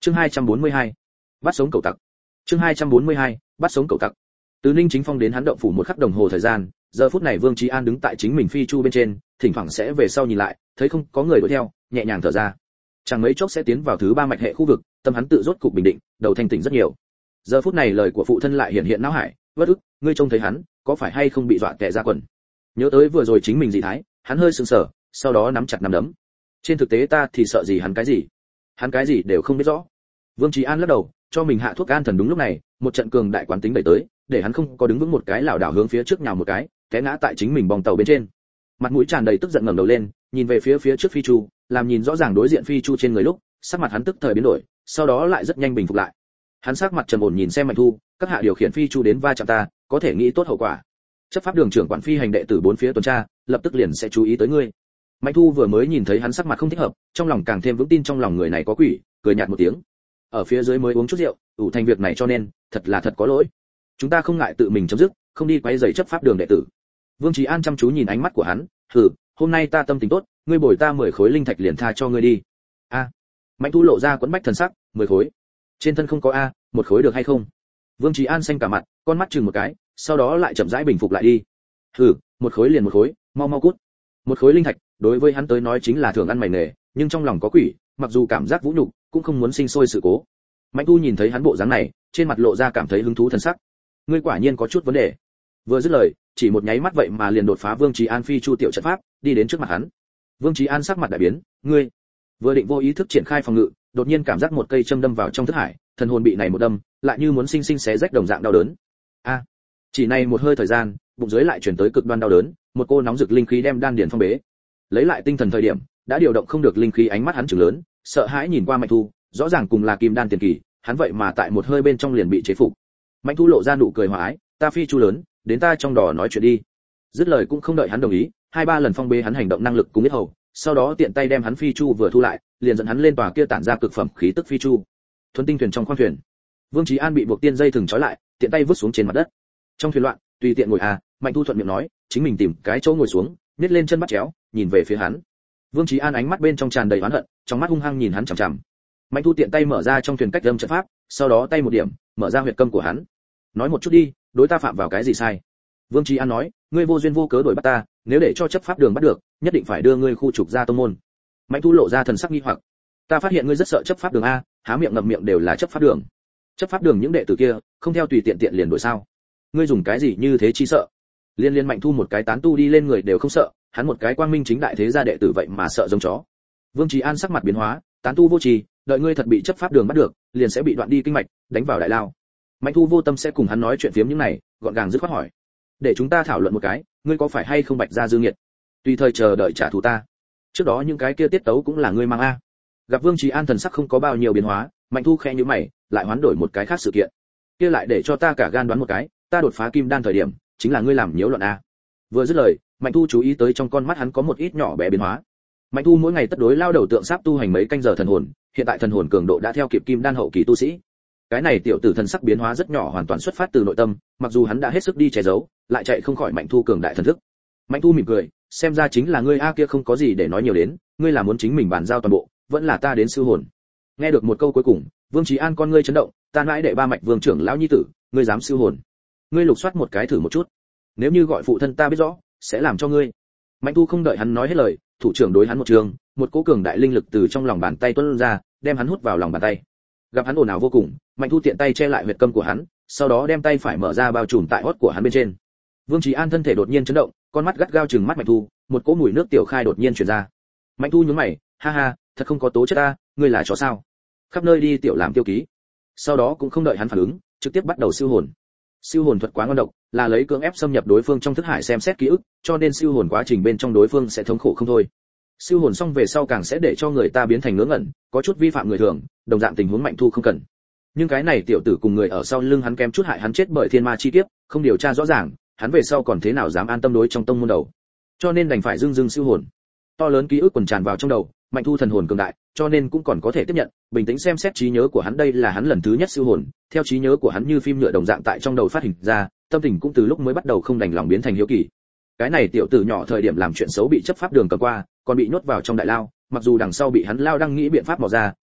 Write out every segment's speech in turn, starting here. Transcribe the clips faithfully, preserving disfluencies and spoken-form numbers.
Chương hai trăm bốn mươi hai, bắt sống cẩu tặc. Chương hai trăm bốn mươi hai, bắt sống cẩu tặc. Từ Ninh Chính Phong đến hắn động phủ một khắc đồng hồ thời gian, giờ phút này Vương Chí An đứng tại chính mình phi chu bên trên, thỉnh thoảng sẽ về sau nhìn lại, thấy không có người đuổi theo, nhẹ nhàng thở ra. Chẳng mấy chốc sẽ tiến vào thứ ba mạch hệ khu vực, tâm hắn tự rốt cục bình định, đầu thanh tỉnh rất nhiều. Giờ phút này lời của phụ thân lại hiện hiện não hải, bất ức, ngươi trông thấy hắn, có phải hay không bị dọa tè ra quần? Nhớ tới vừa rồi chính mình dị thái, hắn hơi sững sờ, sau đó nắm chặt nắm đấm. Trên thực tế ta thì sợ gì hắn cái gì? Hắn cái gì đều không biết rõ. Vương Chí An lắc đầu, cho mình hạ thuốc an thần. Đúng lúc này, một trận cường đại quán tính đẩy tới, để hắn không có đứng vững một cái lảo đảo hướng phía trước nhào một cái, té ngã tại chính mình bong tàu bên trên. Mặt mũi tràn đầy tức giận ngẩng đầu lên, nhìn về phía phía trước phi chu, làm nhìn rõ ràng đối diện phi chu trên người lúc, sắc mặt hắn tức thời biến đổi, sau đó lại rất nhanh bình phục lại. Hắn sắc mặt trầm ổn nhìn xem Mạnh Thu, các hạ điều khiển phi chu đến va chạm ta, có thể nghĩ tốt hậu quả. Chấp pháp đường trưởng quản phi hành đệ tử bốn phía tuần tra, lập tức liền sẽ chú ý tới ngươi. Mạnh Thu vừa mới nhìn thấy hắn sắc mặt không thích hợp, trong lòng càng thêm vững tin trong lòng người này có quỷ, cười nhạt một tiếng. Ở phía dưới mới uống chút rượu, ủ thành việc này cho nên, thật là thật có lỗi. Chúng ta không ngại tự mình chấm dứt, không đi quấy rầy chấp pháp đường đệ tử. Vương Chí An chăm chú nhìn ánh mắt của hắn, "Hừ, hôm nay ta tâm tình tốt, ngươi bồi ta mười khối linh thạch liền tha cho ngươi đi." "A." Mạnh Thu lộ ra quẫn bách thần sắc, "mười khối? Trên thân không có a, một khối được hay không?" Vương Chí An xanh cả mặt, con mắt chừng một cái, sau đó lại chậm rãi bình phục lại đi. "Hừ, một khối liền một khối, mau mau cút." Một khối linh thạch, đối với hắn tới nói chính là thường ăn mày nghề, nhưng trong lòng có quỷ, mặc dù cảm giác vũ nhục, cũng không muốn sinh sôi sự cố. Mạnh Thu nhìn thấy hắn bộ dáng này, trên mặt lộ ra cảm thấy hứng thú thần sắc. "Ngươi quả nhiên có chút vấn đề." Vừa dứt lời, chỉ một nháy mắt vậy mà liền đột phá Vương Chí An phi chu tiểu trận pháp, đi đến trước mặt hắn. Vương Chí An sắc mặt đại biến, "Ngươi?" Vừa định vô ý thức triển khai phòng ngự, đột nhiên cảm giác một cây châm đâm vào trong thức hải, thần hồn bị này một đâm, lại như muốn sinh sinh xé rách đồng dạng đau đớn. A! Chỉ này một hơi thời gian, bụng dưới lại chuyển tới cực đoan đau đớn, một cô nóng rực linh khí đem đan điền phong bế. Lấy lại tinh thần thời điểm, đã điều động không được linh khí, ánh mắt hắn trừng lớn, sợ hãi nhìn qua Mạnh Thu, rõ ràng cùng là kim đan tiền kỳ, hắn vậy mà tại một hơi bên trong liền bị chế phục. Mạnh Thu lộ ra nụ cười hòa ái, "Ta phi chu lớn, đến ta trong đỏ nói chuyện đi." Dứt lời cũng không đợi hắn đồng ý, hai ba lần phong bế hắn hành động năng lực cùng biết hầu, sau đó tiện tay đem hắn phi chu vừa thu lại, liền dẫn hắn lên tòa kia tản ra cực phẩm khí tức phi chu. Thuần tinh thuyền trong khoang thuyền, Vương Chí An bị buộc tiên dây thừng trói lại, tiện tay vứt xuống trên mặt đất. Trong thuyền loạn, tùy tiện ngồi à, Mạnh Thu thuận miệng nói, chính mình tìm cái chỗ ngồi xuống, nhét lên chân bắt chéo, nhìn về phía hắn. Vương Chí An ánh mắt bên trong tràn đầy oán hận, trong mắt hung hăng nhìn hắn chằm chằm. Mạnh Thu tiện tay mở ra trong thuyền cách âm trận pháp, sau đó tay một điểm, mở ra huyệt câm của hắn. "Nói một chút đi, đối ta phạm vào cái gì sai?" Vương Chí An nói, "Ngươi vô duyên vô cớ đuổi bắt ta, nếu để cho chấp pháp đường bắt được, nhất định phải đưa ngươi khu trục ra tông môn." Mạnh Thu lộ ra thần sắc nghi hoặc, "Ta phát hiện ngươi rất sợ chấp pháp đường a, há miệng ngậm miệng đều là chấp pháp đường. Chấp pháp đường những đệ tử kia, không theo tùy tiện tiện liền đuổi sao? Ngươi dùng cái gì như thế chi sợ?" Liên liên Mạnh Thu một cái tán tu đi lên người đều không sợ, hắn một cái quang minh chính đại thế gia đệ tử vậy mà sợ giống chó. Vương Chí An sắc mặt biến hóa, "Tán tu vô tri, đợi ngươi thật bị chấp pháp đường bắt được, liền sẽ bị đoạn đi kinh mạch, đánh vào đại lao." Mạnh Thu vô tâm sẽ cùng hắn nói chuyện phiếm những này, gọn gàng dứt khoát hỏi, "Để chúng ta thảo luận một cái, ngươi có phải hay không Bạch gia dư nghiệt? Tùy thời chờ đợi trả thù ta. Trước đó những cái kia tiết tấu cũng là ngươi mang a." Gặp Vương Chí An thần sắc không có bao nhiêu biến hóa, Mạnh Thu khẽ nhíu mày, lại hoán đổi một cái khác sự kiện. "Kia lại để cho ta cả gan đoán một cái, ta đột phá kim đan thời điểm, chính là ngươi làm nhiễu loạn a." Vừa dứt lời, Mạnh Thu chú ý tới trong con mắt hắn có một ít nhỏ bé biến hóa. Mạnh Thu mỗi ngày tất đối lao đầu tượng sáp tu hành mấy canh giờ thần hồn, hiện tại thần hồn cường độ đã theo kịp kim đan hậu kỳ tu sĩ. Cái này tiểu tử thần sắc biến hóa rất nhỏ, hoàn toàn xuất phát từ nội tâm, mặc dù hắn đã hết sức đi che giấu, lại chạy không khỏi Mạnh Thu cường đại thần thức. Mạnh Thu mỉm cười, "Xem ra chính là ngươi a, kia không có gì để nói nhiều đến, ngươi là muốn chính mình bàn giao toàn bộ, vẫn là ta đến siêu hồn?" Nghe được một câu cuối cùng, Vương Chí An con ngươi chấn động, "Ta mãi đệ ba mạch vương trưởng lão nhi tử, ngươi dám siêu hồn? Ngươi lục soát một cái thử một chút, nếu như gọi phụ thân ta biết rõ, sẽ làm cho ngươi." Mạnh Thu không đợi hắn nói hết lời, thủ trưởng đối hắn một trường, một cỗ cường đại linh lực từ trong lòng bàn tay tuôn ra, đem hắn hút vào lòng bàn tay. Gặp hắn ồn ào vô cùng, Mạnh Thu tiện tay che lại huyệt câm của hắn, sau đó đem tay phải mở ra bao trùm tại hót của hắn bên trên. Vương Chí An thân thể đột nhiên chấn động, con mắt gắt gao trừng mắt Mạnh Thu, một cỗ mùi nước tiểu khai đột nhiên truyền ra. Mạnh Thu nhướng mày, "Ha ha, thật không có tố chất ta, ngươi là chó sao? Khắp nơi đi tiểu làm tiêu ký." Sau đó cũng không đợi hắn phản ứng, trực tiếp bắt đầu siêu hồn. Siêu hồn thuật quá ngon độc, là lấy cưỡng ép xâm nhập đối phương trong thức hải xem xét ký ức, cho nên siêu hồn quá trình bên trong đối phương sẽ thống khổ không thôi. Siêu hồn xong về sau càng sẽ để cho người ta biến thành ngớ ngẩn, có chút vi phạm người thường, đồng dạng tình huống Mạnh Thu không cần. Nhưng cái này tiểu tử cùng người ở sau lưng hắn kém chút hại hắn chết bởi thiên ma chi kiếp, không điều tra rõ ràng, hắn về sau còn thế nào dám an tâm đối trong tông môn đầu. Cho nên đành phải dưng dưng siêu hồn. To lớn ký ức quần tràn vào trong đầu, Mạnh Thu thần hồn cường đại, cho nên cũng còn có thể tiếp nhận, bình tĩnh xem xét trí nhớ của hắn, đây là hắn lần thứ nhất siêu hồn, theo trí nhớ của hắn như phim nhựa đồng dạng tại trong đầu phát hình ra, tâm tình cũng từ lúc mới bắt đầu không đành lòng biến thành hiếu kỳ. Cái này tiểu tử nhỏ thời điểm làm chuyện xấu bị chấp pháp đường cầm qua, còn bị nhốt vào trong đại lao, mặc dù đằng sau bị hắn lao đang nghĩ biện pháp mò ra,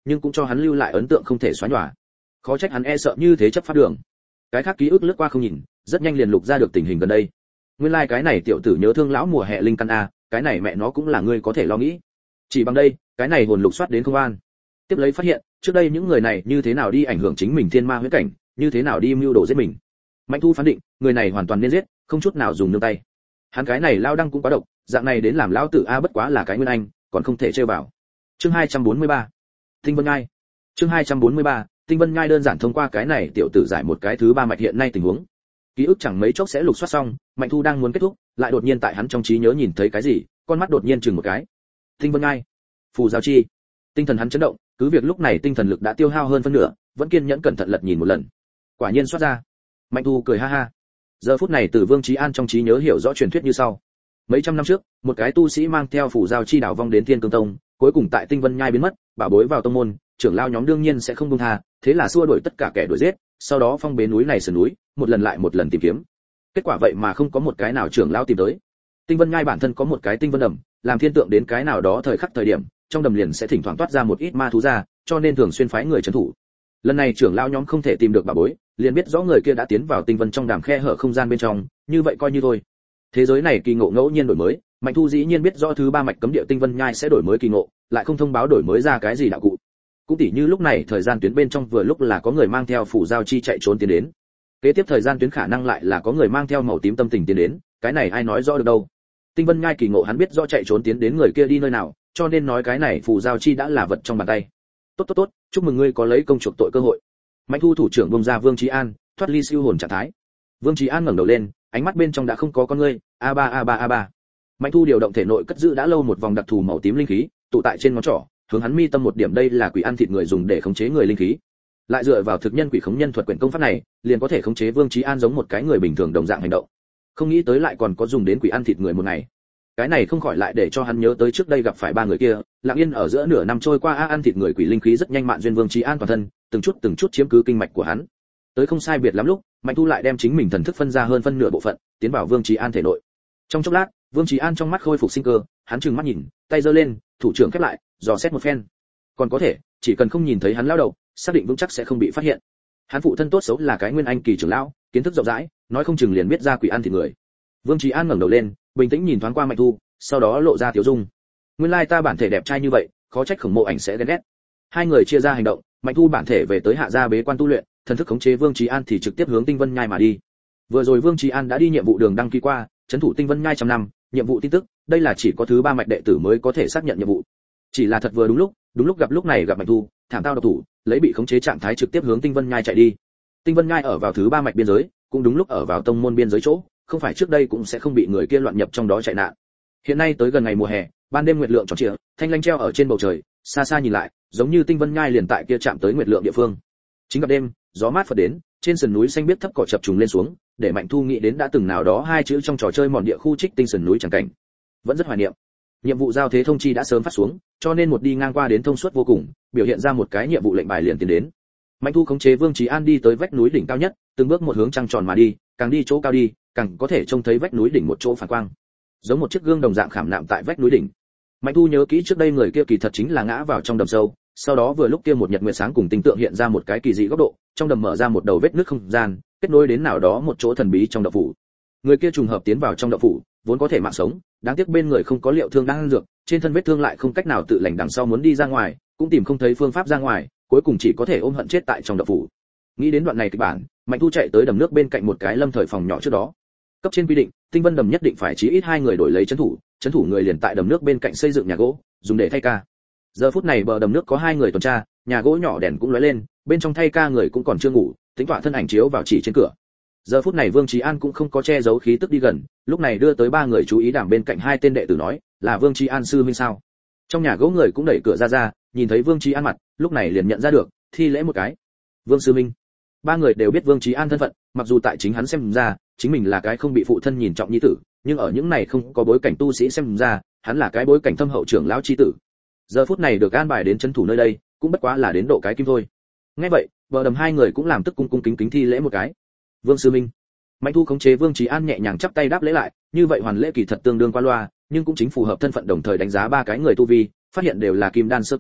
nhưng cũng cho hắn lưu lại ấn tượng không thể xóa nhòa. Khó trách hắn e sợ như thế chấp pháp đường. Cái khác ký ức lướt qua không nhìn, rất nhanh liền lục ra được tình hình gần đây. Nguyên lai like cái này tiểu tử nhớ thương lão mùa hè linh căn a, cái này mẹ nó cũng là ngươi có thể lo nghĩ. Chỉ bằng đây, cái này hồn lục soát đến công an. Tiếp lấy phát hiện, trước đây những người này như thế nào đi ảnh hưởng chính mình thiên ma huyễn cảnh, như thế nào đi mưu đồ giết mình. Mạnh Thu phán định, người này hoàn toàn nên giết, không chút nào dùng nương tay. Hắn cái này lao đăng cũng quá độc, dạng này đến làm lão tử a bất quá là cái nguyên anh, còn không thể chơi vào. Chương hai trăm bốn mươi ba. Tinh Vân Nhai. Chương hai trăm bốn mươi ba. Tinh Vân Nhai đơn giản thông qua cái này tiểu tử giải một cái thứ ba mạch hiện nay tình huống. Ký ức chẳng mấy chốc sẽ lục soát xong, Mạnh Thu đang muốn kết thúc, lại đột nhiên tại hắn trong trí nhớ nhìn thấy cái gì, con mắt đột nhiên chừng một cái. Tinh Vân Nhai, phù giao chi. Tinh thần hắn chấn động, cứ việc lúc này tinh thần lực đã tiêu hao hơn phân nửa, vẫn kiên nhẫn cẩn thận lật nhìn một lần. Quả nhiên soát ra. Mạnh Thu cười ha ha. Giờ phút này từ Vương Chí An trong trí nhớ hiểu rõ truyền thuyết như sau. Mấy trăm năm trước, một cái tu sĩ mang theo phù giao chi đảo vong đến Thiên Cương Tông, cuối cùng tại Tinh Vân Nhai biến mất, bảo bối vào tông môn, trưởng lao nhóm đương nhiên sẽ không buông tha, thế là xua đuổi tất cả kẻ đuổi giết, sau đó phong bế núi này sườn núi, một lần lại một lần tìm kiếm. Kết quả vậy mà không có một cái nào trưởng lao tìm tới. Tinh Vân Nhai bản thân có một cái tinh vân đầm, làm thiên tượng đến cái nào đó thời khắc thời điểm, trong đầm liền sẽ thỉnh thoảng toát ra một ít ma thú ra, cho nên thường xuyên phái người trấn thủ. Lần này trưởng lao nhóm không thể tìm được bảo bối, liền biết rõ người kia đã tiến vào tinh vân trong đàm khe hở không gian bên trong, như vậy coi như thôi. Thế giới này kỳ ngộ ngẫu nhiên đổi mới, Mạnh Thu dĩ nhiên biết rõ thứ ba mạch cấm địa Tinh Vân Nhai sẽ đổi mới kỳ ngộ, lại không thông báo đổi mới ra cái gì đạo cụ. Cũng tỉ như lúc này thời gian tuyến bên trong vừa lúc là có người mang theo phủ giao chi chạy trốn tiến đến. Kế tiếp thời gian tuyến khả năng lại là có người mang theo màu tím tâm tình tiến đến, cái này ai nói rõ được đâu. Tinh Vân Nhai kỳ ngộ hắn biết rõ chạy trốn tiến đến người kia đi nơi nào, cho nên nói cái này phủ giao chi đã là vật trong bàn tay. Tốt tốt tốt, chúc mừng ngươi có lấy công chuộc tội cơ hội. Mạnh Thu thủ trưởng bông ra Vương Chí An, thoát ly siêu hồn trạng thái. Vương Chí An ngẩng đầu lên, ánh mắt bên trong đã không có con ngươi, a ba a ba a ba. Mạnh Thu điều động thể nội cất giữ đã lâu một vòng đặc thù màu tím linh khí, tụ tại trên ngón trỏ, hướng hắn mi tâm một điểm, đây là quỷ ăn thịt người dùng để khống chế người linh khí. Lại dựa vào thực nhân quỷ khống nhân thuật quyển công pháp này, liền có thể khống chế Vương Chí An giống một cái người bình thường đồng dạng hành động. Không nghĩ tới lại còn có dùng đến quỷ ăn thịt người một ngày. Cái này không khỏi lại để cho hắn nhớ tới trước đây gặp phải ba người kia, lặng yên ở giữa nửa năm trôi qua, a ăn thịt người quỷ linh khí rất nhanh mạn duyên Vương Chí An toàn thân, từng chút từng chút chiếm cứ kinh mạch của hắn. Tới không sai biệt lắm lúc, Mạnh Thu lại đem chính mình thần thức phân ra hơn phân nửa bộ phận, tiến vào Vương Chí An thể nội. Trong chốc lát, Vương Chí An trong mắt khôi phục sinh cơ, hắn trừng mắt nhìn, tay giơ lên, thủ trưởng khép lại, dò xét một phen. Còn có thể, chỉ cần không nhìn thấy hắn lao đầu, xác định vững chắc sẽ không bị phát hiện. Hắn phụ thân tốt xấu là cái nguyên anh kỳ trưởng lão, kiến thức rộng rãi, nói không chừng liền biết ra quỷ ăn thịt người. Vương Chí An ngẩng đầu lên, bình tĩnh nhìn thoáng qua Mạnh Thu, sau đó lộ ra tiểu dung. Nguyên lai ta bản thể đẹp trai như vậy, khó trách Khổng Mộ Ảnh sẽ ghen ghét. Hai người chia ra hành động, Mạnh Thu bản thể về tới hạ gia bế quan tu luyện, thần thức khống chế Vương Chí An thì trực tiếp hướng Tinh Vân Nhai mà đi. Vừa rồi Vương Chí An đã đi nhiệm vụ đường đăng ký qua, trấn thủ Tinh Vân Nhai trăm năm, nhiệm vụ tin tức, đây là chỉ có thứ ba mạch đệ tử mới có thể xác nhận nhiệm vụ. Chỉ là thật vừa đúng lúc, đúng lúc gặp lúc này gặp Mạnh Thu, thảm tao độc thủ, lấy bị khống chế trạng thái trực tiếp hướng Tinh Vân Nhai chạy đi. Tinh Vân Nhai ở vào thứ ba mạch biên giới, cũng đúng lúc ở vào tông môn biên giới chỗ, không phải trước đây cũng sẽ không bị người kia loạn nhập trong đó chạy nạn. Hiện nay tới gần ngày mùa hè, ban đêm nguyệt lượng tròn trịa, thanh lanh treo ở trên bầu trời, xa xa nhìn lại, giống như Tinh Vân Nhai liền tại kia chạm tới nguyệt lượng địa phương. Chính gặp đêm, gió mát phật đến, trên sườn núi xanh biếc thấp cỏ chập trùng lên xuống, để Mạnh Thu nghĩ đến đã từng nào đó hai chữ trong trò chơi mòn địa khu Trích Tinh sườn núi chẳng cảnh, vẫn rất hoài niệm. Nhiệm vụ giao thế thông chi đã sớm phát xuống, cho nên một đi ngang qua đến thông suốt vô cùng, biểu hiện ra một cái nhiệm vụ lệnh bài liền tiến đến. Mạnh Thu khống chế Vương Chí An đi tới vách núi đỉnh cao nhất, từng bước một hướng trăng tròn mà đi, càng đi chỗ cao đi, càng có thể trông thấy vách núi đỉnh một chỗ phản quang, giống một chiếc gương đồng dạng khảm nạm tại vách núi đỉnh. Mạnh Thu nhớ kỹ trước đây người kia kỳ thật chính là ngã vào trong đầm sâu, sau đó vừa lúc kia một nhật nguyệt sáng cùng tinh tượng hiện ra một cái kỳ dị góc độ, trong đầm mở ra một đầu vết nước không gian, kết nối đến nào đó một chỗ thần bí trong động phủ. Người kia trùng hợp tiến vào trong động phủ, vốn có thể mạng sống, đáng tiếc bên người không có liệu thương đang ăn dược, trên thân vết thương lại không cách nào tự lành, đằng sau muốn đi ra ngoài, cũng tìm không thấy phương pháp ra ngoài, cuối cùng chỉ có thể ôm hận chết tại trong động phủ. Nghĩ đến đoạn này kịch bản, Mạnh Thu chạy tới đầm nước bên cạnh một cái lâm thời phòng nhỏ trước đó. Cấp trên quy định, Tinh Vân đầm nhất định phải chí ít hai người đổi lấy trấn thủ, trấn thủ người liền tại đầm nước bên cạnh xây dựng nhà gỗ, dùng để thay ca. Giờ phút này bờ đầm nước có hai người tuần tra, nhà gỗ nhỏ đèn cũng lóe lên, bên trong thay ca người cũng còn chưa ngủ, tính tọa thân ảnh chiếu vào chỉ trên cửa. Giờ phút này Vương Chí An cũng không có che giấu khí tức đi gần, lúc này đưa tới ba người chú ý đảm bên cạnh hai tên đệ tử nói, là Vương Chí An sư huynh sao? Trong nhà gỗ người cũng đẩy cửa ra ra, nhìn thấy Vương Chí An mặt, lúc này liền nhận ra được, thi lễ một cái. Vương sư huynh. Ba người đều biết Vương Chí An thân phận, mặc dù tại chính hắn xem ra, chính mình là cái không bị phụ thân nhìn trọng nhi tử, nhưng ở những này không có bối cảnh tu sĩ xem ra, hắn là cái bối cảnh thâm hậu trưởng lão chi tử. Giờ phút này được an bài đến trấn thủ nơi đây, cũng bất quá là đến độ cái kim thôi. Nghe vậy, bờ đầm hai người cũng làm tức cung cung kính kính thi lễ một cái. Vương sư minh. Mạnh Thu khống chế Vương Chí An nhẹ nhàng chắp tay đáp lễ lại, như vậy hoàn lễ kỳ thật tương đương qua loa, nhưng cũng chính phù hợp thân phận, đồng thời đánh giá ba cái người tu vi, phát hiện đều là kim đan sơ kỳ,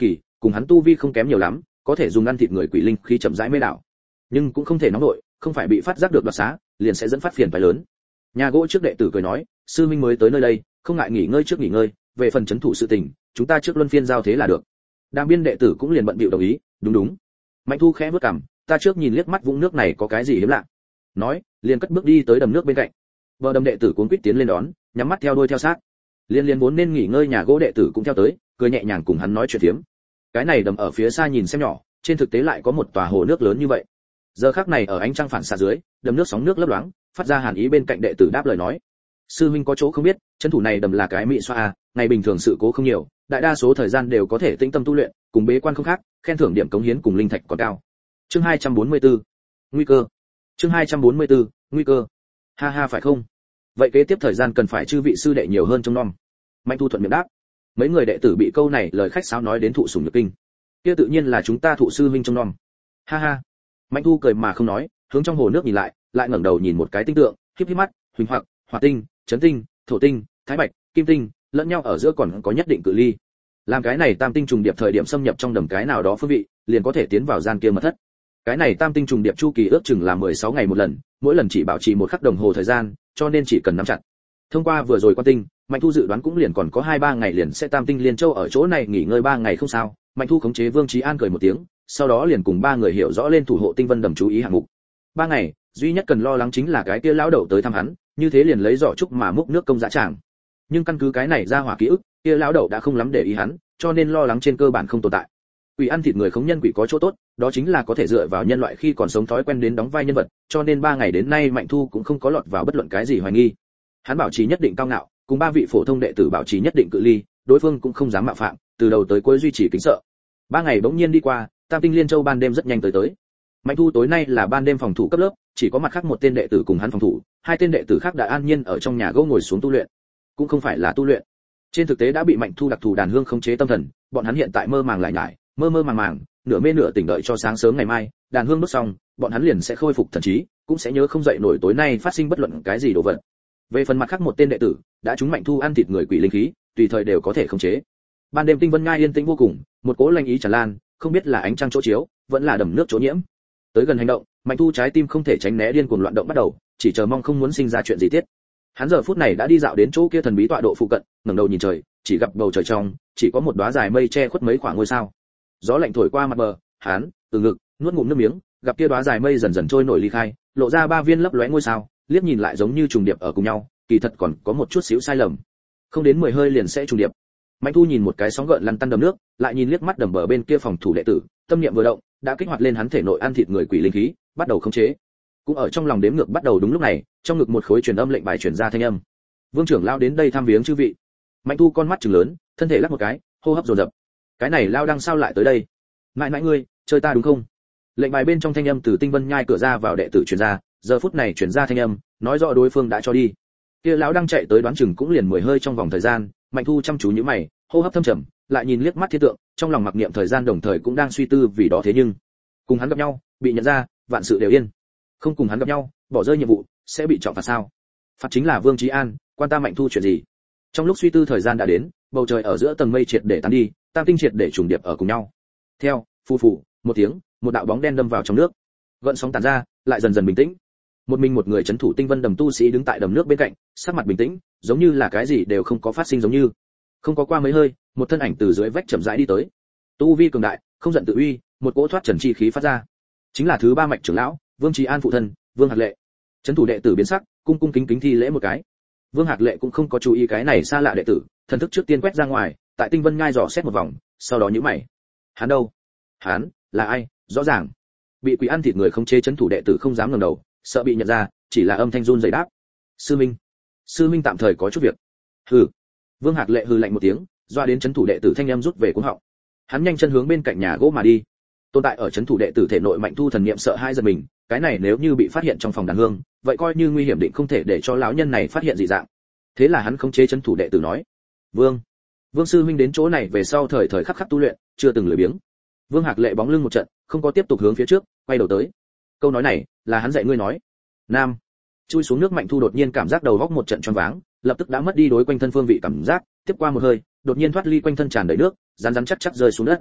cùng hắn tu vi không kém nhiều lắm, có thể dùng ăn thịt người quỷ linh khí chậm rãi mê đảo. Nhưng cũng không thể nóng nổi, không phải bị phát giác được đoạt xá, liền sẽ dẫn phát phiền phải lớn. Nhà gỗ trước đệ tử cười nói, sư minh mới tới nơi đây, không ngại nghỉ ngơi trước nghỉ ngơi, về phần chấn thủ sự tình, chúng ta trước luân phiên giao thế là được. Đàm biên đệ tử cũng liền bận bịu đồng ý, đúng đúng. Mạnh Thu khẽ bước cằm, ta trước nhìn liếc mắt vũng nước này có cái gì hiếm lạ. Nói, liền cất bước đi tới đầm nước bên cạnh. Bờ đầm đệ tử cuống quýt tiến lên đón, nhắm mắt theo đuôi theo sát. Liên liên vốn nên nghỉ ngơi nhà gỗ đệ tử cũng theo tới, cười nhẹ nhàng cùng hắn nói chuyện phiếm. Cái này đầm ở phía xa nhìn xem nhỏ, trên thực tế lại có một tòa hồ nước lớn như vậy. Giờ khắc này ở ánh trăng phản xạ dưới, đầm nước sóng nước lấp loáng, phát ra hàn ý. Bên cạnh đệ tử đáp lời nói, sư huynh có chỗ không biết, chân thủ này đầm là cái mỹ xoa a, ngày bình thường sự cố không nhiều, đại đa số thời gian đều có thể tĩnh tâm tu luyện, cùng bế quan không khác, khen thưởng điểm cống hiến cùng linh thạch còn cao. Chương hai trăm bốn mươi tư, nguy cơ. Chương hai trăm bốn mươi tư, nguy cơ. Ha ha phải không? Vậy kế tiếp thời gian cần phải chư vị sư đệ nhiều hơn trông nom. Mạnh Thu thuận miệng đáp. Mấy người đệ tử bị câu này lời khách sáo nói đến thụ sủng nhược kinh. Kia tự nhiên là chúng ta thụ sư huynh trông nom. Ha ha. Mạnh Thu cười mà không nói, hướng trong hồ nước nhìn lại, lại ngẩng đầu nhìn một cái tinh tượng, híp híp mắt, huỳnh hoặc, hỏa tinh, chấn tinh, thổ tinh, thái bạch, kim tinh, lẫn nhau ở giữa còn có nhất định cự ly. Làm cái này tam tinh trùng điệp thời điểm xâm nhập trong đầm cái nào đó phương vị, liền có thể tiến vào gian kia mật thất. Cái này tam tinh trùng điệp chu kỳ ước chừng là mười sáu ngày một lần, mỗi lần chỉ bảo trì một khắc đồng hồ thời gian, cho nên chỉ cần nắm chặt. Thông qua vừa rồi quan tinh, Mạnh Thu dự đoán cũng liền còn có hai ba ngày liền sẽ tam tinh liên châu ở chỗ này nghỉ ngơi ba ngày không sao. Mạnh Thu khống chế Vương Chí An cười một tiếng, sau đó liền cùng ba người hiểu rõ lên thủ hộ tinh vân đầm chú ý hạng mục. Ba ngày, duy nhất cần lo lắng chính là cái kia lão đầu tới thăm hắn, như thế liền lấy giỏ trúc mà múc nước công dã tràng. Nhưng căn cứ cái này ra hỏa ký ức, kia lão đầu đã không lắm để ý hắn, cho nên lo lắng trên cơ bản không tồn tại. Quỷ ăn thịt người khống nhân quỷ có chỗ tốt, đó chính là có thể dựa vào nhân loại khi còn sống thói quen đến đóng vai nhân vật, cho nên ba ngày đến nay Mạnh Thu cũng không có lọt vào bất luận cái gì hoài nghi. Hắn bảo trì nhất định cao ngạo, cùng ba vị phổ thông đệ tử bảo trì nhất định cự ly, đối phương cũng không dám mạo phạm, từ đầu tới cuối duy trì kính sợ. Ba ngày bỗng nhiên đi qua, Tam Tinh Liên Châu ban đêm rất nhanh tới tới. Mạnh Thu tối nay là ban đêm phòng thủ cấp lớp, chỉ có mặt khác một tên đệ tử cùng hắn phòng thủ, hai tên đệ tử khác đã an nhiên ở trong nhà gỗ ngồi xuống tu luyện. Cũng không phải là tu luyện, trên thực tế đã bị Mạnh Thu đặc thù đàn hương khống chế tâm thần, bọn hắn hiện tại mơ màng lại nhải, mơ mơ màng màng, nửa mê nửa tỉnh đợi cho sáng sớm ngày mai, đàn hương đốt xong, bọn hắn liền sẽ khôi phục thần trí, cũng sẽ nhớ không dậy nổi tối nay phát sinh bất luận cái gì đồ vật. Về phần mặt khác một tên đệ tử, đã chúng Mạnh Thu ăn thịt người quỷ linh khí, tùy thời đều có thể khống chế. Ban đêm tinh vân ngai yên tĩnh vô cùng, một cỗ lanh ý tràn lan, không biết là ánh trăng chỗ chiếu, vẫn là đầm nước chỗ nhiễm. Tới gần hành động, Mạnh Thu trái tim không thể tránh né điên cuồng loạn động bắt đầu, chỉ chờ mong không muốn sinh ra chuyện gì tiết. Hắn giờ phút này đã đi dạo đến chỗ kia thần bí tọa độ phụ cận, ngẩng đầu nhìn trời, chỉ gặp bầu trời trong, chỉ có một đóa dài mây che khuất mấy khoảng ngôi sao. Gió lạnh thổi qua mặt bờ, hắn từ ngực nuốt ngụm nước miếng, gặp kia đóa dài mây dần dần trôi nổi ly khai, lộ ra ba viên lấp lóe ngôi sao, liếc nhìn lại giống như trùng điệp ở cùng nhau, kỳ thật còn có một chút xíu sai lầm. Không đến mười hơi liền sẽ trùng điệp. Mạnh Thu nhìn một cái sóng gợn lăn tăn đầm nước, lại nhìn liếc mắt đầm bờ bên kia phòng thủ đệ tử, tâm niệm vừa động, đã kích hoạt lên hắn thể nội ăn thịt người quỷ linh khí, bắt đầu khống chế. Cũng ở trong lòng đếm ngược bắt đầu đúng lúc này, trong ngực một khối truyền âm lệnh bài truyền ra thanh âm. Vương trưởng lao đến đây thăm viếng chư vị. Mạnh Thu con mắt trừng lớn, thân thể lắc một cái, hô hấp dồn dập. Cái này lao đang sao lại tới đây? Mãi mãi ngươi, chơi ta đúng không? Lệnh bài bên trong thanh âm từ tinh vân nhai cửa ra vào đệ tử truyền ra, giờ phút này truyền ra thanh âm, nói rõ đối phương đã cho đi. Kia lão đang chạy tới đoán chừng cũng liền mười hơi trong vòng thời gian, Mạnh Thu chăm chú nhíu mày, hô hấp thâm trầm, lại nhìn liếc mắt thiên tượng, trong lòng mặc niệm thời gian đồng thời cũng đang suy tư vì đó thế nhưng, cùng hắn gặp nhau, bị nhận ra, vạn sự đều yên. Không cùng hắn gặp nhau, bỏ rơi nhiệm vụ, sẽ bị trọng phạt sao? Phạt chính là Vương Chí An, quan ta Mạnh Thu chuyện gì? Trong lúc suy tư thời gian đã đến, bầu trời ở giữa tầng mây triệt để tan đi, tam tinh triệt để trùng điệp ở cùng nhau. Theo, phù phù, một tiếng, một đạo bóng đen đâm vào trong nước. Gợn sóng tản ra, lại dần dần bình tĩnh. Một mình một người trấn thủ tinh vân đầm tu sĩ đứng tại đầm nước bên cạnh, sắc mặt bình tĩnh, giống như là cái gì đều không có phát sinh giống như. Không có qua mấy hơi, một thân ảnh từ dưới vách chậm rãi đi tới. Tu vi cường đại, không giận tự uy, một cỗ thoát trần chi khí phát ra. Chính là thứ ba mạch trưởng lão, Vương Chí An phụ thân, Vương Hạc Lệ. Trấn thủ đệ tử biến sắc, cung cung kính kính thi lễ một cái. Vương Hạc Lệ cũng không có chú ý cái này xa lạ đệ tử, thần thức trước tiên quét ra ngoài, tại tinh vân nhai dò xét một vòng, sau đó nhíu mày. Hắn đâu? Hắn là ai? Rõ ràng bị quỷ ăn thịt người không chế trấn thủ đệ tử không dám ngẩng đầu, sợ bị nhận ra, chỉ là âm thanh run rẩy đáp. Sư Minh, sư Minh tạm thời có chút việc. Hừ. Vương Hạc Lệ hừ lạnh một tiếng, doa đến trấn thủ đệ tử thanh âm rút về cuống họng. Hắn nhanh chân hướng bên cạnh nhà gỗ mà đi. Tồn tại ở trấn thủ đệ tử thể nội Mạnh Thu thần niệm sợ hai giật mình, cái này nếu như bị phát hiện trong phòng đàn hương, vậy coi như nguy hiểm định không thể để cho lão nhân này phát hiện dị dạng. Thế là hắn khống chế trấn thủ đệ tử nói: "Vương, Vương sư huynh đến chỗ này về sau thời thời khắc khắc tu luyện, chưa từng lười biếng." Vương Hạc Lệ bóng lưng một trận, không có tiếp tục hướng phía trước, quay đầu tới. Câu nói này là hắn dạy ngươi nói. Nam. Chui xuống nước Mạnh Thu đột nhiên cảm giác đầu góc một trận choáng váng, lập tức đã mất đi đối quanh thân phương vị cảm giác, tiếp qua một hơi, đột nhiên thoát ly quanh thân tràn đầy nước, rắn rắn chắc chắc rơi xuống đất.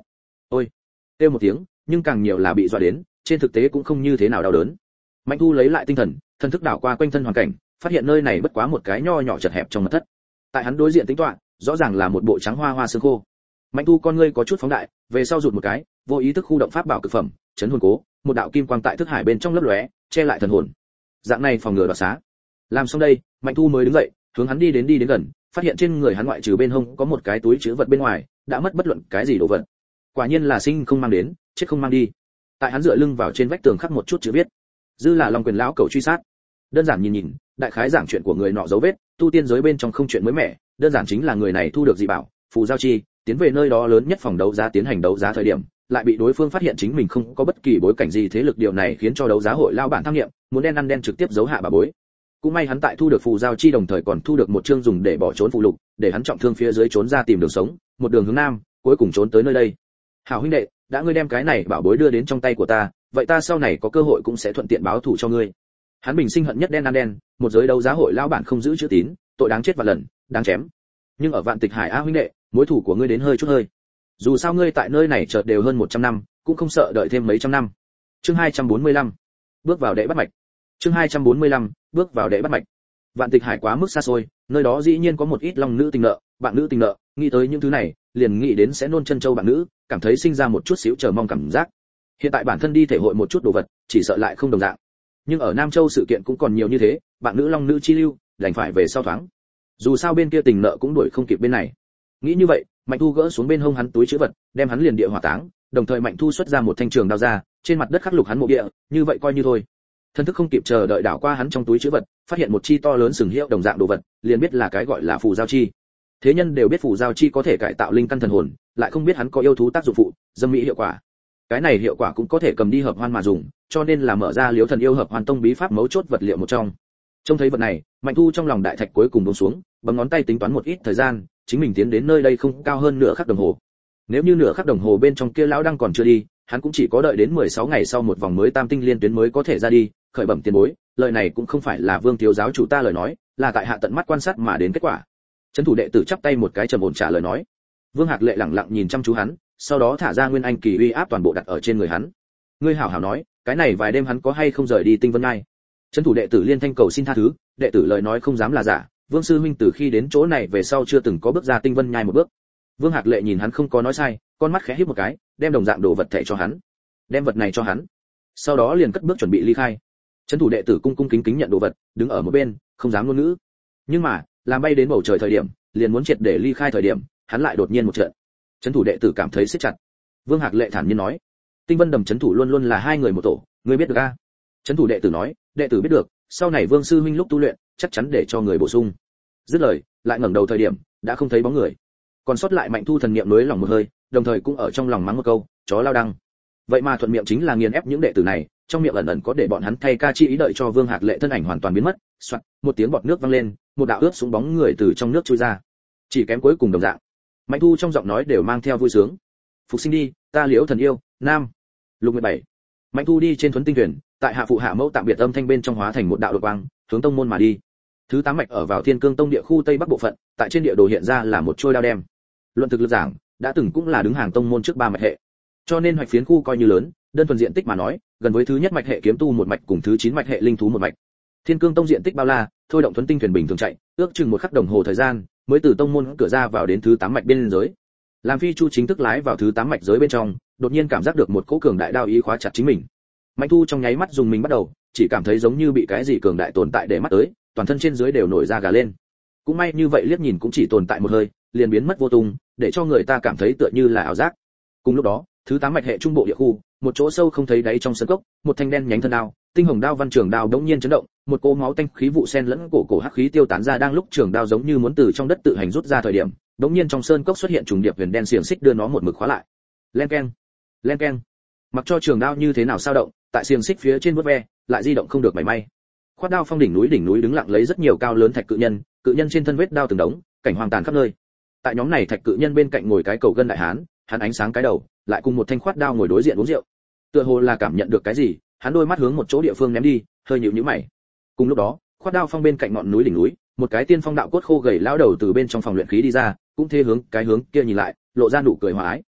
ôi, kêu một tiếng, nhưng càng nhiều là bị dọa đến, trên thực tế cũng không như thế nào đau đớn. Mạnh Thu lấy lại tinh thần, thần thức đảo qua quanh thân hoàn cảnh, phát hiện nơi này bất quá một cái nho nhỏ chật hẹp trong mật thất. Tại hắn đối diện tính toán, rõ ràng là một bộ trắng hoa hoa xương khô. Mạnh Thu con ngươi có chút phóng đại, về sau rụt một cái, vô ý thức khu động pháp bảo cực phẩm, chấn hồn cố, một đạo kim quang tại thức hải bên trong lấp lóe, che lại thần hồn. Dạng này phòng ngừa đoạt xá. Làm xong đây, Mạnh Thu mới đứng dậy, hướng hắn đi đến đi đến gần, phát hiện trên người hắn ngoại trừ bên hông có một cái túi trữ vật bên ngoài, đã mất bất luận cái gì đồ vật. Quả nhiên là sinh không mang đến, chết không mang đi. Tại hắn dựa lưng vào trên vách tường khắc một chút chữ viết. Dư là Long Quyền lão cầu truy sát. Đơn giản nhìn nhìn, đại khái giảng chuyện của người nọ dấu vết, tu tiên giới bên trong không chuyện mới mẻ, đơn giản chính là người này thu được dị bảo, phù giao chi, tiến về nơi đó lớn nhất phòng đấu giá tiến hành đấu giá thời điểm, lại bị đối phương phát hiện chính mình không có bất kỳ bối cảnh gì thế lực, điều này khiến cho đấu giá hội lao bản tham nghiệm, muốn đen ăn đen trực tiếp giấu hạ bà bối. Cũng may hắn tại thu được phù giao chi đồng thời còn thu được một chương dùng để bỏ trốn phù lục, để hắn trọng thương phía dưới trốn ra tìm đường sống, một đường hướng nam, cuối cùng trốn tới nơi đây. Hảo huynh đệ, đã ngươi đem cái này bảo bối đưa đến trong tay của ta, vậy ta sau này có cơ hội cũng sẽ thuận tiện báo thù cho ngươi. Hắn bình sinh hận nhất đen ăn đen, một giới đấu giá hội lao bản không giữ chữ tín, tội đáng chết và lần, đáng chém. Nhưng ở Vạn Tịch Hải a huynh đệ, mối thù của ngươi đến hơi chút hơi. Dù sao ngươi tại nơi này chợt đều hơn một trăm năm, cũng không sợ đợi thêm mấy trăm năm. Chương hai trăm bốn mươi lăm, bước vào đệ bắt mạch. Chương hai trăm bốn mươi lăm, bước vào đệ bắt mạch. Vạn Tịch Hải quá mức xa xôi, nơi đó dĩ nhiên có một ít long nữ tình nợ, bạn nữ tình nợ, nghĩ tới những thứ này, liền nghĩ đến sẽ nôn chân châu bạn nữ, cảm thấy sinh ra một chút xíu chờ mong cảm giác. Hiện tại bản thân đi thể hội một chút đồ vật, chỉ sợ lại không đồng dạng. Nhưng ở Nam Châu sự kiện cũng còn nhiều như thế, bạn nữ long nữ chi lưu, đành phải về sau thoáng. Dù sao bên kia tình nợ cũng đuổi không kịp bên này. Nghĩ như vậy, Mạnh Thu gỡ xuống bên hông hắn túi trữ vật, đem hắn liền địa hỏa táng, đồng thời Mạnh Thu xuất ra một thanh trường đao ra, trên mặt đất khắc lục hắn mộ địa, như vậy coi như thôi. Thân thức không kịp chờ đợi đảo qua hắn trong túi trữ vật, phát hiện một chi to lớn sừng hiệu đồng dạng đồ vật, liền biết là cái gọi là phù giao chi. Thế nhân đều biết phù giao chi có thể cải tạo linh căn thần hồn, lại không biết hắn có yêu thú tác dụng phụ, dâm mỹ hiệu quả. Cái này hiệu quả cũng có thể cầm đi hợp hoan mà dùng, cho nên là mở ra liếu thần yêu hợp hoàn tông bí pháp mấu chốt vật liệu một trong. Trông thấy vật này, Mạnh Thu trong lòng đại thạch cuối cùng buông xuống, bấm ngón tay tính toán một ít thời gian, chính mình tiến đến nơi đây không cao hơn nửa khắc đồng hồ. Nếu như nửa khắc đồng hồ bên trong kia lão đang còn chưa đi, hắn cũng chỉ có đợi đến mười sáu ngày sau một vòng mới tam tinh liên tuyến mới có thể ra đi, khởi bẩm tiền bối, lời này cũng không phải là Vương thiếu giáo chủ ta lời nói, là tại hạ tận mắt quan sát mà đến kết quả. Trấn thủ đệ tử chắp tay một cái trầm ổn trả lời nói. Vương Hạc Lệ lặng lặng nhìn chăm chú hắn, sau đó thả ra nguyên anh kỳ uy áp toàn bộ đặt ở trên người hắn. Ngươi hảo hảo nói, cái này vài đêm hắn có hay không rời đi Tinh Vân Ngai? Trấn thủ đệ tử liên thanh cầu xin tha thứ, đệ tử lời nói không dám là giả, Vương sư huynh từ khi đến chỗ này về sau chưa từng có bước ra Tinh Vân Nhai một bước. Vương Hạc Lệ nhìn hắn không có nói sai, con mắt khẽ híp một cái, đem đồng dạng đồ vật thẻ cho hắn. Đem vật này cho hắn. Sau đó liền cất bước chuẩn bị ly khai. Trấn thủ đệ tử cung cung kính kính nhận đồ vật, đứng ở một bên, không dám ngôn ngữ. Nhưng mà, làm bay đến bầu trời thời điểm, liền muốn triệt để ly khai thời điểm, hắn lại đột nhiên một trận. Trấn thủ đệ tử cảm thấy siết chặt. Vương Hạc Lệ thản nhiên nói: Tinh Vân Đầm trấn thủ luôn luôn là hai người một tổ, ngươi biết được a? Trấn thủ đệ tử nói: đệ tử biết được, sau này Vương sư huynh lúc tu luyện, chắc chắn để cho người bổ sung. Dứt lời, lại ngẩng đầu thời điểm, đã không thấy bóng người. Còn sót lại Mạnh Thu thần niệm nối lòng một hơi, đồng thời cũng ở trong lòng mắng một câu, chó lao đăng. Vậy mà thuận miệng chính là nghiền ép những đệ tử này, trong miệng ẩn ẩn có để bọn hắn thay ca chi ý, đợi cho Vương Hạc Lệ thân ảnh hoàn toàn biến mất, xoạt, một tiếng bọt nước vang lên, một đạo ướt xuống bóng người từ trong nước trôi ra. Chỉ kém cuối cùng đồng dạng. Mạnh Thu trong giọng nói đều mang theo vui sướng. Phục sinh đi, ta Liễu Thần Yêu, nam. Lục mười bảy. Mạnh Thu đi trên thuấn tinh thuyền, tại hạ phụ hạ mẫu tạm biệt âm thanh bên trong hóa thành một đạo đột quang, hướng tông môn mà đi. Thứ tám mạch ở vào Thiên Cương Tông địa khu tây bắc bộ phận, tại trên địa đồ hiện ra là một trôi đao đem. Luận thực lực giảng, đã từng cũng là đứng hàng tông môn trước ba mạch hệ. Cho nên hoạch phiến khu coi như lớn, đơn thuần diện tích mà nói, gần với thứ nhất mạch hệ kiếm tu một mạch cùng thứ chín mạch hệ linh thú một mạch. Thiên Cương Tông diện tích bao la, thôi động thuấn tinh thuyền bình thường chạy, ước chừng một khắc đồng hồ thời gian, mới từ tông môn cửa ra vào đến thứ tám mạch biên giới. Làm Phi Chu chính thức lái vào thứ tám mạch giới bên trong, đột nhiên cảm giác được một cỗ cường đại đao ý khóa chặt chính mình. Mạnh Thu trong nháy mắt dùng mình bắt đầu, chỉ cảm thấy giống như bị cái gì cường đại tồn tại để mắt tới, toàn thân trên dưới đều nổi da gà lên. Cũng may như vậy liếc nhìn cũng chỉ tồn tại một hơi, liền biến mất vô tung, để cho người ta cảm thấy tựa như là ảo giác. Cùng lúc đó, thứ tám mạch hệ trung bộ địa khu, một chỗ sâu không thấy đáy trong sân cốc, một thanh đen nhánh thân đao, tinh hồng đao văn trường đao đống nhiên chấn động, một cỗ máu tanh khí vụ xen lẫn cổ cổ hắc khí tiêu tán ra, đang lúc trường đao giống như muốn từ trong đất tự hành rút ra thời điểm, đống nhiên trong sơn cốc xuất hiện trùng điệp huyền đen xiềng xích đưa nó một mực khóa lại. Len keng, len keng. Mặc cho trường đao như thế nào dao động, tại xiềng xích phía trên vuốt ve, lại di động không được mảy may. Khoát đao phong đỉnh núi đỉnh núi đứng lặng lấy rất nhiều cao lớn thạch cự nhân, cự nhân trên thân vết đao từng đống, cảnh hoàng tàn khắp nơi. Tại nhóm này thạch cự nhân bên cạnh ngồi cái cầu gân đại hán, hắn ánh sáng cái đầu, lại cùng một thanh khoát đao ngồi đối diện uống rượu. Tựa hồ là cảm nhận được cái gì, hắn đôi mắt hướng một chỗ địa phương ném đi, hơi nhíu nhíu mày. Cùng lúc đó, khoát đao phong bên cạnh ngọn núi đỉnh núi, một cái tiên phong đạo cốt khô gầy lão đầu từ bên trong phòng luyện khí đi ra, cũng thế hướng cái hướng kia nhìn lại, lộ ra nụ cười hòa ái.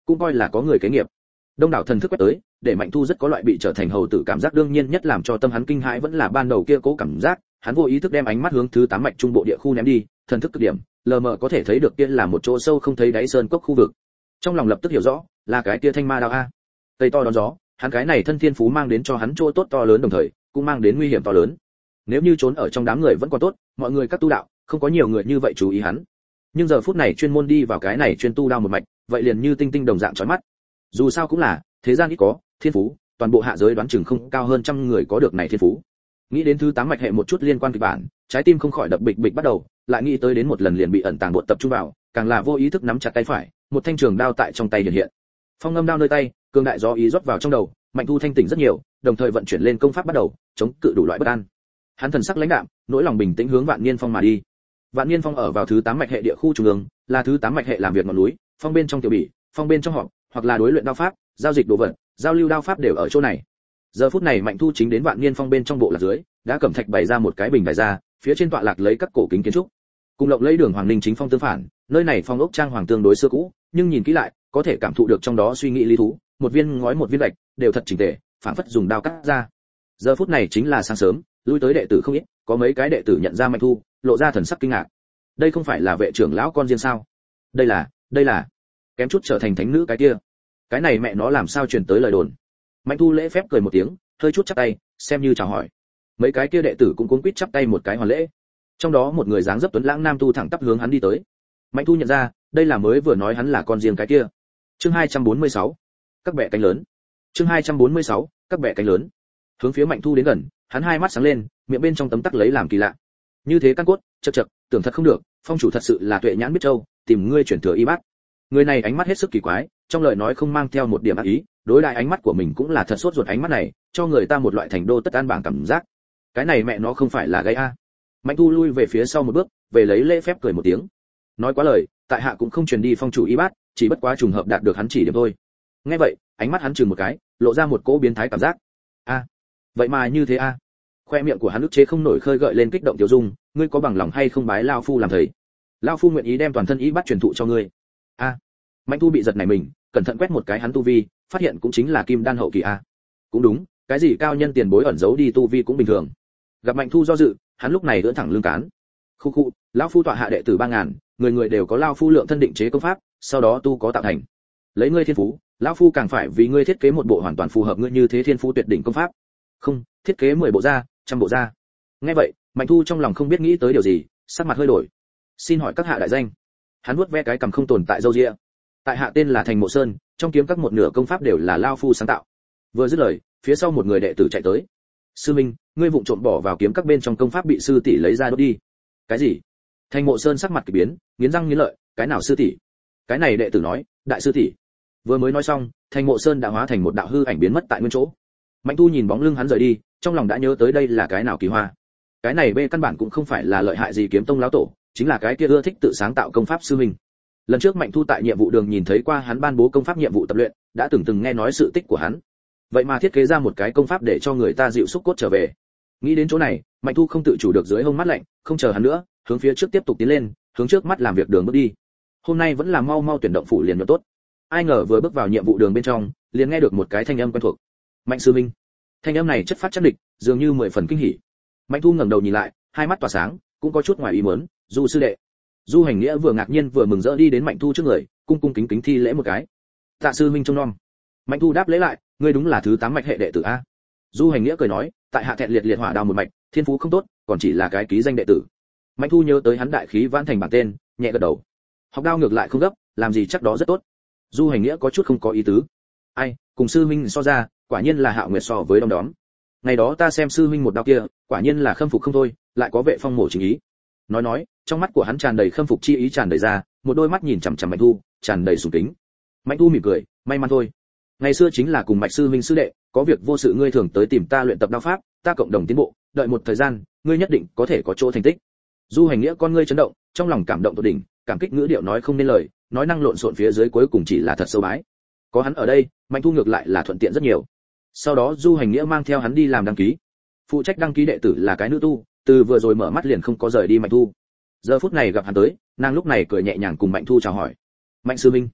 cũng coi là có người kế nghiệp. Đông đảo thần thức quét tới, để Mạnh Thu rất có loại bị trở thành hầu tử cảm giác, đương nhiên nhất làm cho tâm hắn kinh hãi vẫn là ban đầu kia cố cảm giác, hắn vô ý thức đem ánh mắt hướng thứ tám mạch trung bộ địa khu ném đi, thần thức cực điểm, lờ mờ có thể thấy được kia là một chỗ sâu không thấy đáy sơn cốc khu vực. Trong lòng lập tức hiểu rõ, là cái kia thanh ma đao a. Tây to đón gió, hắn cái này thân thiên phú mang đến cho hắn chỗ tốt to lớn, đồng thời cũng mang đến nguy hiểm to lớn. Nếu như trốn ở trong đám người vẫn còn tốt, mọi người các tu đạo, không có nhiều người như vậy chú ý hắn. Nhưng giờ phút này chuyên môn đi vào cái này chuyên tu đao một mạch, vậy liền như tinh tinh đồng dạng chói mắt. Dù sao cũng là thế gian ít có thiên phú, toàn bộ hạ giới đoán chừng không cao hơn trăm người có được này thiên phú. Nghĩ đến thứ tám mạch hệ một chút liên quan kịch bản, trái tim không khỏi đập bịch bịch bắt đầu, lại nghĩ tới đến một lần liền bị ẩn tàng bộ tập trung vào, càng là vô ý thức nắm chặt tay phải, một thanh trường đao tại trong tay hiện hiện. Phong ngâm đao nơi tay, cường đại gió ý rót vào trong đầu, Mạnh Thu thanh tỉnh rất nhiều, đồng thời vận chuyển lên công pháp bắt đầu chống cự đủ loại bất an. Hắn thần sắc lãnh đạm, nỗi lòng bình tĩnh hướng Vạn Niên Phong mà đi. Vạn Niên Phong ở vào thứ tám mạch hệ địa khu trung ương, là thứ tám mạch hệ làm việc ngọn núi, phong bên trong tiểu bỉ, phong bên trong họp, hoặc là đối luyện đao pháp, giao dịch đồ vật, giao lưu đao pháp đều ở chỗ này. Giờ phút này Mạnh Thu chính đến Vạn Niên Phong bên trong bộ lạc dưới, đã cẩm thạch bày ra một cái bình bày ra, phía trên tọa lạc lấy các cổ kính kiến trúc. Cùng lộng lấy đường Hoàng Ninh chính phong tương phản, nơi này phong ốc trang hoàng tương đối xưa cũ, nhưng nhìn kỹ lại, có thể cảm thụ được trong đó suy nghĩ lý thú, một viên ngói một viên gạch, đều thật chỉnh tề, phảng phất dùng đao cắt ra. Giờ phút này chính là sáng sớm, lui tới đệ tử không ít, có mấy cái đệ tử nhận ra Mạnh Thu, lộ ra thần sắc kinh ngạc. Đây không phải là vệ trưởng lão con riêng sao? Đây là, đây là kém chút trở thành thánh nữ cái kia. Cái này mẹ nó làm sao truyền tới lời đồn. Mạnh Thu lễ phép cười một tiếng, hơi chút chắp tay, xem như chào hỏi. Mấy cái kia đệ tử cũng cuống quýt chắp tay một cái hoàn lễ. Trong đó một người dáng dấp tuấn lãng nam tu thẳng tắp hướng hắn đi tới. Mạnh Thu nhận ra, đây là mới vừa nói hắn là con riêng cái kia. Chương hai trăm bốn mươi sáu, các bè cánh lớn. Chương hai trăm bốn mươi sáu, các bè cánh lớn. Hướng phía Mạnh Thu đến gần, hắn hai mắt sáng lên, miệng bên trong tấm tắc lấy làm kỳ lạ. Như thế căn cốt, chậc chậc, tưởng thật không được, phong chủ thật sự là tuệ nhãn biết châu, tìm ngươi chuyển thừa y bát. Người này ánh mắt hết sức kỳ quái, trong lời nói không mang theo một điểm ác ý, đối đại ánh mắt của mình cũng là thật sốt ruột, ánh mắt này cho người ta một loại thành đô tất an bảng cảm giác. Cái này mẹ nó không phải là gây a. Mạnh Thu lui về phía sau một bước, về lấy lễ phép cười một tiếng. Nói quá lời, tại hạ cũng không truyền đi phong chủ y bát, chỉ bất quá trùng hợp đạt được hắn chỉ điểm thôi. Nghe vậy, ánh mắt hắn chừng một cái, lộ ra một cỗ biến thái cảm giác. A, vậy mà như thế a. Khoe miệng của hắn ức chế không nổi khơi gợi lên kích động tiểu dung, ngươi có bằng lòng hay không bái lão phu làm thầy? Lão phu nguyện ý đem toàn thân y bát truyền thụ cho ngươi. A. Mạnh Thu bị giật này mình, cẩn thận quét một cái hắn tu vi, phát hiện cũng chính là kim đan hậu kỳ a. Cũng đúng, cái gì cao nhân tiền bối ẩn giấu đi tu vi cũng bình thường. Gặp Mạnh Thu do dự, hắn lúc này ưỡn thẳng lưng cán. Khu khu, lão phu tọa hạ đệ tử ba ngàn, người người đều có lão phu lượng thân định chế công pháp, sau đó tu có tạo thành. Lấy ngươi thiên phú, lão phu càng phải vì ngươi thiết kế một bộ hoàn toàn phù hợp ngươi như thế thiên phú tuyệt đỉnh công pháp. Không, thiết kế mười bộ ra, trăm bộ ra. Nghe vậy, Mạnh Thu trong lòng không biết nghĩ tới điều gì, sắc mặt hơi đổi. Xin hỏi các hạ đại danh? Hắn vuốt ve cái cằm không tồn tại râu ria. Tại hạ tên là Thành Mộ Sơn, trong kiếm các một nửa công pháp đều là lão phu sáng tạo. Vừa dứt lời, phía sau một người đệ tử chạy tới. Sư minh, ngươi vụng trộm bỏ vào kiếm các bên trong công pháp bị sư tỷ lấy ra đốt đi. Cái gì? Thành Mộ Sơn sắc mặt kỳ biến, nghiến răng nghiến lợi, cái nào sư tỷ? Cái này đệ tử nói, đại sư tỷ. Vừa mới nói xong, Thành Mộ Sơn đã hóa thành một đạo hư ảnh biến mất tại nguyên chỗ. Mạnh Thu nhìn bóng lưng hắn rời đi, trong lòng đã nhớ tới đây là cái nào kỳ hoa. Cái này bê căn bản cũng không phải là lợi hại gì kiếm tông lão tổ, chính là cái kia ưa thích tự sáng tạo công pháp sư minh. Lần trước Mạnh Thu tại nhiệm vụ đường nhìn thấy qua hắn ban bố công pháp nhiệm vụ tập luyện, đã từng từng nghe nói sự tích của hắn. Vậy mà thiết kế ra một cái công pháp để cho người ta dịu xúc cốt trở về. Nghĩ đến chỗ này, Mạnh Thu không tự chủ được dưới hông mắt lạnh, không chờ hắn nữa, hướng phía trước tiếp tục tiến lên, hướng trước mắt làm việc đường bước đi. Hôm nay vẫn là mau mau tuyển động phủ liền nhuận tốt. Ai ngờ vừa bước vào nhiệm vụ đường bên trong, liền nghe được một cái thanh âm quen thuộc. Mạnh sư minh. Thanh âm này chất phát chất địch, dường như mười phần kinh hỉ. Mạnh Thu ngẩng đầu nhìn lại, hai mắt tỏa sáng, cũng có chút ngoài ý muốn, Du sư đệ. Du Hành Nghĩa vừa ngạc nhiên vừa mừng rỡ đi đến Mạnh Thu trước người, cung cung kính kính thi lễ một cái. Tạ sư minh trông nom. Mạnh Thu đáp lễ lại, ngươi đúng là thứ tám mạch hệ đệ tử a. Du Hành Nghĩa cười nói, tại hạ thẹn liệt liệt hỏa đao một mạch, thiên phú không tốt, còn chỉ là cái ký danh đệ tử. Mạnh Thu nhớ tới hắn đại khí vãn thành bản tên, nhẹ gật đầu. Học đao ngược lại không gấp, làm gì chắc đó rất tốt. Du Hành Nghĩa có chút không có ý tứ. Ai, cùng sư minh so ra, quả nhiên là Hạo Nguyệt so với đom đóm. Ngày đó ta xem sư minh một đao kia, quả nhiên là khâm phục không thôi, lại có vệ phong mổ chính ý. Nói nói, trong mắt của hắn tràn đầy khâm phục chi ý tràn đầy ra, một đôi mắt nhìn chằm chằm Mạnh Thu, tràn đầy sùng kính. Mạnh Thu mỉm cười, may mắn thôi. Ngày xưa chính là cùng Mạch sư minh sư đệ, có việc vô sự ngươi thường tới tìm ta luyện tập đao pháp, ta cộng đồng tiến bộ, đợi một thời gian, ngươi nhất định có thể có chỗ thành tích. Du Hành Nghĩa con ngươi chấn động, trong lòng cảm động tột đỉnh, cảm kích ngữ điệu nói không nên lời, nói năng lộn xộn phía dưới cuối cùng chỉ là thật sâu bái. Có hắn ở đây, Mạnh Thu ngược lại là thuận tiện rất nhiều. Sau đó Du Hành Nghĩa mang theo hắn đi làm đăng ký. Phụ trách đăng ký đệ tử là cái nữ tu, từ vừa rồi mở mắt liền không có rời đi Mạnh Thu. Giờ phút này gặp hắn tới, nàng lúc này cười nhẹ nhàng cùng Mạnh Thu chào hỏi. Mạnh sư minh.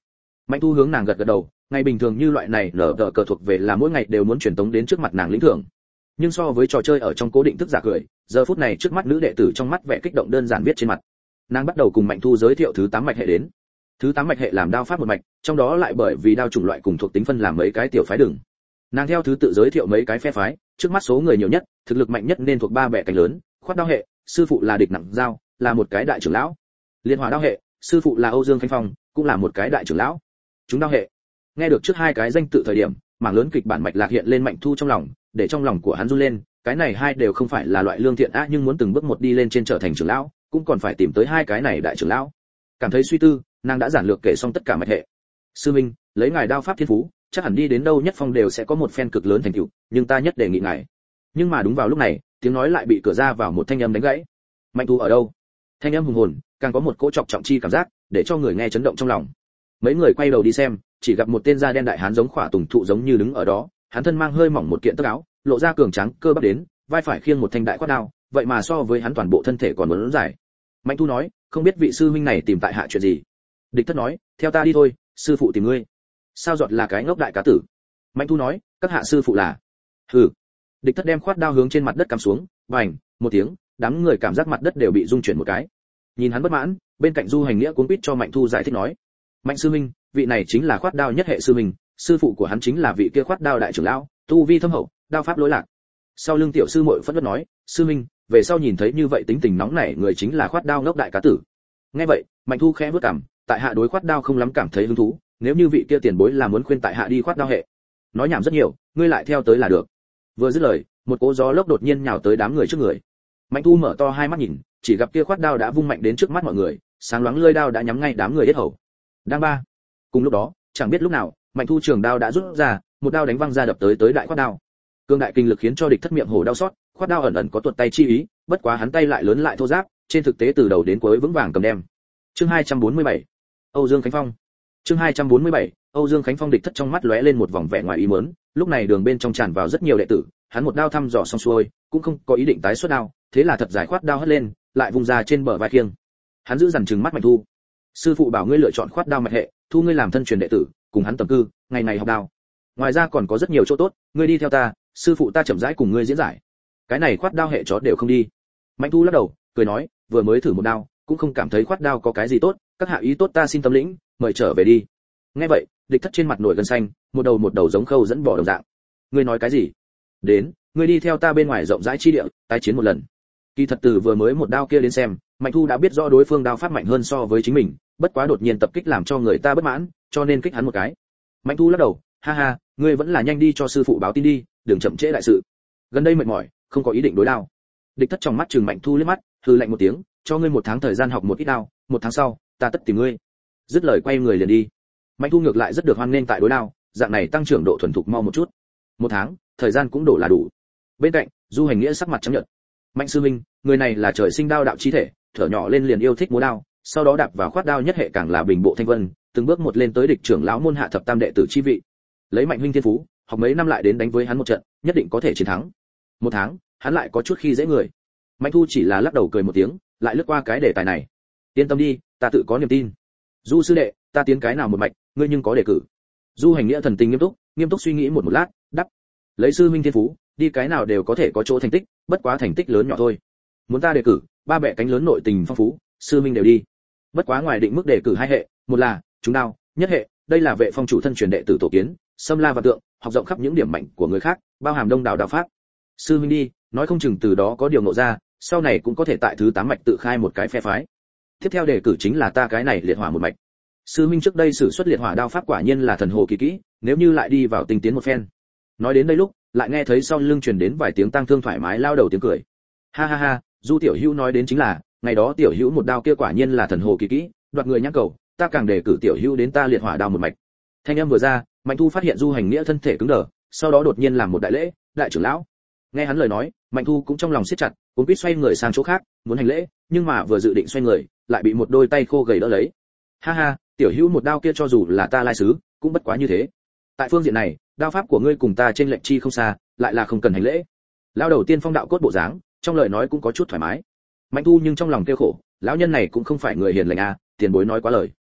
Mạnh Thu hướng nàng gật gật đầu, ngày bình thường như loại này nở tờ cờ thuộc về là mỗi ngày đều muốn truyền tống đến trước mặt nàng lĩnh thưởng. Nhưng so với trò chơi ở trong cố định thức giả cười, giờ phút này trước mắt nữ đệ tử trong mắt vẻ kích động đơn giản viết trên mặt. Nàng bắt đầu cùng Mạnh Thu giới thiệu thứ tám mạch hệ đến. Thứ tám mạch hệ làm đao pháp một mạch, trong đó lại bởi vì đao chủng loại cùng thuộc tính phân làm mấy cái tiểu phái đường. Nàng theo thứ tự giới thiệu mấy cái phe phái, trước mắt số người nhiều nhất, thực lực mạnh nhất nên thuộc ba bẻ cánh lớn, khoát đao hệ, sư phụ là địch nặng dao, là một cái đại trưởng lão. Liên hỏa đao hệ, sư phụ là Âu Dương Khánh Phong, cũng là một cái đại trưởng lão. Chúng đao hệ. Nghe được trước hai cái danh tự thời điểm, mảng lớn kịch bản mạch lạc hiện lên Mạnh Thu trong lòng, để trong lòng của hắn run lên, cái này hai đều không phải là loại lương thiện á, nhưng muốn từng bước một đi lên trên trở thành trưởng lão, cũng còn phải tìm tới hai cái này đại trưởng lão. Cảm thấy suy tư, nàng đã giản lược kể xong tất cả mạch hệ. Sư minh, lấy ngài đao pháp thiên phú, chắc hẳn đi đến đâu nhất phong đều sẽ có một phen cực lớn thành tựu, nhưng ta nhất đề nghị ngài. Nhưng mà đúng vào lúc này, tiếng nói lại bị cửa ra vào một thanh âm đánh gãy. Mạnh Thu ở đâu? Thanh âm hùng hồn, càng có một cỗ trọng trọng chi cảm giác, để cho người nghe chấn động trong lòng. Mấy người quay đầu đi xem, chỉ gặp một tên da đen đại hán giống khỏa tùng thụ giống như đứng ở đó, hắn thân mang hơi mỏng một kiện tơ áo, lộ ra cường tráng cơ bắp đến, vai phải khiêng một thanh đại quát đao, vậy mà so với hắn toàn bộ thân thể còn muốn dài. Mạnh Thu nói, không biết vị sư huynh này tìm tại hạ chuyện gì. Địch Thất nói, theo ta đi thôi, sư phụ tìm ngươi. Sao giọt là cái ngốc đại cá tử. Mạnh Thu nói, các hạ sư phụ là. Hừ. Địch Thất đem khoát đao hướng trên mặt đất cắm xuống, bành, một tiếng, đám người cảm giác mặt đất đều bị rung chuyển một cái. Nhìn hắn bất mãn, bên cạnh Du Hành Nghĩa cuống quýt cho Mạnh Thu giải thích nói, Mạnh sư huynh, vị này chính là khoát đao nhất hệ sư huynh, sư phụ của hắn chính là vị kia khoát đao đại trưởng lão, tu vi thâm hậu, đao pháp lỗi lạc. Sau lưng tiểu sư muội phẫn nộ nói, sư huynh, về sau nhìn thấy như vậy tính tình nóng nảy người chính là khoát đao ngốc đại cá tử. Nghe vậy, Mạnh Thu khẽ bước cằm, tại hạ đối khoát đao không lắm cảm thấy hứng thú, nếu như vị kia tiền bối là muốn khuyên tại hạ đi khoát đao hệ, nói nhảm rất nhiều, ngươi lại theo tới là được. Vừa dứt lời, một cỗ gió lốc đột nhiên nhào tới đám người trước người. Mạnh Thu mở to hai mắt nhìn, chỉ gặp kia khoát đao đã vung mạnh đến trước mắt mọi người, sáng loáng lưỡi đao đã nhắm ngay đám người yết hầu. Đang ba. Cùng lúc đó, chẳng biết lúc nào, Mạnh Thu trường đao đã rút ra, một đao đánh văng ra đập tới tới đại khoát đao. Cương đại kinh lực khiến cho địch thất miệng hổ đau xót, khoát đao ẩn ẩn có tuột tay chi ý, bất quá hắn tay lại lớn lại thô ráp, trên thực tế từ đầu đến cuối vững vàng cầm đem. Chương hai trăm bốn mươi bảy, Âu Dương Khánh Phong. Chương hai trăm bốn mươi bảy, Âu Dương Khánh Phong địch thất trong mắt lóe lên một vòng vẻ ngoài ý muốn, lúc này đường bên trong tràn vào rất nhiều đệ tử, hắn một đao thăm dò xong xuôi, cũng không có ý định tái xuất đao, thế là thật giải khoát đao hất lên, lại vung ra trên bờ vai khiêng. Hắn giữ dằn trừng mắt Mạnh Thu. Sư phụ bảo ngươi lựa chọn khoát đao mạch hệ, thu ngươi làm thân truyền đệ tử, cùng hắn tầm cư, ngày ngày học đao. Ngoài ra còn có rất nhiều chỗ tốt, ngươi đi theo ta, sư phụ ta chậm rãi cùng ngươi diễn giải. Cái này khoát đao hệ chó đều không đi. Mạnh Thu lắc đầu, cười nói, vừa mới thử một đao, cũng không cảm thấy khoát đao có cái gì tốt, các hạ ý tốt ta xin tâm lĩnh, mời trở về đi. Nghe vậy, địch thất trên mặt nổi gân xanh, một đầu một đầu giống khâu dẫn bỏ đồng dạng. Ngươi nói cái gì? Đến, ngươi đi theo ta bên ngoài rộng rãi chi địa, tái chiến một lần. Kỳ thật từ vừa mới một đao kia đến xem, Mạnh Thu đã biết rõ đối phương đao pháp mạnh hơn so với chính mình, bất quá đột nhiên tập kích làm cho người ta bất mãn, cho nên kích hắn một cái. Mạnh Thu lắc đầu, ha ha, ngươi vẫn là nhanh đi cho sư phụ báo tin đi, đừng chậm trễ đại sự. Gần đây mệt mỏi, không có ý định đối đao. Địch thất trong mắt trừng Mạnh Thu liếc mắt, hừ lạnh một tiếng, cho ngươi một tháng thời gian học một ít đao, một tháng sau, ta tất tìm ngươi. Dứt lời quay người liền đi. Mạnh Thu ngược lại rất được hoan nghênh tại đối đao, dạng này tăng trưởng độ thuần thục mau một chút. Một tháng, thời gian cũng đủ là đủ. Bên cạnh, Du Hành Nghĩa sắc mặt trắng nhợt. Mạnh sư minh, người này là trời sinh đao đạo chi thể, thở nhỏ lên liền yêu thích múa đao, sau đó đạp vào khoát đao nhất hệ càng là bình bộ thanh vân, từng bước một lên tới địch trưởng lão môn hạ thập tam đệ tử chi vị. Lấy Mạnh huynh thiên phú, học mấy năm lại đến đánh với hắn một trận, nhất định có thể chiến thắng. Một tháng, hắn lại có chút khi dễ người. Mạnh Thu chỉ là lắc đầu cười một tiếng, lại lướt qua cái đề tài này. Yên tâm đi, ta tự có niềm tin. Du sư đệ, ta tiến cái nào một mạch, ngươi nhưng có đề cử. Du Hành Nghĩa thần tình nghiêm túc, nghiêm túc suy nghĩ một một lát, đáp: lấy sư minh thiên phú, đi cái nào đều có thể có chỗ thành tích, bất quá thành tích lớn nhỏ thôi. Muốn ta đề cử, ba bẻ cánh lớn nội tình phong phú, sư minh đều đi. Bất quá ngoài định mức đề cử hai hệ, một là chúng đao, nhất hệ, đây là vệ phong chủ thân truyền đệ tử tổ kiến, xâm la và tượng, học rộng khắp những điểm mạnh của người khác, bao hàm đông đảo đạo pháp. Sư minh đi, nói không chừng từ đó có điều ngộ ra, sau này cũng có thể tại thứ tám mạch tự khai một cái phe phái. Tiếp theo đề cử chính là ta cái này liệt hỏa một mạch. Sư minh trước đây sử xuất liệt hỏa đao pháp quả nhiên là thần hồ kỳ kỹ, nếu như lại đi vào tinh tiến một phen. Nói đến đây lúc, lại nghe thấy sau lưng truyền đến vài tiếng tang thương thoải mái lao đầu tiếng cười. Ha ha ha, Du tiểu hữu nói đến chính là, ngày đó tiểu hữu một đao kia quả nhiên là thần hồ kỳ kỹ, đoạt người nhãn cầu, ta càng đề cử tiểu hữu đến ta liệt hỏa đao một mạch. Thanh âm vừa ra, Mạnh Thu phát hiện Du Hành Nghĩa thân thể cứng đờ, sau đó đột nhiên làm một đại lễ, đại trưởng lão. Nghe hắn lời nói, Mạnh Thu cũng trong lòng siết chặt, cuống quýt xoay người sang chỗ khác, muốn hành lễ, nhưng mà vừa dự định xoay người, lại bị một đôi tay khô gầy đỡ lấy. Ha ha, tiểu hữu một đao kia cho dù là ta lai sứ, cũng bất quá như thế. Tại phương diện này, đao pháp của ngươi cùng ta trên lệnh chi không xa, lại là không cần hành lễ. Lão đầu tiên phong đạo cốt bộ dáng, trong lời nói cũng có chút thoải mái. Mạnh Thu nhưng trong lòng kêu khổ, lão nhân này cũng không phải người hiền lành à, tiền bối nói quá lời.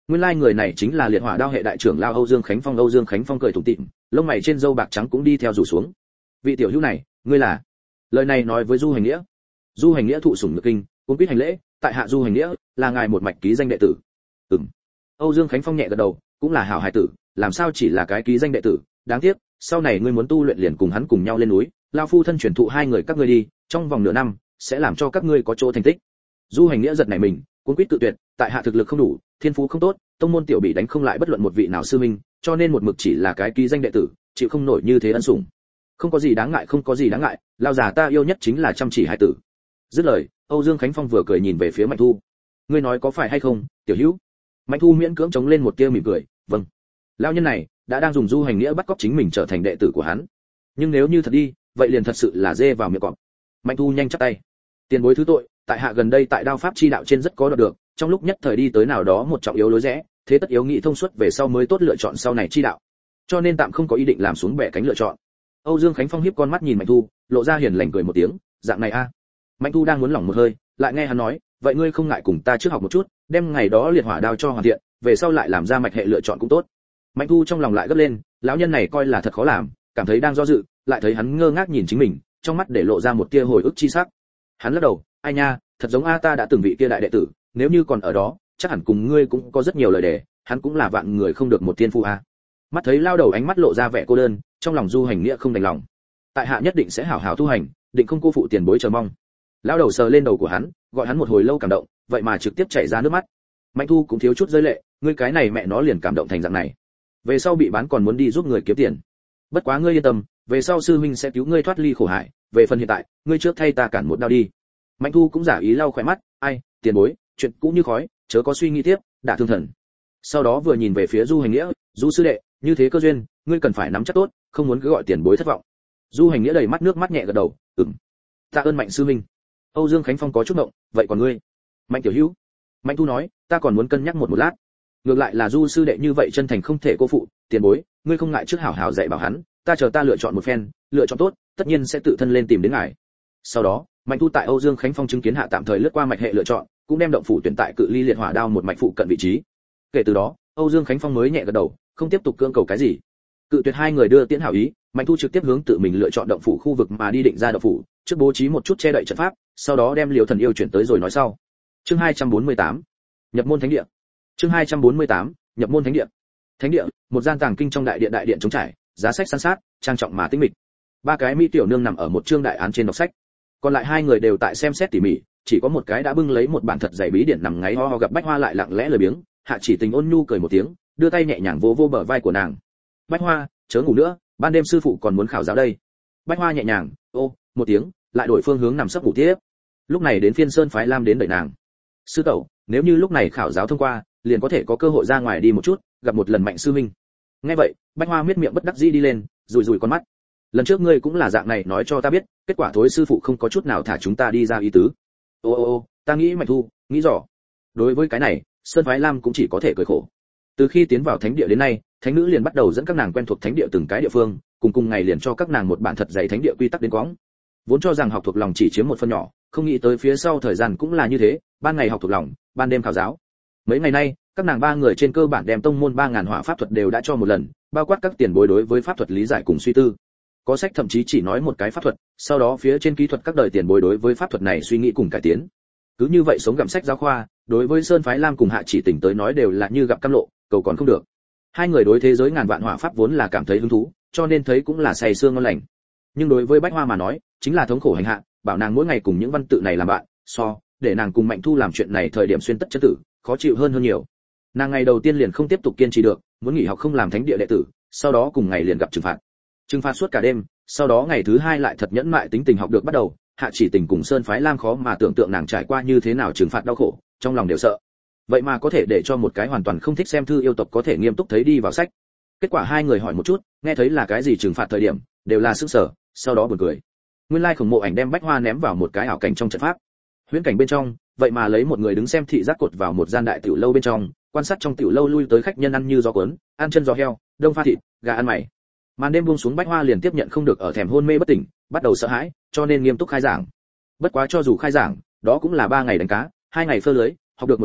Nguyên lai like người này chính là liệt hỏa đao hệ đại trưởng lao Âu Dương Khánh Phong. Âu Dương Khánh Phong cười tủm tỉm, lông mày trên râu bạc trắng cũng đi theo rủ xuống. Vị tiểu hữu này, ngươi là? Lời này nói với Du Hành Nghĩa. Du Hành Nghĩa thụ sủng nhược kinh, cung kính hành lễ, tại hạ Du Hành Nghĩa, là ngài một mạch ký danh đệ tử. Ừm. Âu Dương Khánh Phong nhẹ gật đầu, cũng là hảo hài tử, làm sao chỉ là cái ký danh đệ tử, đáng tiếc, sau này ngươi muốn tu luyện liền cùng hắn cùng nhau lên núi, lão phu thân truyền thụ hai người các ngươi đi, trong vòng nửa năm sẽ làm cho các ngươi có chỗ thành tích. Du Hành Nghĩa giật nảy mình, cuống quýt tự tuyệt, tại hạ thực lực không đủ, thiên phú không tốt, tông môn tiểu bị đánh không lại bất luận một vị nào sư minh, cho nên một mực chỉ là cái ký danh đệ tử, chịu không nổi như thế ân sủng. Không có gì đáng ngại, không có gì đáng ngại, lão già ta yêu nhất chính là chăm chỉ hài tử. Dứt lời, Âu Dương Khánh Phong vừa cười nhìn về phía Mạnh Thu. Ngươi nói có phải hay không, tiểu hữu? Mạnh Thu miễn cưỡng chống lên một tia mỉm cười, vâng. Lão nhân này đã đang dùng Du Hành Nghĩa bắt cóc chính mình trở thành đệ tử của hắn. Nhưng nếu như thật đi, vậy liền thật sự là dê vào miệng cọp. Mạnh Thu nhanh chắp tay. Tiền bối thứ tội, tại hạ gần đây tại đao pháp chi đạo trên rất có đoạt được, trong lúc nhất thời đi tới nào đó một trọng yếu lối rẽ, thế tất yếu nghị thông suốt về sau mới tốt lựa chọn sau này chi đạo. Cho nên tạm không có ý định làm xuống bẻ cánh lựa chọn. Âu Dương Khánh Phong hiếp con mắt nhìn Mạnh Thu, lộ ra hiền lành cười một tiếng, dạng này a. Mạnh Thu đang muốn lỏng một hơi, lại nghe hắn nói, vậy ngươi không ngại cùng ta trước học một chút, đem ngày đó liệt hỏa đao cho hoàn thiện, về sau lại làm ra mạch hệ lựa chọn cũng tốt. Mạnh Thu trong lòng lại gấp lên, lão nhân này coi là thật khó làm, cảm thấy đang do dự, lại thấy hắn ngơ ngác nhìn chính mình, trong mắt để lộ ra một tia hồi ức chi sắc. Hắn lắc đầu, ai nha, thật giống a ta đã từng vị kia đại đệ tử, nếu như còn ở đó, chắc hẳn cùng ngươi cũng có rất nhiều lời đề, hắn cũng là vạn người không được một thiên phu a. Mắt thấy lao đầu ánh mắt lộ ra vẻ cô đơn, trong lòng Du Hành Nghĩa không đành lòng. Tại hạ nhất định sẽ hảo hảo tu hành, định không cô phụ tiền bối chờ mong. Lao đầu sờ lên đầu của hắn, gọi hắn một hồi lâu cảm động, vậy mà trực tiếp chảy ra nước mắt. Mạnh Thu cũng thiếu chút rơi lệ, ngươi cái này mẹ nó liền cảm động thành dạng này. Về sau bị bán còn muốn đi giúp người kiếm tiền. Bất quá ngươi yên tâm, về sau sư huynh sẽ cứu ngươi thoát ly khổ hải, về phần hiện tại, ngươi trước thay ta cản một đao đi. Mạnh Thu cũng giả ý lau khóe mắt, ai, tiền bối, chuyện cũ như khói, chớ có suy nghĩ tiếp, đã thương thần. Sau đó vừa nhìn về phía Du Hành Nghĩa, Du sư đệ, như thế cơ duyên, ngươi cần phải nắm chắc tốt, không muốn cứ gọi tiền bối thất vọng. Du Hành Nghĩa đầy mắt nước mắt nhẹ gật đầu, ừm. Tạ ơn Mạnh sư huynh. Âu Dương Khánh Phong có chút động, vậy còn ngươi? Mạnh tiểu hữu. Mạnh Thu nói, ta còn muốn cân nhắc một một lát. Ngược lại là Du sư đệ như vậy chân thành không thể cô phụ, tiền bối, ngươi không ngại trước hảo hảo dạy bảo hắn, ta chờ ta lựa chọn một phen, lựa chọn tốt, tất nhiên sẽ tự thân lên tìm đến ngài. Sau đó, Mạnh Thu tại Âu Dương Khánh Phong chứng kiến hạ tạm thời lướt qua mạch hệ lựa chọn, cũng đem động phủ tuyển tại cự ly liệt hỏa đao một mạch phụ cận vị trí. Kể từ đó, Âu Dương Khánh Phong mới nhẹ gật đầu, không tiếp tục cưỡng cầu cái gì. Cự tuyệt hai người đưa tiễn hảo ý, Mạnh Thu trực tiếp hướng tự mình lựa chọn động phủ khu vực mà đi định ra động phủ, trước bố trí một chút che đậy trận pháp, sau đó đem Liều Thần Yêu chuyển tới rồi nói sau. Chương hai trăm bốn mươi tám, nhập môn thánh địa. Chương hai trăm bốn mươi tám, nhập môn thánh địa. Thánh địa, một gian tàng kinh trong đại điện, đại điện trống trải, giá sách san sát, trang trọng mà tĩnh mịch. Ba cái mỹ tiểu nương nằm ở một chương đại án trên đọc sách, còn lại hai người đều tại xem xét tỉ mỉ, chỉ có một cái đã bưng lấy một bản thật dày bí điển nằm ngáy ho ho. Gặp Bách Hoa lại lặng lẽ lười biếng, Hạ Chỉ Tình ôn nhu cười một tiếng, đưa tay nhẹ nhàng vỗ vỗ bờ vai của nàng. Bách Hoa, chớ ngủ nữa, ban đêm sư phụ còn muốn khảo giáo đây. Bách Hoa nhẹ nhàng, ô, một tiếng, lại đổi phương hướng nằm sấp ngủ tiếp. Lúc này đến phiên Sơn phái Lam đến đợi nàng. Sư tẩu, nếu như lúc này khảo giáo thông qua, liền có thể có cơ hội ra ngoài đi một chút, gặp một lần Mạnh sư huynh. Nghe vậy, Bách Hoa miết miệng bất đắc dĩ đi lên, rủi rủi con mắt. Lần trước ngươi cũng là dạng này nói cho ta biết, kết quả thối sư phụ không có chút nào thả chúng ta đi ra ý tứ. Ô ô ô, ta nghĩ Mạnh Thu, nghĩ rõ. Đối với cái này, Sơn phái Lam cũng chỉ có thể cười khổ. Từ khi tiến vào thánh địa đến nay, thánh nữ liền bắt đầu dẫn các nàng quen thuộc thánh địa từng cái địa phương, cùng cùng ngày liền cho các nàng một bản thật dày thánh địa quy tắc đến quõng. Vốn cho rằng học thuộc lòng chỉ chiếm một phần nhỏ, không nghĩ tới phía sau thời gian cũng là như thế, ban ngày học thuộc lòng, ban đêm khảo giáo. Mấy ngày nay, các nàng ba người trên cơ bản đem tông môn ba ngàn hỏa pháp thuật đều đã cho một lần, bao quát các tiền bối đối với pháp thuật lý giải cùng suy tư. Có sách thậm chí chỉ nói một cái pháp thuật, sau đó phía trên kỹ thuật các đời tiền bối đối với pháp thuật này suy nghĩ cùng cải tiến. Cứ như vậy sống gặm sách giáo khoa, đối với Sơn phái Lam cùng Hạ Chỉ Tình tới nói đều là như gặp cam lộ, cầu còn không được. Hai người đối thế giới ngàn vạn hỏa pháp vốn là cảm thấy hứng thú, cho nên thấy cũng là say sương ngon lành. Nhưng đối với Bách Hoa mà nói, chính là thống khổ hành hạ, bảo nàng mỗi ngày cùng những văn tự này làm bạn, so để nàng cùng Mạnh Thu làm chuyện này thời điểm xuyên tất chân tử, khó chịu hơn hơn nhiều. Nàng ngày đầu tiên liền không tiếp tục kiên trì được, muốn nghỉ học không làm thánh địa đệ tử, sau đó cùng ngày liền gặp trừng phạt. Trừng phạt suốt cả đêm, sau đó ngày thứ hai lại thật nhẫn mại tính tình học được bắt đầu. Hạ Chỉ Tình cùng Sơn phái Lam khó mà tưởng tượng nàng trải qua như thế nào trừng phạt đau khổ, trong lòng đều sợ. Vậy mà có thể để cho một cái hoàn toàn không thích xem thư yêu tộc có thể nghiêm túc thấy đi vào sách. Kết quả hai người hỏi một chút, nghe thấy là cái gì trừng phạt thời điểm, đều là sức sở, sau đó buồn cười. Nguyên lai Khổng Mộ Ảnh đem Bách Hoa ném vào một cái ảo cảnh trong trận pháp. Huyễn cảnh bên trong, vậy mà lấy một người đứng xem thị giác cột vào một gian đại tiểu lâu bên trong, quan sát trong tiểu lâu lui tới khách nhân ăn như gió cuốn, ăn chân giò heo, đông pha thịt, gà ăn mày. Màn đêm buông xuống, Bách Hoa liền tiếp nhận không được ở thèm hôn mê bất tỉnh, bắt đầu sợ hãi, cho nên nghiêm túc khai giảng. Bất quá cho dù khai giảng, đó cũng là ba ngày đánh cá, hai ngày phơ lưới, học được một ngày,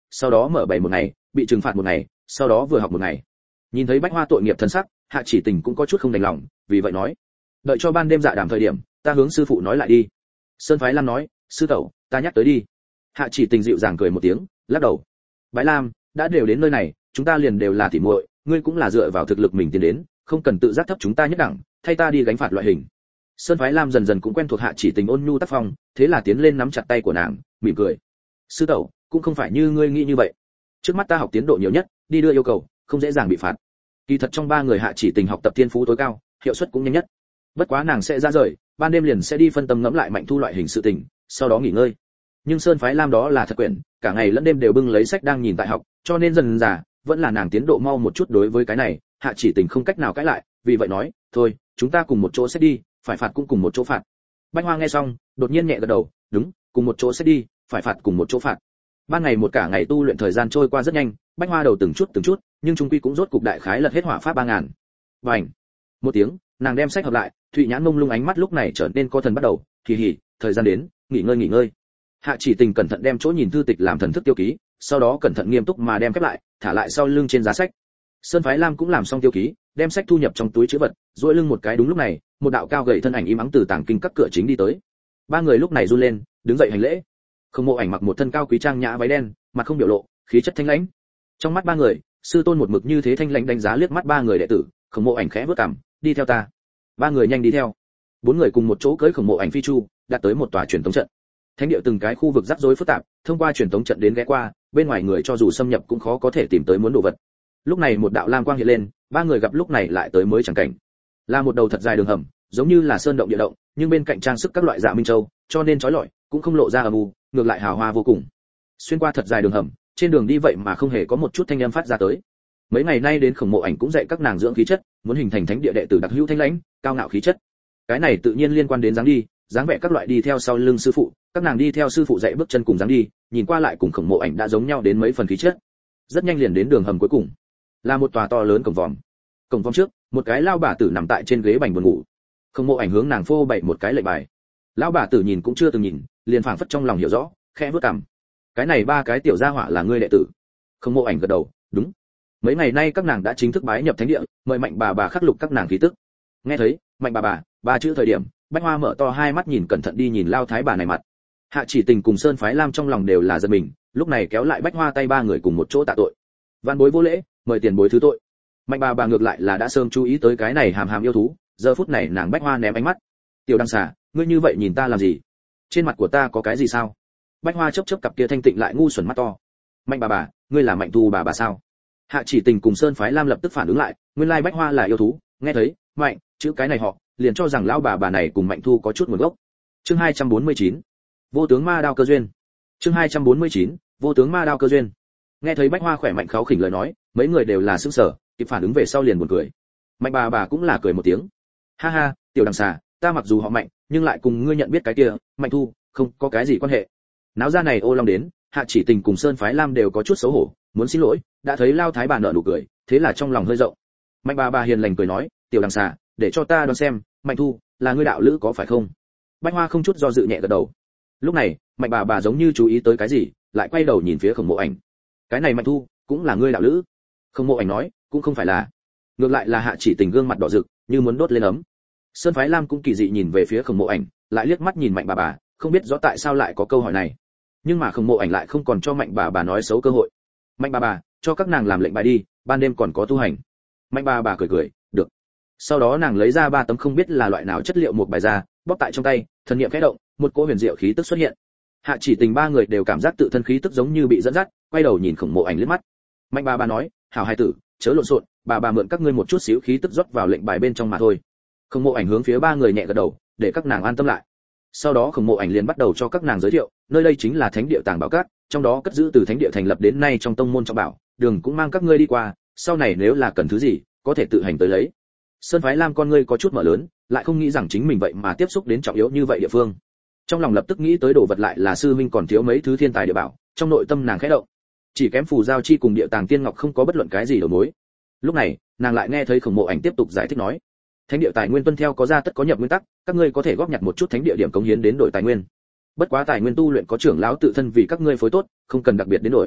sau đó mở bảy một ngày, bị trừng phạt một ngày, sau đó vừa học một ngày. Nhìn thấy Bách Hoa tội nghiệp thân sắc, Hạ Chỉ Tình cũng có chút không đành lòng, vì vậy nói: "Đợi cho ban đêm dạ đàm thời điểm, ta hướng sư phụ nói lại đi." Sơn Phái Lam nói: "Sư tẩu, ta nhắc tới đi." Hạ Chỉ Tình dịu dàng cười một tiếng, lắc đầu: "Bái Lam, đã đều đến nơi này, chúng ta liền đều là tỉ muội, ngươi cũng là dựa vào thực lực mình tiến đến, không cần tự giác thấp chúng ta nhất đẳng, thay ta đi gánh phạt loại hình." Sơn Phái Lam dần dần cũng quen thuộc Hạ Chỉ Tình ôn nhu tác phong, thế là tiến lên nắm chặt tay của nàng, mỉm cười: "Sư tẩu, cũng không phải như ngươi nghĩ như vậy. Trước mắt ta học tiến độ nhiều nhất, đi đưa yêu cầu, không dễ dàng bị phạt. Kỳ thật trong ba người Hạ Chỉ Tình học tập thiên phú tối cao, hiệu suất cũng nhanh nhất. Bất quá nàng sẽ ra rời, ban đêm liền sẽ đi phân tâm ngẫm lại Mạnh Thu loại hình sự tình, sau đó nghỉ ngơi. Nhưng Sơn Phái Lam đó là thật quyển, cả ngày lẫn đêm đều bưng lấy sách đang nhìn tại học, cho nên dần dần vẫn là nàng tiến độ mau một chút. Đối với cái này, Hạ Chỉ Tình không cách nào cãi lại, vì vậy nói: "Thôi, chúng ta cùng một chỗ sẽ đi, phải phạt cũng cùng một chỗ phạt." Bách Hoa nghe xong, đột nhiên nhẹ gật đầu: "Đúng, cùng một chỗ sẽ đi, phải phạt cùng một chỗ phạt." Ban ngày một cả ngày tu luyện thời gian trôi qua rất nhanh, Bách Hoa đầu từng chút từng chút, nhưng trung quy cũng rốt cục đại khái lật hết hỏa pháp ba ngàn. Bành! Một tiếng, nàng đem sách hợp lại, Thụy Nhãn mông lung ánh mắt lúc này trở nên có thần bắt đầu, kỳ hỉ, thời gian đến, nghỉ ngơi nghỉ ngơi. Hạ Chỉ Tình cẩn thận đem chỗ nhìn thư tịch làm thần thức tiêu ký, sau đó cẩn thận nghiêm túc mà đem khép lại, thả lại sau lưng trên giá sách. Sơn Phái Lam cũng làm xong tiêu ký, đem sách thu nhập trong túi trữ vật, duỗi lưng một cái. Đúng lúc này, một đạo cao gầy thân ảnh im ắng từ tàng kinh các cửa chính đi tới. Ba người lúc này run lên, đứng dậy hành lễ. Không Mộ Ảnh mặc một thân cao quý trang nhã váy đen, mặt không biểu lộ, khí chất thanh lãnh. Trong mắt ba người, sư tôn một mực như thế thanh lãnh đánh giá liếc mắt ba người đệ tử. Không Mộ Ảnh khẽ bước cằm, đi theo ta. Ba người nhanh đi theo. Bốn người cùng một chỗ cưỡi Không Mộ Ảnh phi chu, đạt tới một tòa truyền tống trận. Thánh địa từng cái khu vực rắc rối phức tạp, thông qua truyền tống trận đến ghé qua, bên ngoài người cho dù xâm nhập cũng khó có thể tìm tới muốn đồ vật. Lúc này một đạo lam quang hiện lên, ba người gặp lúc này lại tới mới chẳng cảnh. Là một đầu thật dài đường hầm, giống như là sơn động địa động, nhưng bên cạnh trang sức các loại dạ minh châu, cho nên chói lọi, cũng không lộ ra âm u, ngược lại hào hoa vô cùng. Xuyên qua thật dài đường hầm, trên đường đi vậy mà không hề có một chút thanh âm phát ra tới. Mấy ngày nay đến Khổng Mộ Ảnh cũng dạy các nàng dưỡng khí chất, muốn hình thành thánh địa đệ tử đặc hữu thanh lãnh, cao ngạo khí chất. Cái này tự nhiên liên quan đến dáng đi, dáng vẻ các loại đi theo sau lưng sư phụ, các nàng đi theo sư phụ dạy bước chân cùng dáng đi, nhìn qua lại cùng Khổng Mộ Ảnh đã giống nhau đến mấy phần khí chất. Rất nhanh liền đến đường hầm cuối cùng, là một tòa to lớn cổng vòm. Cổng vòm trước, một cái lao bà tử nằm tại trên ghế bành buồn ngủ. Khổng Mộ Ảnh hướng nàng phô bày một cái lệnh bài. Lão bà tử nhìn cũng chưa từng nhìn, liền phảng phất trong lòng hiểu rõ, khẽ vuốt cằm. Cái này ba cái tiểu gia hỏa là ngươi đệ tử? Khổng Mộ Ảnh gật đầu, đúng. Mấy ngày nay các nàng đã chính thức bái nhập thánh địa, mời Mạnh bà bà khắc lục các nàng khí tức. Nghe thấy Mạnh bà bà ba chữ thời điểm, Bách Hoa mở to hai mắt nhìn cẩn thận đi nhìn lao thái bà này mặt. Hạ Chỉ Tình cùng Sơn Phái Lam trong lòng đều là giật mình, lúc này kéo lại Bách Hoa tay ba người cùng một chỗ tạ tội. Vạn bối vô lễ, mời tiền bối thứ tội. Mạnh bà bà ngược lại là đã sớm chú ý tới cái này hàm hàm yêu thú, giờ phút này nàng Bách Hoa ném ánh mắt. Tiểu đăng xà, ngươi như vậy nhìn ta làm gì? Trên mặt của ta có cái gì sao? Bách Hoa chớp chớp cặp kia thanh tịnh lại ngu xuẩn mắt to. Mạnh bà bà, ngươi là Mạnh Thu bà bà sao? Hạ Chỉ Tình cùng Sơn Phái Lam lập tức phản ứng lại, nguyên lai Bách Hoa là yêu thú, nghe thấy Mạnh chữ cái này họ, liền cho rằng lão bà bà này cùng Mạnh Thu có chút nguồn gốc. Chương hai trăm bốn mươi chín, vô tướng ma đao cơ duyên. Chương hai trăm bốn mươi chín, vô tướng ma đao cơ duyên. Nghe thấy Bách Hoa khỏe mạnh kháu khỉnh lời nói, mấy người đều là sững sờ, kịp phản ứng về sau liền buồn cười. Mạnh bà bà cũng là cười một tiếng. Ha ha, tiểu đằng xà, ta mặc dù họ Mạnh, nhưng lại cùng ngươi nhận biết cái kia, Mạnh Thu, không có cái gì quan hệ. Náo ra này ô long đến, Hạ Chỉ Tình cùng Sơn Phái Lam đều có chút xấu hổ, muốn xin lỗi, đã thấy lao thái bà nở nụ cười, thế là trong lòng hơi rộng. Mạnh bà bà hiền lành cười nói, tiểu đằng xà, để cho ta đoán xem, Mạnh Thu là ngươi đạo lữ có phải không? Bách Hoa không chút do dự nhẹ gật đầu. Lúc này, Mạnh bà bà giống như chú ý tới cái gì, lại quay đầu nhìn phía Khổng Mộ Ảnh. Cái này Mạnh Thu cũng là ngươi đạo lữ? Khổng Mộ Ảnh nói, cũng không phải là. Ngược lại là Hạ Chỉ Tình gương mặt đỏ rực, như muốn đốt lên ấm. Sơn Phái Lam cũng kỳ dị nhìn về phía Khổng Mộ Ảnh, lại liếc mắt nhìn Mạnh bà bà, không biết rõ tại sao lại có câu hỏi này. Nhưng mà Khổng Mộ Ảnh lại không còn cho Mạnh bà bà nói xấu cơ hội. Mạnh bà bà, cho các nàng làm lệnh bài đi, ban đêm còn có tu hành. Mạnh bà bà cười cười, được. Sau đó nàng lấy ra ba tấm không biết là loại nào chất liệu một bài ra, bóp tại trong tay, thần niệm khẽ động, một cỗ huyền diệu khí tức xuất hiện. Hạ Chỉ Tình ba người đều cảm giác tự thân khí tức giống như bị dẫn dắt, quay đầu nhìn Khổng Mộ Ảnh liếc mắt. Mạnh bà bà nói, hảo hài tử, chớ lộn xộn, bà bà mượn các ngươi một chút xíu khí tức rót vào lệnh bài bên trong mà thôi. Khổng Mộ Ảnh hướng phía ba người nhẹ gật đầu, để các nàng an tâm lại. Sau đó Khổng Mộ Ảnh liền bắt đầu cho các nàng giới thiệu, nơi đây chính là Thánh địa Tàng Bảo Các, trong đó cất giữ từ Thánh địa thành lập đến nay trong tông môn trọng bảo, đường cũng mang các ngươi đi qua, sau này nếu là cần thứ gì, có thể tự hành tới lấy. Sơn Phái Lam con ngươi có chút mở lớn, lại không nghĩ rằng chính mình vậy mà tiếp xúc đến trọng yếu như vậy địa phương. Trong lòng lập tức nghĩ tới đồ vật lại là sư minh còn thiếu mấy thứ thiên tài địa bảo, trong nội tâm nàng khẽ động. Chỉ kém phù giao chi cùng địa tàng tiên ngọc không có bất luận cái gì đầu mối. Lúc này, nàng lại nghe thấy Khổng Mộ Ảnh tiếp tục giải thích nói: Thánh địa tài nguyên tuân theo có ra tất có nhập nguyên tắc, các ngươi có thể góp nhặt một chút thánh địa điểm cống hiến đến đổi tài nguyên. Bất quá tài nguyên tu luyện có trưởng lão tự thân vì các ngươi phối tốt, không cần đặc biệt đến đổi.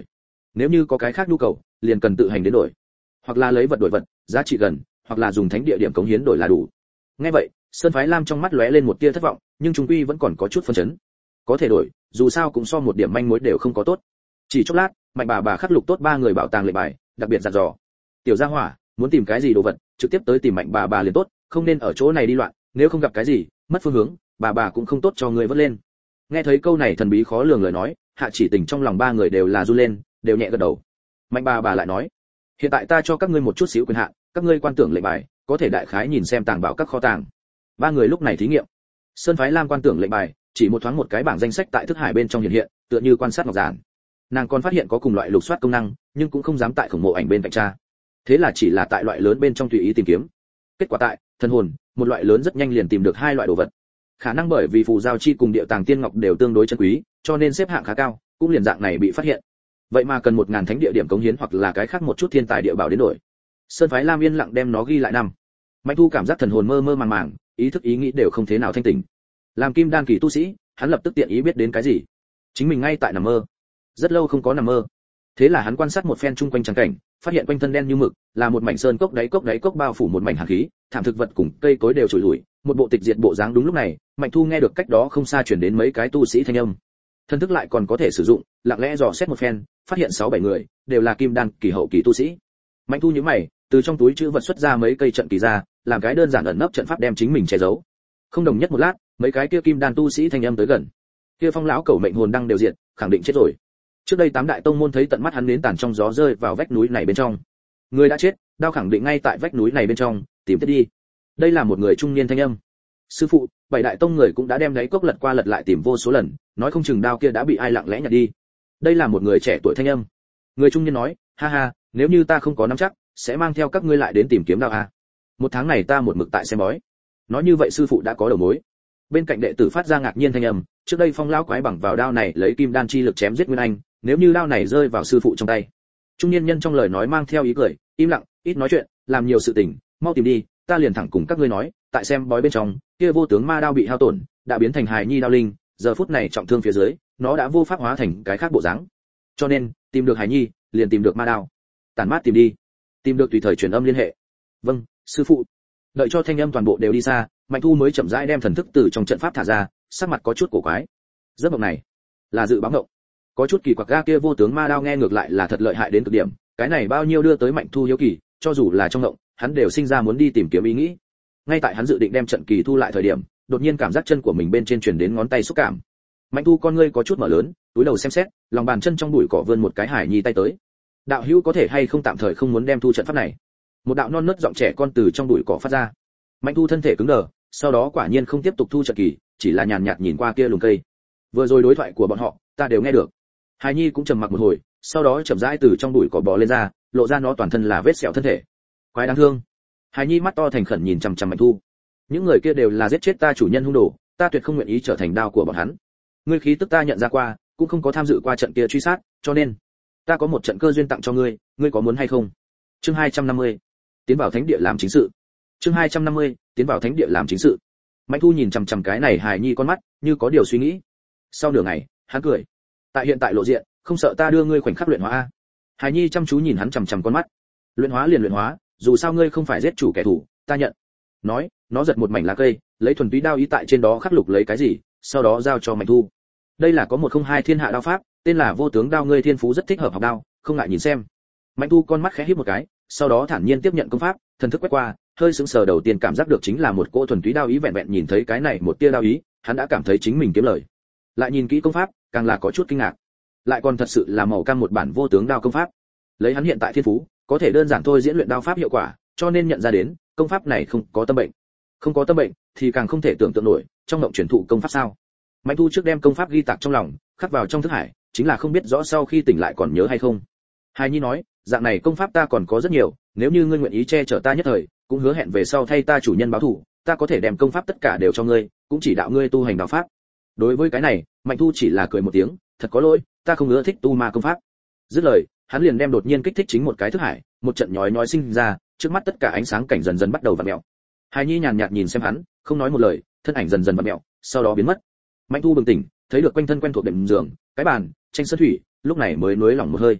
nếu như có cái khác nhu cầu liền cần tự hành đến đổi, hoặc là lấy vật đổi vật, giá trị gần, hoặc là dùng thánh địa điểm cống hiến đổi là đủ. Nghe vậy, Sơn Phái Lam trong mắt lóe lên một tia thất vọng, nhưng trung quy vẫn còn có chút phân chấn. Có thể đổi, dù sao cũng so một điểm manh mối đều không có tốt. Chỉ chốc lát, Mạnh bà bà khắc lục tốt ba người bảo tàng lệnh bài, đặc biệt dặn dò: "Tiểu gia hỏa, muốn tìm cái gì đồ vật, trực tiếp tới tìm Mạnh bà bà liền tốt, không nên ở chỗ này đi loạn, nếu không gặp cái gì, mất phương hướng, bà bà cũng không tốt cho người vớt lên." Nghe thấy câu này thần bí khó lường lời nói, Hạ Chỉ Tình trong lòng ba người đều là run lên, đều nhẹ gật đầu. Mạnh bà bà lại nói: "Hiện tại ta cho các ngươi một chút xíu quyền hạn, các ngươi quan tưởng lệnh bài, có thể đại khái nhìn xem tàng bảo các kho tàng." Ba người lúc này thí nghiệm. Sơn Phái Lam quan tưởng lệnh bài, chỉ một thoáng một cái bảng danh sách tại thức hải bên trong hiện hiện, tựa như quan sát ngọc giản. Nàng còn phát hiện có cùng loại lục soát công năng, nhưng cũng không dám tại khổng mộ ảnh bên cạnh tra. Thế là chỉ là tại loại lớn bên trong tùy ý tìm kiếm. Kết quả tại thần hồn, một loại lớn rất nhanh liền tìm được hai loại đồ vật. Khả năng bởi vì phù giao chi cùng địa tàng tiên ngọc đều tương đối chân quý, cho nên xếp hạng khá cao, cũng liền dạng này bị phát hiện. Vậy mà cần một ngàn thánh địa điểm cống hiến hoặc là cái khác một chút thiên tài địa bảo đến đổi. Sơn Phái Lam yên lặng đem nó ghi lại năm. Mạnh Thu cảm giác thần hồn mơ mơ màng màng, ý thức ý nghĩ đều không thế nào thanh tỉnh. Làm kim đan kỳ tu sĩ, hắn lập tức tiện ý biết đến cái gì. Chính mình ngay tại nằm mơ. Rất lâu không có nằm mơ. Thế là hắn quan sát một phen chung quanh trắng cảnh, phát hiện quanh thân đen như mực, là một mảnh sơn cốc đáy cốc đáy cốc bao phủ một mảnh hàn khí, thảm thực vật cùng cây cối đều trụi lủi, một bộ tịch diệt bộ dáng. Đúng lúc này, Mạnh Thu nghe được cách đó không xa truyền đến mấy cái tu sĩ thanh âm. Thân thức lại còn có thể sử dụng, lặng lẽ dò xét một phen, phát hiện sáu bảy người, đều là kim đan kỳ hậu kỳ tu sĩ. Mạnh Thu nhíu mày, từ trong túi trữ vật xuất ra mấy cây trận kỳ ra, làm cái đơn giản ẩn nấp trận pháp đem chính mình che giấu. Không đồng nhất một lát, mấy cái kia kim đan tu sĩ thanh âm tới gần. Kia Phong lão cẩu mệnh hồn đang đều diệt, khẳng định chết rồi. Trước đây tám đại tông môn thấy tận mắt hắn nến tàn trong gió rơi vào vách núi này bên trong. Người đã chết, đao khẳng định ngay tại vách núi này bên trong, tìm tiếp đi. Đây là một người trung niên thanh âm. Sư phụ, bảy đại tông người cũng đã đem đáy cốc lật qua lật lại tìm vô số lần, nói không chừng đao kia đã bị ai lặng lẽ nhặt đi. Đây là một người trẻ tuổi thanh âm. Người trung niên nói, ha ha, nếu như ta không có nắm chắc, sẽ mang theo các ngươi lại đến tìm kiếm đao a. Một tháng này ta một mực tại xem bói. Nói như vậy sư phụ đã có đầu mối. Bên cạnh đệ tử phát ra ngạc nhiên thanh âm, trước đây Phong lão quái bằng vào đao này lấy kim đan chi lực chém giết Nguyên Anh, nếu như đao này rơi vào sư phụ trong tay. Trung niên nhân trong lời nói mang theo ý cười, im lặng, ít nói chuyện, làm nhiều sự tình, mau tìm đi, ta liền thẳng cùng các ngươi nói, tại xem bói bên trong, kia vô tướng ma đao bị hao tổn, đã biến thành hài nhi đao linh, giờ phút này trọng thương phía dưới, nó đã vô pháp hóa thành cái khác bộ dáng. Cho nên, tìm được hài nhi, liền tìm được ma đao. Tản mát tìm đi, tìm được tùy thời truyền âm liên hệ. Vâng, sư phụ. Đợi cho thanh âm toàn bộ đều đi xa, Mạnh Thu mới chậm rãi đem thần thức từ trong trận pháp thả ra, sắc mặt có chút cổ quái. Giấc mộng này là dự báo mộng. Có chút kỳ quặc, ga kia vô tướng ma đao nghe ngược lại là thật lợi hại đến cực điểm, cái này bao nhiêu đưa tới Mạnh Thu hiếu kỳ, cho dù là trong mộng, hắn đều sinh ra muốn đi tìm kiếm ý nghĩ. Ngay tại hắn dự định đem trận kỳ thu lại thời điểm, đột nhiên cảm giác chân của mình bên trên truyền đến ngón tay xúc cảm. Mạnh Thu con ngươi có chút mở lớn, túi đầu xem xét, lòng bàn chân trong bụi cỏ vươn một cái hải nhi tay tới. Đạo hữu có thể hay không tạm thời không muốn đem thu trận pháp này? Một đạo non nớt giọng trẻ con từ trong bụi cỏ phát ra. Mạnh Thu thân thể cứng đờ, sau đó quả nhiên không tiếp tục thu trận kỳ, chỉ là nhàn nhạt nhìn qua kia lùm cây. Vừa rồi đối thoại của bọn họ, ta đều nghe được. Hải nhi cũng trầm mặc một hồi, sau đó chậm rãi từ trong bụi cỏ bò lên ra, lộ ra nó toàn thân là vết sẹo thân thể. Quái đáng thương. Hải nhi mắt to thành khẩn nhìn chằm chằm Mạnh Thu. Những người kia đều là giết chết ta chủ nhân hung đồ, ta tuyệt không nguyện ý trở thành đao của bọn hắn. Ngươi khí tức ta nhận ra qua, cũng không có tham dự qua trận kia truy sát, cho nên ta có một trận cơ duyên tặng cho ngươi, ngươi có muốn hay không? Chương hai trăm năm mươi, tiến vào thánh địa làm chính sự. Chương hai trăm năm mươi, tiến vào thánh địa làm chính sự. Mạnh Thu nhìn chằm chằm cái này hài nhi con mắt, như có điều suy nghĩ. Sau nửa ngày, hắn cười. Tại hiện tại lộ diện, không sợ ta đưa ngươi khoảnh khắc luyện hóa a? Hài nhi chăm chú nhìn hắn chằm chằm con mắt. Luyện hóa liền luyện hóa, dù sao ngươi không phải giết chủ kẻ thù, ta nhận. Nói, nó giật một mảnh lá cây, lấy thuần túy đao ý tại trên đó khắc lục lấy cái gì, sau đó giao cho Mạnh Thu. Đây là có một không hai thiên hạ đao pháp, tên là vô tướng đao, ngươi thiên phú rất thích hợp học đao, không ngại nhìn xem. Mạnh Thu con mắt khẽ híp một cái, sau đó thản nhiên tiếp nhận công pháp, thần thức quét qua, hơi sững sờ, đầu tiên cảm giác được chính là một cỗ thuần túy đao ý, vẹn vẹn nhìn thấy cái này một tia đao ý, hắn đã cảm thấy chính mình kiếm lời. Lại nhìn kỹ công pháp, càng là có chút kinh ngạc. Lại còn thật sự là màu cam một bản vô tướng đao công pháp. Lấy hắn hiện tại thiên phú, có thể đơn giản thôi diễn luyện đao pháp hiệu quả, cho nên nhận ra đến, công pháp này không có tâm bệnh. Không có tâm bệnh thì càng không thể tưởng tượng nổi, trong mộng truyền thụ công pháp sao? Mạnh Thu trước đem công pháp ghi tạc trong lòng, khắc vào trong thức hải, chính là không biết rõ sau khi tỉnh lại còn nhớ hay không. Hài nhi nói, dạng này công pháp ta còn có rất nhiều, nếu như ngươi nguyện ý che chở ta nhất thời, cũng hứa hẹn về sau thay ta chủ nhân báo thù, ta có thể đem công pháp tất cả đều cho ngươi, cũng chỉ đạo ngươi tu hành đạo pháp. Đối với cái này, Mạnh Thu chỉ là cười một tiếng, thật có lỗi, ta không ưa thích tu ma công pháp. Dứt lời, hắn liền đem đột nhiên kích thích chính một cái thức hải, một trận nhói nhói sinh ra, trước mắt tất cả ánh sáng cảnh dần dần bắt đầu vặn mèo. Hài nhi nhàn nhạt nhìn xem hắn, không nói một lời, thân ảnh dần dần vặn mèo, sau đó biến mất. Mạnh Thu bừng tỉnh, thấy được quanh thân quen thuộc đệm giường, cái bàn, tranh sơn thủy, lúc này mới nuối lòng một hơi.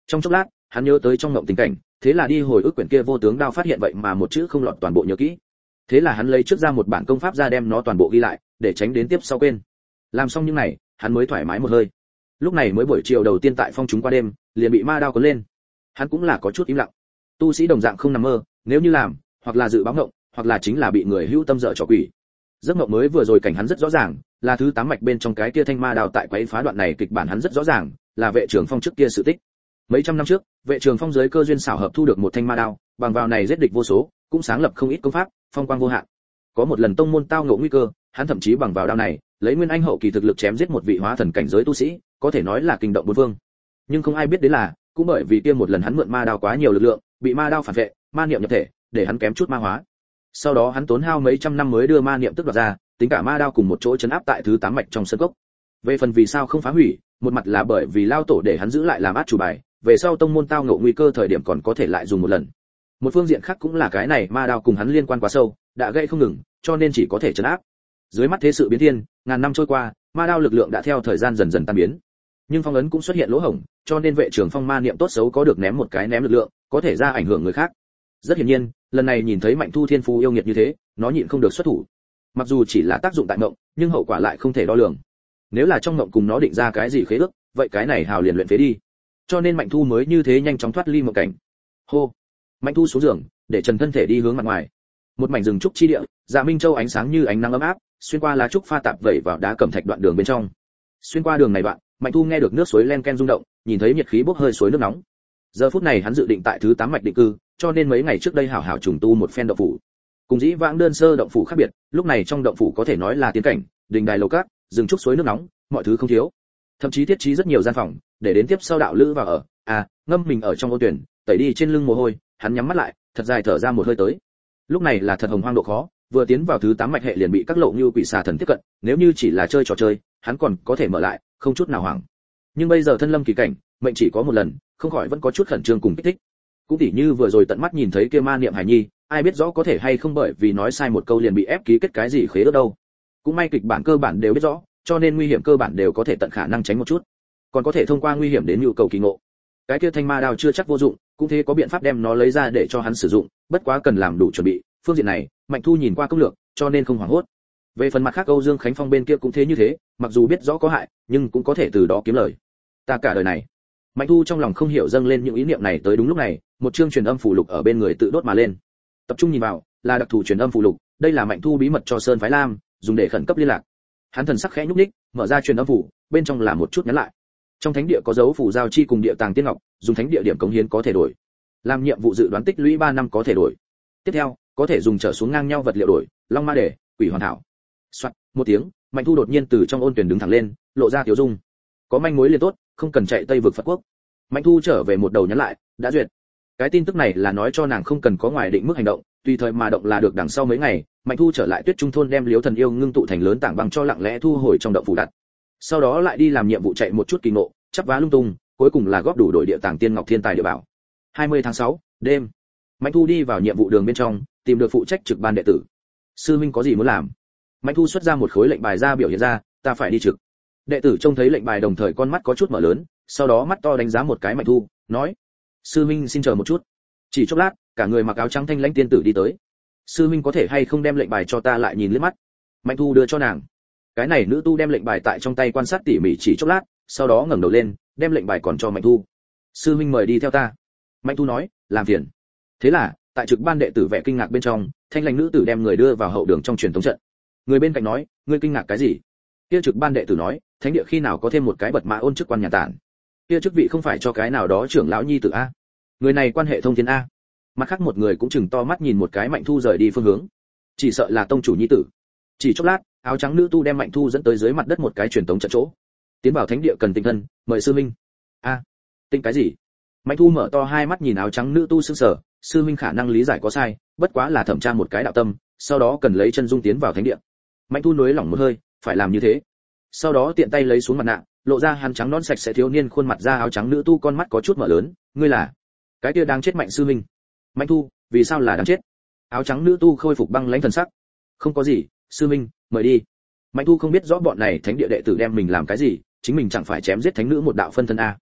Trong chốc lát, hắn nhớ tới trong ngộng tình cảnh, thế là đi hồi ức quyển kia vô tướng đao, phát hiện vậy mà một chữ không lọt toàn bộ nhớ kỹ. Thế là hắn lấy trước ra một bản công pháp ra đem nó toàn bộ ghi lại, để tránh đến tiếp sau quên. Làm xong những này, hắn mới thoải mái một hơi. Lúc này mới buổi chiều đầu tiên tại phong chúng qua đêm, liền bị ma đao cuốn lên. Hắn cũng là có chút im lặng. Tu sĩ đồng dạng không nằm mơ, nếu như làm, hoặc là dự báo ngộng, hoặc là chính là bị người hữu tâm dở trò quỷ. Giấc mộng mới vừa rồi cảnh hắn rất rõ ràng, là thứ tám mạch bên trong cái kia thanh ma đao tại quấy phá đoạn này kịch bản hắn rất rõ ràng, là Vệ Trường Phong trước kia sự tích. Mấy trăm năm trước, Vệ Trường Phong dưới cơ duyên xảo hợp thu được một thanh ma đao, bằng vào này giết địch vô số, cũng sáng lập không ít công pháp, phong quang vô hạn. Có một lần tông môn tao ngộ nguy cơ, hắn thậm chí bằng vào đao này, lấy nguyên anh hậu kỳ thực lực chém giết một vị hóa thần cảnh giới tu sĩ, có thể nói là kinh động bốn phương. Nhưng không ai biết đến là, cũng bởi vì kia một lần hắn mượn ma đao quá nhiều lực lượng, bị ma đao phản vệ, ma niệm nhập thể, để hắn kém chút ma hóa. Sau đó hắn tốn hao mấy trăm năm mới đưa ma niệm tức đoạt ra, tính cả ma đao cùng một chỗ chấn áp tại thứ tám mạch trong sân cốc. Về phần vì sao không phá hủy, một mặt là bởi vì lao tổ để hắn giữ lại làm át chủ bài, về sau tông môn tao ngộ nguy cơ thời điểm còn có thể lại dùng một lần. Một phương diện khác cũng là cái này ma đao cùng hắn liên quan quá sâu, đã gây không ngừng, cho nên chỉ có thể trấn áp. Dưới mắt thế sự biến thiên, ngàn năm trôi qua, ma đao lực lượng đã theo thời gian dần dần tan biến. Nhưng phong ấn cũng xuất hiện lỗ hổng, cho nên Vệ Trường Phong ma niệm tốt xấu có được ném một cái ném lực lượng, có thể ra ảnh hưởng người khác. Rất hiển nhiên, lần này nhìn thấy Mạnh Thu thiên phú yêu nghiệt như thế, nó nhịn không được xuất thủ. Mặc dù chỉ là tác dụng tại mộng, nhưng hậu quả lại không thể đo lường. Nếu là trong mộng cùng nó định ra cái gì khế ước, vậy cái này hào liền luyện phế đi. Cho nên Mạnh Thu mới như thế nhanh chóng thoát ly mộng cảnh. Hô. Mạnh Thu xuống giường, để trần thân thể đi hướng mặt ngoài. Một mảnh rừng trúc chi địa, Dạ Minh Châu ánh sáng như ánh nắng ấm áp, xuyên qua lá trúc pha tạp vẩy vào đá cẩm thạch đoạn đường bên trong. Xuyên qua đường này đoạn, Mạnh Thu nghe được nước suối len ken rung động, nhìn thấy nhiệt khí bốc hơi suối nước nóng. Giờ phút này hắn dự định tại thứ tám mạch định cư, cho nên mấy ngày trước đây hảo hảo trùng tu một phen động phủ. Cùng dĩ vãng đơn sơ động phủ khác biệt, lúc này trong động phủ có thể nói là tiến cảnh, đình đài lầu cát, rừng trúc suối nước nóng, mọi thứ không thiếu. Thậm chí thiết trí rất nhiều gian phòng, để đến tiếp sau đạo lữ vào ở. À, ngâm mình ở trong ô tuyển, tẩy đi trên lưng mồ hôi, hắn nhắm mắt lại, thật dài thở ra một hơi tới. Lúc này là thật hồng hoang độ khó, vừa tiến vào thứ tám mạch hệ liền bị các lộ như quỷ xà thần tiếp cận, nếu như chỉ là chơi trò chơi, hắn còn có thể mở lại, không chút nào hoảng. Nhưng bây giờ thân lâm kỳ cảnh, mệnh chỉ có một lần, không khỏi vẫn có chút khẩn trương cùng kích thích. Cũng tỉ như vừa rồi tận mắt nhìn thấy kia ma niệm hải nhi, ai biết rõ có thể hay không bởi vì nói sai một câu liền bị ép ký kết cái gì khế ước đâu. Cũng may kịch bản cơ bản đều biết rõ, cho nên nguy hiểm cơ bản đều có thể tận khả năng tránh một chút, còn có thể thông qua nguy hiểm đến nhu cầu kỳ ngộ. Cái kia thanh ma đao chưa chắc vô dụng, cũng thế có biện pháp đem nó lấy ra để cho hắn sử dụng, bất quá cần làm đủ chuẩn bị. Phương diện này, Mạnh Thu nhìn qua công lược, cho nên không hoảng hốt. Về phần mặt khác, Âu Dương Khánh Phong bên kia cũng thế như thế, mặc dù biết rõ có hại, nhưng cũng có thể từ đó kiếm lời. Ta cả đời này, Mạnh Thu trong lòng không hiểu dâng lên những ý niệm này tới đúng lúc này, một chương truyền âm phù lục ở bên người tự đốt mà lên. Tập trung nhìn vào, là đặc thù truyền âm phù lục, đây là Mạnh Thu bí mật cho Sơn Phái Lam, dùng để khẩn cấp liên lạc. Hắn thần sắc khẽ nhúc nhích, mở ra truyền âm phù, bên trong là một chút nhắn lại. Trong thánh địa có dấu phù giao chi cùng địa tàng tiên ngọc, dùng thánh địa điểm cống hiến có thể đổi. Làm nhiệm vụ dự đoán tích lũy ba năm có thể đổi. Tiếp theo, có thể dùng trở xuống ngang nhau vật liệu đổi, long ma đề, quỷ hoàn thảo. Soạt, một tiếng, Mạnh Thu đột nhiên từ trong ôn tuyển đứng thẳng lên, lộ ra tiểu dung. Có manh mối liền tốt, không cần chạy Tây vực Phật quốc. Mạnh Thu trở về một đầu nhắn lại, đã duyệt. Cái tin tức này là nói cho nàng không cần có ngoài định mức hành động, tùy thời mà động là được. Đằng sau mấy ngày, Mạnh Thu trở lại Tuyết Trung thôn đem Liếu Thần Yêu ngưng tụ thành lớn tảng băng cho lặng lẽ thu hồi trong động phủ đặt. Sau đó lại đi làm nhiệm vụ chạy một chút kỳ ngộ, chắp vá lung tung, cuối cùng là góp đủ đội địa tàng tiên ngọc thiên tài địa bảo. hai mươi tháng sáu, đêm. Mạnh Thu đi vào nhiệm vụ đường bên trong, tìm được phụ trách trực ban đệ tử. Sư huynh có gì muốn làm? Mạnh Thu xuất ra một khối lệnh bài ra biểu hiện ra, ta phải đi trực. Đệ tử trông thấy lệnh bài đồng thời con mắt có chút mở lớn, sau đó mắt to đánh giá một cái Mạnh Thu, nói: sư huynh xin chờ một chút. Chỉ chốc lát, cả người mặc áo trắng thanh lãnh tiên tử đi tới. Sư huynh có thể hay không đem lệnh bài cho ta lại nhìn liếc mắt? Mạnh Thu đưa cho nàng. Cái này nữ tu đem lệnh bài tại trong tay quan sát tỉ mỉ chỉ chốc lát, sau đó ngẩng đầu lên, đem lệnh bài còn cho Mạnh Thu. Sư huynh mời đi theo ta. Mạnh Thu nói, làm phiền. Thế là, tại trực ban đệ tử vẻ kinh ngạc bên trong, thanh lãnh nữ tử đem người đưa vào hậu đường trong truyền thống trận. Người bên cạnh nói, ngươi kinh ngạc cái gì? Kia trực ban đệ tử nói, thánh địa khi nào có thêm một cái bật mã ôn chức quan nhà tản? Kia chức vị không phải cho cái nào đó trưởng lão nhi tử a? Người này quan hệ thông thiên a. Mặt khác một người cũng chừng to mắt nhìn một cái Mạnh Thu rời đi phương hướng, chỉ sợ là tông chủ nhi tử. Chỉ chốc lát, áo trắng nữ tu đem Mạnh Thu dẫn tới dưới mặt đất một cái truyền thống trận chỗ. Tiến vào thánh địa cần tinh thân, mời sư minh. A, à, tinh cái gì? Mạnh Thu mở to hai mắt nhìn áo trắng nữ tu sững sờ, sư minh khả năng lý giải có sai, bất quá là thẩm tra một cái đạo tâm, sau đó cần lấy chân dung tiến vào thánh địa. Mạnh Thu nuối lỏng một hơi, phải làm như thế. Sau đó tiện tay lấy xuống mặt nạ, lộ ra hắn trắng non sạch sẽ thiếu niên khuôn mặt ra. Áo trắng nữ tu con mắt có chút mở lớn, ngươi là cái kia đang chết Mạnh sư minh? Mạnh Thu, vì sao là đang chết? Áo trắng nữ tu khôi phục băng lãnh thần sắc, không có gì, sư minh, mời đi. Mạnh Thu không biết rõ bọn này thánh địa đệ tử đem mình làm cái gì, chính mình chẳng phải chém giết thánh nữ một đạo phân thân a.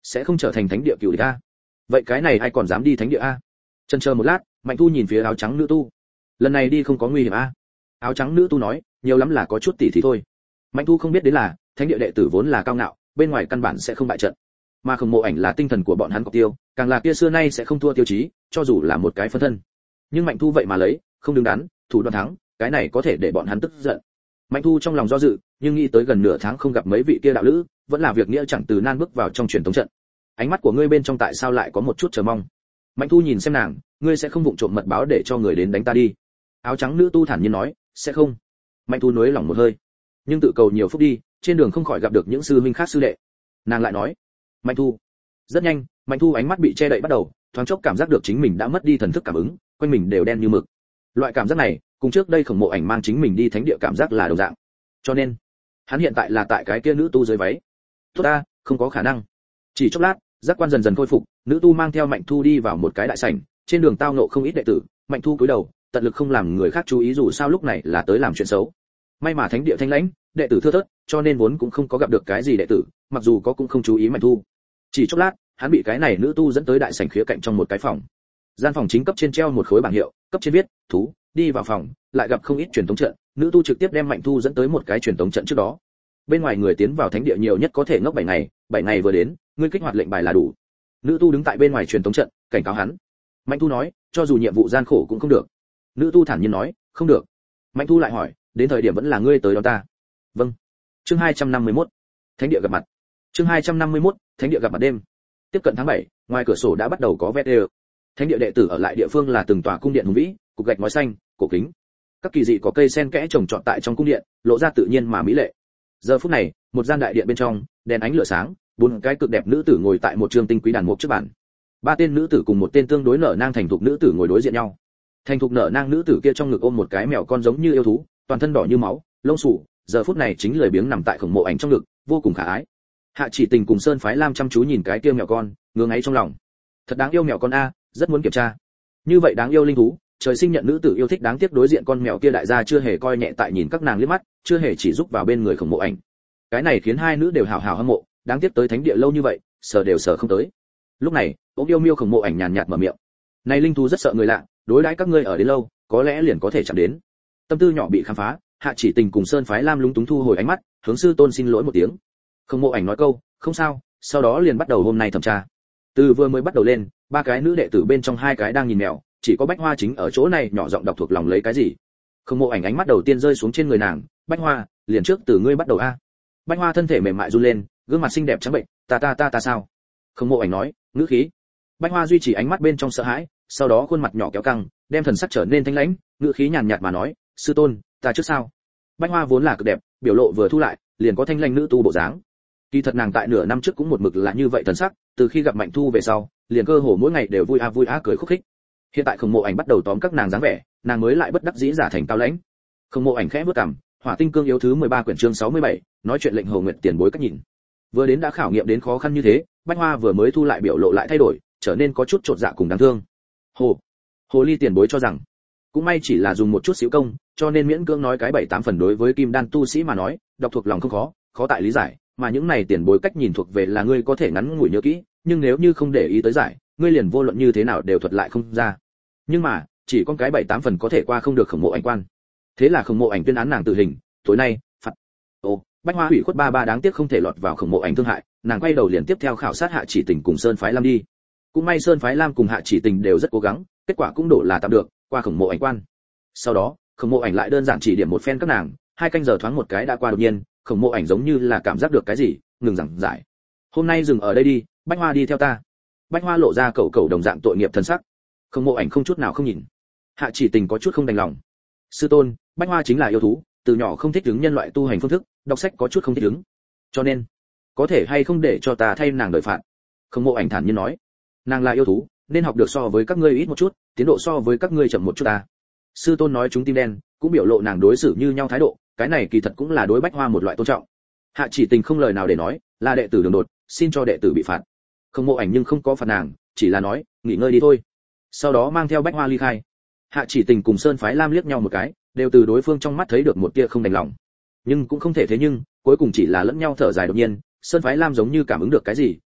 sẽ không trở thành thánh địa cựu địch a. Vậy cái này ai còn dám đi thánh địa a? Chần chờ một lát, Mạnh Thu nhìn phía áo trắng nữ tu. Lần này đi không có nguy hiểm a? Áo trắng nữ tu nói, nhiều lắm là có chút tỉ thì thôi. Mạnh Thu không biết đến là, thánh địa đệ tử vốn là cao ngạo, bên ngoài căn bản sẽ không bại trận. Mà Khổng Mộ Ảnh là tinh thần của bọn hắn cọc tiêu, càng là kia xưa nay sẽ không thua tiêu chí, cho dù là một cái phân thân. Nhưng Mạnh Thu vậy mà lấy, không đứng đắn, thủ đoạn thắng, cái này có thể để bọn hắn tức giận. Mạnh Thu trong lòng do dự, nhưng nghĩ tới gần nửa tháng không gặp mấy vị kia đạo lữ, vẫn là việc nghĩa chẳng từ nan bước vào trong truyền thống trận. Ánh mắt của ngươi bên trong tại sao lại có một chút chờ mong? Mạnh Thu nhìn xem nàng, ngươi sẽ không vụng trộm mật báo để cho người đến đánh ta đi? Áo trắng nữ tu thản nhiên nói, sẽ không. Mạnh Thu nuối lòng một hơi, nhưng tự cầu nhiều phúc đi, trên đường không khỏi gặp được những sư huynh khác sư đệ. Nàng lại nói, Mạnh Thu. Rất nhanh, Mạnh Thu ánh mắt bị che đậy bắt đầu, thoáng chốc cảm giác được chính mình đã mất đi thần thức cảm ứng, quanh mình đều đen như mực. Loại cảm giác này, cùng trước đây Khổng Mộ Ảnh mang chính mình đi thánh địa cảm giác là đồng dạng. Cho nên, hắn hiện tại là tại cái kia nữ tu dưới váy. Tốt ta, không có khả năng. Chỉ chốc lát, giác quan dần dần khôi phục, nữ tu mang theo Mạnh Thu đi vào một cái đại sảnh, trên đường tao ngộ không ít đệ tử, Mạnh Thu cúi đầu, tận lực không làm người khác chú ý dù sao lúc này là tới làm chuyện xấu. May mà thánh địa thanh lãnh, đệ tử thưa thớt, cho nên vốn cũng không có gặp được cái gì đệ tử, mặc dù có cũng không chú ý Mạnh Thu. Chỉ chốc lát, hắn bị cái này nữ tu dẫn tới đại sảnh khía cạnh trong một cái phòng. Gian phòng chính cấp trên treo một khối bảng hiệu, cấp trên viết, thú, đi vào phòng, lại gặp không ít truyền tống trận, nữ tu trực tiếp đem Mạnh Thu dẫn tới một cái truyền tống trận trước đó. Bên ngoài người tiến vào thánh địa nhiều nhất có thể ngốc bảy ngày, bảy ngày vừa đến, ngươi kích hoạt lệnh bài là đủ. Nữ tu đứng tại bên ngoài truyền tống trận, cảnh cáo hắn. Mạnh Thu nói, cho dù nhiệm vụ gian khổ cũng không được. Nữ tu thản nhiên nói, không được. Mạnh Thu lại hỏi, đến thời điểm vẫn là ngươi tới đón ta. Vâng. Chương hai trăm năm mươi mốt, thánh địa gặp mặt. Chương hai trăm năm mươi mốt, thánh địa gặp mặt đêm. Tiếp cận tháng bảy, ngoài cửa sổ đã bắt đầu có vét đều. Thánh địa đệ tử ở lại địa phương là từng tòa cung điện hùng vĩ, cục gạch ngói xanh, cổ kính. Các kỳ dị có cây sen kẽ trồng trọt tại trong cung điện, lộ ra tự nhiên mà mỹ lệ. Giờ phút này, một gian đại điện bên trong, đèn ánh lửa sáng, bốn cái cực đẹp nữ tử ngồi tại một trường tinh quý đàn mục trước bàn. Ba tên nữ tử cùng một tên tương đối nở nang thành thục nữ tử ngồi đối diện nhau. Thành thục nở nang nữ tử kia trong ngực ôm một cái mèo con giống như yêu thú, toàn thân đỏ như máu, lông sủ, giờ phút này chính lười biếng nằm tại Khổng Mộ Ảnh trong ngực, vô cùng khả ái. Hạ Chỉ Tình cùng Sơn Phái Lam chăm chú nhìn cái kia mèo con, ngứa ngáy trong lòng. Thật đáng yêu mèo con a, rất muốn kiểm tra. Như vậy đáng yêu linh thú, trời sinh nhận nữ tử yêu thích đáng tiếc đối diện con mèo kia đại gia chưa hề coi nhẹ tại nhìn các nàng liếc mắt, chưa hề chỉ giúp vào bên người Khổng Mộ Ảnh. Cái này khiến hai nữ đều hào hào hâm mộ, đáng tiếc tới thánh địa lâu như vậy, sờ đều sờ không tới. Lúc này, ôm yêu miêu Khổng Mộ Ảnh nhàn nhạt mở miệng. Này linh thú rất sợ người lạ, đối đãi các ngươi ở đến lâu, có lẽ liền có thể chạm đến. Tâm tư nhỏ bị khám phá, Hạ Chỉ Tình cùng Sơn Phái Lam lúng túng thu hồi ánh mắt, hướng sư tôn xin lỗi một tiếng. Khổng Mộ Ảnh nói câu, không sao, sau đó liền bắt đầu hôm nay thẩm tra. Từ vừa mới bắt đầu lên, ba cái nữ đệ tử bên trong hai cái đang nhìn mèo, chỉ có Bách Hoa chính ở chỗ này nhỏ giọng đọc thuộc lòng lấy cái gì. Khổng Mộ Ảnh ánh mắt đầu tiên rơi xuống trên người nàng, Bách Hoa, liền trước từ ngươi bắt đầu a. Bách Hoa thân thể mềm mại run lên, gương mặt xinh đẹp trắng bệnh, ta ta ta ta sao? Khổng Mộ Ảnh nói, ngữ khí. Bách Hoa duy trì ánh mắt bên trong sợ hãi, sau đó khuôn mặt nhỏ kéo căng, đem thần sắc trở nên thanh lãnh, ngữ khí nhàn nhạt mà nói, sư tôn, ta trước sao? Bách Hoa vốn là cực đẹp, biểu lộ vừa thu lại, liền có thanh lãnh nữ tu bộ dáng. Kỳ thật nàng tại nửa năm trước cũng một mực là như vậy thần sắc, từ khi gặp Mạnh Thu về sau, liền cơ hồ mỗi ngày đều vui a vui a cười khúc khích. Hiện tại Khổng Mộ Ảnh bắt đầu tóm các nàng dáng vẻ, nàng mới lại bất đắc dĩ giả thành cao lãnh. Khổng Mộ Ảnh khẽ bước cằm, Hỏa Tinh Cương yếu thứ mười ba quyển chương sáu mươi bảy, nói chuyện lệnh Hồ Nguyệt tiền bối cách nhìn. Vừa đến đã khảo nghiệm đến khó khăn như thế, Bách Hoa vừa mới thu lại biểu lộ lại thay đổi, trở nên có chút trột dạ cùng đáng thương. Hồ, Hồ Ly tiền bối cho rằng, cũng may chỉ là dùng một chút xíu công, cho nên miễn cưỡng nói cái bảy tám phần đối với kim đan tu sĩ mà nói, đọc thuộc lòng không khó, khó tại lý giải, mà những này tiền bối cách nhìn thuộc về là ngươi có thể ngắn ngủi nhớ kỹ, nhưng nếu như không để ý tới giải, ngươi liền vô luận như thế nào đều thuật lại không ra. Nhưng mà, chỉ có cái bảy tám phần có thể qua không được Khổng Mộ Ảnh quan. Thế là Khổng Mộ Ảnh tuyên án nàng tử hình, tối nay, phạt. Ồ, Bách Hoa hủy khuất ba ba đáng tiếc không thể lọt vào Khổng Mộ Ảnh thương hại, nàng quay đầu liền tiếp theo khảo sát Hạ Chỉ Tình cùng Sơn Phái Lam đi. Cũng may Sơn Phái Lam cùng Hạ Chỉ Tình đều rất cố gắng, kết quả cũng đổ là tạm được, qua Khổng Mộ Ảnh quan. Sau đó, Khổng Mộ Ảnh lại đơn giản chỉ điểm một phen các nàng, hai canh giờ thoáng một cái đã qua đột nhiên, Khổng Mộ Ảnh giống như là cảm giác được cái gì, ngừng giảng giải. Hôm nay dừng ở đây đi, Bách Hoa đi theo ta. Bách Hoa lộ ra cẩu cẩu đồng dạng tội nghiệp thân sắc. Khổng Mộ Ảnh không chút nào không nhìn. Hạ Chỉ Tình có chút không đành lòng. Sư tôn, Bách Hoa chính là yêu thú, từ nhỏ không thích ứng nhân loại tu hành phương thức, đọc sách có chút không thích ứng. Cho nên, có thể hay không để cho ta thay nàng đợi phạt? Khổng Mộ Ảnh thản nhiên nói. Nàng là yêu thú, nên học được so với các ngươi ít một chút, tiến độ so với các ngươi chậm một chút ta. Sư tôn nói chúng tim đen, cũng biểu lộ nàng đối xử như nhau thái độ, cái này kỳ thật cũng là đối Bách Hoa một loại tôn trọng. Hạ Chỉ Tình không lời nào để nói, là đệ tử đường đột, xin cho đệ tử bị phạt. Khổng Mộ Ảnh nhưng không có phạt nàng, chỉ là nói, nghỉ ngơi đi thôi. Sau đó mang theo Bách Hoa ly khai. Hạ Chỉ Tình cùng Sơn Phái Lam liếc nhau một cái, đều từ đối phương trong mắt thấy được một tia không đành lòng. Nhưng cũng không thể thế nhưng, cuối cùng chỉ là lẫn nhau thở dài đột nhiên, Sơn Phái Lam giống như cảm ứng được cái gì,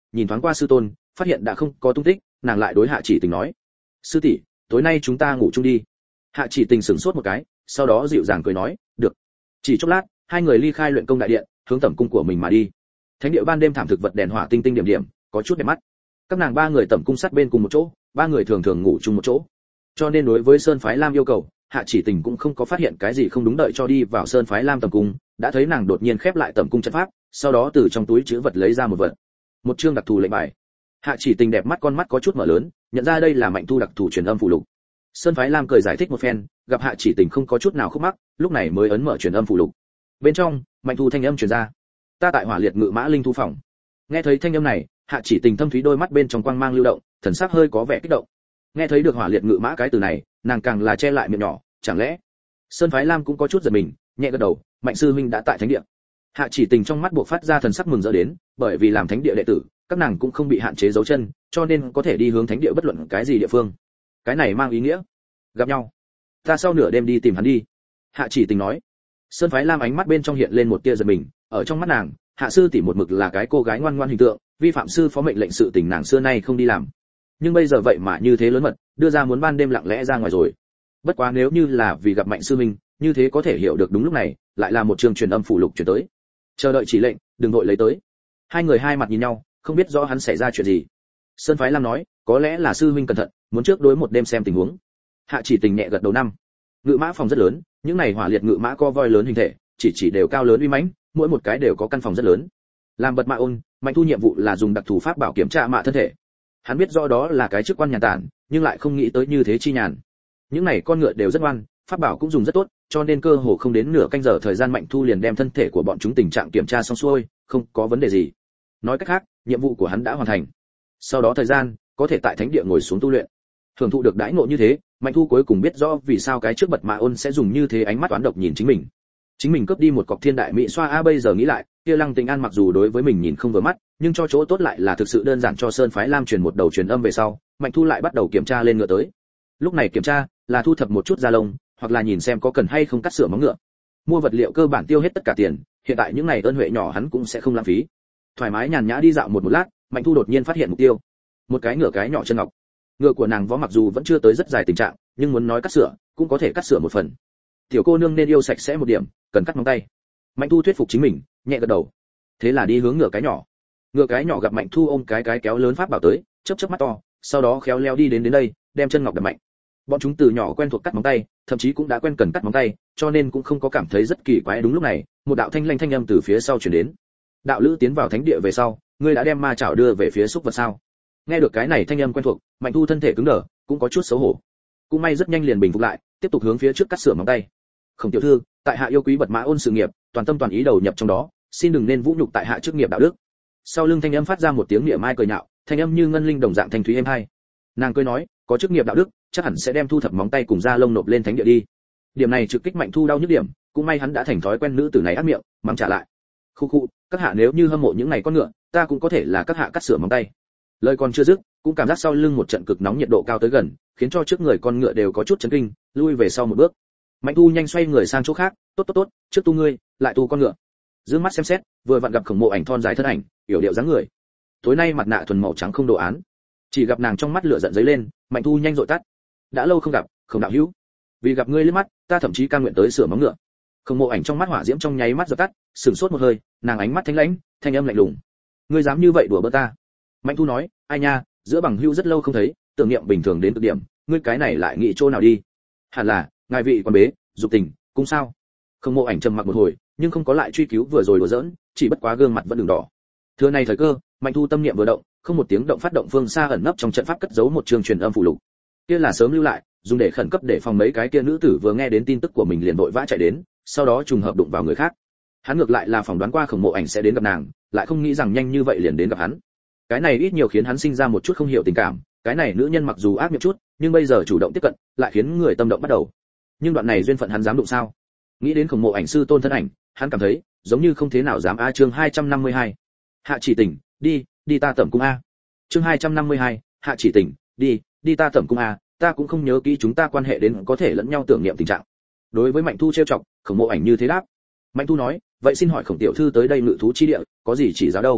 nhìn thoáng qua sư tôn, phát hiện đã không có tung tích, nàng lại đối Hạ Chỉ Tình nói: "Sư tỷ, tối nay chúng ta ngủ chung đi." Hạ Chỉ Tình sững sốt một cái, sau đó dịu dàng cười nói: "Được." Chỉ chốc lát, hai người ly khai luyện công đại điện, hướng tẩm cung của mình mà đi. Thánh địa ban đêm thảm thực vật đèn hỏa tinh tinh điểm điểm, có chút đẹp mắt. Các nàng ba người tẩm cung sát bên cùng một chỗ, ba người thường thường ngủ chung một chỗ. Cho nên đối với Sơn phái Lam yêu cầu, Hạ Chỉ Tình cũng không có phát hiện cái gì không đúng, đợi cho đi vào Sơn phái Lam tẩm cung, đã thấy nàng đột nhiên khép lại tẩm cung trận pháp, sau đó từ trong túi trữ vật lấy ra một vật. Một chương đặc thù lệnh bài. Hạ Chỉ Tình đẹp mắt con mắt có chút mở lớn, nhận ra đây là Mạnh Thu đặc thù truyền âm phụ lục. Sơn phái Lam cười giải thích một phen, gặp Hạ Chỉ Tình không có chút nào khúc mắc, lúc này mới ấn mở truyền âm phụ lục. Bên trong, Mạnh Thu thanh âm truyền ra: "Ta tại Hỏa Liệt Ngự Mã Linh Thu phòng." Nghe thấy thanh âm này, Hạ Chỉ Tình thâm thúy đôi mắt bên trong quang mang lưu động, thần sắc hơi có vẻ kích động. Nghe thấy được Hỏa Liệt Ngự Mã cái từ này, nàng càng là che lại miệng nhỏ, chẳng lẽ? Sơn phái Lam cũng có chút giật mình, nhẹ gật đầu, Mạnh sư huynh đã tại thánh địa. Hạ Chỉ Tình trong mắt buộc phát ra thần sắc mừng rỡ đến, bởi vì làm thánh địa đệ tử, các nàng cũng không bị hạn chế dấu chân, cho nên có thể đi hướng thánh địa bất luận cái gì địa phương. Cái này mang ý nghĩa gặp nhau. Ta sau nửa đêm đi tìm hắn đi. Hạ Chỉ Tình nói. Sơn phái Lam ánh mắt bên trong hiện lên một tia giật mình, ở trong mắt nàng, Hạ sư tỷ một mực là cái cô gái ngoan ngoãn hình tượng, vi phạm sư phó mệnh lệnh sự tình nàng xưa nay không đi làm. Nhưng bây giờ vậy mà như thế lớn mật, đưa ra muốn ban đêm lặng lẽ ra ngoài rồi. Bất quá nếu như là vì gặp Mạnh sư huynh, như thế có thể hiểu được đúng lúc này, lại là một trường truyền âm phụ lục truyền tới. Chờ đợi chỉ lệnh, đừng vội lấy tới. Hai người hai mặt nhìn nhau, không biết rõ hắn xảy ra chuyện gì. Sơn phái Lam nói, có lẽ là sư huynh cẩn thận, muốn trước đối một đêm xem tình huống. Hạ Chỉ Tình nhẹ gật đầu năm. Ngự mã phòng rất lớn, những này hỏa liệt ngự mã co voi lớn hình thể, chỉ chỉ đều cao lớn uy mãnh, mỗi một cái đều có căn phòng rất lớn. Làm bật mã ôn, Mạnh Thu nhiệm vụ là dùng đặc thù pháp bảo kiểm tra mạ thân thể. Hắn biết rõ đó là cái chức quan nhàn tản, nhưng lại không nghĩ tới như thế chi nhàn. Những này con ngựa đều rất ngoan, pháp bảo cũng dùng rất tốt, cho nên cơ hồ không đến nửa canh giờ thời gian Mạnh Thu liền đem thân thể của bọn chúng tình trạng kiểm tra xong xuôi, không có vấn đề gì. Nói cách khác, nhiệm vụ của hắn đã hoàn thành. Sau đó thời gian, có thể tại thánh địa ngồi xuống tu luyện. Thưởng thụ được đãi ngộ như thế, Mạnh Thu cuối cùng biết rõ vì sao cái trước bật mã ôn sẽ dùng như thế ánh mắt toán độc nhìn chính mình. Chính mình cướp đi một cọc thiên đại mỹ xoa a, bây giờ nghĩ lại, kia Lăng Tình An mặc dù đối với mình nhìn không vừa mắt, nhưng cho chỗ tốt lại là thực sự đơn giản. Cho Sơn phái Lam truyền một đầu truyền âm về sau, Mạnh Thu lại bắt đầu kiểm tra lên ngựa tới. Lúc này kiểm tra là thu thập một chút da lông, hoặc là nhìn xem có cần hay không cắt sửa móng ngựa. Mua vật liệu cơ bản tiêu hết tất cả tiền, hiện tại những này ơn huệ nhỏ hắn cũng sẽ không lãng phí. Thoải mái nhàn nhã đi dạo một một lát, Mạnh Thu đột nhiên phát hiện mục tiêu. Một cái ngựa cái nhỏ chân ngọc. Ngựa của nàng vó mặc dù vẫn chưa tới rất dài tình trạng, nhưng muốn nói cắt sửa, cũng có thể cắt sửa một phần. Tiểu cô nương nên yêu sạch sẽ một điểm, cần cắt móng tay. Mạnh Thu thuyết phục chính mình, nhẹ gật đầu. Thế là đi hướng ngựa cái nhỏ. Ngựa cái nhỏ gặp Mạnh Thu ôm cái cái kéo lớn pháp bảo tới, chớp chớp mắt to, sau đó khéo léo đi đến đến đây, đem chân ngọc đập mạnh. Bọn chúng từ nhỏ quen thuộc cắt móng tay, thậm chí cũng đã quen cần cắt móng tay, cho nên cũng không có cảm thấy rất kỳ quái. Đúng lúc này, một đạo thanh lanh thanh âm từ phía sau truyền đến. Đạo lữ tiến vào thánh địa về sau, ngươi đã đem ma chảo đưa về phía xúc vật sao? Nghe được cái này thanh âm quen thuộc, Mạnh Thu thân thể cứng đờ, cũng có chút xấu hổ. Cũng may rất nhanh liền bình phục lại, tiếp tục hướng phía trước cắt sửa móng tay. Khổng tiểu thư, tại hạ yêu quý bật mã ôn sự nghiệp, toàn tâm toàn ý đầu nhập trong đó, xin đừng nên vũ nhục tại hạ chức nghiệp đạo đức. Sau lưng thanh âm phát ra một tiếng niệm mai cười nhạo, thanh âm như ngân linh đồng dạng thanh thúy êm hai. Nàng cười nói, có chức nghiệp đạo đức, chắc hẳn sẽ đem thu thập móng tay cùng da lông nộp lên thánh địa đi. Điểm này trực kích Mạnh Thu đau nhức điểm, cũng may hắn đã thành thói quen nữ tử này ác miệng, mắng trả lại. Khu khu, các hạ nếu như hâm mộ những này con ngựa, ta cũng có thể là các hạ cắt sửa móng tay. Lời còn chưa dứt, cũng cảm giác sau lưng một trận cực nóng nhiệt độ cao tới gần, khiến cho trước người con ngựa đều có chút chấn kinh, lui về sau một bước. Mạnh Thu nhanh xoay người sang chỗ khác, tốt tốt tốt, trước tu ngươi, lại tu con ngựa. Dương mắt xem xét, vừa vặn gặp Khổng Mộ Ảnh thon dài thân ảnh, yểu điệu dáng người. Tối nay mặt nạ thuần màu trắng không đồ án, chỉ gặp nàng trong mắt lửa giận dấy lên, Mạnh Thu nhanh dội tắt. Đã lâu không gặp, Khổng đạo hữu, vì gặp ngươi liếc mắt, ta thậm chí cam nguyện tới sửa móng ngựa. Khổng Mộ Ảnh trong mắt hỏa diễm trong nháy mắt dập tắt, sừng sốt một hơi, nàng ánh mắt thanh lãnh, thanh âm lạnh lùng. Ngươi dám như vậy đùa bỡn ta? Mạnh Thu nói, ai nha, giữa bằng hữu rất lâu không thấy, tưởng niệm bình thường đến cực điểm, ngươi cái này lại nghĩ chỗ nào đi? Hẳn là, ngài vị quan bế, dục tình, cũng sao? Khổng Mộ Ảnh trầm mặc một hồi, nhưng không có lại truy cứu vừa rồi đùa giỡn, chỉ bất quá gương mặt vẫn đường đỏ. Thừa này thời cơ, Mạnh Thu tâm niệm vừa động, không một tiếng động phát động phương xa ẩn nấp trong trận pháp cất giấu một trường truyền âm phụ lục. Kia là sớm lưu lại, dùng để khẩn cấp để phòng mấy cái kia nữ tử vừa nghe đến tin tức của mình liền vội vã chạy đến, sau đó trùng hợp đụng vào người khác. Hắn ngược lại là phỏng đoán qua Khổng Mộ Ảnh sẽ đến gặp nàng, lại không nghĩ rằng nhanh như vậy liền đến gặp hắn. Cái này ít nhiều khiến hắn sinh ra một chút không hiểu tình cảm, cái này nữ nhân mặc dù ác miệng chút, nhưng bây giờ chủ động tiếp cận, lại khiến người tâm động bắt đầu. Nhưng đoạn này duyên phận hắn dám đụng sao? Nghĩ đến Khổng Mộ Ảnh sư tôn thân ảnh, hắn cảm thấy giống như không thế nào dám. A chương hai trăm năm mươi hai. Hạ Chỉ Tình, đi, đi ta tẩm cung a. Chương hai trăm năm mươi hai, Hạ Chỉ Tình, đi, đi ta tẩm cung a, ta cũng không nhớ kỹ chúng ta quan hệ đến có thể lẫn nhau tưởng niệm tình trạng. Đối với Mạnh Thu trêu chọc, Khổng Mộ Ảnh như thế đáp. Mạnh Thu nói, vậy xin hỏi Khổng tiểu thư tới đây ngự thú chi địa, có gì chỉ giáo đâu?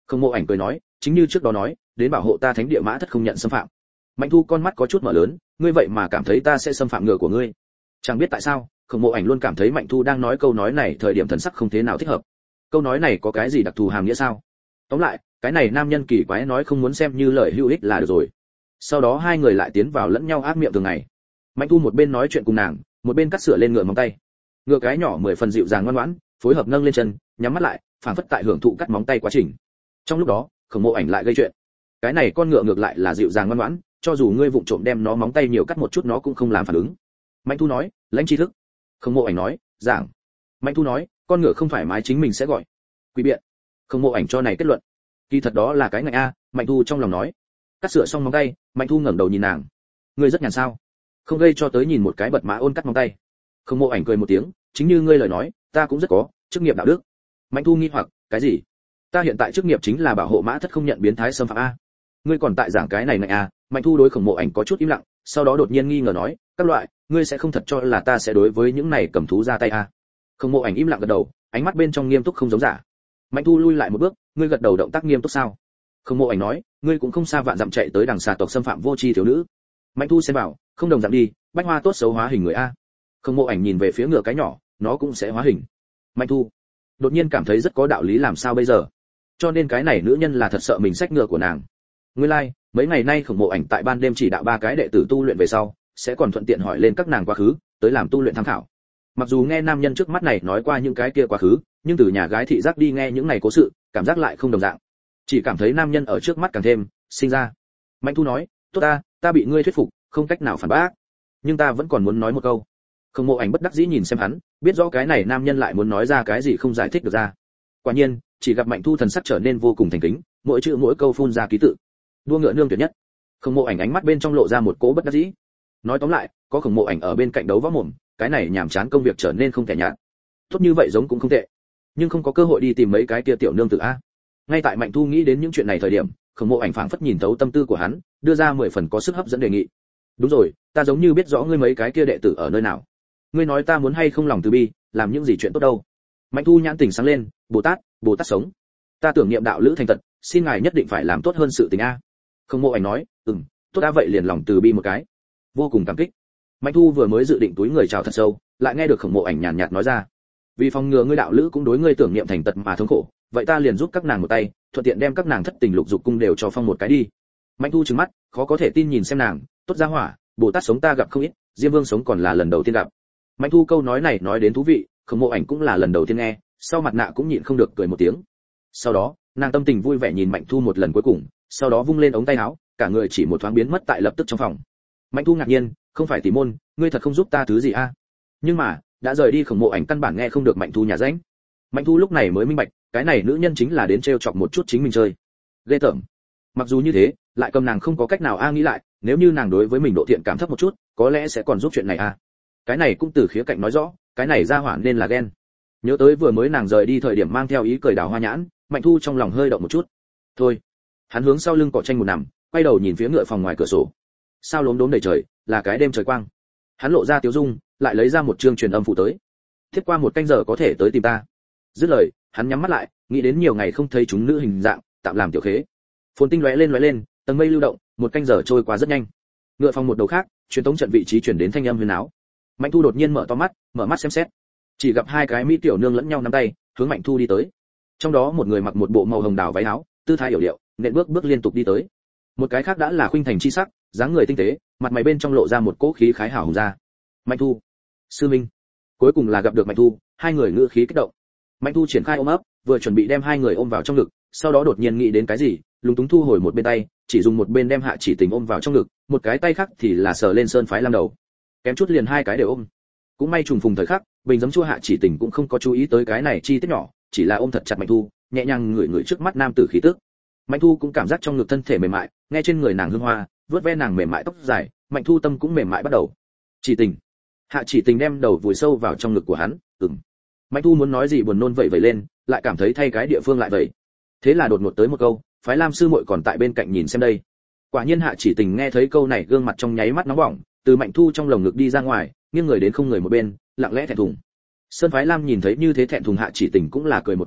Không Mộ Ảnh cười nói, chính như trước đó nói, đến bảo hộ ta thánh địa mã thất không nhận xâm phạm. Mạnh Thu con mắt có chút mở lớn, ngươi vậy mà cảm thấy ta sẽ xâm phạm ngựa của ngươi? Chẳng biết tại sao, Không Mộ Ảnh luôn cảm thấy Mạnh Thu đang nói câu nói này thời điểm thần sắc không thế nào thích hợp. Câu nói này có cái gì đặc thù hàm nghĩa sao? Tóm lại, cái này nam nhân kỳ quái nói không muốn xem như lời hữu ích là được rồi. Sau đó hai người lại tiến vào lẫn nhau ác miệng thường ngày. Mạnh Thu một bên nói chuyện cùng nàng, một bên cắt sửa lên ngựa móng tay. Ngựa cái nhỏ mười phần dịu dàng ngoan ngoãn, phối hợp nâng lên chân, nhắm mắt lại, phảng phất tại hưởng thụ cắt móng tay quá trình. Trong lúc đó, Khổng Mộ Ảnh lại gây chuyện. Cái này con ngựa ngược lại là dịu dàng ngoan ngoãn, cho dù ngươi vụng trộm đem nó móng tay nhiều cắt một chút nó cũng không làm phản ứng. Mạnh Thu nói, lãnh tri thức. Khổng Mộ Ảnh nói, giảng. Mạnh Thu nói, con ngựa không thoải mái chính mình sẽ gọi. Quỷ biện. Khổng Mộ Ảnh cho này kết luận. Kỳ thật đó là cái ngạnh a, Mạnh Thu trong lòng nói. Cắt sửa xong móng tay, Mạnh Thu ngẩng đầu nhìn nàng. Ngươi rất nhàn sao? Không gây cho tới nhìn một cái bật mã ôn cắt móng tay. Khổng Mộ Ảnh cười một tiếng, chính như ngươi lời nói, ta cũng rất có chức nghiệp đạo đức. Mạnh Thu nghi hoặc, cái gì? Ta hiện tại chức nghiệp chính là bảo hộ mã thất không nhận biến thái xâm phạm a. Ngươi còn tại giảng cái này này a? Mạnh Thu đối Khổng Mộ Ảnh có chút im lặng, sau đó đột nhiên nghi ngờ nói, các loại, ngươi sẽ không thật cho là ta sẽ đối với những này cầm thú ra tay a? Khổng Mộ Ảnh im lặng gật đầu, ánh mắt bên trong nghiêm túc không giống giả. Mạnh Thu lui lại một bước, ngươi gật đầu động tác nghiêm túc sao? Khổng Mộ Ảnh nói, ngươi cũng không xa vạn dặm chạy tới đằng xà tộc xâm phạm vô tri thiếu nữ. Mạnh Thu xem bảo, không đồng dạng đi, bách hoa tốt xấu hóa hình người a. Khổng Mộ Ảnh nhìn về phía ngựa cái nhỏ, nó cũng sẽ hóa hình. Mạnh Thu đột nhiên cảm thấy rất có đạo lý, làm sao bây giờ? Cho nên cái này nữ nhân là thật sợ mình xách ngựa của nàng. Nguyên lai, like, mấy ngày nay Khổng Mộ Ảnh tại ban đêm chỉ đạo ba cái đệ tử tu luyện về sau, sẽ còn thuận tiện hỏi lên các nàng quá khứ, tới làm tu luyện tham khảo. Mặc dù nghe nam nhân trước mắt này nói qua những cái kia quá khứ, nhưng từ nhà gái thị giác đi nghe những này cố sự, cảm giác lại không đồng dạng. Chỉ cảm thấy nam nhân ở trước mắt càng thêm sinh ra. Mạnh Thu nói, tốt ta, ta bị ngươi thuyết phục, không cách nào phản bác. Nhưng ta vẫn còn muốn nói một câu. Khổng Mộ Ảnh bất đắc dĩ nhìn xem hắn, biết rõ cái này nam nhân lại muốn nói ra cái gì không giải thích được ra. Quả nhiên, chỉ gặp Mạnh Thu thần sắc trở nên vô cùng thành kính, mỗi chữ mỗi câu phun ra ký tự. Đua ngựa nương tuyệt nhất. Khổng Mộ Ảnh ánh mắt bên trong lộ ra một cỗ bất đắc dĩ. Nói tóm lại, có Khổng Mộ Ảnh ở bên cạnh đấu võ mồm, cái này nhàm chán công việc trở nên không thể nhạt. Tốt như vậy giống cũng không tệ, nhưng không có cơ hội đi tìm mấy cái kia tiểu nương tử a. Ngay tại Mạnh Thu nghĩ đến những chuyện này thời điểm, Khổng Mộ Ảnh phảng phất nhìn thấu tâm tư của hắn, đưa ra mười phần có sức hấp dẫn đề nghị. Đúng rồi, ta giống như biết rõ ngươi mấy cái kia đệ tử ở nơi nào. Ngươi nói ta muốn hay không lòng từ bi, làm những gì chuyện tốt đâu? Mạnh Thu nhãn tình sáng lên, Bồ Tát, Bồ Tát sống. Ta tưởng niệm đạo lữ thành tật, xin ngài nhất định phải làm tốt hơn sự tình a. Khổng Mộ Ảnh nói, ừm, tốt đã vậy liền lòng từ bi một cái. Vô cùng cảm kích. Mạnh Thu vừa mới dự định túi người chào thật sâu, lại nghe được Khổng Mộ Ảnh nhàn nhạt nói ra, vì phòng ngừa ngươi đạo lữ cũng đối ngươi tưởng niệm thành tật mà thống khổ, vậy ta liền giúp các nàng một tay, thuận tiện đem các nàng thất tình lục dục cung đều cho phong một cái đi. Mạnh Thu trừng mắt, khó có thể tin nhìn xem nàng, tốt ra hỏa, Bồ Tát sống ta gặp không ít, Diêm Vương sống còn là lần đầu tiên gặp. Mạnh Thu câu nói này nói đến thú vị, Khổng Mộ Ảnh cũng là lần đầu tiên nghe, sau mặt nạ cũng nhịn không được cười một tiếng. Sau đó, nàng tâm tình vui vẻ nhìn Mạnh Thu một lần cuối cùng, sau đó vung lên ống tay áo, cả người chỉ một thoáng biến mất tại lập tức trong phòng. Mạnh Thu ngạc nhiên, không phải tỷ môn, ngươi thật không giúp ta thứ gì a? Nhưng mà, đã rời đi Khổng Mộ Ảnh căn bản nghe không được Mạnh Thu nhà ránh. Mạnh Thu lúc này mới minh bạch, cái này nữ nhân chính là đến trêu chọc một chút chính mình chơi. Ghê tởm. Mặc dù như thế, lại cầm nàng không có cách nào a nghĩ lại, nếu như nàng đối với mình độ thiện cảm thấp một chút, có lẽ sẽ còn giúp chuyện này a. Cái này cũng từ khía cạnh nói rõ, cái này ra hỏa nên là ghen. Nhớ tới vừa mới nàng rời đi thời điểm mang theo ý cười đào hoa nhãn, Mạnh Thu trong lòng hơi động một chút. Thôi, hắn hướng sau lưng cỏ tranh một nằm, quay đầu nhìn phía ngựa phòng ngoài cửa sổ. Sao lốm đốm đầy trời, là cái đêm trời quang. Hắn lộ ra tiếu dung, lại lấy ra một chương truyền âm phụ tới. Tiếp qua một canh giờ có thể tới tìm ta. Dứt lời, hắn nhắm mắt lại, nghĩ đến nhiều ngày không thấy chúng nữ hình dạng, tạm làm tiểu khế. Phồn tinh lóe lên lóe lên, tầng mây lưu động, một canh giờ trôi qua rất nhanh. Ngựa phòng một đầu khác, truyền tống trận vị trí chuyển đến thanh âm huyền áo. Mạnh Thu đột nhiên mở to mắt, mở mắt xem xét, chỉ gặp hai cái mỹ tiểu nương lẫn nhau nắm tay, hướng Mạnh Thu đi tới. Trong đó một người mặc một bộ màu hồng đào váy áo, tư thái yểu điệu, nện bước bước liên tục đi tới. Một cái khác đã là khuynh thành chi sắc, dáng người tinh tế, mặt mày bên trong lộ ra một cỗ khí khái hào hùng ra. Mạnh Thu, sư minh. Cuối cùng là gặp được Mạnh Thu, hai người ngữ khí kích động. Mạnh Thu triển khai ôm ấp, vừa chuẩn bị đem hai người ôm vào trong ngực, sau đó đột nhiên nghĩ đến cái gì, lúng túng thu hồi một bên tay, chỉ dùng một bên đem Hạ Chỉ Tình ôm vào trong ngực, một cái tay khác thì là sờ lên Sơn Phái Lam đầu. Kém chút liền hai cái đều ôm. Cũng may trùng phùng thời khắc, bình giấm chua Hạ Chỉ Tình cũng không có chú ý tới cái này chi tiết nhỏ, chỉ là ôm thật chặt Mạnh Thu, nhẹ nhàng ngửi ngửi trước mắt nam tử khí tức. Mạnh Thu cũng cảm giác trong ngực thân thể mềm mại, nghe trên người nàng hương hoa, vuốt ve nàng mềm mại tóc dài, Mạnh Thu tâm cũng mềm mại bắt đầu. Chỉ Tình. Hạ Chỉ Tình đem đầu vùi sâu vào trong ngực của hắn, ừm. Mạnh Thu muốn nói gì buồn nôn vậy vậy lên, lại cảm thấy thay cái địa phương lại vậy. Thế là đột ngột tới một câu, phái Lam sư muội còn tại bên cạnh nhìn xem đây. Quả nhiên Hạ Chỉ Tình nghe thấy câu này, gương mặt trong nháy mắt nóng bỏng, từ Mạnh Thu trong lồng ngực đi ra ngoài, nghiêng người đến không người một bên, lặng lẽ thẹn thùng. Sơn Phái Lam nhìn thấy như thế thẹn thùng Hạ Chỉ Tình cũng là cười một tiếng,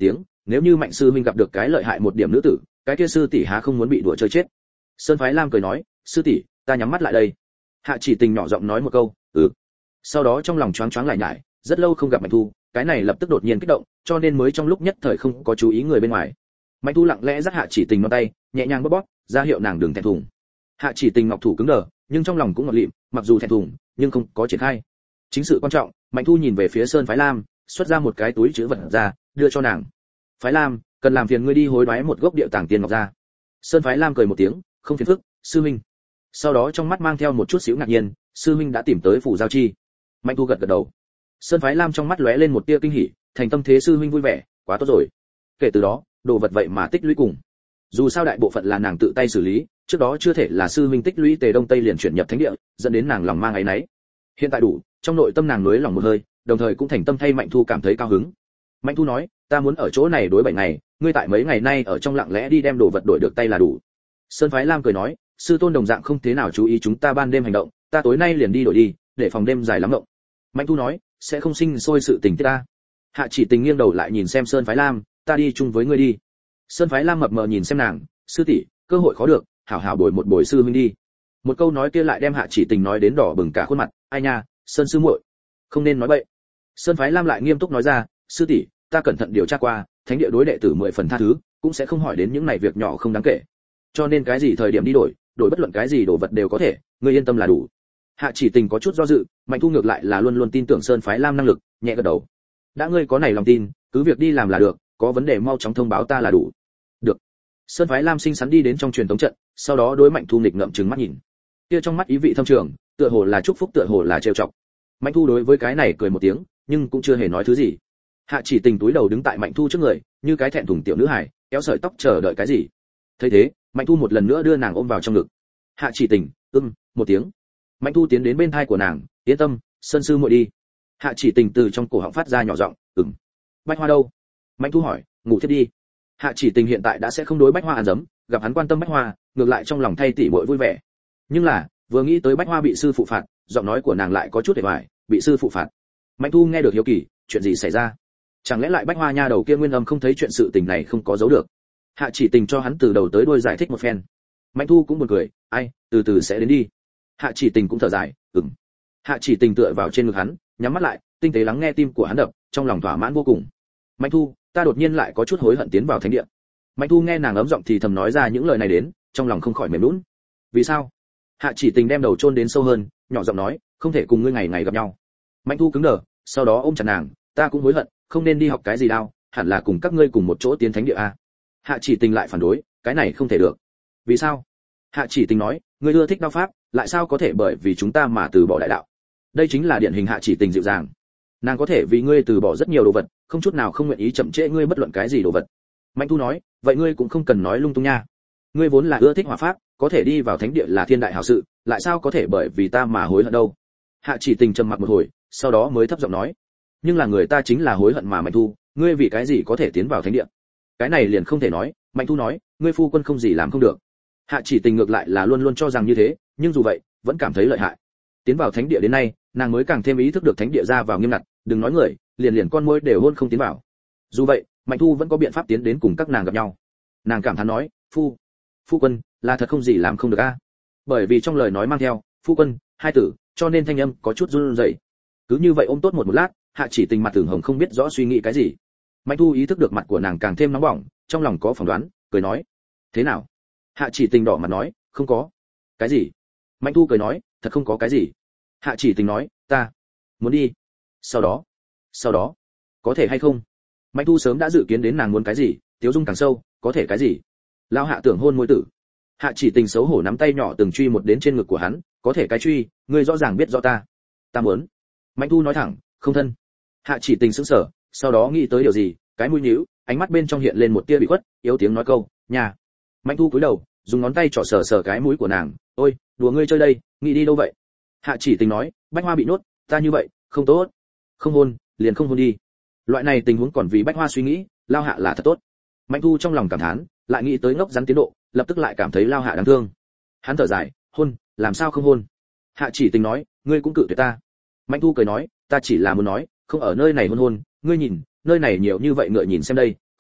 nếu như Mạnh sư huynh gặp được cái lợi hại một điểm nữ tử, cái kia sư tỷ há không muốn bị đùa chơi chết. Sơn Phái Lam cười nói, sư tỷ, ta nhắm mắt lại đây. Hạ Chỉ Tình nhỏ giọng nói một câu, ừ. Sau đó trong lòng choáng choáng lại nhải, rất lâu không gặp Mạnh Thu, cái này lập tức đột nhiên kích động, cho nên mới trong lúc nhất thời không có chú ý người bên ngoài. Mạnh Thu lặng lẽ dắt Hạ Chỉ Tình ngón tay, nhẹ nhàng bóp bóp, ra hiệu nàng đừng thẹn thùng. Hạ Chỉ Tình ngọc thủ cứng đờ, nhưng trong lòng cũng ngọt lịm, mặc dù thẹn thùng, nhưng không có triển khai. Chính sự quan trọng, Mạnh Thu nhìn về phía Sơn Phái Lam, xuất ra một cái túi trữ vật ra, đưa cho nàng. Phái Lam, cần làm phiền ngươi đi hối đoái một gốc điệu tàng tiên ngọc ra. Sơn Phái Lam cười một tiếng, không phiền phức, sư huynh. Sau đó trong mắt mang theo một chút xíu ngạc nhiên, sư huynh đã tìm tới phủ giao chi. Mạnh Thu gật gật đầu. Sơn Phái Lam trong mắt lóe lên một tia kinh hỉ, thành tâm thế sư huynh vui vẻ, quá tốt rồi. Kể từ đó, đồ vật vậy mà tích lũy cùng. Dù sao đại bộ phận là nàng tự tay xử lý, trước đó chưa thể là sư huynh tích lũy tề đông tây liền chuyển nhập thánh địa, dẫn đến nàng lòng mang áy náy. Hiện tại đủ, trong nội tâm nàng nuối lòng một hơi, đồng thời cũng thành tâm thay Mạnh Thu cảm thấy cao hứng. Mạnh Thu nói, ta muốn ở chỗ này đối bảy ngày, ngươi tại mấy ngày nay ở trong lặng lẽ đi đem đồ vật đổi được tay là đủ. Sơn Phái Lam cười nói, sư tôn đồng dạng không thế nào chú ý chúng ta ban đêm hành động, ta tối nay liền đi đổi đi, để phòng đêm dài lắm động. Mạnh Thu nói, sẽ không sinh sôi sự tình tiết ta. Hạ Chỉ Tình nghiêng đầu lại nhìn xem Sơn Phái Lam, ta đi chung với ngươi đi. Sơn Phái Lam mập mờ nhìn xem nàng, sư tỷ, cơ hội khó được, hảo hảo bồi một bồi sư huynh đi. Một câu nói kia lại đem Hạ Chỉ Tình nói đến đỏ bừng cả khuôn mặt, ai nha, Sơn sư muội, không nên nói bậy. Sơn Phái Lam lại nghiêm túc nói ra, sư tỷ, ta cẩn thận điều tra qua, thánh địa đối đệ tử mười phần tha thứ, cũng sẽ không hỏi đến những này việc nhỏ không đáng kể. Cho nên cái gì thời điểm đi đổi, đổi bất luận cái gì đồ vật đều có thể, ngươi yên tâm là đủ. Hạ Chỉ Tình có chút do dự, Mạnh Thu ngược lại là luôn luôn tin tưởng Sơn Phái Lam năng lực, nhẹ gật đầu. Đã ngươi có này lòng tin, cứ việc đi làm là được, có vấn đề mau chóng thông báo ta là đủ. Được. Sơn Phái Lam xinh xắn đi đến trong truyền tống trận, sau đó đối Mạnh Thu nghịch ngậm trừng mắt nhìn. Kia trong mắt ý vị thâm trường, tựa hồ là chúc phúc tựa hồ là trêu chọc. Mạnh Thu đối với cái này cười một tiếng, nhưng cũng chưa hề nói thứ gì. Hạ Chỉ Tình túi đầu đứng tại Mạnh Thu trước người, như cái thẹn thùng tiểu nữ hài, kéo sợi tóc chờ đợi cái gì. Thấy thế, Mạnh Thu một lần nữa đưa nàng ôm vào trong ngực. Hạ Chỉ Tình, ưm, một tiếng. Mạnh Thu tiến đến bên thai của nàng, yên tâm, Sơn sư muội đi. Hạ Chỉ Tình từ trong cổ họng phát ra nhỏ giọng, ừm. Bách Hoa đâu? Mạnh Thu hỏi, ngủ thiếp đi. Hạ Chỉ Tình hiện tại đã sẽ không đối Bách Hoa ăn dấm, gặp hắn quan tâm Bách Hoa, ngược lại trong lòng thay tỷ muội vui vẻ. Nhưng là, vừa nghĩ tới Bách Hoa bị sư phụ phạt, giọng nói của nàng lại có chút để hoài, bị sư phụ phạt. Mạnh Thu nghe được hiếu kỳ, chuyện gì xảy ra? Chẳng lẽ lại Bách Hoa nha đầu kia nguyên âm không thấy chuyện sự tình này không có giấu được? Hạ Chỉ Tình cho hắn từ đầu tới đuôi giải thích một phen. Mạnh Thu cũng buồn cười, ai, từ từ sẽ đến đi. Hạ Chỉ Tình cũng thở dài, ừm. Hạ Chỉ Tình tựa vào trên ngực hắn, nhắm mắt lại, tinh tế lắng nghe tim của hắn đập, trong lòng thỏa mãn vô cùng. Mạnh Thu, ta đột nhiên lại có chút hối hận tiến vào thánh địa. Mạnh Thu nghe nàng ấm giọng thì thầm nói ra những lời này đến, trong lòng không khỏi mềm nhũn. Vì sao? Hạ Chỉ Tình đem đầu chôn đến sâu hơn, nhỏ giọng nói, không thể cùng ngươi ngày ngày gặp nhau. Mạnh Thu cứng đờ, sau đó ôm chặt nàng, ta cũng hối hận, không nên đi học cái gì đâu, hẳn là cùng các ngươi cùng một chỗ tiến thánh địa a. Hạ Chỉ Tình lại phản đối, cái này không thể được. Vì sao? Hạ Chỉ Tình nói, ngươi ưa thích đao pháp, lại sao có thể bởi vì chúng ta mà từ bỏ đại đạo? Đây chính là điển hình Hạ Chỉ Tình dịu dàng. Nàng có thể vì ngươi từ bỏ rất nhiều đồ vật, không chút nào không nguyện ý chậm trễ ngươi bất luận cái gì đồ vật. Mạnh Thu nói, vậy ngươi cũng không cần nói lung tung nha. Ngươi vốn là ưa thích hỏa pháp, có thể đi vào thánh địa là thiên đại hảo sự, lại sao có thể bởi vì ta mà hối hận đâu? Hạ Chỉ Tình trầm mặc một hồi, sau đó mới thấp giọng nói, nhưng là người ta chính là hối hận mà Mạnh Thu, ngươi vì cái gì có thể tiến vào thánh địa? Cái này liền không thể nói. Mạnh Thu nói, ngươi phu quân không gì làm không được. Hạ Chỉ Tình ngược lại là luôn luôn cho rằng như thế, nhưng dù vậy, vẫn cảm thấy lợi hại. Tiến vào thánh địa đến nay, nàng mới càng thêm ý thức được thánh địa ra vào nghiêm ngặt, đừng nói người, liền liền con môi đều hôn không tiến vào. Dù vậy, Mạnh Thu vẫn có biện pháp tiến đến cùng các nàng gặp nhau. Nàng cảm thán nói, phu, phu quân, là thật không gì làm không được a. Bởi vì trong lời nói mang theo phu quân hai tử, cho nên thanh âm có chút run rẩy. Cứ như vậy ôm tốt một một lát, Hạ Chỉ Tình mặt tưởng hồng không biết rõ suy nghĩ cái gì. Mạnh Thu ý thức được mặt của nàng càng thêm nóng bỏng, trong lòng có phỏng đoán, cười nói, thế nào? Hạ Chỉ Tình đỏ mặt nói, không có. Cái gì? Mạnh Thu cười nói, thật không có cái gì. Hạ Chỉ Tình nói, ta muốn đi. Sau đó, sau đó, có thể hay không? Mạnh Thu sớm đã dự kiến đến nàng muốn cái gì, tiếu dung càng sâu, có thể cái gì? Lao Hạ tưởng hôn môi tử. Hạ Chỉ Tình xấu hổ nắm tay nhỏ từng truy một đến trên ngực của hắn, có thể cái truy, ngươi rõ ràng biết rõ ta. Ta muốn. Mạnh Thu nói thẳng, không thân. Hạ Chỉ Tình sững sờ, sau đó nghĩ tới điều gì, cái mũi nhíu, ánh mắt bên trong hiện lên một tia bị khuất, yếu tiếng nói câu, nhà. Mạnh Thu cúi đầu, dùng ngón tay trỏ sờ sờ cái mũi của nàng, ôi, đùa ngươi chơi đây, nghĩ đi đâu vậy? Hạ Chỉ Tình nói, Bách Hoa bị nhốt, ta như vậy, không tốt. Không hôn, liền không hôn đi. Loại này tình huống còn vì Bách Hoa suy nghĩ, Lao Hạ là thật tốt. Mạnh Thu trong lòng cảm thán, lại nghĩ tới ngốc rắn tiến độ, lập tức lại cảm thấy Lao Hạ đáng thương. Hắn thở dài, hôn, làm sao không hôn? Hạ Chỉ Tình nói, ngươi cũng cự tuyệt ta. Mạnh Thu cười nói, ta chỉ là muốn nói, không ở nơi này hôn hôn, ngươi nhìn, nơi này nhiều như vậy ngựa nhìn xem đây,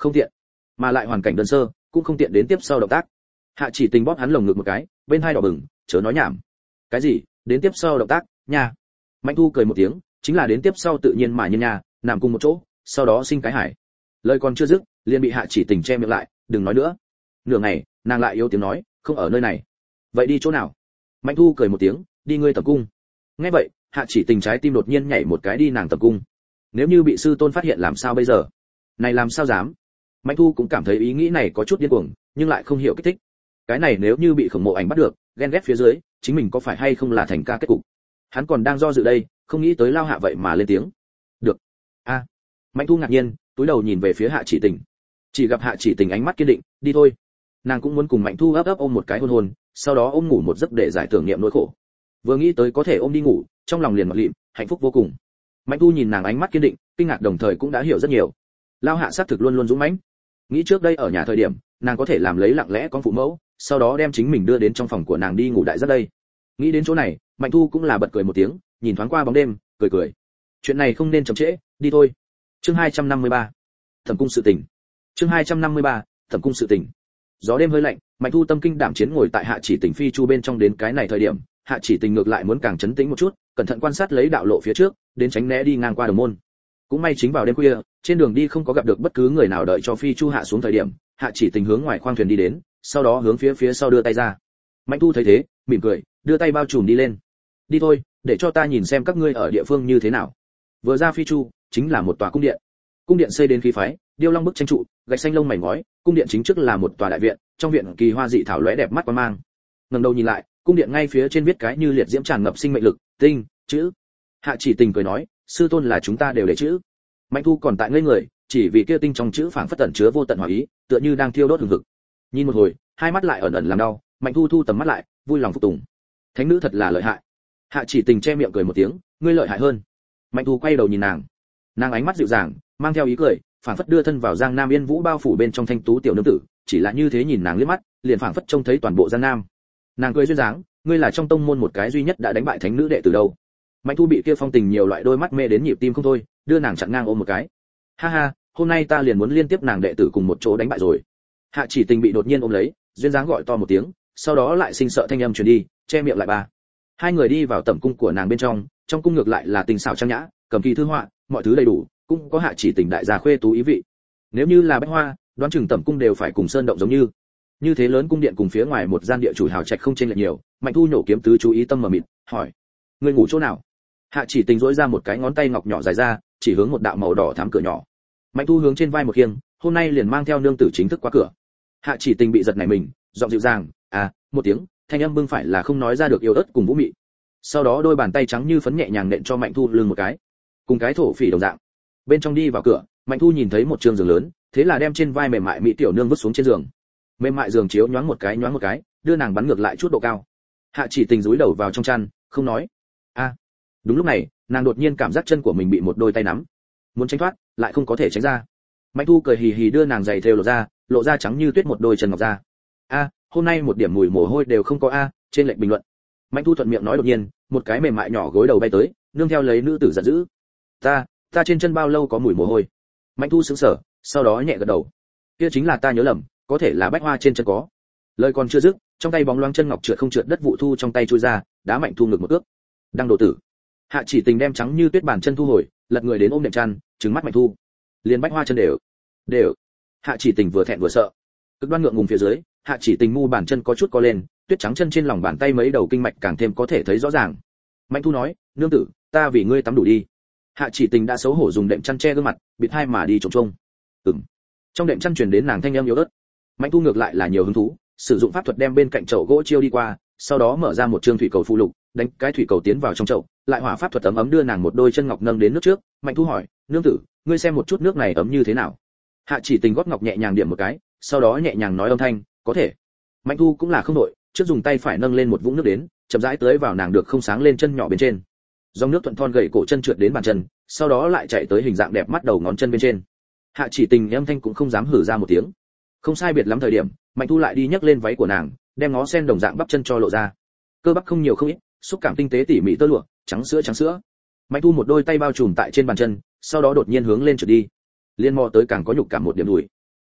không tiện, mà lại hoàn cảnh đơn sơ cũng không tiện đến tiếp sau động tác. Hạ Chỉ Tình bóp hắn lồng ngực một cái, bên hai đỏ bừng, chớ nói nhảm. Cái gì? Đến tiếp sau động tác? Nha. Mạnh Thu cười một tiếng, chính là đến tiếp sau tự nhiên mà nhân nha, nằm cùng một chỗ, sau đó sinh cái hải. Lời còn chưa dứt, liền bị Hạ Chỉ Tình che miệng lại, đừng nói nữa. Nửa ngày, nàng lại yếu tiếng nói, không ở nơi này. Vậy đi chỗ nào? Mạnh Thu cười một tiếng, đi ngươi tầm cung. Nghe vậy, Hạ Chỉ Tình trái tim đột nhiên nhảy một cái, đi nàng tầm cung. Nếu như bị sư tôn phát hiện làm sao bây giờ? Này làm sao dám? Mạnh Thu cũng cảm thấy ý nghĩ này có chút điên cuồng, nhưng lại không hiểu kích thích. Cái này nếu như bị Khổng Mộ Ảnh bắt được, ghen ghét phía dưới, chính mình có phải hay không là thành ca kết cục. Hắn còn đang do dự đây, không nghĩ tới Lao Hạ vậy mà lên tiếng. Được. A. À. Mạnh Thu ngạc nhiên, túi đầu nhìn về phía Hạ Chỉ Tình. Chỉ gặp Hạ Chỉ Tình ánh mắt kiên định, đi thôi. Nàng cũng muốn cùng Mạnh Thu ấp ấp ôm một cái hôn hôn, sau đó ôm ngủ một giấc để giải tưởng niệm nỗi khổ. Vừa nghĩ tới có thể ôm đi ngủ, trong lòng liền mặc lịm, hạnh phúc vô cùng. Mạnh Thu nhìn nàng ánh mắt kiên định, kinh ngạc đồng thời cũng đã hiểu rất nhiều. Lao Hạ xác thực luôn luôn dũng mãnh. Nghĩ trước đây ở nhà thời điểm, nàng có thể làm lấy lặng lẽ con phụ mẫu, sau đó đem chính mình đưa đến trong phòng của nàng đi ngủ đại giấc đây. Nghĩ đến chỗ này, Mạnh Thu cũng là bật cười một tiếng, nhìn thoáng qua bóng đêm, cười cười. Chuyện này không nên chậm trễ, đi thôi. Chương hai trăm năm mươi ba, Thẩm cung sự tình. Chương hai trăm năm mươi ba, Thẩm cung sự tình. Gió đêm hơi lạnh, Mạnh Thu tâm kinh đảm chiến ngồi tại Hạ Chỉ Tình phi chu bên trong, đến cái này thời điểm, Hạ Chỉ Tình ngược lại muốn càng chấn tĩnh một chút, cẩn thận quan sát lấy đạo lộ phía trước, đến tránh né đi ngang qua đồng môn. Cũng may chính vào đêm khuya, trên đường đi không có gặp được bất cứ người nào đợi cho phi chu hạ xuống thời điểm, Hạ Chỉ Tình hướng ngoài khoang thuyền đi đến, sau đó hướng phía phía sau đưa tay ra. Mạnh Thu thấy thế, mỉm cười, đưa tay bao trùm đi lên. Đi thôi, để cho ta nhìn xem các ngươi ở địa phương như thế nào. Vừa ra phi chu, chính là một tòa cung điện. Cung điện xây đến khí phái, điêu long bức tranh trụ, gạch xanh lông mảnh ngói, cung điện chính trước là một tòa đại viện, trong viện kỳ hoa dị thảo lóe đẹp mắt quan mang. Ngẩng đầu nhìn lại, cung điện ngay phía trên viết cái như liệt diễm tràn ngập sinh mệnh lực, tinh, chữ. Hạ Chỉ Tình cười nói, sư tôn là chúng ta đều để chữ. Mạnh Thu còn tại ngây người, chỉ vì kia tinh trong chữ phảng phất tẩn chứa vô tận hỏa ý, tựa như đang thiêu đốt hừng hực. Nhìn một hồi, hai mắt lại ẩn ẩn làm đau, Mạnh Thu thu tầm mắt lại, vui lòng phục tùng. Thánh nữ thật là lợi hại. Hạ Chỉ Tình che miệng cười một tiếng, ngươi lợi hại hơn. Mạnh Thu quay đầu nhìn nàng, nàng ánh mắt dịu dàng, mang theo ý cười, phảng phất đưa thân vào Giang Nam Yên Vũ bao phủ bên trong thanh tú tiểu nương tử, chỉ là như thế nhìn nàng liếc mắt, liền phảng phất trông thấy toàn bộ Giang Nam. Nàng cười duyên dáng, ngươi là trong tông môn một cái duy nhất đã đánh bại thánh nữ đệ tử đâu. Mạnh Thu bị kia phong tình nhiều loại đôi mắt mê đến nhịp tim không thôi, đưa nàng chặn ngang ôm một cái. Ha ha, hôm nay ta liền muốn liên tiếp nàng đệ tử cùng một chỗ đánh bại rồi. Hạ Chỉ Tình bị đột nhiên ôm lấy, duyên dáng gọi to một tiếng, sau đó lại sinh sợ thanh âm truyền đi, che miệng lại ba. Hai người đi vào tẩm cung của nàng bên trong, trong cung ngược lại là tình xảo trang nhã, cầm kỳ thư họa, mọi thứ đầy đủ, cũng có Hạ Chỉ Tình đại gia khuê tú ý vị. Nếu như là bách hoa, đoán chừng tẩm cung đều phải cùng sơn động giống như. Như thế lớn cung điện cùng phía ngoài một gian địa chủ hào trạch không chênh lệch nhiều, Mạnh Thu nhổ kiếm tứ chú ý tâm mờ mịt, hỏi: "Ngươi ngủ chỗ nào?" Hạ Chỉ Tình rỗi ra một cái ngón tay ngọc nhỏ dài ra, chỉ hướng một đạo màu đỏ thắm cửa nhỏ. Mạnh Thu hướng trên vai một khiêng, hôm nay liền mang theo nương tử chính thức qua cửa. Hạ Chỉ Tình bị giật nảy mình, giọng dịu dàng, "À," một tiếng, thanh âm bưng phải là không nói ra được yếu ớt cùng vũ mị. Sau đó đôi bàn tay trắng như phấn nhẹ nhàng nện cho Mạnh Thu lưng một cái, cùng cái thổ phỉ đồng dạng. Bên trong đi vào cửa, Mạnh Thu nhìn thấy một trường giường lớn, thế là đem trên vai mềm mại mỹ tiểu nương vứt xuống trên giường. Mềm mại giường chiếu nhoáng một cái nhoáng một cái, đưa nàng bắn ngược lại chút độ cao. Hạ Chỉ Tình dúi đầu vào trong chăn, không nói. A. À. Đúng lúc này, nàng đột nhiên cảm giác chân của mình bị một đôi tay nắm, muốn tránh thoát, lại không có thể tránh ra. Mạnh Thu cười hì hì đưa nàng giày thêu lộ ra, lộ ra trắng như tuyết một đôi chân ngọc ra. A, à, hôm nay một điểm mùi mồ hôi đều không có a, trên lệnh bình luận. Mạnh Thu thuận miệng nói đột nhiên, một cái mềm mại nhỏ gối đầu bay tới, nương theo lấy nữ tử giận dữ. Ta, ta trên chân bao lâu có mùi mồ hôi? Mạnh Thu sững sờ, sau đó nhẹ gật đầu. Kia chính là ta nhớ lầm, có thể là bách hoa trên chân có. Lời còn chưa dứt, trong tay bóng loáng chân ngọc trượt không trượt đất vụ thu trong tay chui ra, đá Mạnh Thu ngực một cước. Đang độ tử. Hạ Chỉ Tình đem trắng như tuyết bàn chân thu hồi, lật người đến ôm đệm chăn, trừng mắt Mạnh Thu. Liền bách hoa chân đều, đều. Hạ Chỉ Tình vừa thẹn vừa sợ. Cực đoan ngượng ngùng phía dưới, Hạ Chỉ Tình mu bàn chân có chút co lên, tuyết trắng chân trên lòng bàn tay mấy đầu kinh mạch càng thêm có thể thấy rõ ràng. Mạnh Thu nói, nương tử, ta vì ngươi tắm đủ đi. Hạ Chỉ Tình đã xấu hổ dùng đệm chăn che gương mặt, bịt hai mà đi trống trông. Ừm. Trong đệm chăn truyền đến nàng thanh âm yếu ớt. Mạnh Thu ngược lại là nhiều hứng thú, sử dụng pháp thuật đem bên cạnh chậu gỗ chiêu đi qua, sau đó mở ra một trương thủy cầu phụ lục, đánh cái thủy cầu tiến vào trong chậu, lại hỏa pháp thuật ấm ấm đưa nàng một đôi chân ngọc nâng đến nước trước. Mạnh Thu hỏi, nương tử, ngươi xem một chút nước này ấm như thế nào? Hạ Chỉ Tình gót ngọc nhẹ nhàng điểm một cái, sau đó nhẹ nhàng nói âm thanh, có thể. Mạnh Thu cũng là không đội, trước dùng tay phải nâng lên một vũng nước đến, chậm rãi tưới vào nàng được không sáng lên chân nhỏ bên trên. Dòng nước thuận thon gầy cổ chân trượt đến bàn chân, sau đó lại chạy tới hình dạng đẹp mắt đầu ngón chân bên trên. Hạ Chỉ Tình âm thanh cũng không dám hử ra một tiếng. Không sai biệt lắm thời điểm, Mạnh Thu lại đi nhấc lên váy của nàng, đem ngó sen đồng dạng bắp chân cho lộ ra. Cơ bắp không nhiều không ít, xúc cảm tinh tế tỉ mỉ tơ lụa, trắng sữa trắng sữa. Mạnh Thu một đôi tay bao trùm tại trên bàn chân, sau đó đột nhiên hướng lên trượt đi. Liên mò tới càng có nhục cảm một điểm đùi.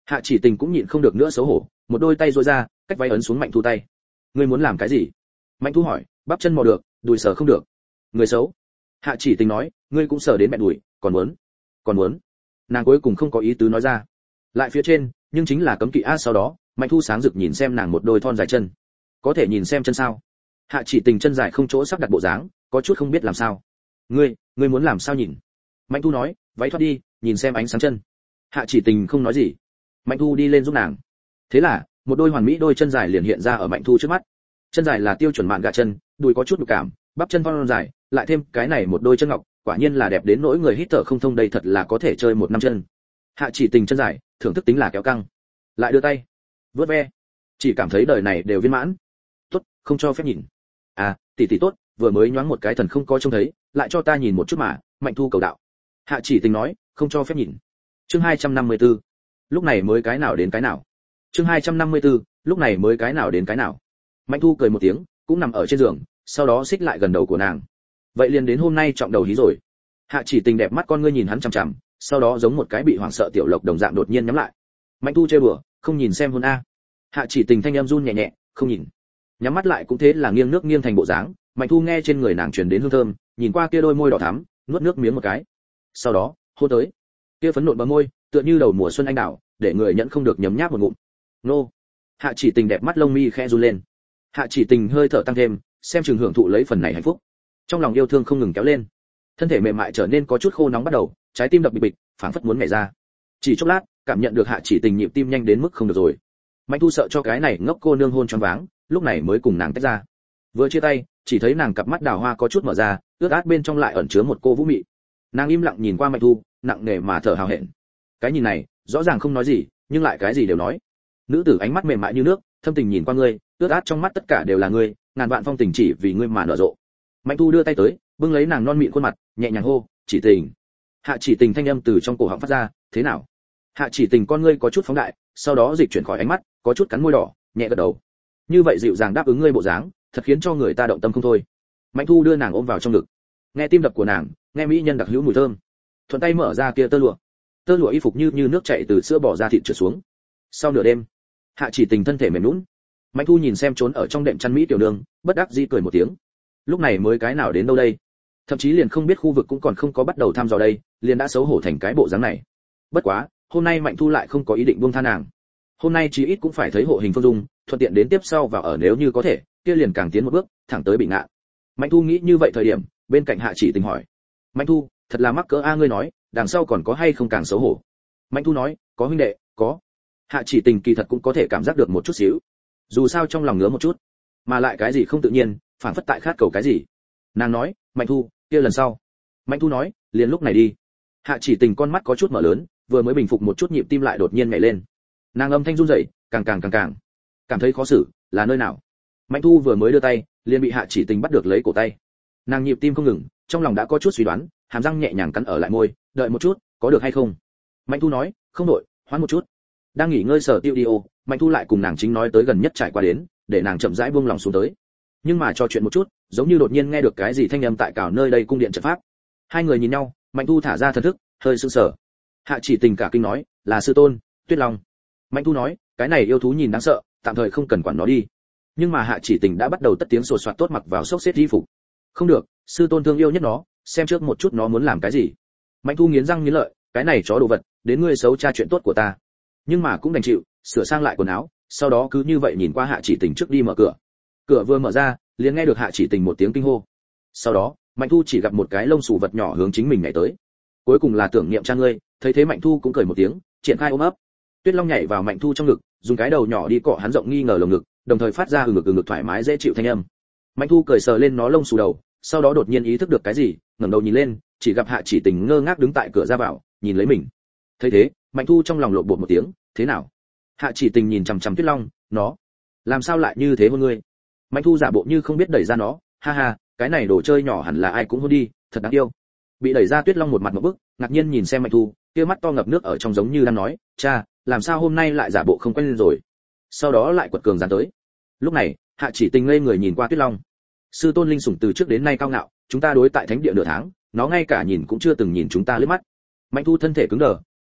Hạ Chỉ Tình cũng nhịn không được nữa xấu hổ, một đôi tay duỗi ra, cách váy ấn xuống Mạnh Thu tay. Ngươi muốn làm cái gì? Mạnh Thu hỏi, bắp chân mò được, đùi sờ không được. Người xấu. Hạ Chỉ Tình nói, ngươi cũng sờ đến mẹ đùi, còn muốn? Còn muốn? Nàng cuối cùng không có ý tứ nói ra. Lại phía trên, nhưng chính là cấm kỵ a. Sau đó, Mạnh Thu sáng rực nhìn xem nàng một đôi thon dài chân. Có thể nhìn xem chân sao? Hạ Chỉ Tình chân dài không chỗ sắp đặt bộ dáng, có chút không biết làm sao. Ngươi, ngươi muốn làm sao nhìn? Mạnh Thu nói, váy thoát đi, nhìn xem ánh sáng chân. Hạ Chỉ Tình không nói gì. Mạnh Thu đi lên giúp nàng. Thế là, một đôi hoàn mỹ đôi chân dài liền hiện ra ở Mạnh Thu trước mắt. Chân dài là tiêu chuẩn mạn gạ chân, đùi có chút nhục cảm, bắp chân thon dài, lại thêm cái này một đôi chân ngọc, quả nhiên là đẹp đến nỗi người hít thở không thông, đây thật là có thể chơi một năm chân. Hạ Chỉ Tình chân dài, thưởng thức tính là kéo căng. Lại đưa tay, vớt ve, chỉ cảm thấy đời này đều viên mãn. Tốt, không cho phép nhìn. À, tỷ tỷ tốt, vừa mới nhoáng một cái thần không có trông thấy, lại cho ta nhìn một chút mà. Mạnh Thu cầu đạo. Hạ Chỉ Tình nói, không cho phép nhìn. Chương hai trăm năm mươi tư. Lúc này mới cái nào đến cái nào. Chương hai trăm năm mươi tư. Lúc này mới cái nào đến cái nào. Mạnh Thu cười một tiếng, cũng nằm ở trên giường, sau đó xích lại gần đầu của nàng. Vậy liền đến hôm nay trọng đầu hí rồi. Hạ Chỉ Tình đẹp mắt con ngươi nhìn hắn chằm chằm, sau đó giống một cái bị hoảng sợ tiểu lộc đồng dạng đột nhiên nhắm lại. Mạnh Thu chơi bừa, không nhìn xem hôn a. Hạ Chỉ Tình thanh em run nhẹ nhẹ, không nhìn. Nhắm mắt lại cũng thế là nghiêng nước nghiêng thành bộ dáng. Mạnh Thu nghe trên người nàng truyền đến hương thơm, nhìn qua kia đôi môi đỏ thắm, nuốt nước miếng một cái. Sau đó, hôn tới. Kia phấn nộn bờ môi, tựa như đầu mùa xuân anh đào, để người nhẫn không được nhấm nháp một ngụm. Nô. Hạ Chỉ Tình đẹp mắt lông mi khẽ run lên. Hạ Chỉ Tình hơi thở tăng thêm, xem chừng hưởng thụ lấy phần này hạnh phúc. Trong lòng yêu thương không ngừng kéo lên. Thân thể mềm mại trở nên có chút khô nóng bắt đầu, trái tim đập bịch bịch, phảng phất muốn nhảy ra. Chỉ chốc lát, cảm nhận được Hạ Chỉ Tình nhịp tim nhanh đến mức không được rồi. Mạnh Thu sợ cho cái này ngốc cô nương hôn choáng váng, lúc này mới cùng nàng tách ra. Vừa chia tay, chỉ thấy nàng cặp mắt đào hoa có chút mở ra, ướt át bên trong lại ẩn chứa một cô vũ mị. Nàng im lặng nhìn qua Mạnh Thu, nặng nề mà thở hào hẹn. Cái nhìn này, rõ ràng không nói gì, nhưng lại cái gì đều nói. Nữ tử ánh mắt mềm mại như nước, thâm tình nhìn qua ngươi, ướt át trong mắt tất cả đều là ngươi, ngàn vạn phong tình chỉ vì ngươi mà nở rộ. Mạnh Thu đưa tay tới, bưng lấy nàng non mịn khuôn mặt, nhẹ nhàng hô, Chỉ Tình. Hạ Chỉ Tình thanh âm từ trong cổ họng phát ra, thế nào? Hạ Chỉ Tình con ngươi có chút phóng đại, sau đó dịch chuyển khỏi ánh mắt, có chút cắn môi đỏ, nhẹ gật đầu. Như vậy dịu dàng đáp ứng ngươi bộ dáng, thật khiến cho người ta động tâm không thôi. Mạnh Thu đưa nàng ôm vào trong ngực, nghe tim đập của nàng, nghe mỹ nhân đặc hữu mùi thơm, thuận tay mở ra kia tơ lụa, tơ lụa y phục như như nước chảy từ sữa bò ra thịt trượt xuống. Sau nửa đêm, Hạ Chỉ Tình thân thể mềm nhũn. Mạnh Thu nhìn xem trốn ở trong đệm chăn mỹ tiểu đường, bất đắc dĩ cười một tiếng. Lúc này mới cái nào đến đâu đây? Thậm chí liền không biết khu vực cũng còn không có bắt đầu thăm dò đây, liền đã xấu hổ thành cái bộ dáng này. Bất quá, hôm nay Mạnh Thu lại không có ý định buông tha nàng. Hôm nay chí ít cũng phải thấy hộ hình Phương Dung, thuận tiện đến tiếp sau vào ở nếu như có thể, kia liền càng tiến một bước, thẳng tới bị ngạn. Mạnh Thu nghĩ như vậy thời điểm, bên cạnh Hạ Chỉ Tình hỏi: Mạnh Thu, thật là mắc cỡ a, ngươi nói, đằng sau còn có hay không càng xấu hổ? Mạnh Thu nói: có huynh đệ, có. Hạ Chỉ Tình kỳ thật cũng có thể cảm giác được một chút xíu, dù sao trong lòng ngứa một chút, mà lại cái gì không tự nhiên, phản phất tại khát cầu cái gì. Nàng nói: Mạnh Thu, kia lần sau. Mạnh Thu nói: liền lúc này đi. Hạ Chỉ Tình con mắt có chút mở lớn, vừa mới bình phục một chút nhịp tim lại đột nhiên nhảy lên. Nàng âm thanh run rẩy, càng càng càng càng, cảm thấy khó xử, là nơi nào? Mạnh Thu vừa mới đưa tay, liền bị Hạ Chỉ Tình bắt được lấy cổ tay. Nàng nhịp tim không ngừng, trong lòng đã có chút suy đoán, hàm răng nhẹ nhàng cắn ở lại môi, đợi một chút, có được hay không? Mạnh Thu nói: không đổi, hoãn một chút. Đang nghỉ ngơi sở tiêu đi ô, Mạnh Thu lại cùng nàng chính nói tới gần nhất trải qua đến, để nàng chậm rãi buông lòng xuống tới. Nhưng mà trò chuyện một chút, giống như đột nhiên nghe được cái gì thanh âm tại cào nơi đây cung điện trận pháp. Hai người nhìn nhau, Mạnh Thu thả ra thần thức, hơi sững sờ. Hạ Chỉ Tình cả kinh nói: là sư tôn, Tuyết Long. Mạnh Thu nói: cái này yêu thú nhìn đáng sợ, tạm thời không cần quản nó đi. Nhưng mà Hạ Chỉ Tình đã bắt đầu tất tiếng sột soạt tốt mặc vào xốc xếp y phục. Không được, sư tôn thương yêu nhất nó, xem trước một chút nó muốn làm cái gì. Mạnh Thu nghiến răng nghiến lợi, cái này chó đồ vật, đến ngươi xấu tra chuyện tốt của ta. Nhưng mà cũng đành chịu, sửa sang lại quần áo, sau đó cứ như vậy nhìn qua Hạ Chỉ Tình trước đi mở cửa. Cửa vừa mở ra, liền nghe được Hạ Chỉ Tình một tiếng kinh hô. Sau đó, Mạnh Thu chỉ gặp một cái lông xù vật nhỏ hướng chính mình nhảy tới. Cuối cùng là tưởng niệm cha ngươi, thấy thế Mạnh Thu cũng cười một tiếng, triển khai ôm ấp. Tuyết Long nhảy vào Mạnh Thu trong ngực, dùng cái đầu nhỏ đi cọ hắn rộng nghi ngờ lồng ngực, đồng thời phát ra ừ ngực ừ ngực thoải mái dễ chịu thanh âm. Mạnh Thu cười sờ lên nó lông xù đầu, sau đó đột nhiên ý thức được cái gì, ngẩng đầu nhìn lên, chỉ gặp Hạ Chỉ Tình ngơ ngác đứng tại cửa ra vào, nhìn lấy mình. Thấy thế, Mạnh Thu trong lòng lộn bột một tiếng, thế nào? Hạ Chỉ Tình nhìn chằm chằm Tuyết Long, nó làm sao lại như thế hôn ngươi? Mạnh Thu giả bộ như không biết đẩy ra nó, ha ha, cái này đồ chơi nhỏ hẳn là ai cũng hôn đi, thật đáng yêu. Bị đẩy ra Tuyết Long một mặt một bức, ngạc nhiên nhìn xem Mạnh Thu, kia mắt to ngập nước ở trong giống như đang nói, cha, làm sao hôm nay lại giả bộ không quen lên rồi? Sau đó lại quật cường dán tới. Lúc này, Hạ Chỉ Tình ngây người nhìn qua Tuyết Long. Sư tôn linh sủng từ trước đến nay cao ngạo, chúng ta đối tại thánh địa nửa tháng, nó ngay cả nhìn cũng chưa từng nhìn chúng ta liếc mắt. Mạnh Thu thân thể cứng đờ,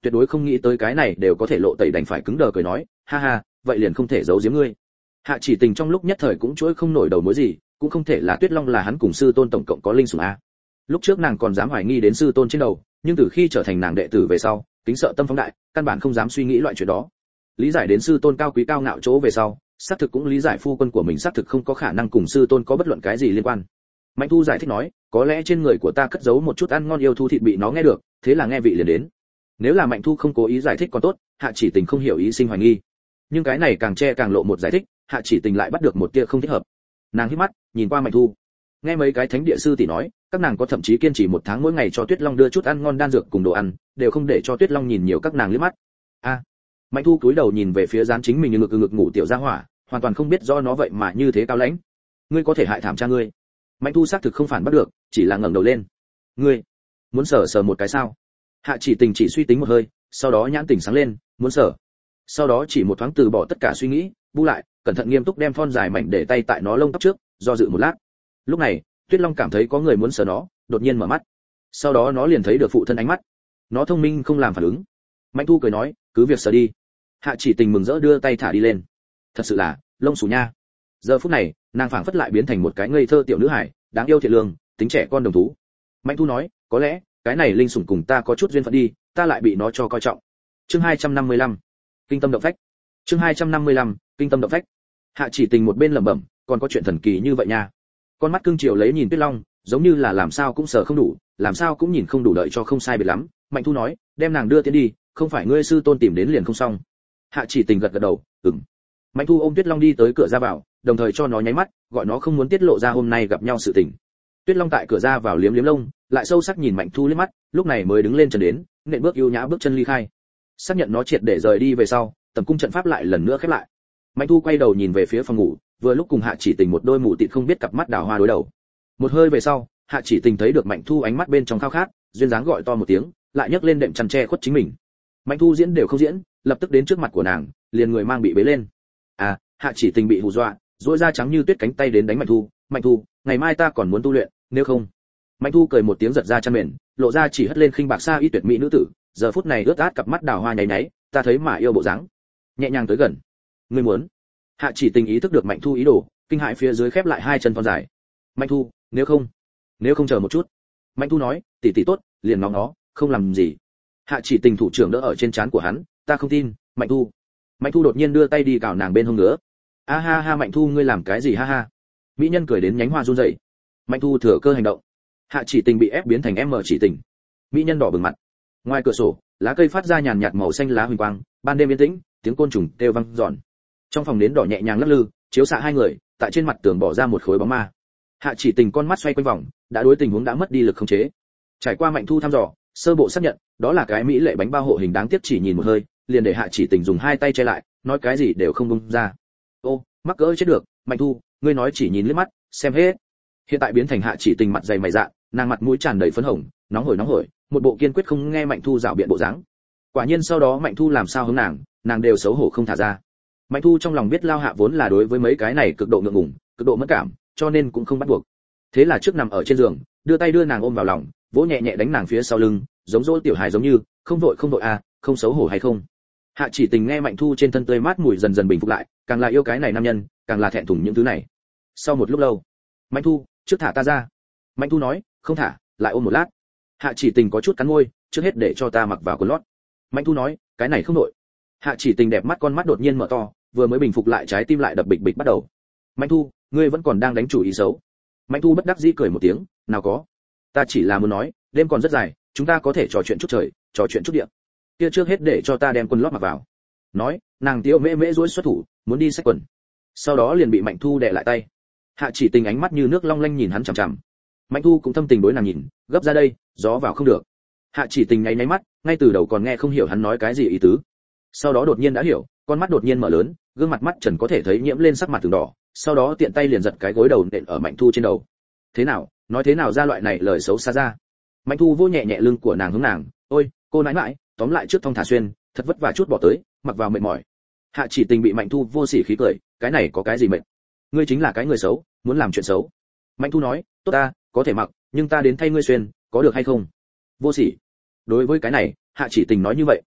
tuyệt đối không nghĩ tới cái này đều có thể lộ tẩy, đành phải cứng đờ cười nói, ha ha, vậy liền không thể giấu giếm ngươi. Hạ Chỉ Tình trong lúc nhất thời cũng chuỗi không nổi đầu mối gì, cũng không thể là Tuyết Long là hắn cùng sư tôn tổng cộng có linh sủng a. Lúc trước nàng còn dám hoài nghi đến sư tôn trên đầu, nhưng từ khi trở thành nàng đệ tử về sau, kính sợ tâm phóng đại, căn bản không dám suy nghĩ loại chuyện đó. Lý giải đến sư tôn cao quý cao ngạo chỗ về sau, xác thực cũng lý giải phu quân của mình xác thực không có khả năng cùng sư tôn có bất luận cái gì liên quan. Mạnh Thu giải thích nói, có lẽ trên người của ta cất giấu một chút ăn ngon yêu thú thịt bị nó nghe được, thế là nghe vị liền đến. Nếu là Mạnh Thu không cố ý giải thích còn tốt, Hạ Chỉ Tình không hiểu ý sinh hoài nghi. Nhưng cái này càng che càng lộ một giải thích, Hạ Chỉ Tình lại bắt được một tia không thích hợp. Nàng híp mắt, nhìn qua Mạnh Thu. Nghe mấy cái thánh địa sư tỷ nói, các nàng có thậm chí kiên trì một tháng mỗi ngày cho Tuyết Long đưa chút ăn ngon đan dược cùng đồ ăn, đều không để cho Tuyết Long nhìn nhiều các nàng liếc mắt. A. À, Mạnh Thu cúi đầu nhìn về phía dán chính mình như ngực ngực ngủ tiểu gia hỏa, hoàn toàn không biết do nó vậy mà như thế cao lãnh. Ngươi có thể hại thảm cha ngươi. Mạnh Thu xác thực không phản bắt được, chỉ là ngẩng đầu lên. Ngươi muốn sờ sờ một cái sao? Hạ Chỉ Tình chỉ suy tính một hơi, sau đó nhãn tỉnh sáng lên, muốn sờ. Sau đó chỉ một thoáng từ bỏ tất cả suy nghĩ, bu lại, cẩn thận nghiêm túc đem thon dài mảnh để tay tại nó lông tóc trước, do dự một lát. Lúc này, Tuyết Long cảm thấy có người muốn sờ nó, đột nhiên mở mắt. Sau đó nó liền thấy được phụ thân ánh mắt. Nó thông minh không làm phản ứng. Mạnh Thu cười nói, cứ việc sờ đi. Hạ Chỉ Tình mừng rỡ đưa tay thả đi lên. Thật sự là lông xù nha. Giờ phút này, nàng phảng phất lại biến thành một cái ngây thơ tiểu nữ hải, đáng yêu thiện lương, tính trẻ con đồng thú. Mạnh Thu nói, có lẽ cái này linh sủng cùng ta có chút duyên phận đi, ta lại bị nó cho coi trọng. Chương hai trăm năm mươi lăm, kinh tâm động phách. Chương hai trăm năm mươi lăm, kinh tâm động phách. Hạ Chỉ Tình một bên lẩm bẩm, còn có chuyện thần kỳ như vậy nha. Con mắt cưng chiều lấy nhìn Tuyết Long, giống như là làm sao cũng sờ không đủ, làm sao cũng nhìn không đủ, đợi cho không sai biệt lắm. Mạnh Thu nói, đem nàng đưa tiến đi, không phải ngươi sư tôn tìm đến liền không xong. Hạ Chỉ Tình gật gật đầu, ừm. Mạnh Thu ôm Tuyết Long đi tới cửa ra vào, đồng thời cho nó nháy mắt, gọi nó không muốn tiết lộ ra hôm nay gặp nhau sự tình. Tuyết Long tại cửa ra vào liếm liếm lông, lại sâu sắc nhìn Mạnh Thu liếc mắt, lúc này mới đứng lên chân đến, nện bước ưu nhã bước chân ly khai. Xác nhận nó triệt để rời đi về sau, tầm cung trận pháp lại lần nữa khép lại. Mạnh Thu quay đầu nhìn về phía phòng ngủ, vừa lúc cùng Hạ Chỉ Tình một đôi mù tịt không biết cặp mắt đào hoa đối đầu. Một hơi về sau, Hạ Chỉ Tình thấy được Mạnh Thu ánh mắt bên trong khao khát, duyên dáng gọi to một tiếng, lại nhấc lên đệm chăn che khuất chính mình. Mạnh Thu diễn đều không diễn, lập tức đến trước mặt của nàng, liền người mang bị bế lên. À, Hạ Chỉ Tình bị hù dọa, duỗi ra trắng như tuyết cánh tay đến đánh Mạnh Thu. Mạnh Thu, ngày mai ta còn muốn tu luyện, nếu không. Mạnh Thu cười một tiếng giật ra chăn mền, lộ ra chỉ hất lên khinh bạc xa y tuyệt mỹ nữ tử, giờ phút này ướt át cặp mắt đào hoa nháy nháy, ta thấy mà yêu bộ dáng. Nhẹ nhàng tới gần. Ngươi muốn? Hạ Chỉ Tình ý thức được Mạnh Thu ý đồ, kinh hãi phía dưới khép lại hai chân thon dài. Mạnh Thu, nếu không, nếu không chờ một chút. Mạnh Thu nói, tỷ tỷ tốt, liền ngóng nó, không làm gì. Hạ Chỉ Tình thủ trưởng đỡ ở trên trán của hắn, ta không tin. Mạnh Thu. Mạnh Thu đột nhiên đưa tay đi cào nàng bên hông ngứa. A ha ha, Mạnh Thu ngươi làm cái gì ha ha? Mỹ nhân cười đến nhánh hoa run rẩy. Mạnh Thu thừa cơ hành động. Hạ Chỉ Tình bị ép biến thành M Chỉ Tình. Mỹ nhân đỏ bừng mặt. Ngoài cửa sổ, lá cây phát ra nhàn nhạt màu xanh lá huỳnh quang, ban đêm yên tĩnh, tiếng côn trùng kêu vang dọn. Trong phòng nến đỏ nhẹ nhàng lắc lư, chiếu xạ hai người, tại trên mặt tường bỏ ra một khối bóng ma. Hạ Chỉ Tình con mắt xoay quanh vòng, đã đối tình huống đã mất đi lực khống chế. Trải qua Mạnh Thu thăm dò, sơ bộ xác nhận, đó là cái mỹ lệ bánh bao hộ hình đáng tiếc chỉ nhìn một hơi, liền để Hạ Chỉ Tình dùng hai tay che lại, nói cái gì đều không bung ra. Ô, mắc cỡ chết được, Mạnh Thu, ngươi nói chỉ nhìn liếc mắt, xem hết. Hiện tại biến thành Hạ Chỉ Tình mặt dày mày dạ, nàng mặt mũi tràn đầy phấn hồng, nóng hổi nóng hổi, một bộ kiên quyết không nghe Mạnh Thu dạo biện bộ dáng. Quả nhiên sau đó Mạnh Thu làm sao hướng nàng, nàng đều xấu hổ không thả ra. Mạnh Thu trong lòng biết Lao Hạ vốn là đối với mấy cái này cực độ ngượng ngùng, cực độ mất cảm, cho nên cũng không bắt buộc. Thế là trước nằm ở trên giường, đưa tay đưa nàng ôm vào lòng, vỗ nhẹ nhẹ đánh nàng phía sau lưng, giống dỗ tiểu hài giống như, không vội không vội à, không xấu hổ hay không. Hạ Chỉ Tình nghe Mạnh Thu trên thân tươi mát mùi dần dần bình phục lại, càng là yêu cái này nam nhân, càng là thẹn thùng những thứ này. Sau một lúc lâu, Mạnh Thu, trước thả ta ra. Mạnh Thu nói, không thả, lại ôm một lát. Hạ Chỉ Tình có chút cắn môi, trước hết để cho ta mặc vào quần lót. Mạnh Thu nói, cái này không nội. Hạ Chỉ Tình đẹp mắt con mắt đột nhiên mở to, vừa mới bình phục lại trái tim lại đập bịch bịch bắt đầu. Mạnh Thu, ngươi vẫn còn đang đánh chủ ý xấu. Mạnh Thu bất đắc dĩ cười một tiếng, nào có, ta chỉ là muốn nói, đêm còn rất dài, chúng ta có thể trò chuyện chút trời, trò chuyện chút địa. Kia trước hết để cho ta đem quần lót mặc vào. Nói, nàng tiêu mễ mễ duỗi xuất thủ, muốn đi xách quần. Sau đó liền bị Mạnh Thu đè lại tay. Hạ Chỉ Tình ánh mắt như nước long lanh nhìn hắn chằm chằm. Mạnh Thu cũng thâm tình đối nàng nhìn, gấp ra đây, gió vào không được. Hạ Chỉ Tình nháy nháy mắt, ngay từ đầu còn nghe không hiểu hắn nói cái gì ý tứ. Sau đó đột nhiên đã hiểu, con mắt đột nhiên mở lớn, gương mặt mắt trần có thể thấy nhiễm lên sắc mặt từng đỏ, sau đó tiện tay liền giật cái gối đầu nện ở Mạnh Thu trên đầu. Thế nào, nói thế nào ra loại này lời xấu xa ra. Mạnh Thu vô nhẹ nhẹ lưng của nàng hướng nàng, ôi, cô nãi nãi, tóm lại trước thong thả xuyên, thật vất vả chút bỏ tới, mặc vào mệt mỏi. Hạ Chỉ Tình bị Mạnh Thu vô sỉ khí cười, cái này có cái gì mệt? Ngươi chính là cái người xấu, muốn làm chuyện xấu. Mạnh Thu nói, tốt ta, có thể mặc, nhưng ta đến thay ngươi xuyên, có được hay không? Vô sỉ. Đối với cái này, Hạ Chỉ Tình nói như vậy,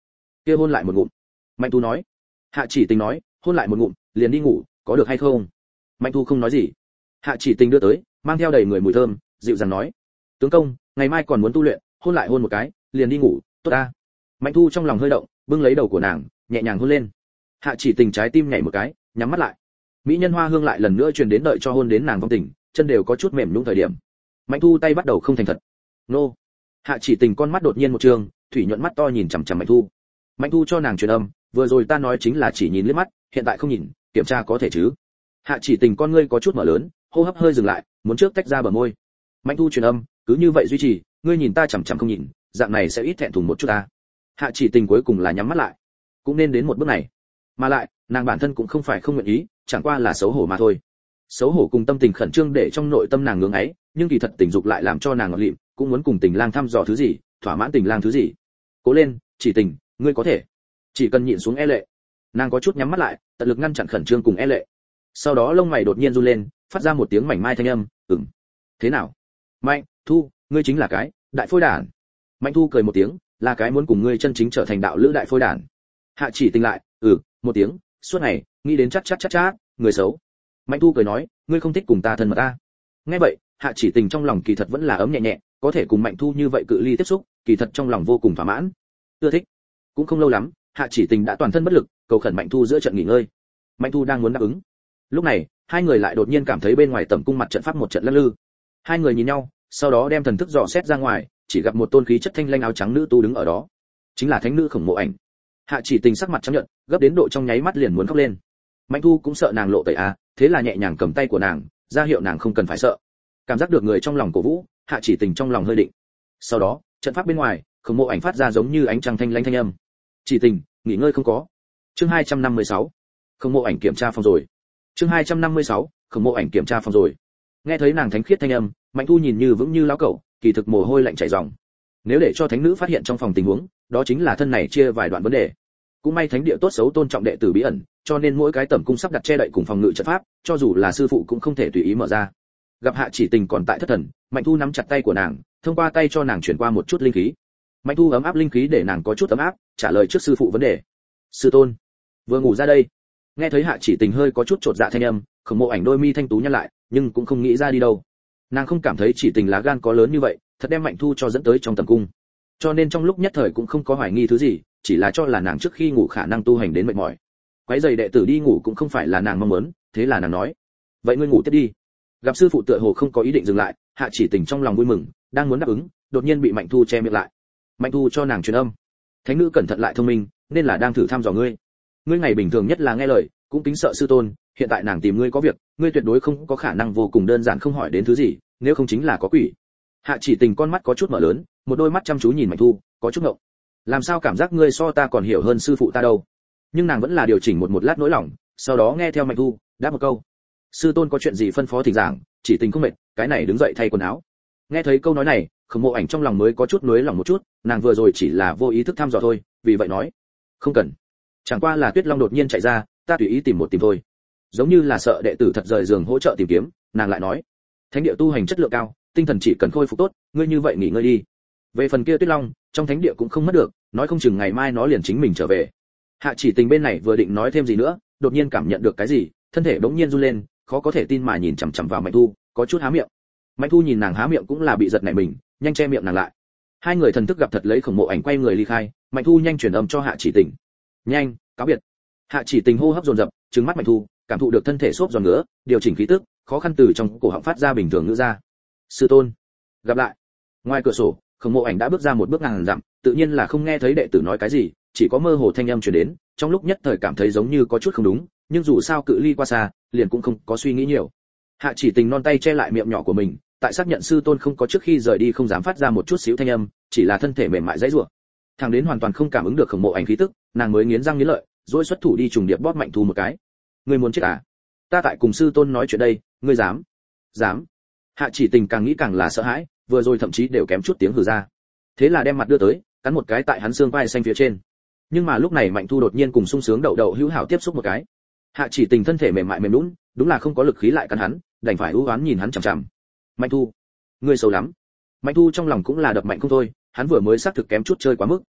Kia hôn lại một ngụm. Mạnh Thu nói. Hạ Chỉ Tình nói, hôn lại một ngụm, liền đi ngủ, có được hay không? Mạnh Thu không nói gì. Hạ Chỉ Tình đưa tới, mang theo đầy người mùi thơm, dịu dàng nói, tướng công, ngày mai còn muốn tu luyện, hôn lại hôn một cái, liền đi ngủ, tốt ta. Mạnh Thu trong lòng hơi động, bưng lấy đầu của nàng, nhẹ nhàng hôn lên. Hạ Chỉ Tình trái tim nhảy một cái, nhắm mắt lại. Mỹ nhân hoa hương lại lần nữa truyền đến, đợi cho hôn đến nàng vong tình, chân đều có chút mềm nhũn thời điểm. Mạnh Thu tay bắt đầu không thành thật. Nô. Hạ Chỉ Tình con mắt đột nhiên một trường, thủy nhuận mắt to nhìn chằm chằm Mạnh Thu. Mạnh Thu cho nàng truyền âm, vừa rồi ta nói chính là chỉ nhìn liếc mắt, hiện tại không nhìn, kiểm tra có thể chứ? Hạ Chỉ Tình con ngươi có chút mở lớn, hô hấp hơi dừng lại, muốn trước tách ra bờ môi. Mạnh Thu truyền âm, cứ như vậy duy trì, ngươi nhìn ta chằm chằm không nhìn, dạng này sẽ ít thẹn thùng một chút ta. Hạ Chỉ Tình cuối cùng là nhắm mắt lại, cũng nên đến một bước này. Mà lại, nàng bản thân cũng không phải không nguyện ý, chẳng qua là xấu hổ mà thôi. Xấu hổ cùng tâm tình khẩn trương để trong nội tâm nàng ngưỡng ấy, nhưng kỳ thật tình dục lại làm cho nàng ngọt lịm, cũng muốn cùng Tình Lang thăm dò thứ gì, thỏa mãn Tình Lang thứ gì. Cố lên, Chỉ Tình, ngươi có thể. Chỉ cần nhịn xuống e lệ. Nàng có chút nhắm mắt lại, tận lực ngăn chặn khẩn trương cùng e lệ. Sau đó lông mày đột nhiên run lên, phát ra một tiếng mảnh mai thanh âm, "Ừm." "Thế nào?" "Mạnh Thu, ngươi chính là cái đại phôi đản." Mạnh Thu cười một tiếng, "Là cái muốn cùng ngươi chân chính trở thành đạo lữ đại phôi đản." Hạ Chỉ Tình lại, "Ừ." Một tiếng, suốt ngày nghĩ đến chắc chắc chắc chắc, người xấu. Mạnh Thu cười nói, "Ngươi không thích cùng ta thân mật ta?" Nghe vậy, Hạ Chỉ Tình trong lòng kỳ thật vẫn là ấm nhẹ nhẹ, có thể cùng Mạnh Thu như vậy cự ly tiếp xúc, kỳ thật trong lòng vô cùng thỏa mãn. Ưa thích. Cũng không lâu lắm, Hạ Chỉ Tình đã toàn thân bất lực, cầu khẩn Mạnh Thu giữa trận nghỉ ngơi. Mạnh Thu đang muốn đáp ứng. Lúc này, hai người lại đột nhiên cảm thấy bên ngoài tẩm cung mặt trận pháp một trận lắc lư. Hai người nhìn nhau, sau đó đem thần thức dò xét ra ngoài, chỉ gặp một tôn khí chất thanh lanh áo trắng nữ tu đứng ở đó, chính là thánh nữ Khổng Mộ Ảnh. Hạ Chỉ Tình sắc mặt trắng nhợt, gấp đến độ trong nháy mắt liền muốn khóc lên. Mạnh Thu cũng sợ nàng lộ tẩy à, thế là nhẹ nhàng cầm tay của nàng, ra hiệu nàng không cần phải sợ. Cảm giác được người trong lòng cổ vũ, Hạ Chỉ Tình trong lòng hơi định. Sau đó, trận pháp bên ngoài, Khổng Mộ Ảnh phát ra giống như ánh trăng thanh lãnh thanh âm. "Chỉ Tình, nghỉ ngơi không có." Chương hai trăm năm mươi sáu. Khổng Mộ Ảnh kiểm tra phòng rồi. Chương hai trăm năm mươi sáu. Khổng Mộ Ảnh kiểm tra phòng rồi. Nghe thấy nàng thánh khiết thanh âm, Mạnh Thu nhìn như vững như lão cẩu, kỳ thực mồ hôi lạnh chảy ròng. Nếu để cho thánh nữ phát hiện trong phòng tình huống, đó chính là thân này chia vài đoạn vấn đề. Cũng may thánh địa tốt xấu tôn trọng đệ tử bí ẩn, cho nên mỗi cái tẩm cung sắp đặt che đậy cùng phòng ngự trận pháp, cho dù là sư phụ cũng không thể tùy ý mở ra. Gặp Hạ Chỉ Tình còn tại thất thần, Mạnh Thu nắm chặt tay của nàng, thông qua tay cho nàng chuyển qua một chút linh khí. Mạnh Thu ấm áp linh khí để nàng có chút ấm áp, trả lời trước sư phụ vấn đề. "Sư tôn, vừa ngủ ra đây." Nghe thấy Hạ Chỉ Tình hơi có chút chột dạ thanh âm, Khổng Mộ Ảnh đôi mi thanh tú nhăn lại, nhưng cũng không nghĩ ra đi đâu. Nàng không cảm thấy Chỉ Tình lá gan có lớn như vậy, thật đem Mạnh Thu cho dẫn tới trong tẩm cung. Cho nên trong lúc nhất thời cũng không có hoài nghi thứ gì, chỉ là cho là nàng trước khi ngủ khả năng tu hành đến mệt mỏi. Quấy giày đệ tử đi ngủ cũng không phải là nàng mong muốn, thế là nàng nói: "Vậy ngươi ngủ tiếp đi." Gặp sư phụ tựa hồ không có ý định dừng lại, Hạ Chỉ Tình trong lòng vui mừng, đang muốn đáp ứng, đột nhiên bị Mạnh Thu che miệng lại. Mạnh Thu cho nàng truyền âm: "Thánh nữ cẩn thận lại thông minh, nên là đang thử thăm dò ngươi. Ngươi ngày bình thường nhất là nghe lời, cũng kính sợ sư tôn, hiện tại nàng tìm ngươi có việc, ngươi tuyệt đối không có khả năng vô cùng đơn giản không hỏi đến thứ gì, nếu không chính là có quỷ." Hạ Chỉ Tình con mắt có chút mở lớn, một đôi mắt chăm chú nhìn Mạnh Thu, có chút ngộng. Làm sao cảm giác ngươi so ta còn hiểu hơn sư phụ ta đâu? Nhưng nàng vẫn là điều chỉnh một một lát nỗi lòng, sau đó nghe theo Mạnh Thu, đáp một câu: "Sư tôn có chuyện gì phân phó thỉnh giảng, Chỉ Tình không mệt, cái này đứng dậy thay quần áo." Nghe thấy câu nói này, Khổng Mộ Ảnh trong lòng mới có chút nuối lòng một chút, nàng vừa rồi chỉ là vô ý thức thăm dò thôi, vì vậy nói: "Không cần. Chẳng qua là Tuyết Long đột nhiên chạy ra, ta tùy ý tìm một tìm thôi." Giống như là sợ đệ tử thật rời giường hỗ trợ tìm kiếm, nàng lại nói: "Thánh địa tu hành chất lượng cao, tinh thần chỉ cần khôi phục tốt, ngươi như vậy nghỉ ngơi đi. Về phần kia Tuyết Long, trong thánh địa cũng không mất được, nói không chừng ngày mai nó liền chính mình trở về." Hạ Chỉ Tình bên này vừa định nói thêm gì nữa, đột nhiên cảm nhận được cái gì, thân thể bỗng nhiên run lên, khó có thể tin mà nhìn chằm chằm vào Mạnh Thu, có chút há miệng. Mạnh Thu nhìn nàng há miệng cũng là bị giật nảy mình, nhanh che miệng nàng lại. Hai người thần thức gặp thật lấy Khổng Mộ Ảnh quay người ly khai, Mạnh Thu nhanh truyền âm cho Hạ Chỉ Tình: "Nhanh, cáo biệt." Hạ Chỉ Tình hô hấp dồn dập, trừng mắt Mạnh Thu, cảm thụ được thân thể xốp giòn ngứa, điều chỉnh khí tức, khó khăn từ trong cổ họng phát ra bình thường ngữ ra: "Sư tôn, gặp lại." Ngoài cửa sổ, Khổng Mộ Ảnh đã bước ra một bước ngàn dặm, tự nhiên là không nghe thấy đệ tử nói cái gì, chỉ có mơ hồ thanh âm truyền đến, trong lúc nhất thời cảm thấy giống như có chút không đúng, nhưng dù sao cự ly qua xa, liền cũng không có suy nghĩ nhiều. Hạ Chỉ Tình non tay che lại miệng nhỏ của mình, tại xác nhận sư tôn không có trước khi rời đi không dám phát ra một chút xíu thanh âm, chỉ là thân thể mềm mại dãy rủa. Thằng đến hoàn toàn không cảm ứng được Khổng Mộ Ảnh khí tức, nàng mới nghiến răng nghiến lợi, duỗi xuất thủ đi trùng điệp bóp Mạnh Thu một cái. "Ngươi muốn chết à? Ta tại cùng sư tôn nói chuyện đây, ngươi dám?" "Dám." Hạ Chỉ Tình càng nghĩ càng là sợ hãi, vừa rồi thậm chí đều kém chút tiếng hừ ra. Thế là đem mặt đưa tới, cắn một cái tại hắn xương vai xanh phía trên. Nhưng mà lúc này Mạnh Thu đột nhiên cùng sung sướng đậu đậu hữu hảo tiếp xúc một cái. Hạ Chỉ Tình thân thể mềm mại mềm nhũn, đúng là không có lực khí lại cắn hắn, đành phải u uất nhìn hắn chằm chằm. "Mạnh Thu, ngươi xấu lắm." Mạnh Thu trong lòng cũng là đập mạnh không thôi, hắn vừa mới xác thực kém chút chơi quá mức.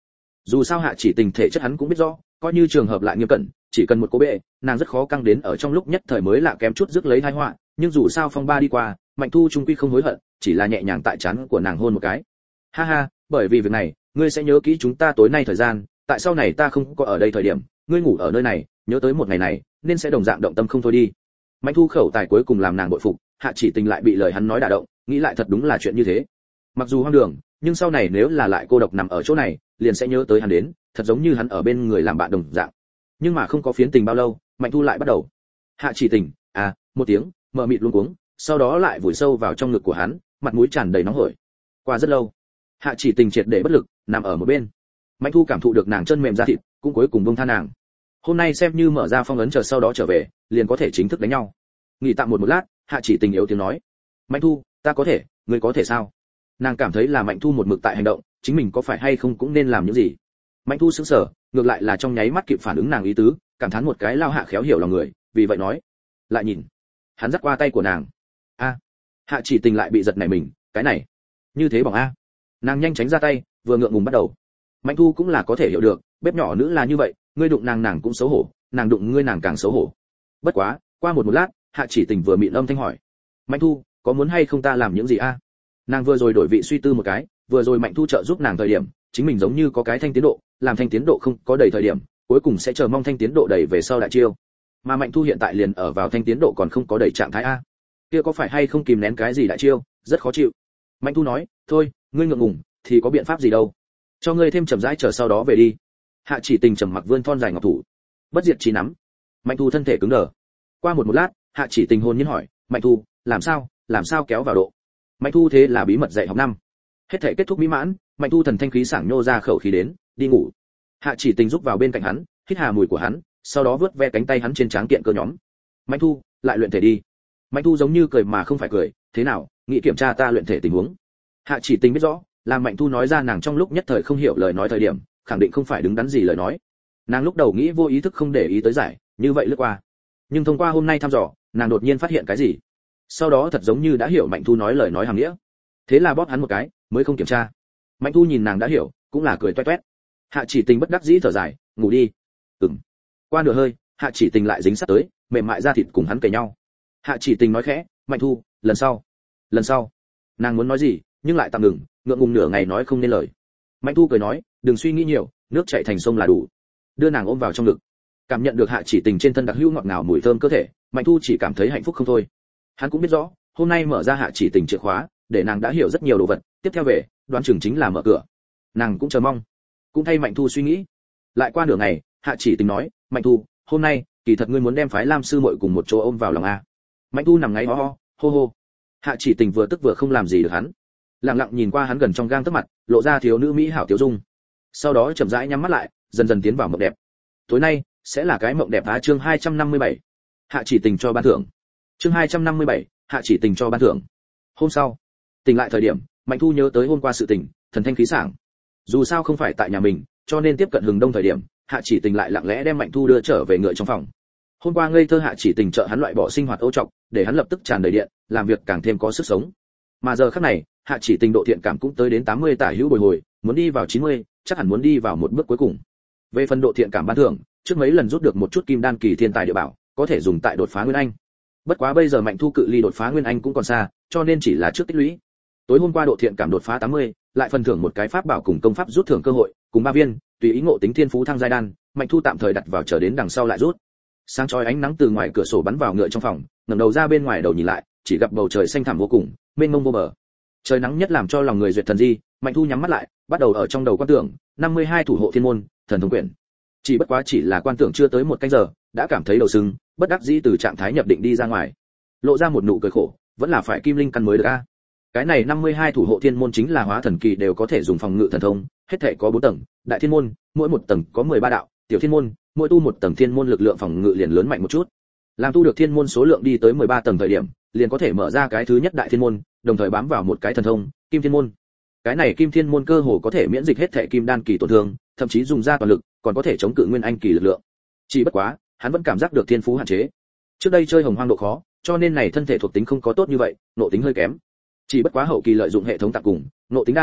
Dù sao Hạ Chỉ Tình thể chất hắn cũng biết rõ, coi như trường hợp lại nghiêm cẩn, chỉ cần một cố bệ, nàng rất khó căng đến ở trong lúc nhất thời mới lạ kém chút rước lấy tai họa, nhưng dù sao phong ba đi qua, Mạnh Thu trung quy không hối hận, chỉ là nhẹ nhàng tại trán của nàng hôn một cái. Ha ha, bởi vì việc này, ngươi sẽ nhớ kỹ chúng ta tối nay thời gian, tại sau này ta không có ở đây thời điểm, ngươi ngủ ở nơi này, nhớ tới một ngày này, nên sẽ đồng dạng động tâm không thôi đi. Mạnh Thu khẩu tài cuối cùng làm nàng bội phục, Hạ Chỉ Tình lại bị lời hắn nói đả động, nghĩ lại thật đúng là chuyện như thế. Mặc dù hoang đường, nhưng sau này nếu là lại cô độc nằm ở chỗ này, liền sẽ nhớ tới hắn đến, thật giống như hắn ở bên người làm bạn đồng dạng. Nhưng mà không có phiến tình bao lâu, Mạnh Thu lại bắt đầu. Hạ Chỉ Tình, à, một tiếng, mờ mịt luống cuống, sau đó lại vùi sâu vào trong ngực của hắn, mặt mũi tràn đầy nóng hổi. Qua rất lâu, Hạ Chỉ Tình triệt để bất lực, nằm ở một bên. Mạnh Thu cảm thụ được nàng chân mềm da thịt, cũng cuối cùng buông tha nàng. Hôm nay xem như mở ra phong ấn, chờ sau đó trở về, liền có thể chính thức đánh nhau. Nghỉ tạm một một lát, Hạ Chỉ Tình yếu tiếng nói: Mạnh Thu, ta có thể, ngươi có thể sao? Nàng cảm thấy là Mạnh Thu một mực tại hành động, chính mình có phải hay không cũng nên làm những gì. Mạnh Thu sững sờ, ngược lại là trong nháy mắt kịp phản ứng nàng ý tứ, cảm thán một cái lao hạ khéo hiểu lòng người, vì vậy nói: lại nhìn. Hắn dắt qua tay của nàng. A. Hạ Chỉ Tình lại bị giật nảy mình, cái này, như thế bỏng a. Nàng nhanh tránh ra tay, vừa ngượng ngùng bắt đầu. Mạnh Thu cũng là có thể hiểu được, bếp nhỏ nữ là như vậy, ngươi đụng nàng nàng cũng xấu hổ, nàng đụng ngươi nàng càng xấu hổ. Bất quá, qua một một lát, Hạ Chỉ Tình vừa mịn âm thanh hỏi: Mạnh Thu, có muốn hay không ta làm những gì a? Nàng vừa rồi đổi vị suy tư một cái, vừa rồi Mạnh Thu trợ giúp nàng thời điểm, chính mình giống như có cái thanh tiến độ, làm thanh tiến độ không có đầy thời điểm, cuối cùng sẽ chờ mong thanh tiến độ đầy về sau đại chiêu. Mà Mạnh Thu hiện tại liền ở vào thanh tiến độ còn không có đầy trạng thái a. Kia có phải hay không kìm nén cái gì đại chiêu, rất khó chịu. Mạnh Thu nói: thôi, ngươi ngượng ngùng, thì có biện pháp gì đâu, cho ngươi thêm chậm rãi chờ sau đó về đi. Hạ Chỉ Tình trầm mặc vươn thon dài ngọc thủ, bất diệt chỉ nắm. Mạnh Thu thân thể cứng đờ. Qua một một lát, Hạ Chỉ Tình hồn nhiên hỏi: Mạnh Thu, làm sao, làm sao kéo vào độ? Mạnh Thu thế là bí mật dạy học năm. Hết thể kết thúc mỹ mãn, Mạnh Thu thần thanh khí sảng nhô ra khẩu khí đến, đi ngủ. Hạ Chỉ Tình rúc vào bên cạnh hắn, hít hà mùi của hắn, sau đó vớt ve cánh tay hắn trên trán kiện cơ nhóm. Mạnh Thu, lại luyện thể đi. Mạnh Thu giống như cười mà không phải cười, thế nào, nghĩ kiểm tra ta luyện thể tình huống? Hạ Chỉ Tình biết rõ, làm Mạnh Thu nói ra nàng trong lúc nhất thời không hiểu lời nói thời điểm, khẳng định không phải đứng đắn gì lời nói. Nàng lúc đầu nghĩ vô ý thức không để ý tới giải, như vậy lướt qua. Nhưng thông qua hôm nay thăm dò, nàng đột nhiên phát hiện cái gì. Sau đó thật giống như đã hiểu Mạnh Thu nói lời nói hàm nghĩa. Thế là bóp hắn một cái, mới không kiểm tra. Mạnh Thu nhìn nàng đã hiểu, cũng là cười toét toét. Hạ Chỉ Tình bất đắc dĩ thở dài, ngủ đi. Ừm. Qua nửa hơi, Hạ Chỉ Tình lại dính sát tới, mềm mại da thịt cùng hắn kề nhau. Hạ Chỉ Tình nói khẽ: Mạnh Thu, lần sau, lần sau. Nàng muốn nói gì, nhưng lại tạm ngừng, ngượng ngùng nửa ngày nói không nên lời. Mạnh Thu cười nói: đừng suy nghĩ nhiều, nước chảy thành sông là đủ. Đưa nàng ôm vào trong ngực. Cảm nhận được Hạ Chỉ Tình trên thân đặc hữu ngọt ngào mùi thơm cơ thể, Mạnh Thu chỉ cảm thấy hạnh phúc không thôi. Hắn cũng biết rõ, hôm nay mở ra Hạ Chỉ Tình chìa khóa, để nàng đã hiểu rất nhiều đồ vật, tiếp theo về, đoán chừng chính là mở cửa. Nàng cũng chờ mong, cũng thay Mạnh Thu suy nghĩ. Lại qua nửa ngày, Hạ Chỉ Tình nói: Mạnh Thu, hôm nay, kỳ thật ngươi muốn đem phái Lam sư muội cùng một chỗ ôm vào lòng a. Mạnh Thu nằm ngáy ho ho, hô hô. Hạ Chỉ Tình vừa tức vừa không làm gì được hắn, lặng lặng nhìn qua hắn gần trong gang tấc mặt, lộ ra thiếu nữ mỹ hảo tiểu dung. Sau đó chậm rãi nhắm mắt lại, dần dần tiến vào mộng đẹp. Tối nay sẽ là cái mộng đẹp á. Chương hai trăm năm mươi bảy, Hạ Chỉ Tình cho ban thưởng. Chương hai trăm năm mươi bảy, Hạ Chỉ Tình cho ban thưởng. Hôm sau, tỉnh lại thời điểm, Mạnh Thu nhớ tới hôm qua sự tình, thần thanh khí sảng. Dù sao không phải tại nhà mình, cho nên tiếp cận hừng đông thời điểm, Hạ Chỉ Tình lại lặng lẽ đem Mạnh Thu đưa trở về ngựa trong phòng. Hôm qua ngây thơ Hạ Chỉ Tình trợ hắn loại bỏ sinh hoạt ô trọc, để hắn lập tức tràn đầy điện, làm việc càng thêm có sức sống. Mà giờ khắc này, Hạ Chỉ Tình độ thiện cảm cũng tới đến tám mươi tả hữu bồi hồi, muốn đi vào chín mươi, chắc hẳn muốn đi vào một bước cuối cùng. Về phần độ thiện cảm ban thưởng, trước mấy lần rút được một chút kim đan kỳ thiên tài địa bảo, có thể dùng tại đột phá nguyên anh. Bất quá bây giờ Mạnh Thu cự ly đột phá nguyên anh cũng còn xa, cho nên chỉ là trước tích lũy. Tối hôm qua độ thiện cảm đột phá tám mươi, lại phần thưởng một cái pháp bảo cùng công pháp rút thưởng cơ hội, cùng ba viên, tùy ý ngộ tính thiên phú thăng giai đan, Mạnh Thu tạm thời đặt vào chờ đến đằng sau lại rút. Sáng chói ánh nắng từ ngoài cửa sổ bắn vào ngựa trong phòng, ngẩng đầu ra bên ngoài đầu nhìn lại, chỉ gặp bầu trời xanh thẳm vô cùng, mênh mông vô bờ. Trời nắng nhất làm cho lòng người duyệt thần di, Mạnh Thu nhắm mắt lại, bắt đầu ở trong đầu quan tưởng, năm mươi hai thủ hộ thiên môn, thần thông quyển. Chỉ bất quá chỉ là quan tưởng chưa tới một canh giờ, đã cảm thấy đầu sưng, bất đắc dĩ từ trạng thái nhập định đi ra ngoài. Lộ ra một nụ cười khổ, vẫn là phải kim linh căn mới được a. Cái này năm mươi hai thủ hộ thiên môn chính là hóa thần kỳ đều có thể dùng phòng ngự thần thông, hết thảy có bốn tầng, đại thiên môn, mỗi một tầng có mười ba đạo, tiểu thiên môn, mỗi tu một tầng thiên môn lực lượng phòng ngự liền lớn mạnh một chút. Làm tu được thiên môn số lượng đi tới mười ba tầng thời điểm, liền có thể mở ra cái thứ nhất đại thiên môn, đồng thời bám vào một cái thần thông, kim thiên môn. Cái này kim thiên môn cơ hồ có thể miễn dịch hết thảy kim đan kỳ tổn thương, thậm chí dùng ra toàn lực, còn có thể chống cự nguyên anh kỳ lực lượng. Chỉ bất quá, hắn vẫn cảm giác được thiên phú hạn chế. Trước đây chơi hồng hoang độ khó, cho nên này thân thể thuộc tính không có tốt như vậy, nội tính hơi kém. Chỉ bất quá hậu kỳ lợi dụng hệ thống tạp cùng, nội tính đan,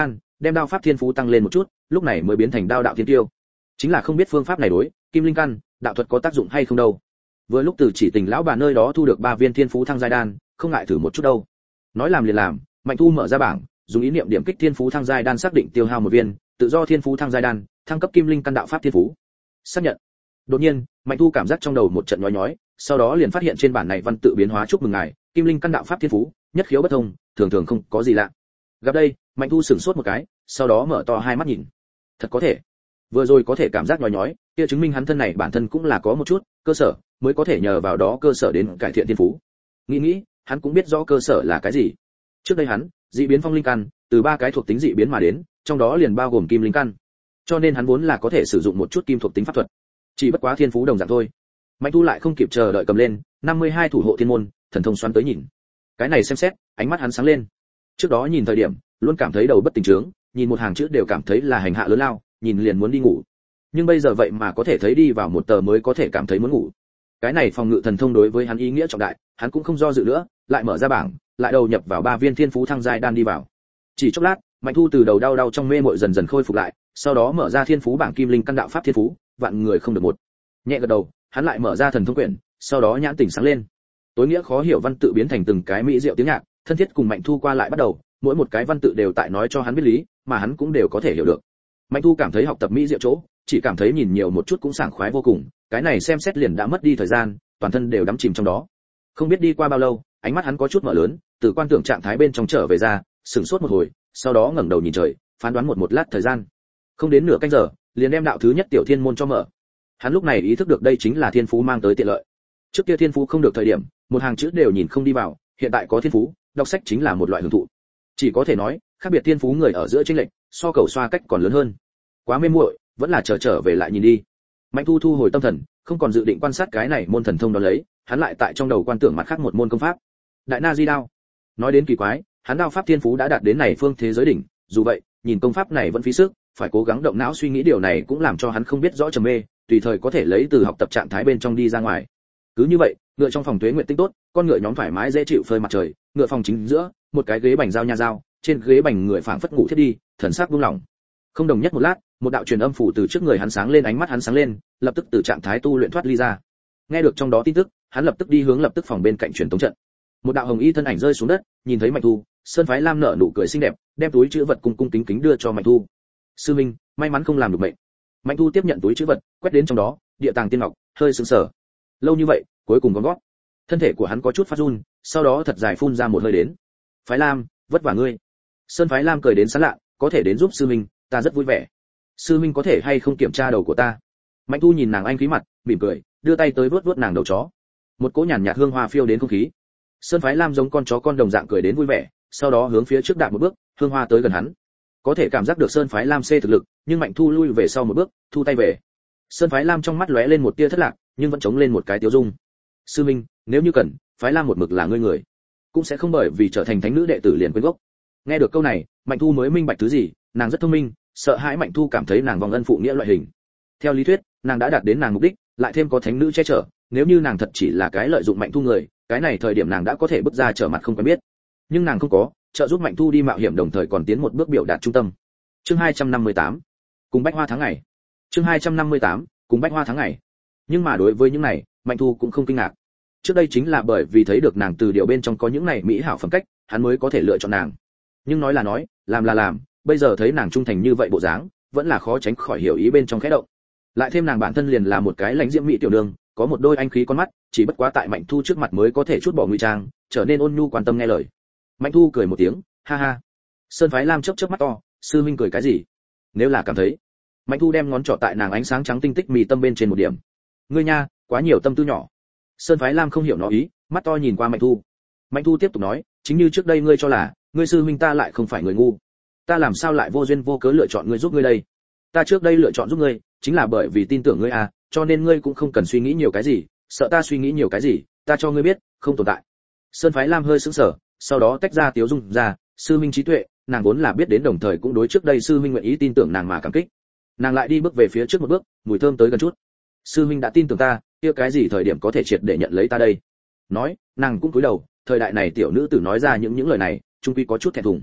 đem đao pháp thiên phú tăng lên một chút, lúc này mới biến thành đao đạo thiên tiêu. Chính là không biết phương pháp này đối kim linh căn đạo thuật có tác dụng hay không đâu. Vừa lúc từ chỉ tình lão bà nơi đó thu được ba viên thiên phú thăng giai đan, không ngại thử một chút đâu. Nói làm liền làm, Mạnh Thu mở ra bảng, dùng ý niệm điểm kích thiên phú thăng giai đan xác định tiêu hao một viên, tự do thiên phú thăng giai đan, thăng cấp kim linh căn đạo pháp thiên phú. Xác nhận. Đột nhiên, Mạnh Thu cảm giác trong đầu một trận nhói nhói, sau đó liền phát hiện trên bản này văn tự biến hóa chúc mừng ngài, kim linh căn đạo pháp thiên phú, nhất khiếu bất thông, thường thường không có gì lạ. Gặp đây, Mạnh Thu sửng sốt một cái, sau đó mở to hai mắt nhìn. Thật có thể. Vừa rồi có thể cảm giác nhói nhói, kia chứng minh hắn thân này bản thân cũng là có một chút cơ sở, mới có thể nhờ vào đó cơ sở đến cải thiện thiên phú. Nghĩ nghĩ, hắn cũng biết rõ cơ sở là cái gì. Trước đây hắn, dị biến phong linh căn, từ ba cái thuộc tính dị biến mà đến, trong đó liền bao gồm kim linh căn. Cho nên hắn vốn là có thể sử dụng một chút kim thuộc tính pháp thuật. Chỉ bất quá thiên phú đồng dạng thôi. Mạnh Thu lại không kịp chờ đợi cầm lên, năm mươi hai thủ hộ thiên môn, thần thông xoắn tới nhìn. Cái này xem xét, ánh mắt hắn sáng lên. Trước đó nhìn thời điểm, luôn cảm thấy đầu bất tỉnh trướng, nhìn một hàng chữ đều cảm thấy là hành hạ lớn lao, nhìn liền muốn đi ngủ. Nhưng bây giờ vậy mà có thể thấy đi vào một tờ mới có thể cảm thấy muốn ngủ. Cái này phòng ngự thần thông đối với hắn ý nghĩa trọng đại, hắn cũng không do dự nữa, lại mở ra bảng, lại đầu nhập vào ba viên thiên phú thăng giai đan đi vào. Chỉ chốc lát, Mạnh Thu từ đầu đau đau trong mê muội dần dần khôi phục lại, sau đó mở ra thiên phú bảng kim linh căn đạo pháp thiên phú, vạn người không được một. Nhẹ gật đầu, hắn lại mở ra thần thông quyển, sau đó nhãn tỉnh sáng lên. Tối nghĩa khó hiểu văn tự biến thành từng cái mỹ diệu tiếng nhạc, thân thiết cùng Mạnh Thu qua lại bắt đầu, mỗi một cái văn tự đều tại nói cho hắn biết lý, mà hắn cũng đều có thể hiểu được. Mạnh Thu cảm thấy học tập mỹ diệu chỗ, chỉ cảm thấy nhìn nhiều một chút cũng sảng khoái vô cùng, cái này xem xét liền đã mất đi thời gian, toàn thân đều đắm chìm trong đó. Không biết đi qua bao lâu, ánh mắt hắn có chút mở lớn, từ quan tưởng trạng thái bên trong trở về ra, sửng sốt một hồi, sau đó ngẩng đầu nhìn trời, phán đoán một một lát thời gian. Không đến nửa canh giờ, liền đem đạo thứ nhất tiểu thiên môn cho mở. Hắn lúc này ý thức được đây chính là thiên phú mang tới tiện lợi. Trước kia thiên phú không được thời điểm, một hàng chữ đều nhìn không đi vào, hiện tại có thiên phú, đọc sách chính là một loại hưởng thụ. Chỉ có thể nói, khác biệt thiên phú người ở giữa chênh lệch, so cầu xoa cách còn lớn hơn. Quá mê muội, vẫn là chờ trở, trở về lại nhìn đi. Mạnh Thu thu hồi tâm thần, không còn dự định quan sát cái này môn thần thông đó lấy, hắn lại tại trong đầu quan tưởng mặt khác một môn công pháp. Đại Na Di đao. Nói đến kỳ quái, hắn đao pháp thiên phú đã đạt đến này phương thế giới đỉnh, dù vậy, nhìn công pháp này vẫn phí sức, phải cố gắng động não suy nghĩ điều này cũng làm cho hắn không biết rõ trầm mê, tùy thời có thể lấy từ học tập trạng thái bên trong đi ra ngoài. Cứ như vậy, ngựa trong phòng tuế nguyện tinh tốt, con ngựa nhóm thoải mái dễ chịu phơi mặt trời, ngựa phòng chính giữa, một cái ghế bành giao nha dao, trên ghế bành người phảng phất ngủ thiết đi, thần sắc buông lỏng. Không đồng nhất một lát, một đạo truyền âm phủ từ trước người hắn sáng lên, ánh mắt hắn sáng lên, lập tức từ trạng thái tu luyện thoát ly ra. Nghe được trong đó tin tức, hắn lập tức đi hướng lập tức phòng bên cạnh truyền tống trận. Một đạo hồng y thân ảnh rơi xuống đất, nhìn thấy Mạnh Thu, Sơn Phái Lam nở nụ cười xinh đẹp, đem túi trữ vật cung cung kính kính đưa cho Mạnh Thu. Sư minh, may mắn không làm được mệnh. Mạnh Thu tiếp nhận túi trữ vật, quét đến trong đó, địa tàng tiên ngọc, hơi sững sờ. Lâu như vậy, cuối cùng gom gót. Thân thể của hắn có chút phát run, sau đó thật dài phun ra một hơi đến. Phái Lam, vất vả ngươi. Sơn Phái Lam cười đến sán lạ, có thể đến giúp sư minh, ta rất vui vẻ. Sư minh có thể hay không kiểm tra đầu của ta? Mạnh Thu nhìn nàng anh khí mặt, mỉm cười, đưa tay tới vuốt vuốt nàng đầu chó. Một cỗ nhàn nhạt hương hoa phiêu đến không khí. Sơn Phái Lam giống con chó con đồng dạng cười đến vui vẻ, sau đó hướng phía trước đạp một bước, hương hoa tới gần hắn. Có thể cảm giác được Sơn Phái Lam C thực lực, nhưng Mạnh Thu lui về sau một bước, thu tay về. Sơn Phái Lam trong mắt lóe lên một tia thất lạc, nhưng vẫn chống lên một cái tiêu dung. Sư minh, nếu như cần, Phái Lam một mực là ngươi người, cũng sẽ không bởi vì trở thành thánh nữ đệ tử liền quên gốc. Nghe được câu này, Mạnh Thu mới minh bạch thứ gì, nàng rất thông minh, sợ hãi Mạnh Thu cảm thấy nàng vòng ân phụ nghĩa loại hình. Theo lý thuyết, nàng đã đạt đến nàng mục đích, lại thêm có thánh nữ che chở, nếu như nàng thật chỉ là cái lợi dụng Mạnh Thu người, cái này thời điểm nàng đã có thể bước ra trở mặt không quen biết. Nhưng nàng không có, trợ giúp Mạnh Thu đi mạo hiểm đồng thời còn tiến một bước biểu đạt trung tâm. Chương hai trăm năm mươi tám, cùng Bách Hoa tháng ngày. Chương hai trăm năm mươi tám, cùng Bách Hoa tháng ngày. Nhưng mà đối với những này, Mạnh Thu cũng không kinh ngạc. Trước đây chính là bởi vì thấy được nàng từ điều bên trong có những này mỹ hảo phẩm cách, hắn mới có thể lựa chọn nàng. Nhưng nói là nói, làm là làm, bây giờ thấy nàng trung thành như vậy bộ dáng, vẫn là khó tránh khỏi hiểu ý bên trong khẽ động. Lại thêm nàng bản thân liền là một cái lãnh diễm mỹ tiểu nương, có một đôi anh khí con mắt, chỉ bất quá tại Mạnh Thu trước mặt mới có thể chút bỏ ngụy trang, trở nên ôn nhu quan tâm nghe lời. Mạnh Thu cười một tiếng, ha ha. Sơn Phái Lam chớp chớp mắt to, sư huynh cười cái gì? Nếu là cảm thấy. Mạnh Thu đem ngón trỏ tại nàng ánh sáng trắng tinh tích mì tâm bên trên một điểm. Ngươi nha, quá nhiều tâm tư nhỏ. Sơn Phái Lam không hiểu nó ý, mắt to nhìn qua Mạnh Thu. Mạnh Thu tiếp tục nói, chính như trước đây ngươi cho là, ngươi sư huynh ta lại không phải người ngu. Ta làm sao lại vô duyên vô cớ lựa chọn ngươi giúp ngươi đây? Ta trước đây lựa chọn giúp ngươi, chính là bởi vì tin tưởng ngươi à, cho nên ngươi cũng không cần suy nghĩ nhiều cái gì, sợ ta suy nghĩ nhiều cái gì, ta cho ngươi biết, không tồn tại. Sơn Phái Lam hơi sững sờ, sau đó tách ra tiếu dung ra, sư minh trí tuệ, nàng vốn là biết đến đồng thời cũng đối trước đây sư minh nguyện ý tin tưởng nàng mà cảm kích. Nàng lại đi bước về phía trước một bước, mùi thơm tới gần chút. Sư minh đã tin tưởng ta, kia cái gì thời điểm có thể triệt để nhận lấy ta đây? Nói, nàng cũng cúi đầu, thời đại này tiểu nữ tử nói ra những những lời này, trung quy có chút thẹn thùng.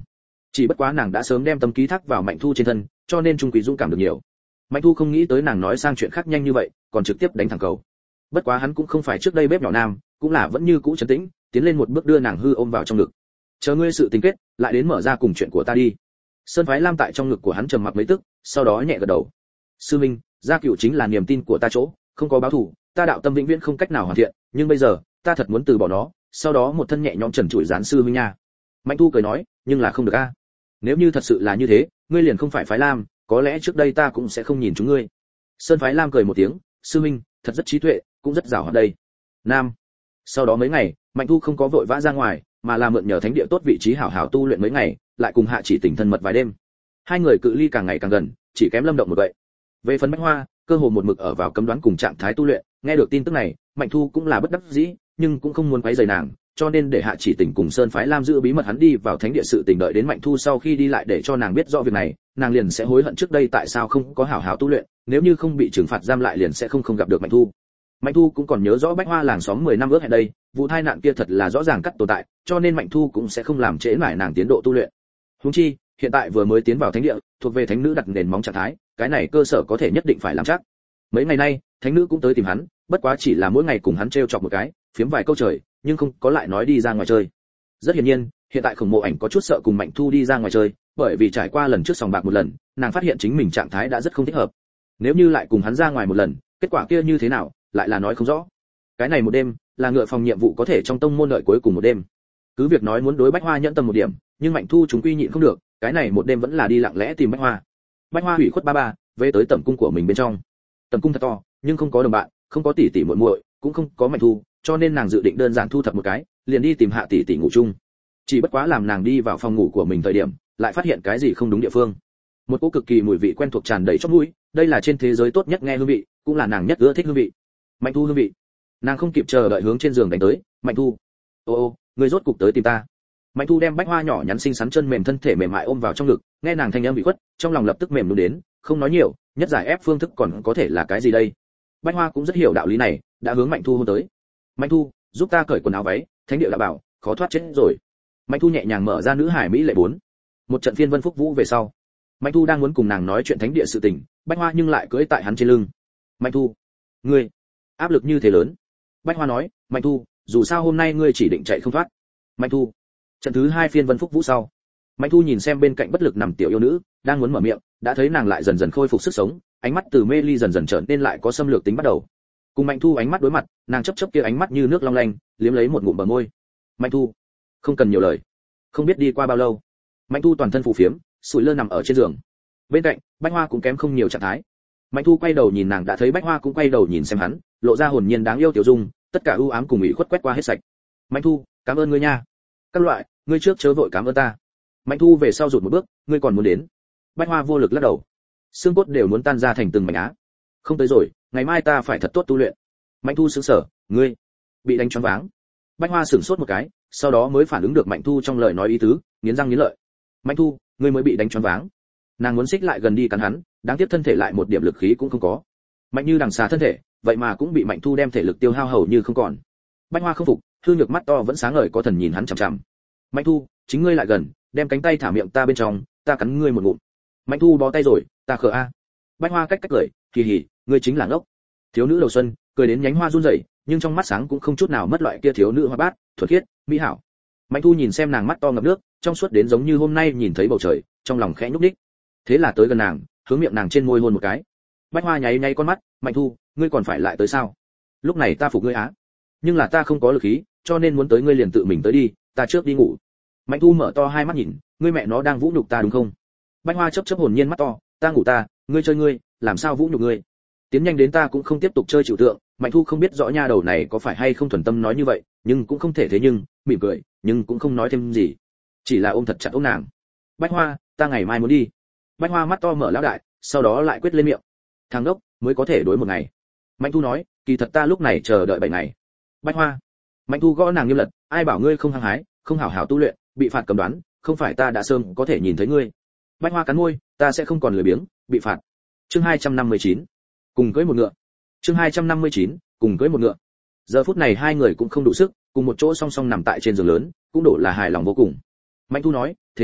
Chỉ bất quá nàng đã sớm đem tâm ký thác vào Mạnh Thu trên thân, cho nên trung quý dũng cảm được nhiều. Mạnh Thu không nghĩ tới nàng nói sang chuyện khác nhanh như vậy, còn trực tiếp đánh thẳng cầu. Bất quá hắn cũng không phải trước đây bếp nhỏ nam, cũng là vẫn như cũ trấn tĩnh, tiến lên một bước đưa nàng hư ôm vào trong ngực. Chờ ngươi sự tình kết, lại đến mở ra cùng chuyện của ta đi. Sơn Phái Lam tại trong ngực của hắn trầm mặc mấy tức, sau đó nhẹ gật đầu. Sư Minh, gia cửu chính là niềm tin của ta chỗ, không có báo thù, ta đạo tâm vĩnh viễn không cách nào hoàn thiện, nhưng bây giờ, ta thật muốn từ bỏ nó, sau đó một thân nhẹ nhõm trần trụi dán sư Minh nha. Mạnh Thu cười nói, nhưng là không được a. Nếu như thật sự là như thế, ngươi liền không phải Phái Lam, có lẽ trước đây ta cũng sẽ không nhìn chúng ngươi. Sơn Phái Lam cười một tiếng, sư Minh, thật rất trí tuệ, cũng rất giàu hoạt đây. Nam. Sau đó mấy ngày, Mạnh Thu không có vội vã ra ngoài, mà là mượn nhờ thánh địa tốt vị trí hảo hảo tu luyện mấy ngày, lại cùng Hạ Chỉ Tình thân mật vài đêm. Hai người cự ly càng ngày càng gần, chỉ kém Lâm Động một vậy. Về phần Bách Hoa, cơ hồ một mực ở vào cấm đoán cùng trạng thái tu luyện, nghe được tin tức này, Mạnh Thu cũng là bất đắc dĩ, nhưng cũng không muốn quấy rầy nàng, cho nên để Hạ Chỉ Tình cùng Sơn Phái Lam giữ bí mật hắn đi vào thánh địa sự tình, đợi đến Mạnh Thu sau khi đi lại để cho nàng biết rõ việc này, nàng liền sẽ hối hận trước đây tại sao không có hảo hảo tu luyện, nếu như không bị trừng phạt giam lại liền sẽ không không gặp được Mạnh Thu. Mạnh Thu cũng còn nhớ rõ Bách Hoa làng xóm mười năm ước hẹn đây, vụ tai nạn kia thật là rõ ràng cắt tồn tại, cho nên Mạnh Thu cũng sẽ không làm trễ nải nàng tiến độ tu luyện. Huống chi, hiện tại vừa mới tiến vào thánh địa, thuộc về thánh nữ đặt nền móng trạng thái, cái này cơ sở có thể nhất định phải làm chắc. Mấy ngày nay, thánh nữ cũng tới tìm hắn, bất quá chỉ là mỗi ngày cùng hắn trêu chọc một cái, phiếm vài câu trời, nhưng không có lại nói đi ra ngoài chơi. Rất hiển nhiên, hiện tại Khổng Mộ Ảnh có chút sợ cùng Mạnh Thu đi ra ngoài chơi, bởi vì trải qua lần trước sòng bạc một lần, nàng phát hiện chính mình trạng thái đã rất không thích hợp. Nếu như lại cùng hắn ra ngoài một lần, kết quả kia như thế nào, lại là nói không rõ. Cái này một đêm, là ngựa phòng nhiệm vụ có thể trong tông môn đợi cuối cùng một đêm. Cứ việc nói muốn đối Bách Hoa nhẫn tâm một điểm, nhưng Mạnh Thu chúng quy nhịn không được, cái này một đêm vẫn là đi lặng lẽ tìm Bách Hoa. Bách Hoa hủy khuất ba ba, về tới tẩm cung của mình bên trong. Tẩm cung thật to, nhưng không có đồng bạn, không có tỷ tỷ muội muội, cũng không có Mạnh Thu, cho nên nàng dự định đơn giản thu thập một cái, liền đi tìm Hạ tỷ tỷ ngủ chung. Chỉ bất quá làm nàng đi vào phòng ngủ của mình thời điểm, lại phát hiện cái gì không đúng địa phương. Một cỗ cực kỳ mùi vị quen thuộc tràn đầy trong mũi, đây là trên thế giới tốt nhất nghe hương vị, cũng là nàng nhất ưa thích hương vị. Mạnh Thu hương vị. Nàng không kịp chờ đợi hướng trên giường đánh tới, Mạnh Thu. Ô ô, ngươi rốt cục tới tìm ta. Mạnh Thu đem Bách Hoa nhỏ nhắn xinh xắn chân mềm thân thể mềm mại ôm vào trong ngực, nghe nàng thanh âm bị khuất, trong lòng lập tức mềm nhũn đến, không nói nhiều, nhất giải ép phương thức còn có thể là cái gì đây? Bách Hoa cũng rất hiểu đạo lý này, đã hướng Mạnh Thu hôn tới. Mạnh Thu, giúp ta cởi quần áo váy, thánh địa đã bảo, khó thoát chết rồi. Mạnh Thu nhẹ nhàng mở ra nữ hải mỹ lệ bốn. Một trận phiên vân phúc vũ về sau, Mạnh Thu đang muốn cùng nàng nói chuyện thánh địa sự tình, Bách Hoa nhưng lại cưỡi tại hắn trên lưng. Mạnh Thu, ngươi, áp lực như thế lớn. Bách Hoa nói, Mạnh Thu, dù sao hôm nay ngươi chỉ định chạy không thoát. Mạnh Thu. Trận thứ hai phiên vân phúc vũ sau, Mạnh Thu nhìn xem bên cạnh bất lực nằm tiểu yêu nữ, đang muốn mở miệng, đã thấy nàng lại dần dần khôi phục sức sống, ánh mắt từ mê ly dần dần trở nên lại có xâm lược tính bắt đầu. Cùng Mạnh Thu ánh mắt đối mặt, nàng chớp chớp kia ánh mắt như nước long lanh, liếm lấy một ngụm bờ môi. Mạnh Thu, không cần nhiều lời. Không biết đi qua bao lâu, Mạnh Thu toàn thân phù phiếm, sủi lơ nằm ở trên giường. Bên cạnh, Bách Hoa cũng kém không nhiều trạng thái. Mạnh Thu quay đầu nhìn nàng, đã thấy Bách Hoa cũng quay đầu nhìn xem hắn, lộ ra hồn nhiên đáng yêu tiểu dung, tất cả ưu ám cùng ủy khuất quét qua hết sạch. Mạnh Thu, cảm ơn ngươi nha. Các loại, ngươi trước chớ vội cảm ơn ta. Mạnh Thu về sau rụt một bước, ngươi còn muốn đến. Bách Hoa vô lực lắc đầu, xương cốt đều muốn tan ra thành từng mảnh á. Không tới rồi, ngày mai ta phải thật tốt tu luyện. Mạnh Thu sững sờ, ngươi bị đánh choáng váng. Bách Hoa sửng sốt một cái, sau đó mới phản ứng được Mạnh Thu trong lời nói ý tứ, nghiến răng nghiến lợi. Mạnh Thu, ngươi mới bị đánh choáng váng. Nàng muốn xích lại gần đi cắn hắn, đáng tiếc thân thể lại một điểm lực khí cũng không có. Mạnh như đằng xà thân thể, vậy mà cũng bị Mạnh Thu đem thể lực tiêu hao hầu như không còn. Bách Hoa không phục, hư nhược mắt to vẫn sáng ngời có thần nhìn hắn chằm chằm. Mạnh Thu, chính ngươi lại gần, đem cánh tay thả miệng ta bên trong, ta cắn ngươi một ngụm. Mạnh Thu bó tay rồi, ta khờ a. Bách Hoa cách cách cười, kỳ hỉ, ngươi chính là ngốc. Thiếu nữ đầu xuân, cười đến nhánh hoa run rẩy, nhưng trong mắt sáng cũng không chút nào mất loại kia thiếu nữ hoa bát, thuần khiết, mỹ hảo. Mạnh Thu nhìn xem nàng mắt to ngập nước, trong suốt đến giống như hôm nay nhìn thấy bầu trời, trong lòng khẽ nhúc nhích. Thế là tới gần nàng, hướng miệng nàng trên môi hôn một cái. Bách Hoa nháy nháy con mắt, Mạnh Thu, ngươi còn phải lại tới sao? Lúc này ta phục ngươi á, nhưng là ta không có lực khí, cho nên muốn tới ngươi liền tự mình tới đi, ta trước đi ngủ. Mạnh Thu mở to hai mắt nhìn, ngươi mẹ nó đang vũ nhục ta đúng không? Bách Hoa chớp chớp hồn nhiên mắt to, ta ngủ ta, ngươi chơi ngươi, làm sao vũ nhục ngươi? Tiến nhanh đến ta cũng không tiếp tục chơi chịu tượng. Mạnh Thu không biết rõ nha đầu này có phải hay không thuần tâm nói như vậy, nhưng cũng không thể thế nhưng, mỉm cười, nhưng cũng không nói thêm gì, chỉ là ôm thật chặt ôm nàng. Bách Hoa, ta ngày mai muốn đi. Bách Hoa mắt to mở lão đại, sau đó lại quyết lên miệng. Thằng đốc, mới có thể đối một ngày. Mạnh Thu nói, kỳ thật ta lúc này chờ đợi bảy ngày. Bách Hoa. Mạnh Thu gõ nàng nghiêm lật, ai bảo ngươi không hăng hái, không hảo hảo tu luyện, bị phạt cầm đoán, không phải ta đã sớm có thể nhìn thấy ngươi. Bách Hoa cắn môi, ta sẽ không còn lười biếng, bị phạt. Chương hai trăm năm mươi chín, cùng cưới một ngựa. Chương hai trăm năm mươi chín, cùng cưới một ngựa. Giờ phút này hai người cũng không đủ sức, cùng một chỗ song song nằm tại trên giường lớn, cũng đổ là hài lòng vô cùng. Mạnh Thu nói, thế nào,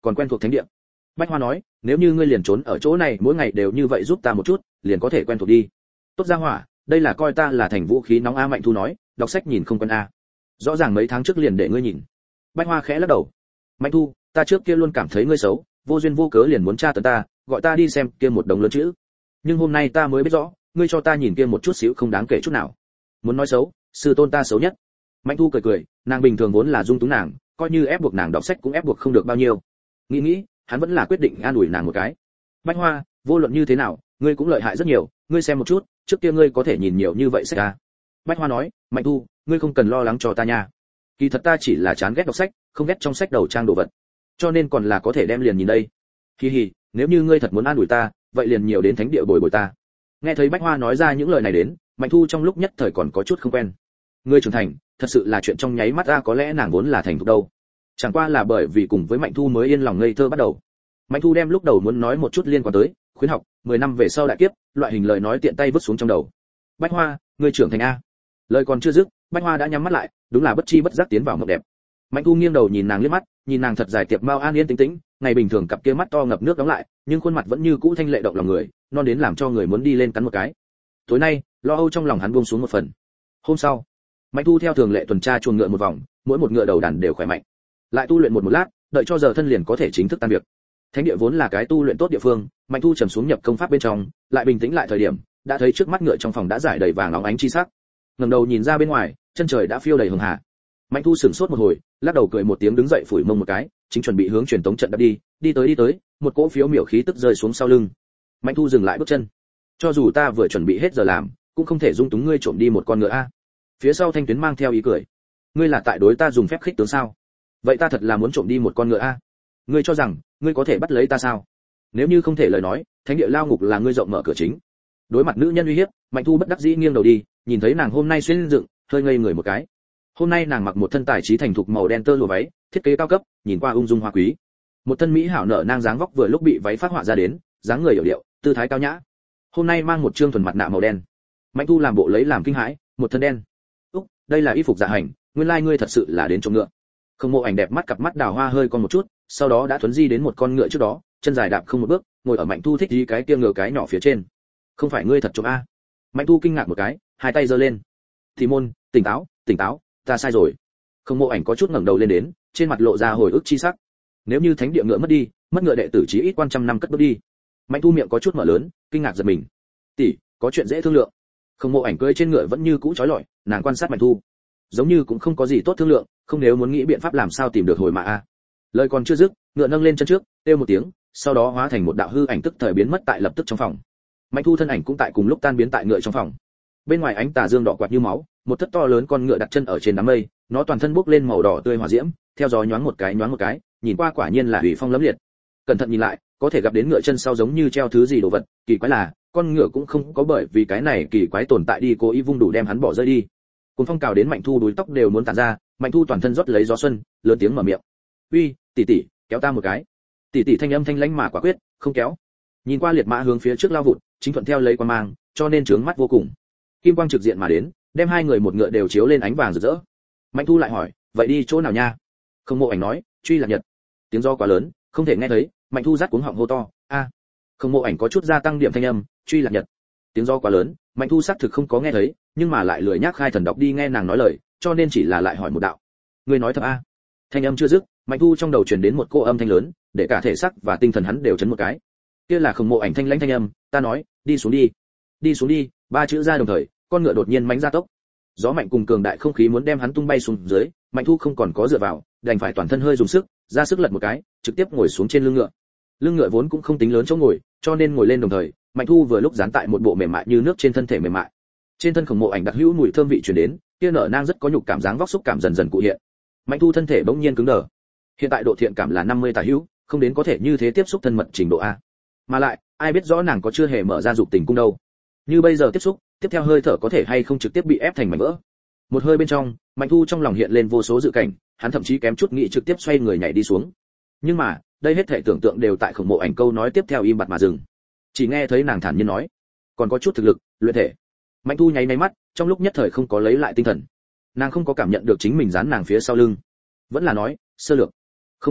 còn quen thuộc thánh địa. Bách Hoa nói, nếu như ngươi liền trốn ở chỗ này mỗi ngày đều như vậy giúp ta một chút, liền có thể quen thuộc đi. Tốt gia hỏa, đây là coi ta là thành vũ khí nóng a. Mạnh Thu nói, đọc sách nhìn không quen a. Rõ ràng mấy tháng trước liền để ngươi nhìn. Bách Hoa khẽ lắc đầu. Mạnh Thu, ta trước kia luôn cảm thấy ngươi xấu, vô duyên vô cớ liền muốn tra tấn ta, gọi ta đi xem kia một đống lớn chữ. Nhưng hôm nay ta mới biết rõ, ngươi cho ta nhìn kia một chút xíu không đáng kể chút nào. Muốn nói xấu, sư tôn ta xấu nhất. Mạnh Thu cười cười, nàng bình thường vốn là dung túng nàng, coi như ép buộc nàng đọc sách cũng ép buộc không được bao nhiêu. Nghĩ nghĩ, hắn vẫn là quyết định an ủi nàng một cái. Bách Hoa, vô luận như thế nào, ngươi cũng lợi hại rất nhiều, ngươi xem một chút, trước kia ngươi có thể nhìn nhiều như vậy sách à? Bách Hoa nói, Mạnh Thu, ngươi không cần lo lắng cho ta nha. Kỳ thật ta chỉ là chán ghét đọc sách, không ghét trong sách đầu trang đồ vật, cho nên còn là có thể đem liền nhìn đây. Hi hi, nếu như ngươi thật muốn an ủi ta, vậy liền nhiều đến thánh địa bồi bồi ta. Nghe thấy Bách Hoa nói ra những lời này đến, Mạnh Thu trong lúc nhất thời còn có chút không quen. Ngươi trưởng thành, thật sự là chuyện trong nháy mắt ra, có lẽ nàng vốn là thành thục đâu. Chẳng qua là bởi vì cùng với Mạnh Thu mới yên lòng ngây thơ bắt đầu. Mạnh Thu đem lúc đầu muốn nói một chút liên quan tới khuyến học, mười năm về sau đại kiếp, loại hình lời nói tiện tay vứt xuống trong đầu. Bách Hoa, ngươi trưởng thành a. Lời còn chưa dứt, Bách Hoa đã nhắm mắt lại, đúng là bất chi bất giác tiến vào mộng đẹp. Mạnh Thu nghiêng đầu nhìn nàng liếc mắt, nhìn nàng thật dài tiệp mao an yên tĩnh tĩnh, ngày bình thường cặp kia mắt to ngập nước đóng lại, nhưng khuôn mặt vẫn như cũ thanh lệ động lòng người, non đến làm cho người muốn đi lên cắn một cái. Tối nay, lo âu trong lòng hắn buông xuống một phần. Hôm sau, Mạnh Thu theo thường lệ tuần tra chuồng ngựa một vòng, mỗi một ngựa đầu đàn đều khỏe mạnh. Lại tu luyện một một lát, đợi cho giờ thân liền có thể chính thức tan việc. Thánh địa vốn là cái tu luyện tốt địa phương, Mạnh Thu trầm xuống nhập công pháp bên trong, lại bình tĩnh lại thời điểm, đã thấy trước mắt ngựa trong phòng đã giải đầy vàng óng ánh chi sắc. Ngẩng đầu nhìn ra bên ngoài, chân trời đã phiêu đầy hường hà. Mạnh Thu sửng sốt một hồi, lắc đầu cười một tiếng đứng dậy phủi mông một cái, chính chuẩn bị hướng truyền tống trận đạp đi, đi tới đi tới, một cỗ phiếu miểu khí tức rơi xuống sau lưng. Mạnh Thu dừng lại bước chân. Cho dù ta vừa chuẩn bị hết giờ làm, cũng không thể dung túng ngươi trộm đi một con ngựa a. Phía sau Thanh Tuyến mang theo ý cười. Ngươi là tại đối ta dùng phép khích tướng sao? Vậy ta thật là muốn trộm đi một con ngựa a. Ngươi cho rằng ngươi có thể bắt lấy ta sao? Nếu như không thể lời nói, thánh địa lao ngục là ngươi rộng mở cửa chính. Đối mặt nữ nhân uy hiếp, Mạnh Thu bất đắc dĩ nghiêng đầu đi, nhìn thấy nàng hôm nay xuyên dựng, hơi ngây người một cái. Hôm nay nàng mặc một thân tài trí thành thục màu đen tơ lụa váy, thiết kế cao cấp, nhìn qua ung dung hoa quý. Một thân mỹ hảo nở nang dáng vóc vừa lúc bị váy phát họa ra đến, dáng người hiểu điệu, tư thái cao nhã. Hôm nay mang một trương thuần mặt nạ màu đen. Mạnh Thu làm bộ lấy làm kinh hãi, một thân đen. Úc, đây là y phục dạ hành, nguyên lai like ngươi thật sự là đến trộm ngựa. Không Mộ Ảnh đẹp mắt cặp mắt đào hoa hơi con một chút, sau đó đã thuấn di đến một con ngựa trước đó, chân dài đạp không một bước, ngồi ở Mạnh Thu thích đi cái kia ngựa cái nhỏ phía trên. Không phải ngươi thật trộm a? Mạnh Thu kinh ngạc một cái, hai tay giơ lên. Thì môn, tỉnh táo, tỉnh táo, ta sai rồi. Không Mộ Ảnh có chút ngẩng đầu lên đến, trên mặt lộ ra hồi ức chi sắc. Nếu như thánh địa ngựa mất đi, mất ngựa đệ tử chí ít quan trăm năm cất bước đi. Mạnh Thu miệng có chút mở lớn, kinh ngạc giật mình. Tỷ, có chuyện dễ thương lượng. Không Mộ Ảnh cưỡi trên ngựa vẫn như cũ chói lọi, nàng quan sát Mạnh Thu, giống như cũng không có gì tốt thương lượng, không nếu muốn nghĩ biện pháp làm sao tìm được hồi mà a. Lời còn chưa dứt, ngựa nâng lên chân trước, kêu một tiếng, sau đó hóa thành một đạo hư ảnh tức thời biến mất tại lập tức trong phòng. Mạnh Thu thân ảnh cũng tại cùng lúc tan biến tại ngựa trong phòng. Bên ngoài ánh tà dương đỏ quạt như máu, một thất to lớn con ngựa đặt chân ở trên đám mây, nó toàn thân bốc lên màu đỏ tươi hỏa diễm, theo gió nhoáng một cái nhoáng một cái, nhìn qua quả nhiên là hủy phong lẫm liệt. Cẩn thận nhìn lại, có thể gặp đến ngựa chân sau giống như treo thứ gì đồ vật, kỳ quái là, con ngựa cũng không có bởi vì cái này kỳ quái tồn tại đi cố ý vung đủ đem hắn bỏ rơi đi. Cùng phong cào đến Mạnh Thu đuôi tóc đều muốn tản ra, Mạnh Thu toàn thân rót lấy gió xuân, lớn tiếng mở miệng. "Uy, tỷ tỷ, kéo ta một cái." Tỷ tỷ thanh âm thanh lãnh mà quả quyết, "Không kéo." Nhìn qua liệt mã hướng phía trước lao vụt, chính thuận theo lấy qua mang, cho nên trướng mắt vô cùng. Kim quang trực diện mà đến, đem hai người một ngựa đều chiếu lên ánh vàng rực rỡ. Mạnh Thu lại hỏi, "Vậy đi chỗ nào nha?" Không Mộ Ảnh nói, "Truy Lạc Nhật." Tiếng gió quá lớn, không thể nghe thấy, Mạnh Thu rát cuống họng hô to, "A!" Không Mộ Ảnh có chút gia tăng điểm thanh âm, "Truy Lạc Nhật." Tiếng gió quá lớn, Mạnh Thu xác thực không có nghe thấy, nhưng mà lại lười nhác khai thần đọc đi nghe nàng nói lời, cho nên chỉ là lại hỏi một đạo. "Ngươi nói thật a?" Thanh âm chưa dứt, Mạnh Thu trong đầu truyền đến một cô âm thanh lớn, để cả thể xác và tinh thần hắn đều chấn một cái. Kia là Không Mộ Ảnh thanh lãnh thanh âm, "Ta nói, đi xuống đi." "Đi xuống đi." Ba chữ ra đồng thời, con ngựa đột nhiên mãnh ra tốc. Gió mạnh cùng cường đại không khí muốn đem hắn tung bay xuống dưới, Mạnh Thu không còn có dựa vào, đành phải toàn thân hơi dùng sức, ra sức lật một cái, trực tiếp ngồi xuống trên lưng ngựa. Lưng ngựa vốn cũng không tính lớn chỗ ngồi, cho nên ngồi lên đồng thời, Mạnh Thu vừa lúc dán tại một bộ mềm mại như nước trên thân thể mềm mại. Trên thân Không Mộ Ảnh đặc hữu mùi thơm vị truyền đến, kia nở nang rất có nhục cảm dáng vóc xúc cảm dần dần cụ hiện. Mạnh Thu thân thể bỗng nhiên cứng đờ. Hiện tại độ thiện cảm là năm mươi tả hữu, không đến có thể như thế tiếp xúc thân mật trình độ a. Mà lại, ai biết rõ nàng có chưa hề mở ra dục tình cung đâu. Như bây giờ tiếp xúc, tiếp theo hơi thở có thể hay không trực tiếp bị ép thành mảnh vỡ. Một hơi bên trong, Mạnh Thu trong lòng hiện lên vô số dự cảnh, hắn thậm chí kém chút nghĩ trực tiếp xoay người nhảy đi xuống. Nhưng mà, đây hết thảy tưởng tượng đều tại Không Mộ Ảnh câu nói tiếp theo im bặt mà dừng. Chỉ nghe thấy nàng thản nhiên nói, "Còn có chút thực lực, luyện thể." Mạnh Thu nháy nháy mắt, trong lúc nhất thời không có lấy lại tinh thần. Nàng không có cảm nhận được chính mình dán nàng phía sau lưng, vẫn là nói, "Sơ lược." Không đúng,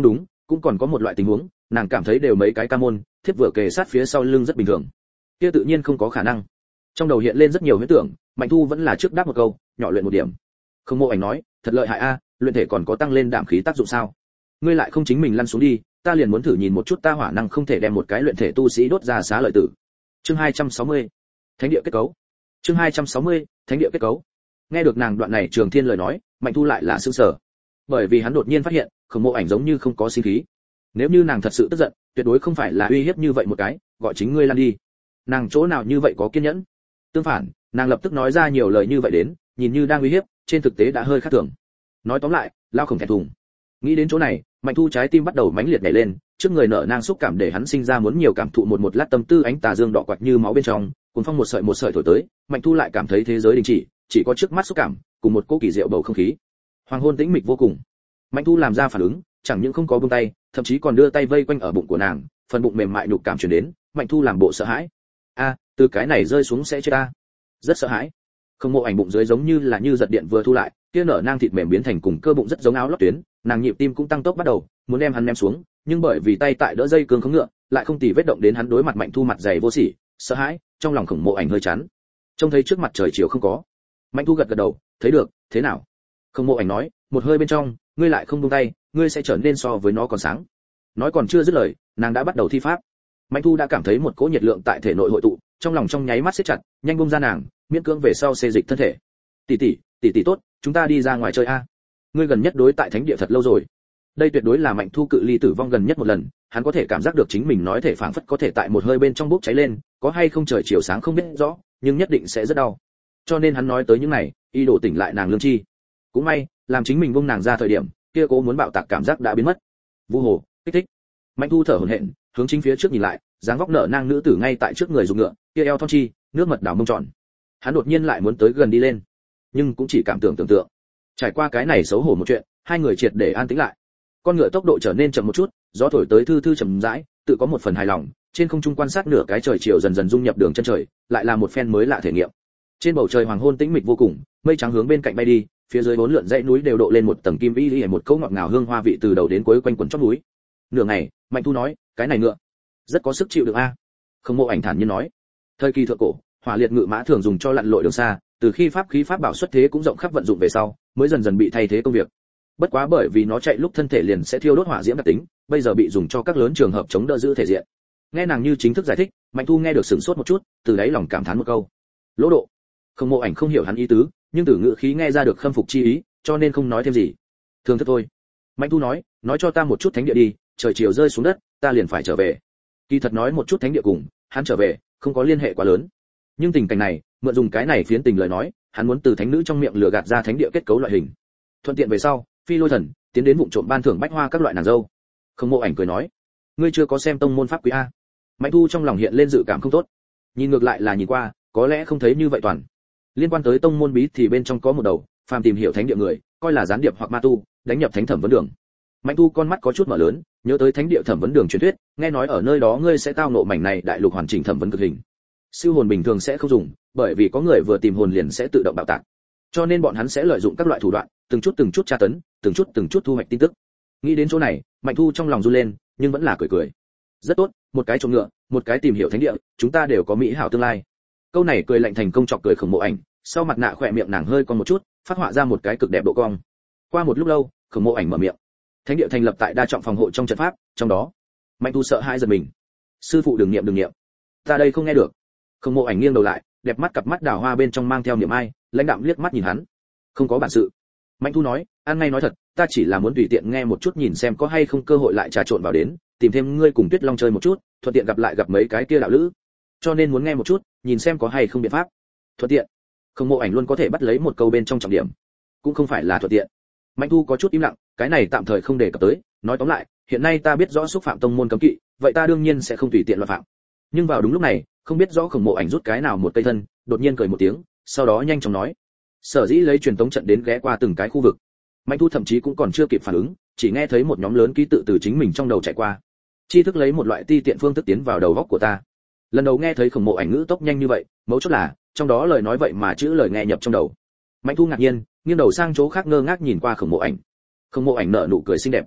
cũng còn có một loại tình huống, nàng cảm thấy đều mấy cái ca môn, thiếp vừa kề sát phía sau lưng rất bình thường. Kia tự nhiên không có khả năng. Trong đầu hiện lên rất nhiều huyễn tưởng, Mạnh Thu vẫn là trước đáp một câu, nhỏ luyện một điểm. Không Mộ Ảnh nói, thật lợi hại a, luyện thể còn có tăng lên đạm khí tác dụng sao? Ngươi lại không chính mình lăn xuống đi, ta liền muốn thử nhìn một chút ta hỏa năng không thể đem một cái luyện thể tu sĩ đốt ra xá lợi tử. Chương hai trăm sáu mươi, Thánh địa kết cấu. Chương hai trăm sáu mươi, Thánh địa kết cấu. Nghe được nàng đoạn này Trường Thiên lời nói, Mạnh Thu lại là sửng sở. Bởi vì hắn đột nhiên phát hiện, Không Mộ Ảnh giống như không có sinh khí. Nếu như nàng thật sự tức giận, tuyệt đối không phải là uy hiếp như vậy một cái, gọi chính ngươi lăn đi. Nàng chỗ nào như vậy có kiên nhẫn? Tương phản, nàng lập tức nói ra nhiều lời như vậy đến, nhìn như đang uy hiếp, trên thực tế đã hơi khác thường. Nói tóm lại, lao Khổng thẹn thùng. Nghĩ đến chỗ này, Mạnh Thu trái tim bắt đầu mãnh liệt nhảy lên, trước người nở nang xúc cảm để hắn sinh ra muốn nhiều cảm thụ một một lát tâm tư ánh tà dương đỏ quạt như máu bên trong, cuốn phong một sợi một sợi thổi tới, Mạnh Thu lại cảm thấy thế giới đình chỉ, chỉ có trước mắt xúc cảm, cùng một cỗ kỳ diệu bầu không khí. Hoàng hôn tĩnh mịch vô cùng. Mạnh Thu làm ra phản ứng, chẳng những không có buông tay, thậm chí còn đưa tay vây quanh ở bụng của nàng, phần bụng mềm mại nhục cảm truyền đến, Mạnh Thu làm bộ sợ hãi. A, từ cái này rơi xuống sẽ chết ta. Rất sợ hãi. Không Mộ Ảnh bụng dưới giống như là như giật điện vừa thu lại, kia nở nang thịt mềm biến thành cùng cơ bụng rất giống áo lót tuyến, nàng nhịp tim cũng tăng tốc bắt đầu, muốn đem hắn ném xuống, nhưng bởi vì tay tại đỡ dây cương khống ngựa, lại không tì vết động đến hắn đối mặt Mạnh Thu mặt dày vô sỉ, sợ hãi, trong lòng Khổng Mộ Ảnh hơi chán. Trông thấy trước mặt trời chiều không có. Mạnh Thu gật gật đầu, thấy được, thế nào? Khổng Mộ Ảnh nói, một hơi bên trong, ngươi lại không buông tay, ngươi sẽ trở nên so với nó còn sáng. Nói còn chưa dứt lời, nàng đã bắt đầu thi pháp. Mạnh Thu đã cảm thấy một cỗ nhiệt lượng tại thể nội hội tụ, trong lòng trong nháy mắt siết chặt, nhanh buông ra nàng, miễn cưỡng về sau xê dịch thân thể. Tỷ tỷ, tỷ tỷ tốt, chúng ta đi ra ngoài chơi a. Ngươi gần nhất đối tại thánh địa thật lâu rồi. Đây tuyệt đối là Mạnh Thu cự ly tử vong gần nhất một lần, hắn có thể cảm giác được chính mình nói thể phảng phất có thể tại một hơi bên trong bốc cháy lên, có hay không trời chiều sáng không biết rõ, nhưng nhất định sẽ rất đau. Cho nên hắn nói tới những này, ý đồ tỉnh lại nàng lương chi. Cũng may, làm chính mình buông nàng ra thời điểm, kia cố muốn bạo tạc cảm giác đã biến mất. Vu hồ, kích thích. Mạnh Thu thở hổn hển, hướng chính phía trước nhìn lại, dáng vóc nở nang nữ tử ngay tại trước người dùng ngựa, kia eo thon chi, nước mật đảo mông tròn. Hắn đột nhiên lại muốn tới gần đi lên, nhưng cũng chỉ cảm tưởng tưởng tượng. Trải qua cái này xấu hổ một chuyện, hai người triệt để an tĩnh lại. Con ngựa tốc độ trở nên chậm một chút, gió thổi tới thư thư chậm rãi, tự có một phần hài lòng, trên không trung quan sát nửa cái trời chiều dần dần dung nhập đường chân trời, lại là một phen mới lạ thể nghiệm. Trên bầu trời hoàng hôn tĩnh mịch vô cùng, mây trắng hướng bên cạnh bay đi, phía dưới bốn lượn dãy núi đều độ lên một tầng kim vĩ lý, một cấu ngọt ngào hương hoa vị từ đầu đến cuối quanh quẩn trong núi. Nửa ngày, Mạnh Thu nói, cái này ngựa rất có sức chịu đựng a. Không Mộ Ảnh thản nhiên nói, thời kỳ thượng cổ, hỏa liệt ngự mã thường dùng cho lặn lội đường xa, từ khi pháp khí pháp bảo xuất thế cũng rộng khắp vận dụng về sau, mới dần dần bị thay thế công việc. Bất quá bởi vì nó chạy lúc thân thể liền sẽ thiêu đốt hỏa diễm đặc tính, bây giờ bị dùng cho các lớn trường hợp chống đỡ giữ thể diện. Nghe nàng như chính thức giải thích, Mạnh Thu nghe được sửng sốt một chút, từ đáy lòng cảm thán một câu. Lỗ độ. Không Mộ Ảnh không hiểu hắn ý tứ, nhưng từ ngữ khí nghe ra được khâm phục chi ý, cho nên không nói thêm gì. Thường thức thôi. Mạnh Thu nói, nói cho ta một chút thánh địa đi, trời chiều rơi xuống đất, ta liền phải trở về. Kỳ thật nói một chút thánh địa cùng, hắn trở về, không có liên hệ quá lớn. Nhưng tình cảnh này, mượn dùng cái này phiến tình lời nói, hắn muốn từ thánh nữ trong miệng lừa gạt ra thánh địa kết cấu loại hình. Thuận tiện về sau, Phi Lôi Thần tiến đến vụng trộm ban thưởng bách hoa các loại nàng dâu. Không Mộ Ảnh cười nói, ngươi chưa có xem tông môn pháp quý a? Mạnh Thu trong lòng hiện lên dự cảm không tốt. Nhìn ngược lại là nhìn qua, có lẽ không thấy như vậy toàn. Liên quan tới tông môn bí thì bên trong có một đầu, phàm tìm hiểu thánh địa người, coi là gián điệp hoặc ma tu, đánh nhập thánh thẩm vấn đường. Mạnh Thu con mắt có chút mở lớn, nhớ tới thánh địa thẩm vấn đường truyền thuyết, nghe nói ở nơi đó ngươi sẽ tao ngộ mảnh này đại lục hoàn chỉnh thẩm vấn cực hình. Siêu hồn bình thường sẽ không dùng, bởi vì có người vừa tìm hồn liền sẽ tự động bạo tạc. Cho nên bọn hắn sẽ lợi dụng các loại thủ đoạn, từng chút từng chút tra tấn, từng chút từng chút thu hoạch tin tức. Nghĩ đến chỗ này, Mạnh Thu trong lòng run lên, nhưng vẫn là cười cười. Rất tốt, một cái trộm ngựa, một cái tìm hiểu thánh địa, chúng ta đều có mỹ hảo tương lai. Câu này cười lạnh thành công chọc cười Khổng Mộ Ảnh, sau mặt nạ khỏe miệng nàng hơi còn một chút, phát họa ra một cái cực đẹp độ cong. Qua một lúc lâu, Khổng Mộ Ảnh mở miệng. Thánh địa thành lập tại đa trọng phòng hộ trong trận pháp, trong đó, Mạnh Thu sợ hãi giật mình. Sư phụ đừng niệm đừng niệm, ta đây không nghe được. Khổng Mộ Ảnh nghiêng đầu lại, đẹp mắt cặp mắt đào hoa bên trong mang theo niệm ai, lãnh đạm liếc mắt nhìn hắn. Không có bản sự. Mạnh Thu nói, ăn ngay nói thật, ta chỉ là muốn tùy tiện nghe một chút nhìn xem có hay không cơ hội lại trà trộn vào đến, tìm thêm ngươi cùng Tuyết Long chơi một chút, thuận tiện gặp lại gặp mấy cái kia đạo lữ. Cho nên muốn nghe một chút, nhìn xem có hay không biện pháp. Thuận tiện. Không Mộ Ảnh luôn có thể bắt lấy một câu bên trong trọng điểm. Cũng không phải là thuận tiện. Mạnh Thu có chút im lặng, cái này tạm thời không đề cập tới, nói tóm lại, hiện nay ta biết rõ xúc phạm tông môn cấm kỵ, vậy ta đương nhiên sẽ không tùy tiện loạn phạm. Nhưng vào đúng lúc này, không biết rõ Khổng Mộ Ảnh rút cái nào một cây thân, đột nhiên cười một tiếng, sau đó nhanh chóng nói: "Sở dĩ lấy truyền tống trận đến ghé qua từng cái khu vực." Mạnh Thu thậm chí cũng còn chưa kịp phản ứng, chỉ nghe thấy một nhóm lớn ký tự từ chính mình trong đầu chạy qua. Tri thức lấy một loại ti tiện phương thức tiến vào đầu óc của ta. Lần đầu nghe thấy Khổng Mộ Ảnh ngữ tốc nhanh như vậy, mấu chốt là, trong đó lời nói vậy mà chữ lời nghe nhập trong đầu. Mạnh Thu ngạc nhiên, nghiêng đầu sang chỗ khác ngơ ngác nhìn qua Khổng Mộ Ảnh. Khổng Mộ Ảnh nở nụ cười xinh đẹp.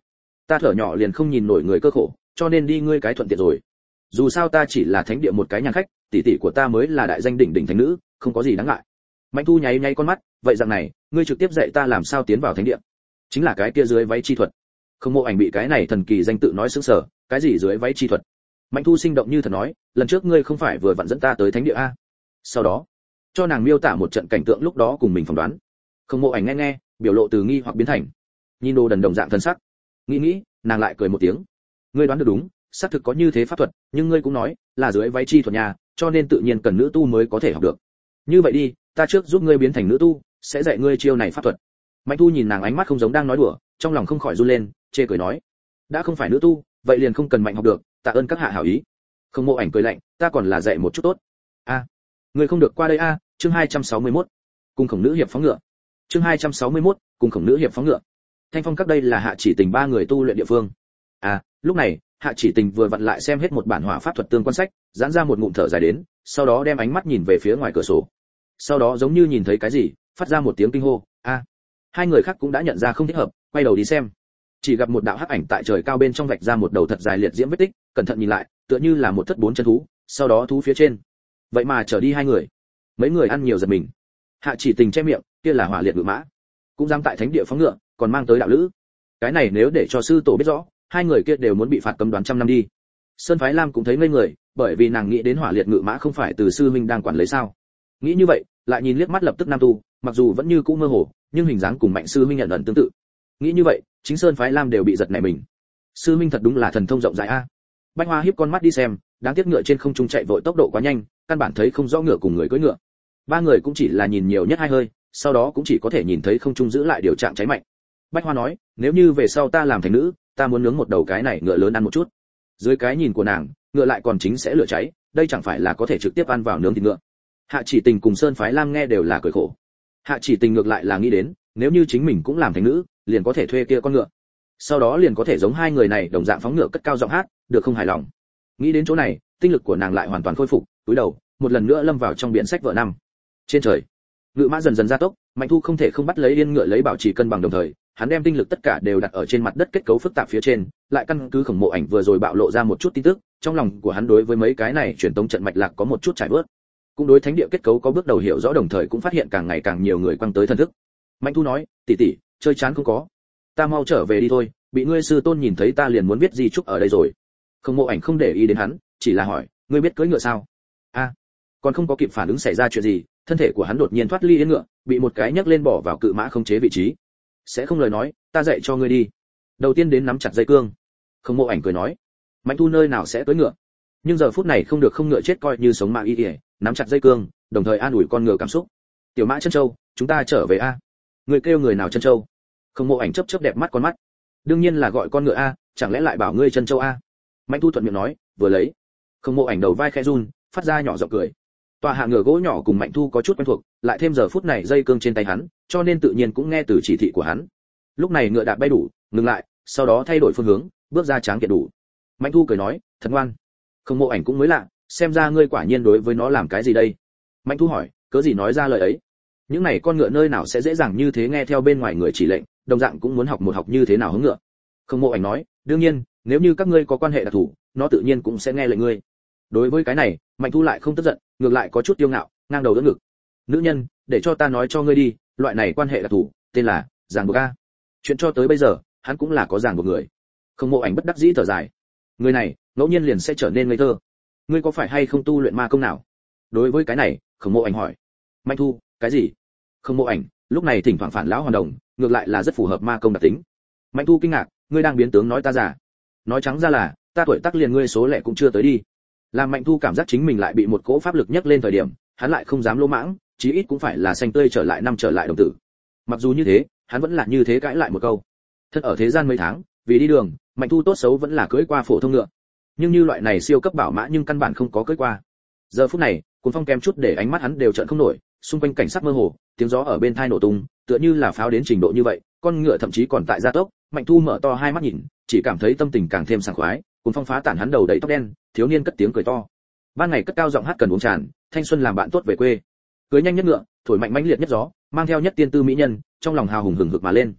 ta thở nhỏ liền không nhìn nổi người cơ khổ, cho nên đi ngươi cái thuận tiện rồi. Dù sao ta chỉ là thánh địa một cái nhàn khách, tỷ tỷ của ta mới là đại danh đỉnh đỉnh thánh nữ, không có gì đáng ngại. Mạnh Thu nháy nháy con mắt, vậy rằng này, ngươi trực tiếp dạy ta làm sao tiến vào thánh địa? Chính là cái kia dưới váy chi thuật. Không Mộ Ảnh bị cái này thần kỳ danh tự nói sững sờ, cái gì dưới váy chi thuật? Mạnh Thu sinh động như thật nói, lần trước ngươi không phải vừa vặn dẫn ta tới thánh địa a? Sau đó, cho nàng miêu tả một trận cảnh tượng lúc đó cùng mình phỏng đoán. Không Mộ Ảnh nghe nghe, biểu lộ từ nghi hoặc biến thành nhìn đồ đần đồng dạng thân sắc. Nghĩ nghĩ, nàng lại cười một tiếng. Ngươi đoán được đúng, xác thực có như thế pháp thuật, nhưng ngươi cũng nói là dưới váy chi thuật nhà, cho nên tự nhiên cần nữ tu mới có thể học được. Như vậy đi, ta trước giúp ngươi biến thành nữ tu, sẽ dạy ngươi chiêu này pháp thuật. Mạnh Thu nhìn nàng ánh mắt không giống đang nói đùa, trong lòng không khỏi run lên, chê cười nói: đã không phải nữ tu, vậy liền không cần Mạnh học được, tạ ơn các hạ hảo ý. Không Mộ Ảnh cười lạnh, ta còn là dạy một chút tốt. A, à, ngươi không được qua đây a. À, chương hai trăm sáu mươi mốt, cùng khổng nữ hiệp phóng ngựa. Chương hai trăm sáu mươi mốt, cùng khổng nữ hiệp phóng ngựa. Thanh Phong các đây là Hạ Chỉ Tình ba người tu luyện địa phương. À, lúc này, Hạ Chỉ Tình vừa vặn lại xem hết một bản hỏa pháp thuật tương quan sách, giãn ra một ngụm thở dài đến, sau đó đem ánh mắt nhìn về phía ngoài cửa sổ. Sau đó giống như nhìn thấy cái gì, phát ra một tiếng kinh hô, a. À. Hai người khác cũng đã nhận ra không thích hợp, quay đầu đi xem. Chỉ gặp một đạo hắc ảnh tại trời cao bên trong vạch ra một đầu thật dài liệt diễm vết tích, cẩn thận nhìn lại, tựa như là một thất bốn chân thú, sau đó thú phía trên. Vậy mà trở đi hai người. Mấy người ăn nhiều giật mình. Hạ Chỉ Tình che miệng, kia là hỏa liệt ngự mã, cũng dám tại thánh địa phóng ngựa, còn mang tới đạo lữ. Cái này nếu để cho sư tổ biết rõ, hai người kia đều muốn bị phạt cấm đoán trăm năm đi. Sơn Phái Lam cũng thấy ngây người, bởi vì nàng nghĩ đến hỏa liệt ngự mã không phải từ sư huynh đang quản lấy sao? Nghĩ như vậy, lại nhìn liếc mắt lập tức nam tu, mặc dù vẫn như cũ mơ hồ, nhưng hình dáng cùng Mạnh sư huynh nhận ẩn tương tự. Nghĩ như vậy, chính Sơn Phái Lam đều bị giật nảy mình. Sư huynh thật đúng là thần thông rộng rãi a. Bách Hoa hiếp con mắt đi xem, đáng tiếc ngựa trên không trung chạy vội tốc độ quá nhanh, căn bản thấy không rõ ngựa cùng người cưỡi ngựa. Ba người cũng chỉ là nhìn nhiều nhất hai hơi, sau đó cũng chỉ có thể nhìn thấy không trung giữ lại điều trạng cháy mạnh. Bách Hoa nói, nếu như về sau ta làm thành nữ, ta muốn nướng một đầu cái này ngựa lớn ăn một chút. Dưới cái nhìn của nàng, ngựa lại còn chính sẽ lửa cháy, đây chẳng phải là có thể trực tiếp ăn vào nướng thịt ngựa. Hạ Chỉ Tình cùng Sơn Phái Lam nghe đều là cười khổ. Hạ Chỉ Tình ngược lại là nghĩ đến, nếu như chính mình cũng làm thành nữ, liền có thể thuê kia con ngựa. Sau đó liền có thể giống hai người này đồng dạng phóng ngựa cất cao giọng hát, được không hài lòng. Nghĩ đến chỗ này, tinh lực của nàng lại hoàn toàn khôi phục, cúi đầu, một lần nữa lâm vào trong biển sách vợ năm. Trên trời, ngựa mã dần dần gia tốc, Mạnh Thu không thể không bắt lấy yên ngựa lấy bảo trì cân bằng đồng thời, hắn đem tinh lực tất cả đều đặt ở trên mặt đất kết cấu phức tạp phía trên, lại căn cứ Khổng Mộ Ảnh vừa rồi bạo lộ ra một chút tin tức, trong lòng của hắn đối với mấy cái này truyền tống trận mạch lạc có một chút trải vớt, cũng đối thánh địa kết cấu có bước đầu hiểu rõ, đồng thời cũng phát hiện càng ngày càng nhiều người quăng tới thần thức. Mạnh Thu nói, tỷ tỷ, chơi chán không có, ta mau trở về đi thôi, bị ngươi sư tôn nhìn thấy ta liền muốn biết di chúc ở đây rồi. Khổng Mộ Ảnh không để ý đến hắn, chỉ là hỏi, ngươi biết cưỡi ngựa sao? A, à, còn không có kịp phản ứng xảy ra chuyện gì, thân thể của hắn đột nhiên thoát ly yên ngựa, bị một cái nhấc lên bỏ vào cự mã không chế vị trí. Sẽ không lời nói, ta dạy cho ngươi đi. Đầu tiên đến nắm chặt dây cương. Khổng Mộ Ảnh cười nói, Mạnh Thu nơi nào sẽ cưỡi ngựa, nhưng giờ phút này không được không ngựa chết coi như sống mạng y ỉa, nắm chặt dây cương, đồng thời an ủi con ngựa cảm xúc. Tiểu mã chân châu, chúng ta trở về a. Người kêu người nào chân châu? Khổng Mộ Ảnh chớp chớp đẹp mắt con mắt. Đương nhiên là gọi con ngựa a, chẳng lẽ lại bảo ngươi chân châu a? Mạnh Thu thuận miệng nói, vừa lấy. Khổng Mộ Ảnh đầu vai khẽ run, phát ra nhỏ giọng cười. Tòa hạ ngựa gỗ nhỏ cùng Mạnh Thu có chút quen thuộc, lại thêm giờ phút này dây cương trên tay hắn, cho nên tự nhiên cũng nghe từ chỉ thị của hắn. Lúc này ngựa đạp bay đủ, ngừng lại, sau đó thay đổi phương hướng, bước ra tráng kiện đủ. Mạnh Thu cười nói, thật ngoan. Khổng Mộ Ảnh cũng mới lạ, xem ra ngươi quả nhiên đối với nó làm cái gì đây? Mạnh Thu hỏi, cớ gì nói ra lời ấy? Những này con ngựa nơi nào sẽ dễ dàng như thế nghe theo bên ngoài người chỉ lệnh, đồng dạng cũng muốn học một học như thế nào hướng ngựa. Khổng Mộ Ảnh nói, đương nhiên, nếu như các ngươi có quan hệ đặc thù, nó tự nhiên cũng sẽ nghe lệnh ngươi. Đối với cái này, Mạnh Thu lại không tức giận, ngược lại có chút tiêu ngạo, ngang đầu đỡ ngực. Nữ nhân, để cho ta nói cho ngươi đi, loại này quan hệ đặc thù, tên là ràng buộc a. Chuyện cho tới bây giờ, hắn cũng là có ràng buộc người. Khổng Mộ Ảnh bất đắc dĩ thở dài. Người này, ngẫu nhiên liền sẽ trở nên ngây thơ. Ngươi có phải hay không tu luyện ma công nào? Đối với cái này, Khổng Mộ Ảnh hỏi. Mạnh Thu, cái gì? Khổng Mộ Ảnh, lúc này thỉnh thoảng phản lão hoàn đồng, ngược lại là rất phù hợp ma công đặc tính. Mạnh Thu kinh ngạc, ngươi đang biến tướng nói ta giả? Nói trắng ra là, ta tuổi tác liền ngươi số lẻ cũng chưa tới đi. Làm Mạnh Thu cảm giác chính mình lại bị một cỗ pháp lực nhấc lên thời điểm, hắn lại không dám lỗ mãng, chí ít cũng phải là xanh tươi trở lại năm trở lại đồng tử. Mặc dù như thế, hắn vẫn là như thế cãi lại một câu. Thật ở thế gian mấy tháng, vì đi đường, Mạnh Thu tốt xấu vẫn là cưỡi qua phổ thông ngựa. Nhưng như loại này siêu cấp bảo mã nhưng căn bản không có cưỡi qua. Giờ phút này, cuốn phong kém chút để ánh mắt hắn đều trợn không nổi, xung quanh cảnh sắc mơ hồ, tiếng gió ở bên tai nổ tung, tựa như là pháo đến trình độ như vậy, con ngựa thậm chí còn tại gia tốc. Mạnh Thu mở to hai mắt nhìn, chỉ cảm thấy tâm tình càng thêm sảng khoái, cuốn phong phá tản hắn đầu đầy tóc đen, thiếu niên cất tiếng cười to. Ban ngày cất cao giọng hát cần uống tràn, thanh xuân làm bạn tốt về quê. Cưới nhanh nhất ngựa, thổi mạnh mãnh liệt nhất gió, mang theo nhất tiên tư mỹ nhân, trong lòng hào hùng hừng hực mà lên.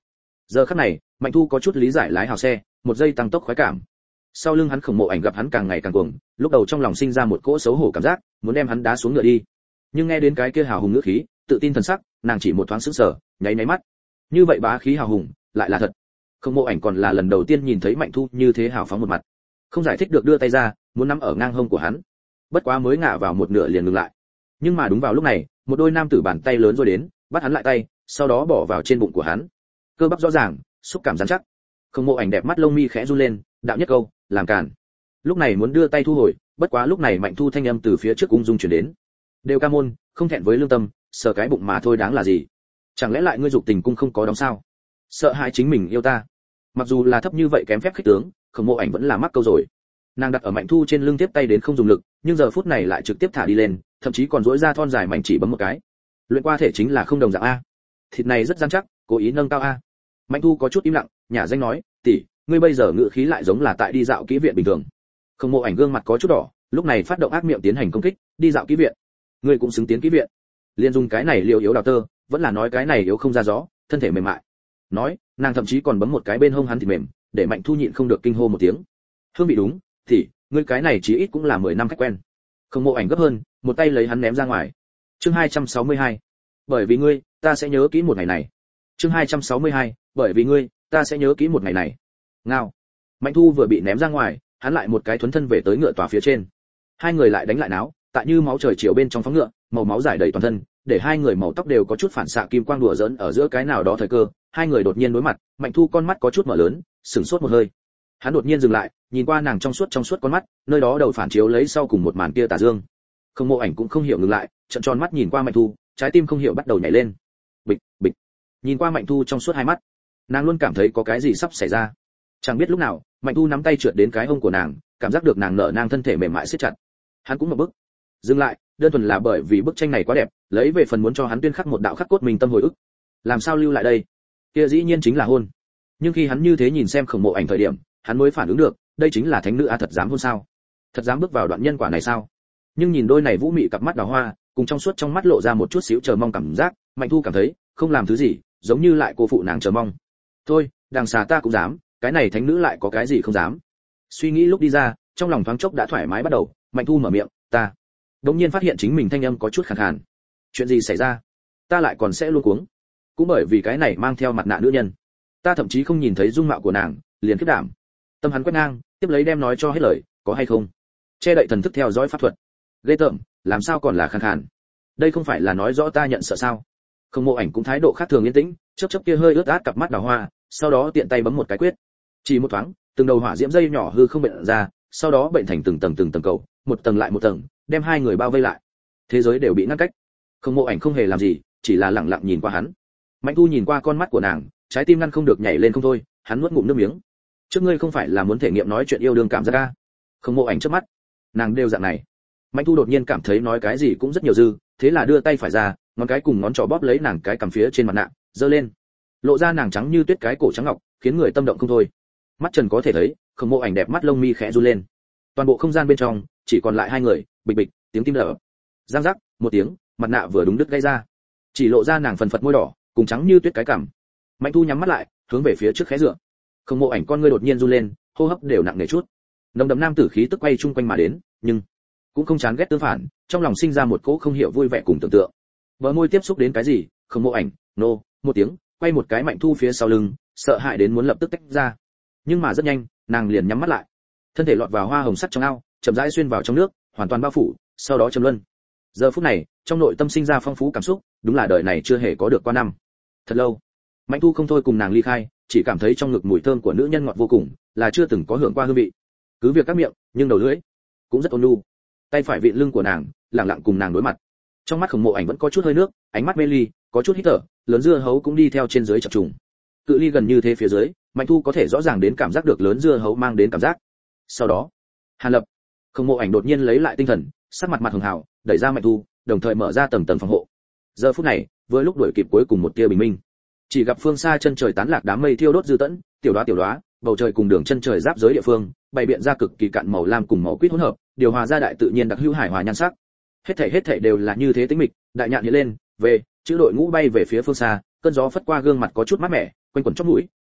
Giờ khắc này, Mạnh Thu có chút lý giải lái hào xe, một giây tăng tốc khoái cảm. Sau lưng hắn Khổng Mộ Ảnh gặp hắn càng ngày càng cuồng, lúc đầu trong lòng sinh ra một cỗ xấu hổ cảm giác, muốn đem hắn đá xuống ngựa đi. Nhưng nghe đến cái kia hào hùng ngữ khí, tự tin thần sắc, nàng chỉ một thoáng sững sờ, nháy nháy mắt. Như vậy bá khí hào hùng, lại là thật. Khổng Mộ Ảnh còn là lần đầu tiên nhìn thấy Mạnh Thu như thế hào phóng một mặt. Không giải thích được đưa tay ra, muốn nắm ở ngang hông của hắn. Bất quá mới ngả vào một nửa liền ngừng lại. Nhưng mà đúng vào lúc này, một đôi nam tử bàn tay lớn rồi đến, bắt hắn lại tay, sau đó bỏ vào trên bụng của hắn. Cơ bắp rõ ràng, xúc cảm rắn chắc. Khổng Mộ Ảnh đẹp mắt lông mi khẽ run lên, đạo nhất câu, làm cản. Lúc này muốn đưa tay thu hồi, bất quá lúc này Mạnh Thu thanh âm từ phía trước ung dung truyền đến. Đều ca môn, không thẹn với lương tâm, sờ cái bụng mà thôi đáng là gì? Chẳng lẽ lại ngươi dục tình cung không có đóng sao? Sợ hại chính mình yêu ta. Mặc dù là thấp như vậy kém phép khích tướng, Khổng Mộ Ảnh vẫn là mắc câu rồi. Nàng đặt ở Mạnh Thu trên lưng tiếp tay đến không dùng lực, nhưng giờ phút này lại trực tiếp thả đi lên, thậm chí còn duỗi ra thon dài mảnh chỉ bấm một cái. Luyện qua thể chính là không đồng dạng a. Thịt này rất rắn chắc, cố ý nâng cao a. Mạnh Thu có chút im lặng, nhả danh nói, tỷ, ngươi bây giờ ngữ khí lại giống là tại đi dạo kỹ viện bình thường. Khổng Mộ Ảnh gương mặt có chút đỏ, lúc này phát động ác miệng tiến hành công kích, đi dạo kỹ viện. Ngươi cũng xứng tiến kỹ viện. Liên dùng cái này liều yếu đào tơ, vẫn là nói cái này yếu không ra gió, thân thể mềm mại. Nói, nàng thậm chí còn bấm một cái bên hông hắn thì mềm, để Mạnh Thu nhịn không được kinh hô một tiếng. Hương vị đúng, thì ngươi cái này chí ít cũng là mười năm khách quen. Khổng Mộ Ảnh gấp hơn, một tay lấy hắn ném ra ngoài. Chương hai trăm sáu mươi hai. Bởi vì ngươi, ta sẽ nhớ kỹ một ngày này. Chương hai trăm sáu mươi hai. Bởi vì ngươi, ta sẽ nhớ kỹ một ngày này. Ngao. Mạnh Thu vừa bị ném ra ngoài, hắn lại một cái thuấn thân về tới ngựa tòa phía trên. Hai người lại đánh lại náo, tại như máu trời chiều bên trong phóng ngựa, màu máu rải đầy toàn thân, để hai người màu tóc đều có chút phản xạ kim quang đùa giỡn ở giữa cái nào đó thời cơ, hai người đột nhiên đối mặt, Mạnh Thu con mắt có chút mở lớn, sửng sốt một hơi. Hắn đột nhiên dừng lại, nhìn qua nàng trong suốt trong suốt con mắt, nơi đó đầu phản chiếu lấy sau cùng một màn kia tà dương. Không Mộ Ảnh cũng không hiểu ngừng lại, trợn tròn mắt nhìn qua Mạnh Thu, trái tim không hiểu bắt đầu nhảy lên. Bịch, bịch. Nhìn qua Mạnh Thu trong suốt hai mắt, nàng luôn cảm thấy có cái gì sắp xảy ra. Chẳng biết lúc nào, Mạnh Thu nắm tay trượt đến cái hông của nàng, cảm giác được nàng nở nang thân thể mềm mại siết chặt. Hắn cũng một bước dừng lại, đơn thuần là bởi vì bức tranh này quá đẹp, lấy về phần muốn cho hắn tuyên khắc một đạo khắc cốt mình tâm hồi ức. Làm sao lưu lại đây? Kia dĩ nhiên chính là hôn. Nhưng khi hắn như thế nhìn xem Khổng Mộ Ảnh thời điểm, hắn mới phản ứng được, đây chính là thánh nữ a, thật dám hôn sao? Thật dám bước vào đoạn nhân quả này sao? Nhưng nhìn đôi này vũ mị cặp mắt đào hoa, cùng trong suốt trong mắt lộ ra một chút xíu chờ mong cảm giác, Mạnh Thu cảm thấy, không làm thứ gì, giống như lại cô phụ nàng chờ mong. Thôi, đằng xà ta cũng dám, cái này thánh nữ lại có cái gì không dám? Suy nghĩ lúc đi ra, trong lòng thoáng chốc đã thoải mái bắt đầu, Mạnh Thu mở miệng, ta. Đống nhiên phát hiện chính mình thanh âm có chút khàn khàn. Chuyện gì xảy ra? Ta lại còn sẽ luôn cuống. Cũng bởi vì cái này mang theo mặt nạ nữ nhân, ta thậm chí không nhìn thấy dung mạo của nàng, liền khiếp đảm. Tâm hắn quét ngang, tiếp lấy đem nói cho hết lời, có hay không? Che đậy thần thức theo dõi pháp thuật. Ghê tởm, làm sao còn là khàn khàn? Đây không phải là nói rõ ta nhận sợ sao? Không Mộ Ảnh cũng thái độ khác thường yên tĩnh, chớp chớp kia hơi ướt át cặp mắt đào hoa, sau đó tiện tay bấm một cái quyết. Chỉ một thoáng, từng đầu hỏa diễm dây nhỏ hư không bệnh ra, sau đó bệnh thành từng tầng từng tầng cầu, một tầng lại một tầng, đem hai người bao vây lại. Thế giới đều bị ngăn cách. Không Mộ Ảnh không hề làm gì, chỉ là lặng lặng nhìn qua hắn. Mạnh Thu nhìn qua con mắt của nàng, trái tim ngăn không được nhảy lên không thôi, hắn nuốt ngụm nước miếng. Trước ngươi không phải là muốn thể nghiệm nói chuyện yêu đương cảm giác a? Không Mộ Ảnh chớp mắt, nàng đều dạng này. Mạnh Thu đột nhiên cảm thấy nói cái gì cũng rất nhiều dư, thế là đưa tay phải ra, ngón cái cùng ngón trỏ bóp lấy nàng cái cằm phía trên mặt nạ, giơ lên, lộ ra nàng trắng như tuyết cái cổ trắng ngọc, khiến người tâm động không thôi. Mắt Trần có thể thấy, Không Mộ Ảnh đẹp mắt lông mi khẽ run lên. Toàn bộ không gian bên trong chỉ còn lại hai người, bịch bịch, tiếng tim đập. Giang giác, một tiếng, mặt nạ vừa đúng đứt gãy ra, chỉ lộ ra nàng phần phật môi đỏ, cùng trắng như tuyết cái cằm. Mạnh Thu nhắm mắt lại, hướng về phía trước khẽ dựa. Không Mộ Ảnh con ngươi đột nhiên run lên, hô hấp đều nặng nề chút. Nồng đậm nam tử khí tức quay chung quanh mà đến, nhưng cũng không chán ghét tương phản, trong lòng sinh ra một cỗ không hiểu vui vẻ cùng tưởng tượng. Bờ môi tiếp xúc đến cái gì, Không Mộ Ảnh, nô, một tiếng, quay một cái Mạnh Thu phía sau lưng, sợ hãi đến muốn lập tức tách ra. Nhưng mà rất nhanh, nàng liền nhắm mắt lại. Thân thể lọt vào hoa hồng sắc trong ao, chậm rãi xuyên vào trong nước, hoàn toàn bao phủ, sau đó trầm luân. Giờ phút này, trong nội tâm sinh ra phong phú cảm xúc, đúng là đời này chưa hề có được qua năm. Thật lâu, Mạnh Thu không thôi cùng nàng ly khai, chỉ cảm thấy trong ngực mùi thơm của nữ nhân ngọt vô cùng, là chưa từng có hưởng qua hương vị. Cứ việc các miệng, nhưng đầu lưỡi cũng rất ôn nhu. Tay phải vịn lưng của nàng, lặng lặng cùng nàng đối mặt. Trong mắt Khổng Mộ Ảnh vẫn có chút hơi nước, ánh mắt mê ly, có chút hít thở, lớn dưa hấu cũng đi theo trên dưới chập trùng. Cự ly gần như thế phía dưới, Mạnh Thu có thể rõ ràng đến cảm giác được lớn dưa hấu mang đến cảm giác. Sau đó, Hàn Lập, Khổng Mộ Ảnh đột nhiên lấy lại tinh thần, sắc mặt mặt hường hào, đẩy ra Mạnh Thu, đồng thời mở ra tầng tầng phòng hộ. Giờ phút này, với lúc đuổi kịp cuối cùng một tia bình minh, chỉ gặp phương xa chân trời tán lạc đám mây thiêu đốt dư tẫn, tiểu đóa tiểu đóa, bầu trời cùng đường chân trời giáp giới địa phương, bày biện ra cực kỳ cạn màu lam cùng màu quýt hỗn hợp, điều hòa ra đại tự nhiên đặc hữu hải hòa nhan sắc. Hết thảy hết thảy đều là như thế tĩnh mịch, đại nhạn hiện lên, về, chữ đội ngũ bay về phía phương xa, cơn gió phất qua gương mặt có chút mát mẻ, quanh quẩn chóp mũi,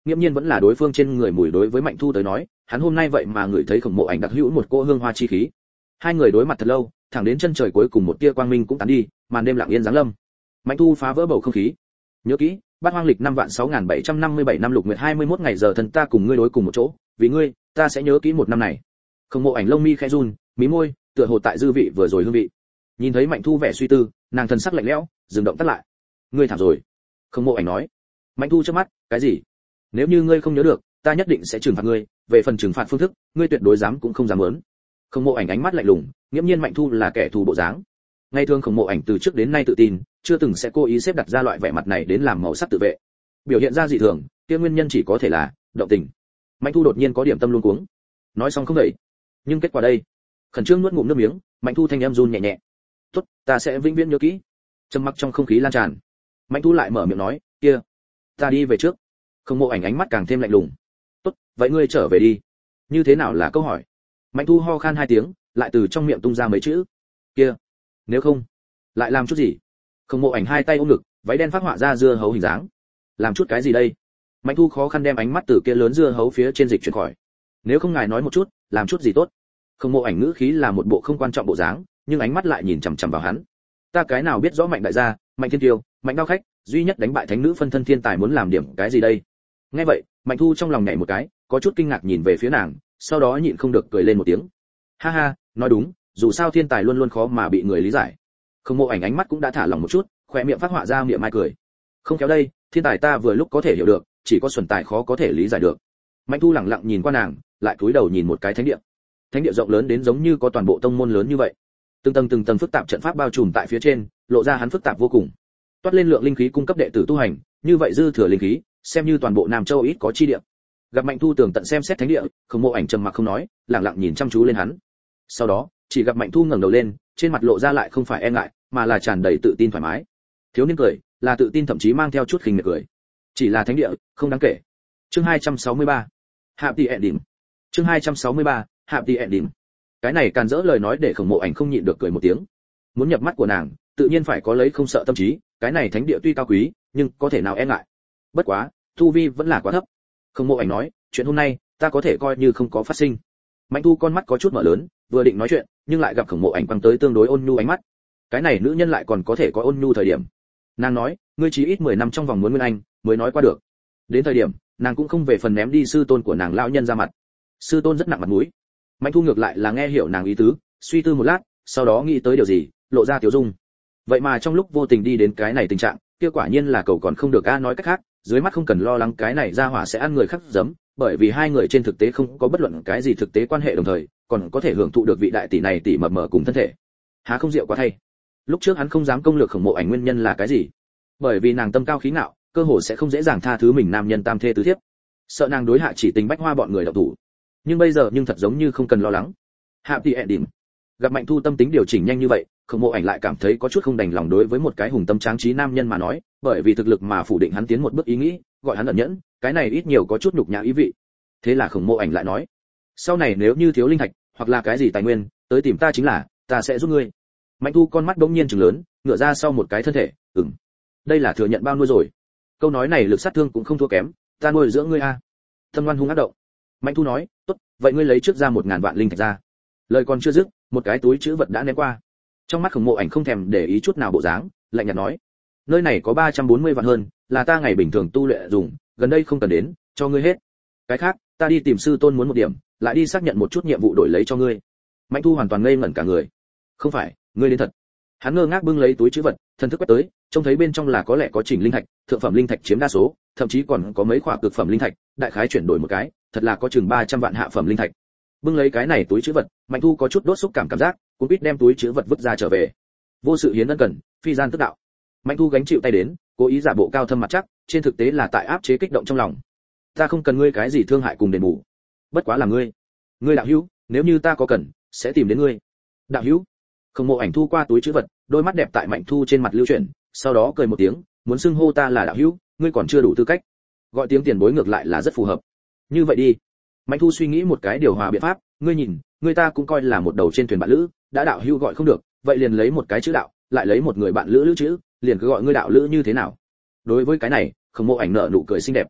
nghiễm nhiên vẫn là đối phương trên người mùi. Đối với Mạnh Thu tới nói, hắn hôm nay vậy mà ngửi thấy Khổng Mộ Ảnh đặc hữu một cỗ hương hoa chi khí. Hai người đối mặt thật lâu, thẳng đến chân trời cuối cùng một tia quang minh cũng tán đi, màn đêm lặng yên giáng lâm. Mạnh Thu phá vỡ bầu không khí. Nhớ kỹ, Bát Hoang lịch năm vạn sáu nghìn bảy trăm năm mươi bảy năm Lục Nguyệt hai mươi mốt ngày giờ thần ta cùng ngươi đối cùng một chỗ, vì ngươi, ta sẽ nhớ kỹ một năm này. Khổng Mộ Ảnh lông mi khẽ run, mí môi, tựa hồ tại dư vị vừa rồi hương vị. Nhìn thấy Mạnh Thu vẻ suy tư, nàng thần sắc lạnh lẽo, dừng động tác lại. Ngươi thảm rồi. Khổng Mộ Ảnh nói. Mạnh Thu chớp mắt, cái gì? Nếu như ngươi không nhớ được, ta nhất định sẽ trừng phạt ngươi, về phần trừng phạt phương thức, ngươi tuyệt đối dám cũng không dám muốn. Khổng Mộ Ảnh ánh mắt lạnh lùng, nghiễm nhiên Mạnh Thu là kẻ thù bộ dáng. Ngày thường Khổng Mộ Ảnh từ trước đến nay tự tin, chưa từng sẽ cố ý xếp đặt ra loại vẻ mặt này đến làm màu sắc tự vệ. Biểu hiện ra dị thường, kia nguyên nhân chỉ có thể là động tình. Mạnh Thu đột nhiên có điểm tâm luống cuống. Nói xong không đẩy, nhưng kết quả đây, khẩn trương nuốt ngụm nước miếng, Mạnh Thu thanh em run nhẹ nhẹ. "Tốt, ta sẽ vĩnh viễn nhớ kỹ." Trầm mặc trong không khí lan tràn. Mạnh Thu lại mở miệng nói, "Kia, ta đi về trước." Khổng Mộ Ảnh ánh mắt càng thêm lạnh lùng. "Tốt, vậy ngươi trở về đi." Như thế nào là câu hỏi? Mạnh Thu ho khan hai tiếng, lại từ trong miệng tung ra mấy chữ. "Kia, nếu không, lại làm chút gì?" Khổng Mộ Ảnh hai tay ôm ngực, váy đen phác họa ra dưa hấu hình dáng. "Làm chút cái gì đây?" Mạnh Thu khó khăn đem ánh mắt từ kia lớn dưa hấu phía trên dịch chuyển khỏi. "Nếu không ngài nói một chút, làm chút gì tốt?" Khổng Mộ Ảnh ngữ khí là một bộ không quan trọng bộ dáng, nhưng ánh mắt lại nhìn chằm chằm vào hắn. "Ta cái nào biết rõ Mạnh đại gia, Mạnh thiên tiêu, Mạnh đao khách, duy nhất đánh bại thánh nữ phân thân thiên tài muốn làm điểm cái gì đây?" Nghe vậy, Mạnh Thu trong lòng nhảy một cái, có chút kinh ngạc nhìn về phía nàng, sau đó nhịn không được cười lên một tiếng. "Ha ha, nói đúng, dù sao thiên tài luôn luôn khó mà bị người lý giải." Khổng Mộ Ảnh ánh mắt cũng đã thả lỏng một chút, khóe miệng phát họa ra miệng mai cười. "Không kéo đây, thiên tài ta vừa lúc có thể hiểu được, chỉ có xuẩn tài khó có thể lý giải được." Mạnh Thu lẳng lặng nhìn qua nàng, lại cúi đầu nhìn một cái thánh địa. Thánh địa rộng lớn đến giống như có toàn bộ tông môn lớn như vậy. Từng tầng từng tầng phức tạp trận pháp bao trùm tại phía trên, lộ ra hắn phức tạp vô cùng. Toát lên lượng linh khí cung cấp đệ tử tu hành, như vậy dư thừa linh khí, xem như toàn bộ Nam Châu ít có chi địa. Gặp Mạnh Thu tường tận xem xét thánh địa, Khổng Mộ Ảnh trầm mặc không nói, lặng lặng nhìn chăm chú lên hắn. Sau đó, chỉ gặp Mạnh Thu ngẩng đầu lên, trên mặt lộ ra lại không phải e ngại, mà là tràn đầy tự tin thoải mái. Thiếu niên cười, là tự tin thậm chí mang theo chút khinh miệt cười. Chỉ là thánh địa, không đáng kể. Chương hai trăm sáu mươi ba. Happy ending. Chương hai trăm sáu mươi ba. Happy ending. Cái này càn dỡ lời nói để Khổng Mộ Ảnh không nhịn được cười một tiếng. Muốn nhập mắt của nàng, tự nhiên phải có lấy không sợ tâm trí, cái này thánh địa tuy cao quý, nhưng có thể nào e ngại. Bất quá, tu vi vẫn là quá thấp. Khổng Mộ Ảnh nói, chuyện hôm nay, ta có thể coi như không có phát sinh. Mạnh Thu con mắt có chút mở lớn, vừa định nói chuyện, nhưng lại gặp Khổng Mộ Ảnh quăng tới tương đối ôn nhu ánh mắt. Cái này nữ nhân lại còn có thể có ôn nhu thời điểm. Nàng nói, ngươi chí ít mười năm trong vòng muốn nguyên anh, mới nói qua được. Đến thời điểm, nàng cũng không về phần ném đi sư tôn của nàng lão nhân ra mặt. Sư tôn rất nặng mặt mũi. Mạnh Thu ngược lại là nghe hiểu nàng ý tứ, suy tư một lát, sau đó nghĩ tới điều gì, lộ ra tiểu dung. Vậy mà trong lúc vô tình đi đến cái này tình trạng, kia quả nhiên là cầu còn không được a. Nói cách khác, dưới mắt không cần lo lắng cái này ra hỏa sẽ ăn người khác giấm, bởi vì hai người trên thực tế không có bất luận cái gì thực tế quan hệ, đồng thời còn có thể hưởng thụ được vị đại tỷ này tỷ mập mờ cùng thân thể. Há không rượu quá thay. Lúc trước hắn không dám công lược Khổng Mộ Ảnh nguyên nhân là cái gì? Bởi vì nàng tâm cao khí ngạo, cơ hồ sẽ không dễ dàng tha thứ mình nam nhân tam thê tứ thiếp, sợ nàng đối hạ chỉ tình bách hoa bọn người động thủ. Nhưng bây giờ nhưng thật giống như không cần lo lắng. Happy ending. Gặp Mạnh Thu tâm tính điều chỉnh nhanh như vậy, Khổng Mộ Ảnh lại cảm thấy có chút không đành lòng đối với một cái hùng tâm tráng trí nam nhân mà nói, bởi vì thực lực mà phủ định hắn tiến một bước ý nghĩ, gọi hắn ẩn nhẫn, cái này ít nhiều có chút nhục nhã ý vị. Thế là Khổng Mộ Ảnh lại nói, sau này nếu như thiếu linh thạch hoặc là cái gì tài nguyên, tới tìm ta chính là, ta sẽ giúp ngươi. Mạnh Thu con mắt đống nhiên trừng lớn, ngửa ra sau một cái thân thể, ừm, đây là thừa nhận bao nuôi rồi. Câu nói này lực sát thương cũng không thua kém, ta nuôi dưỡng ngươi a. Thâm Ngoan hung ác động. Mạnh Thu nói, tốt, vậy ngươi lấy trước ra một ngàn vạn linh thạch ra. Lời còn chưa dứt, một cái túi trữ vật đã ném qua. Trong mắt Khổng Mộ Ảnh không thèm để ý chút nào bộ dáng, lạnh nhạt nói, nơi này có ba trăm bốn mươi vạn hơn, là ta ngày bình thường tu luyện dùng, gần đây không cần đến, cho ngươi hết. Cái khác, ta đi tìm sư tôn muốn một điểm, lại đi xác nhận một chút nhiệm vụ đổi lấy cho ngươi. Mạnh Thu hoàn toàn ngây ngẩn cả người. Không phải, ngươi đến thật. Hắn ngơ ngác bưng lấy túi trữ vật, thần thức quét tới, trông thấy bên trong là có lẽ có chỉnh linh thạch, thượng phẩm linh thạch chiếm đa số, thậm chí còn có mấy khỏa cực phẩm linh thạch, đại khái chuyển đổi một cái, thật là có chừng ba trăm vạn hạ phẩm linh thạch. Bưng lấy cái này túi trữ vật, Mạnh Thu có chút đốt xúc cảm cảm giác, cũng biết đem túi trữ vật vứt ra trở về. Vô sự hiến ân cần, phi gian tức đạo. Mạnh Thu gánh chịu tay đến, cố ý giả bộ cao thâm mặt chắc, trên thực tế là tại áp chế kích động trong lòng. Ta không cần ngươi cái gì thương hại cùng đền bù, bất quá là ngươi, ngươi đạo hữu, nếu như ta có cần, sẽ tìm đến ngươi. Đạo hữu. Khổng Mộ Ảnh thu qua túi trữ vật, đôi mắt đẹp tại Mạnh Thu trên mặt lưu chuyển, sau đó cười một tiếng, muốn xưng hô ta là đạo hữu, ngươi còn chưa đủ tư cách. Gọi tiếng tiền bối ngược lại là rất phù hợp. Như vậy đi. Mạnh Thu suy nghĩ một cái điều hòa biện pháp, ngươi nhìn, người ta cũng coi là một đầu trên thuyền bạn lữ, đã đạo hữu gọi không được, vậy liền lấy một cái chữ đạo, lại lấy một người bạn lữ lữ chữ, liền cứ gọi ngươi đạo lữ như thế nào. Đối với cái này, Khổng Mộ Ảnh nở nụ cười xinh đẹp.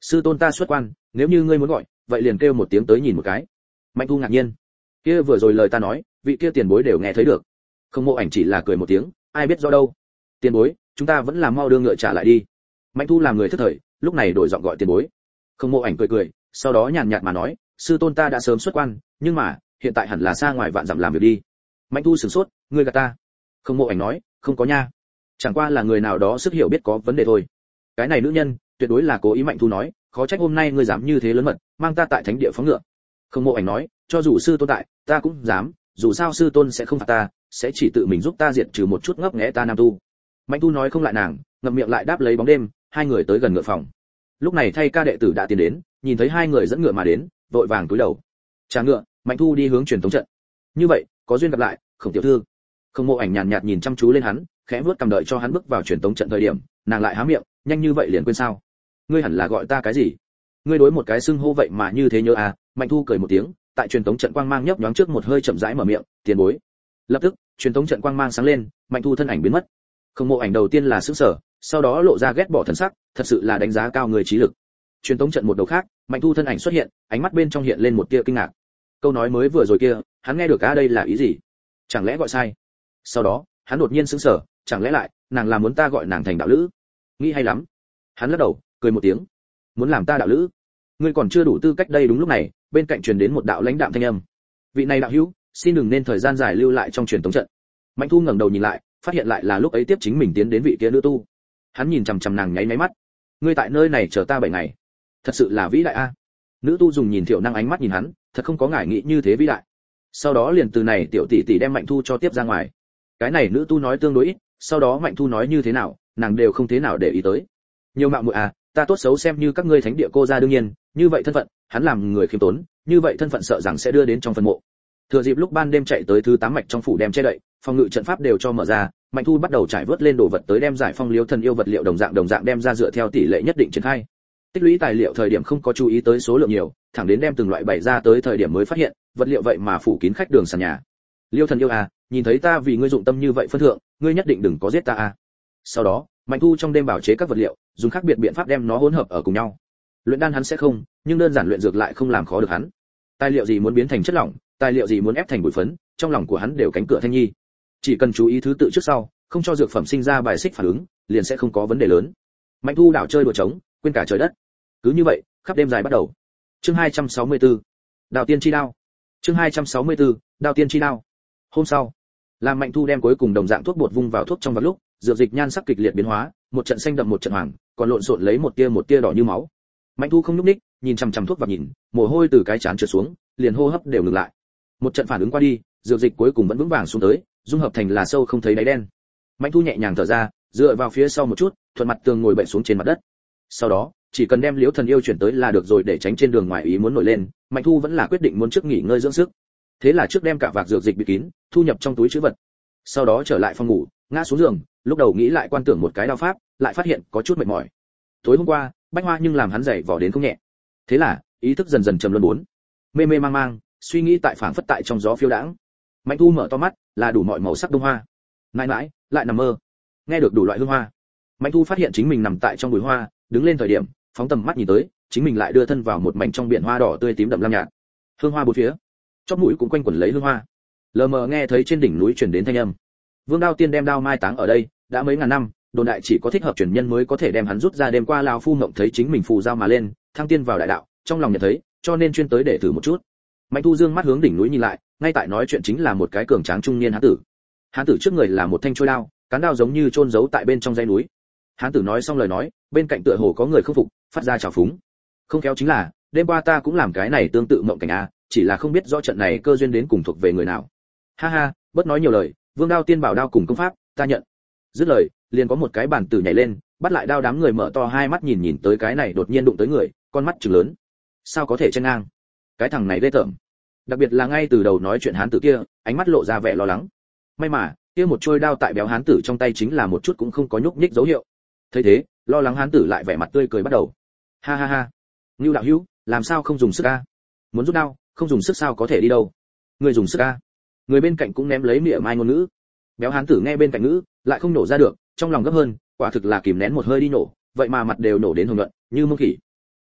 sư tôn ta xuất quan, nếu như ngươi muốn gọi vậy liền kêu một tiếng tới nhìn một cái. Mạnh Thu ngạc nhiên, kia vừa rồi lời ta nói vị kia tiền bối đều nghe thấy được. Không Mộ Ảnh chỉ là cười một tiếng, ai biết do đâu. Tiền bối, chúng ta vẫn là mau đưa ngựa trả lại đi. Mạnh Thu làm người thức thời, lúc này đổi giọng gọi tiền bối. Không Mộ Ảnh cười cười, sau đó nhàn nhạt mà nói, sư tôn ta đã sớm xuất quan, nhưng mà hiện tại hẳn là xa ngoài vạn dặm làm việc đi. Mạnh Thu sửng sốt, ngươi gạt ta. Không Mộ Ảnh nói, không có nha, chẳng qua là người nào đó sức hiểu biết có vấn đề thôi. Cái này nữ nhân tuyệt đối là cố ý. Mạnh Thu nói, khó trách hôm nay ngươi dám như thế lớn mật mang ta tại thánh địa phóng ngựa. Không Mộ Ảnh nói, cho dù sư tôn tại ta cũng dám, dù sao sư tôn sẽ không phạt ta, sẽ chỉ tự mình giúp ta diệt trừ một chút ngấp nghé ta nam tu. Mạnh Thu nói không lại nàng, ngậm miệng lại đáp lấy bóng đêm. Hai người tới gần ngựa phòng. Lúc này thay ca đệ tử đã tiến đến, nhìn thấy hai người dẫn ngựa mà đến, vội vàng cúi đầu trả ngựa. Mạnh Thu đi hướng truyền thống trận. Như vậy có duyên gặp lại, Khổng tiểu thư. Không Mộ Ảnh nhàn nhạt nhìn chăm chú lên hắn, khẽ vuốt cầm đợi cho hắn bước vào truyền thống trận thời điểm, nàng lại há miệng, nhanh như vậy liền quên sao? Ngươi hẳn là gọi ta cái gì? Ngươi đối một cái xưng hô vậy mà như thế nhớ à? Mạnh Thu cười một tiếng, tại truyền thống trận quang mang nhấp nhoáng trước một hơi chậm rãi mở miệng, tiền bối. Lập tức truyền thống trận quang mang sáng lên, Mạnh Thu thân ảnh biến mất. Không Mộ Ảnh đầu tiên là sững sờ, sau đó lộ ra ghét bỏ thần sắc, thật sự là đánh giá cao người trí lực. Truyền thống trận một đầu khác, Mạnh Thu thân ảnh xuất hiện, ánh mắt bên trong hiện lên một tia kinh ngạc. Câu nói mới vừa rồi kia, hắn nghe được á, đây là ý gì? Chẳng lẽ gọi sai? Sau đó, hắn đột nhiên sững sờ, chẳng lẽ lại nàng là muốn ta gọi nàng thành đạo lữ? Nghĩ hay lắm. Hắn lắc đầu, cười một tiếng. Muốn làm ta đạo lữ? Ngươi còn chưa đủ tư cách. Đây đúng lúc này, bên cạnh truyền đến một đạo lãnh đạm thanh âm. Vị này đạo hữu, xin đừng nên thời gian dài lưu lại trong truyền thống trận. Mạnh Thu ngẩng đầu nhìn lại, phát hiện lại là lúc ấy tiếp chính mình tiến đến vị kia nữ tu. Hắn nhìn chằm chằm nàng nháy nháy mắt. Ngươi tại nơi này chờ ta bảy ngày, thật sự là vĩ đại a. Nữ tu dùng nhìn Thiệu Năng ánh mắt nhìn hắn, thật không có ngại nghĩ như thế vĩ đại. Sau đó liền từ này tiểu tỷ tỷ đem Mạnh Thu cho tiếp ra ngoài. Cái này nữ tu nói tương đối ít, sau đó Mạnh Thu nói như thế nào, nàng đều không thế nào để ý tới. Nhiều mạo muội à, ta tốt xấu xem như các ngươi thánh địa cô gia đương nhiên, như vậy thân phận, hắn làm người khiêm tốn, như vậy thân phận sợ rằng sẽ đưa đến trong phần mộ. Thừa dịp lúc ban đêm chạy tới thứ tám mạch trong phủ đem che đậy, phòng ngự trận pháp đều cho mở ra, Mạnh Thu bắt đầu trải vớt lên đồ vật tới đem giải phong liếu thần yêu vật liệu đồng dạng đồng dạng đem ra dựa theo tỷ lệ nhất định triển khai. Tích lũy tài liệu thời điểm không có chú ý tới số lượng nhiều, thẳng đến đem từng loại bày ra tới thời điểm mới phát hiện, vật liệu vậy mà phủ kín khách đường sàn nhà. Liêu thần yêu à, nhìn thấy ta vì ngươi dụng tâm như vậy phân thượng, ngươi nhất định đừng có giết ta à. Sau đó, Mạnh Thu trong đêm bảo chế các vật liệu, dùng khác biệt biện pháp đem nó hỗn hợp ở cùng nhau. Luyện đan hắn sẽ không, nhưng đơn giản luyện dược lại không làm khó được hắn. Tài liệu gì muốn biến thành chất lỏng, tài liệu gì muốn ép thành bụi phấn, trong lòng của hắn đều cánh cửa thanh nhi. Chỉ cần chú ý thứ tự trước sau, không cho dược phẩm sinh ra bài xích phản ứng, liền sẽ không có vấn đề lớn. Mạnh Thu đảo chơi đùa trống, quên cả trời đất. Cứ như vậy, khắp đêm dài bắt đầu. Chương hai trăm sáu mươi tư, Đào Tiên chi đao. Chương hai trăm sáu mươi tư, Đào Tiên chi đao. Hôm sau, làm Mạnh Thu đem cuối cùng đồng dạng thuốc bột vung vào thuốc trong vắt lúc, dược dịch nhan sắc kịch liệt biến hóa, một trận xanh đậm một trận hoàng, còn lộn xộn lấy một tia một tia đỏ như máu. Mạnh Thu không nhúc nhích, nhìn chằm chằm thuốc và nhìn, mồ hôi từ cái trán trượt xuống, liền hô hấp đều ngừng lại. Một trận phản ứng qua đi, dược dịch cuối cùng vẫn vững vàng xuống tới, dung hợp thành là sâu không thấy đáy đen. Mạnh Thu nhẹ nhàng thở ra, dựa vào phía sau một chút, thuận mặt tường ngồi bệnh xuống trên mặt đất. Sau đó, chỉ cần đem liễu thần yêu chuyển tới là được rồi, để tránh trên đường ngoài ý muốn nổi lên, Mạnh Thu vẫn là quyết định muốn trước nghỉ ngơi dưỡng sức. Thế là trước đem cả vạc dược dịch bịt kín, thu nhập trong túi trữ vật. Sau đó trở lại phòng ngủ, ngã xuống giường, lúc đầu nghĩ lại quan tưởng một cái đao pháp, lại phát hiện có chút mệt mỏi. Tối hôm qua, Bách Hoa nhưng làm hắn dậy vò đến không nhẹ. Thế là, ý thức dần dần trầm luân bốn. Mê mê mang mang, suy nghĩ tại phảng phất tại trong gió phiêu đãng. Mạnh Thu mở to mắt, là đủ mọi màu sắc đông hoa. Mãi mãi, lại nằm mơ. Nghe được đủ loại hương hoa. Mạnh Thu phát hiện chính mình nằm tại trong bụi hoa, đứng lên thời điểm, phóng tầm mắt nhìn tới, chính mình lại đưa thân vào một mảnh trong biển hoa đỏ tươi tím đậm lam nhạt. Hương hoa bốn phía, chóp mũi cũng quanh quẩn lấy hương hoa. Lờ mờ nghe thấy trên đỉnh núi truyền đến thanh âm. Vương Đao Tiên đem đao mai táng ở đây, đã mấy ngàn năm, đồn đại chỉ có thích hợp truyền nhân mới có thể đem hắn rút ra. Đêm qua lão phu mộng thấy chính mình phù giao mà lên, thăng tiên vào đại đạo, trong lòng nhận thấy, cho nên chuyên tới để thử một chút. Mạnh Thu dương mắt hướng đỉnh núi nhìn lại, ngay tại nói chuyện chính là một cái cường tráng trung niên hán tử. Hán tử trước người là một thanh trôi đao, cán đao giống như chôn giấu tại bên trong dãy núi. Hán tử nói xong lời nói, bên cạnh tựa hồ có người không phục, phát ra trào phúng. Không khéo chính là, đêm qua ta cũng làm cái này tương tự mộng cảnh a, chỉ là không biết rõ trận này cơ duyên đến cùng thuộc về người nào. Ha ha, bớt nói nhiều lời, Vương Đao Tiên bảo đao cùng công pháp, ta nhận. Dứt lời, liền có một cái bản tử nhảy lên, bắt lại đao. Đám người mở to hai mắt nhìn nhìn tới cái này đột nhiên đụng tới người, con mắt trừng lớn. Sao có thể chen ngang? Cái thằng này ghê tởm. Đặc biệt là ngay từ đầu nói chuyện hán tử kia, ánh mắt lộ ra vẻ lo lắng. May mà, kia một trôi đao tại béo hán tử trong tay chính là một chút cũng không có nhúc nhích dấu hiệu. Thấy thế, lo lắng hán tử lại vẻ mặt tươi cười bắt đầu. Ha ha ha, Ngưu đạo hữu, làm sao không dùng sức a? Muốn rút đao, không dùng sức sao có thể đi đâu? Người dùng sức a? Người bên cạnh cũng ném lấy mỉa mai ngôn ngữ. Béo hán tử nghe bên cạnh ngữ, lại không nổ ra được, trong lòng gấp hơn, quả thực là kìm nén một hơi đi nổ, vậy mà mặt đều nổ đến hồng nhuận, như mông khỉ.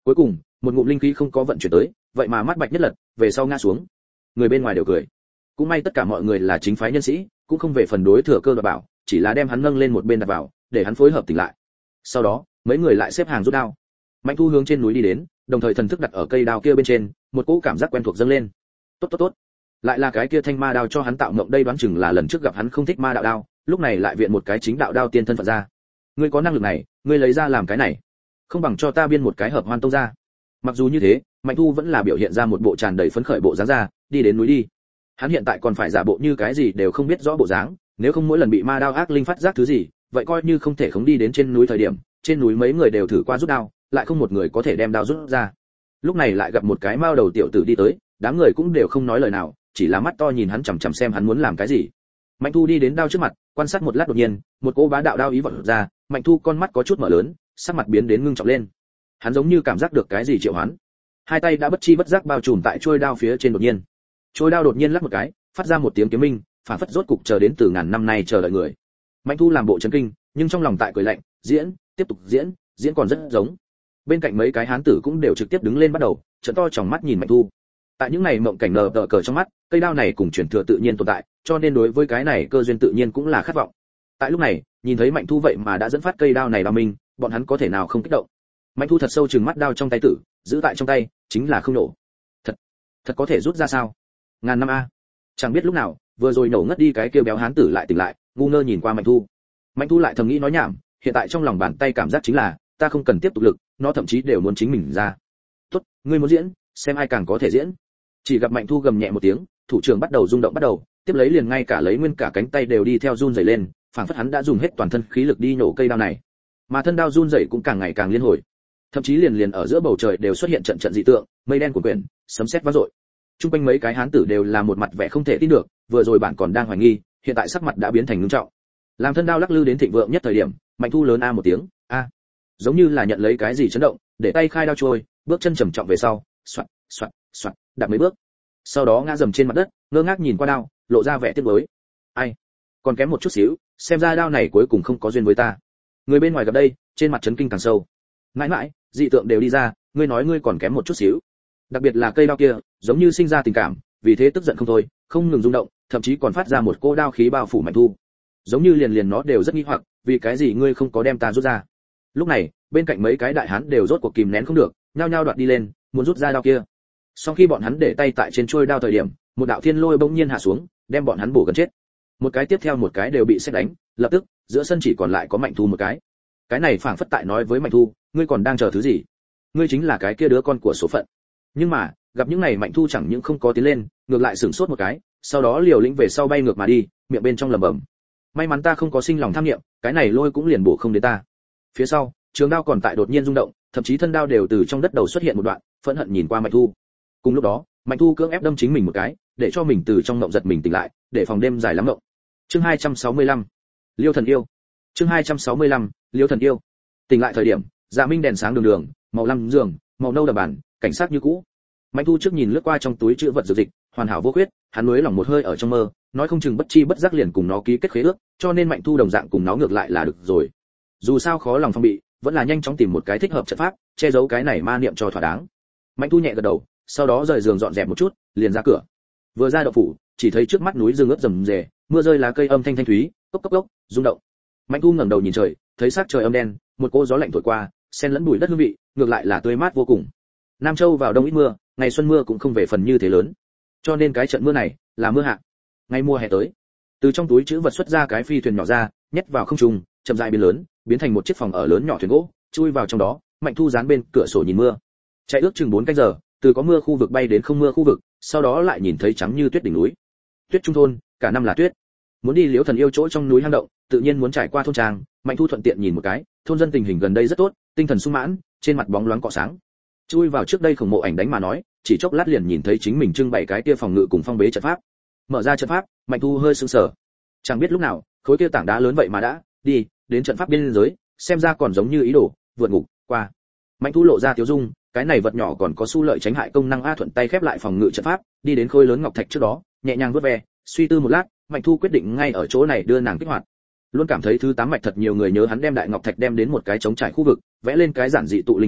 Cuối cùng, một ngụm linh khí không có vận chuyển tới, vậy mà mắt bạch nhất lật, về sau ngã xuống. Người bên ngoài đều cười. Cũng may tất cả mọi người là chính phái nhân sĩ, cũng không về phần đối thừa cơ đoạt bảo, chỉ là đem hắn nâng lên một bên đặt vào, để hắn phối hợp tỉnh lại. Sau đó, mấy người lại xếp hàng rút đao. Mạnh Thu hướng trên núi đi đến, đồng thời thần thức đặt ở cây đao kia bên trên, một cỗ cảm giác quen thuộc dâng lên. Tốt tốt tốt. Lại là cái kia thanh ma đao cho hắn tạo mộng, đây đoán chừng là lần trước gặp hắn không thích ma đạo đao, lúc này lại viện một cái chính đạo đao tiên thân phận ra. Ngươi có năng lực này, ngươi lấy ra làm cái này, không bằng cho ta biên một cái hợp hoan tông ra. Mặc dù như thế, Mạnh Thu vẫn là biểu hiện ra một bộ tràn đầy phấn khởi bộ dáng ra, đi đến núi đi. Hắn hiện tại còn phải giả bộ như cái gì đều không biết rõ bộ dáng, nếu không mỗi lần bị ma đao ác linh phát giác thứ gì, vậy coi như không thể khống đi đến trên núi thời điểm, trên núi mấy người đều thử qua rút đao, lại không một người có thể đem đao rút ra. Lúc này lại gặp một cái mao đầu tiểu tử đi tới, đám người cũng đều không nói lời nào, chỉ là mắt to nhìn hắn chằm chằm xem hắn muốn làm cái gì. Mạnh Thu đi đến đao trước mặt, quan sát một lát, đột nhiên, một cỗ bá đạo đao ý vọt ra, Mạnh Thu con mắt có chút mở lớn, sắc mặt biến đến ngưng trọng lên. Hắn giống như cảm giác được cái gì triệu hoán, hai tay đã bất chi bất giác bao trùm tại trôi đao phía trên. Đột nhiên, trôi đao đột nhiên lắc một cái, phát ra một tiếng kiếm minh, phản phất rốt cục chờ đến từ ngàn năm nay chờ đợi người. Mạnh Thu làm bộ chấn kinh, nhưng trong lòng tại cười lạnh, diễn, tiếp tục diễn, diễn còn rất giống. Bên cạnh mấy cái hán tử cũng đều trực tiếp đứng lên bắt đầu, trợn to tròng mắt nhìn Mạnh Thu. Tại những này mộng cảnh nở tờ cờ trong mắt, cây đao này cùng truyền thừa tự nhiên tồn tại, cho nên đối với cái này cơ duyên tự nhiên cũng là khát vọng. Tại lúc này, nhìn thấy Mạnh Thu vậy mà đã dẫn phát cây đao này đao minh, bọn hắn có thể nào không kích động. Mạnh Thu thật sâu trừng mắt đao trong tay tử, giữ tại trong tay, chính là không nổ. Thật, thật có thể rút ra sao? Ngàn năm a. Chẳng biết lúc nào, vừa rồi nổ ngất đi cái kia béo hán tử lại tỉnh lại, ngu ngơ nhìn qua Mạnh Thu. Mạnh Thu lại thầm nghĩ nói nhảm, hiện tại trong lòng bàn tay cảm giác chính là, ta không cần tiếp tục lực, nó thậm chí đều muốn chính mình ra. Tốt, ngươi muốn diễn, xem ai càng có thể diễn. Chỉ gặp Mạnh Thu gầm nhẹ một tiếng, thủ trưởng bắt đầu rung động bắt đầu, tiếp lấy liền ngay cả lấy nguyên cả cánh tay đều đi theo run rẩy lên, phảng phất hắn đã dùng hết toàn thân khí lực đi nổ cây đao này. Mà thân đao run rẩy cũng càng ngày càng liên hồi, thậm chí liền liền ở giữa bầu trời đều xuất hiện trận trận dị tượng, mây đen cuồn cuộn, sấm sét vang dội. Trung quanh mấy cái hán tử đều là một mặt vẻ không thể tin được, vừa rồi bạn còn đang hoài nghi, hiện tại sắc mặt đã biến thành nghiêm trọng. Làm thân đao lắc lư đến thịnh vượng nhất thời điểm, Mạnh Thu lớn a một tiếng, a, giống như là nhận lấy cái gì chấn động, để tay khai đao trôi, bước chân trầm trọng về sau, xoạt, xoạt, xoạt, đạp mấy bước. Sau đó ngã dầm trên mặt đất, ngơ ngác nhìn qua đao, lộ ra vẻ tiếc nuối. Ai, còn kém một chút xíu, xem ra đao này cuối cùng không có duyên với ta. Người bên ngoài gặp đây, trên mặt chấn kinh càng sâu. Mãi mãi, dị tượng đều đi ra, ngươi nói ngươi còn kém một chút xíu. Đặc biệt là cây đao kia, giống như sinh ra tình cảm, vì thế tức giận không thôi, không ngừng rung động, thậm chí còn phát ra một cỗ đao khí bao phủ Mạnh Thu. Giống như liền liền nó đều rất nghi hoặc, vì cái gì ngươi không có đem ta rút ra. Lúc này, bên cạnh mấy cái đại hán đều rốt cuộc kìm nén không được, nhao nhao đoạt đi lên, muốn rút ra đao kia. Sau khi bọn hắn để tay tại trên chuôi đao thời điểm, một đạo thiên lôi bỗng nhiên hạ xuống, đem bọn hắn bổ gần chết. Một cái tiếp theo một cái đều bị sét đánh, lập tức, giữa sân chỉ còn lại có Mạnh Thu một cái. Cái này phảng phất tại nói với Mạnh Thu, ngươi còn đang chờ thứ gì? Ngươi chính là cái kia đứa con của số phận. Nhưng mà, gặp những này Mạnh Thu chẳng những không có tiến lên, ngược lại sửng sốt một cái, sau đó liều lĩnh về sau bay ngược mà đi, miệng bên trong lẩm bẩm: may mắn ta không có sinh lòng tham niệm, cái này lôi cũng liền bổ không đến ta. Phía sau, trường đao còn tại đột nhiên rung động, thậm chí thân đao đều từ trong đất đầu xuất hiện một đoạn, phẫn hận nhìn qua Mạnh Thu. Cùng lúc đó, Mạnh Thu cưỡng ép đâm chính mình một cái, để cho mình từ trong ngộng giật mình tỉnh lại, để phòng đêm dài lắm ngộng. Chương hai trăm sáu mươi lăm, Liêu Thần Yêu. Chương hai trăm sáu mươi lăm, Liêu Thần Yêu. Tỉnh lại thời điểm, Dạ Minh đèn sáng đường đường, màu lam giường, màu nâu đầm bàn, cảnh sát như cũ. Mạnh Thu trước nhìn lướt qua trong túi trữ vật dược dịch, hoàn hảo vô khuyết, hắn nuối lòng một hơi ở trong mơ, nói không chừng bất chi bất giác liền cùng nó ký kết khế ước, cho nên Mạnh Thu đồng dạng cùng nó ngược lại là được rồi. Dù sao khó lòng phòng bị, vẫn là nhanh chóng tìm một cái thích hợp trận pháp, che giấu cái này ma niệm cho thỏa đáng. Mạnh Thu nhẹ gật đầu, sau đó rời giường dọn dẹp một chút, liền ra cửa. Vừa ra động phủ, chỉ thấy trước mắt núi rừng ướt rầm rề, mưa rơi lá cây âm thanh thanh thúy, cốc cốc cốc, rung động. Mạnh Thu ngẩng đầu nhìn trời, thấy sắc trời âm đen, một cỗ gió lạnh thổi qua, xen lẫn bụi đất hương vị, ngược lại là tươi mát vô cùng. Nam Châu vào đông ít mưa, ngày xuân mưa cũng không về phần như thế lớn, cho nên cái trận mưa này là mưa hạ. Ngày mùa hè tới, từ trong túi trữ vật xuất ra cái phi thuyền nhỏ ra, nhét vào không trung, chậm rãi biến lớn, biến thành một chiếc phòng ở lớn nhỏ thuyền gỗ, chui vào trong đó. Mạnh Thu dán bên cửa sổ nhìn mưa, chạy ước chừng bốn canh giờ, từ có mưa khu vực bay đến không mưa khu vực, sau đó lại nhìn thấy trắng như tuyết đỉnh núi. Tuyết trung thôn, cả năm là tuyết. Muốn đi Liễu Thần Yêu chỗ trong núi hang động, tự nhiên muốn trải qua thôn trang. Mạnh Thu thuận tiện nhìn một cái, thôn dân tình hình gần đây rất tốt, tinh thần sung mãn, trên mặt bóng loáng cọ sáng. Chui vào trước đây khổng mộ ảnh đánh mà nói, chỉ chốc lát liền nhìn thấy chính mình trưng bày cái kia phòng ngự cùng phong bế trận pháp. Mở ra trận pháp, Mạnh Thu hơi sững sờ. Chẳng biết lúc nào, khối kia tảng đá lớn vậy mà đã đi đến trận pháp biên giới, xem ra còn giống như ý đồ vượt ngục qua. Mạnh Thu lộ ra tiêu dung, cái này vật nhỏ còn có xu lợi tránh hại công năng a, thuận tay khép lại phòng ngự trận pháp, đi đến khối lớn ngọc thạch trước đó, nhẹ nhàng vớt ve, suy tư một lát, Mạnh Thu quyết định ngay ở chỗ này đưa nàng kích hoạt. Luôn cảm thấy thứ tám mạch thật nhiều người nhớ hắn đem đại ngọc thạch đem đến một cái trống trải khu vực, vẽ lên cái giản dị tụ linh trận,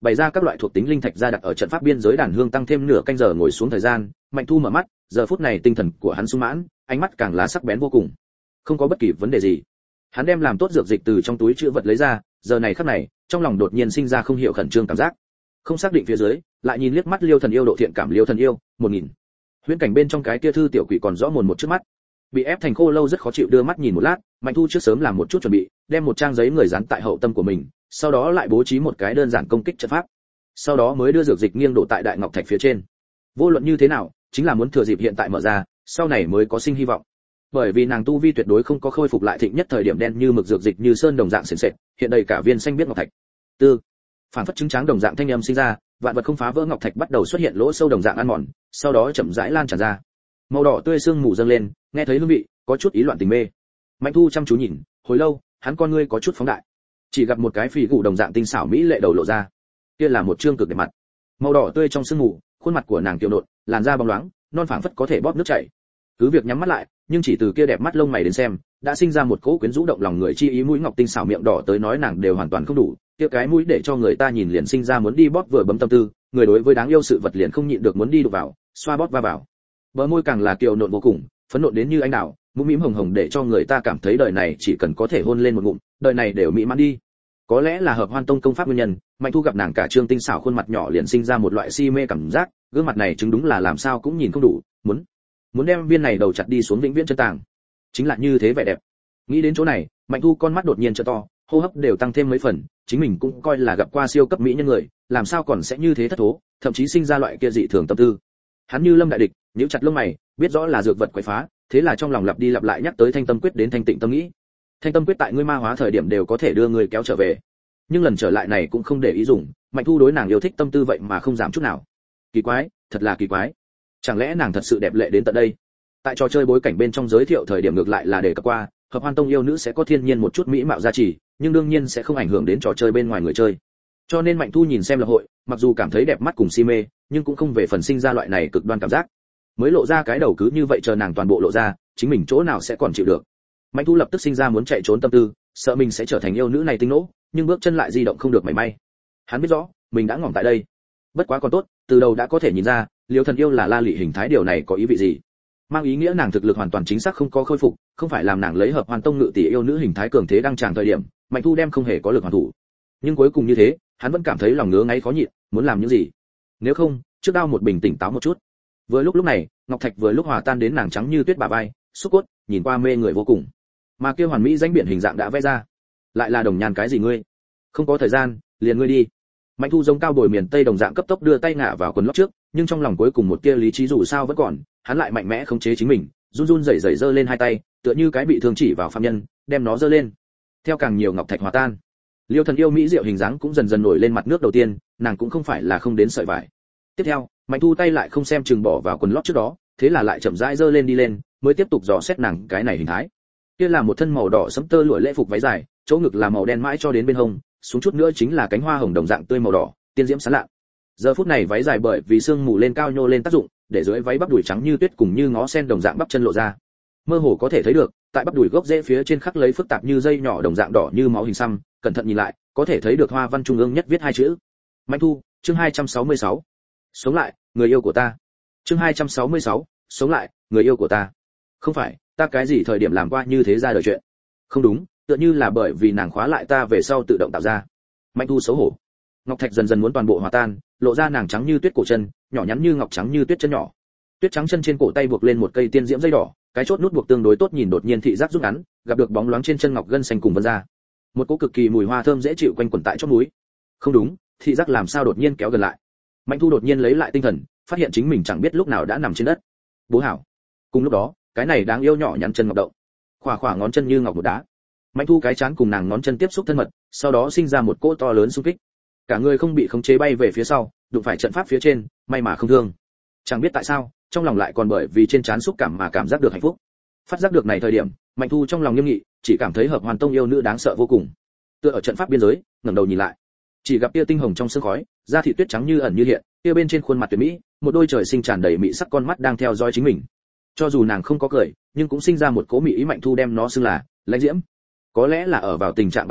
bày ra các loại thuộc tính linh thạch ra đặt ở trận pháp biên giới đàn hương, tăng thêm nửa canh giờ ngồi xuống thời gian, Mạnh Thu mở mắt, giờ phút này tinh thần của hắn sung mãn, ánh mắt càng là sắc bén vô cùng. Không có bất kỳ vấn đề gì. Hắn đem làm tốt dược dịch từ trong túi trữ vật lấy ra, giờ này khắc này, trong lòng đột nhiên sinh ra không hiểu khẩn trương cảm giác. Không xác định phía dưới, lại nhìn liếc mắt Liêu Thần Yêu độ thiện cảm Liêu Thần Yêu, một nghìn. Huyễn cảnh bên trong cái kia thư tiểu quỷ còn rõ mồn một trước mắt. Bị ép thành khô lâu rất khó chịu, đưa mắt nhìn một lát, Mạnh Thu trước sớm làm một chút chuẩn bị, đem một trang giấy người dán tại hậu tâm của mình, sau đó lại bố trí một cái đơn giản công kích trận pháp. Sau đó mới đưa dược dịch nghiêng đổ tại đại ngọc thạch phía trên. Vô luận như thế nào, chính là muốn thừa dịp hiện tại mở ra, sau này mới có sinh hy vọng. Bởi vì nàng tu vi tuyệt đối không có khôi phục lại thịnh nhất thời điểm đen như mực dược dịch như sơn đồng dạng sền sệt, hiện đầy cả viên xanh biếc ngọc thạch. Tư, phản phất chứng tráng đồng dạng thanh âm sinh ra, vạn vật không phá vỡ ngọc thạch bắt đầu xuất hiện lỗ sâu đồng dạng ăn mòn, sau đó chậm rãi lan tràn ra. Màu đỏ tươi sương mù dâng lên, nghe thấy hương vị, có chút ý loạn tình mê. Mạnh Thu chăm chú nhìn, hồi lâu, hắn con ngươi có chút phóng đại. Chỉ gặp một cái phì gù đồng dạng tinh xảo mỹ lệ đầu lộ ra. Kia là một trương cực đẹp mặt. Màu đỏ tươi trong sương mù, khuôn mặt của nàng kiều nộn, làn da bóng loáng, non phảng phất có thể bóp nước chảy. Cứ việc nhắm mắt lại, nhưng chỉ từ kia đẹp mắt lông mày đến xem, đã sinh ra một cỗ quyến rũ động lòng người chi ý. Mũi ngọc tinh xảo miệng đỏ tới nói nàng đều hoàn toàn không đủ, kia cái mũi để cho người ta nhìn liền sinh ra muốn đi bóp vừa bấm tâm tư, người đối với đáng yêu sự vật liền không nhịn được muốn đi đụng vào, xoa bóp va vào. Bờ môi càng là kiều nộn vô cùng, phấn nộn đến như anh đào, mũm mĩm hồng hồng để cho người ta cảm thấy đời này chỉ cần có thể hôn lên một ngụm, đời này đều mỹ mãn đi. Có lẽ là hợp Hoan Tông công pháp nguyên nhân, Mạnh Thu gặp nàng cả trương tinh xảo khuôn mặt nhỏ liền sinh ra một loại si mê cảm giác, gương mặt này chứng đúng là làm sao cũng nhìn không đủ, muốn muốn đem viên này đầu chặt đi xuống vĩnh viễn chân tàng. Chính là như thế vẻ đẹp. Nghĩ đến chỗ này, Mạnh Thu con mắt đột nhiên trợ to, hô hấp đều tăng thêm mấy phần, chính mình cũng coi là gặp qua siêu cấp mỹ nhân người, làm sao còn sẽ như thế thất thố, thậm chí sinh ra loại kia dị thường tâm tư. Hắn như lâm đại địch, nhíu chặt lông mày, biết rõ là dược vật quấy phá, thế là trong lòng lặp đi lặp lại nhắc tới Thanh Tâm Quyết đến thanh tịnh tâm nghĩ. Thanh Tâm Quyết tại ngươi ma hóa thời điểm đều có thể đưa ngươi kéo trở về, nhưng lần trở lại này cũng không để ý dùng. Mạnh Thu đối nàng yêu thích tâm tư vậy mà không giảm chút nào. Kỳ quái, thật là kỳ quái. Chẳng lẽ nàng thật sự đẹp lệ đến tận đây? Tại trò chơi bối cảnh bên trong giới thiệu thời điểm ngược lại là để cập qua, Hợp Hoan Tông yêu nữ sẽ có thiên nhiên một chút mỹ mạo gia trì, nhưng đương nhiên sẽ không ảnh hưởng đến trò chơi bên ngoài người chơi. Cho nên Mạnh Thu nhìn xem lập hội, mặc dù cảm thấy đẹp mắt cùng si mê, nhưng cũng không về phần sinh ra loại này cực đoan cảm giác. Mới lộ ra cái đầu cứ như vậy chờ nàng toàn bộ lộ ra, chính mình chỗ nào sẽ còn chịu được. Mạnh Thu lập tức sinh ra muốn chạy trốn tâm tư, sợ mình sẽ trở thành yêu nữ này tinh nỗ, nhưng bước chân lại di động không được mảy may. Hắn biết rõ, mình đã ngỏm tại đây. Bất quá còn tốt, từ đầu đã có thể nhìn ra, Liêu Thần Yêu là La Lị hình thái, điều này có ý vị gì? Mang ý nghĩa nàng thực lực hoàn toàn chính xác không có khôi phục, không phải làm nàng lấy Hợp Hoan Tông ngự tỷ yêu nữ hình thái cường thế đang tràng thời điểm, Mạnh Thu đem không hề có lực hoàn thủ. Nhưng cuối cùng như thế, hắn vẫn cảm thấy lòng ngứa ngáy khó nhịn, muốn làm những gì? Nếu không, trước đao một bình tỉnh táo một chút. Vừa lúc lúc này, ngọc thạch vừa lúc hòa tan đến nàng trắng như tuyết bả vai, xúc cốt, nhìn qua mê người vô cùng. Mà kia hoàn mỹ danh biển hình dạng đã vẽ ra, lại là đồng nhàn cái gì ngươi? Không có thời gian, liền ngươi đi. Mạnh Thu giống cao bồi miền Tây đồng dạng cấp tốc đưa tay ngả vào quần lót trước, nhưng trong lòng cuối cùng một tia lý trí dù sao vẫn còn, hắn lại mạnh mẽ khống chế chính mình, run run rẩy rẩy giơ lên hai tay, tựa như cái bị thương chỉ vào phàm nhân, đem nó giơ lên. Theo càng nhiều ngọc thạch hòa tan, Liêu Thần Yêu mỹ diệu hình dáng cũng dần dần nổi lên mặt nước đầu tiên, nàng cũng không phải là không đến sợi vải. Tiếp theo, Mạnh Thu tay lại không xem chừng bỏ vào quần lót trước đó, thế là lại chậm rãi giơ lên đi lên, mới tiếp tục dò xét nàng cái này hình thái. Kia là một thân màu đỏ sẫm tơ lụa lễ phục váy dài, chỗ ngực là màu đen mãi cho đến bên hông, xuống chút nữa chính là cánh hoa hồng đồng dạng tươi màu đỏ, tiên diễm sáng lạ. Giờ phút này váy dài bởi vì sương mù lên cao nhô lên tác dụng, để dưới váy bắp đùi trắng như tuyết cùng như ngó sen đồng dạng bắp chân lộ ra. Mơ hồ có thể thấy được, tại bắp đùi gốc rễ phía trên khắc lấy phức tạp như dây nhỏ đồng dạng đỏ như máu hình xăm, cẩn thận nhìn lại, có thể thấy được hoa văn trung ương nhất viết hai chữ. Mạnh Thu, chương hai trăm sáu mươi sáu. Sống lại, người yêu của ta. Chương hai trăm sáu mươi sáu, sống lại, người yêu của ta. Không phải, ta cái gì thời điểm làm qua như thế ra đời chuyện? Không đúng, tựa như là bởi vì nàng khóa lại ta về sau tự động tạo ra. Mạnh Thu xấu hổ. Ngọc thạch dần dần muốn toàn bộ hòa tan, lộ ra nàng trắng như tuyết cổ chân, nhỏ nhắn như ngọc trắng như tuyết chân nhỏ. Tuyết trắng chân trên cổ tay buộc lên một cây tiên diễm dây đỏ, cái chốt nút buộc tương đối tốt, nhìn đột nhiên thị giác rút ngắn, gặp được bóng loáng trên chân ngọc gân xanh cùng vân ra. Một cỗ cực kỳ mùi hoa thơm dễ chịu quanh quẩn tại chóp mũi. Không đúng, thị giác làm sao đột nhiên kéo gần lại. Mạnh Thu đột nhiên lấy lại tinh thần, phát hiện chính mình chẳng biết lúc nào đã nằm trên đất. Bố hảo. Cùng lúc đó, cái này đáng yêu nhỏ nhắn chân ngọc động, khỏa khỏa ngón chân như ngọc một đá. Mạnh Thu cái chán cùng nàng ngón chân tiếp xúc thân mật, sau đó sinh ra một cỗ to lớn xung kích. Cả người không bị khống chế bay về phía sau, đụng phải trận pháp phía trên, may mà không thương. Chẳng biết tại sao, trong lòng lại còn bởi vì trên trán xúc cảm mà cảm giác được hạnh phúc. Phát giác được này thời điểm, Mạnh Thu trong lòng nghiêm nghị, chỉ cảm thấy Hợp Hoàn Tông yêu nữ đáng sợ vô cùng. Tựa ở trận pháp biên giới, ngẩng đầu nhìn lại, chỉ gặp kia tinh hồng trong sương khói, da thịt tuyết trắng như ẩn như hiện, kia bên trên khuôn mặt tuyệt mỹ, một đôi trời sinh tràn đầy mỹ sắc con mắt đang theo dõi chính mình. Cho dù nàng không có cười, nhưng cũng sinh ra một cỗ mỹ ý. Mạnh Thu đem nó xưng là lãnh diễm. Có lẽ là ở vào tình trạng báo động,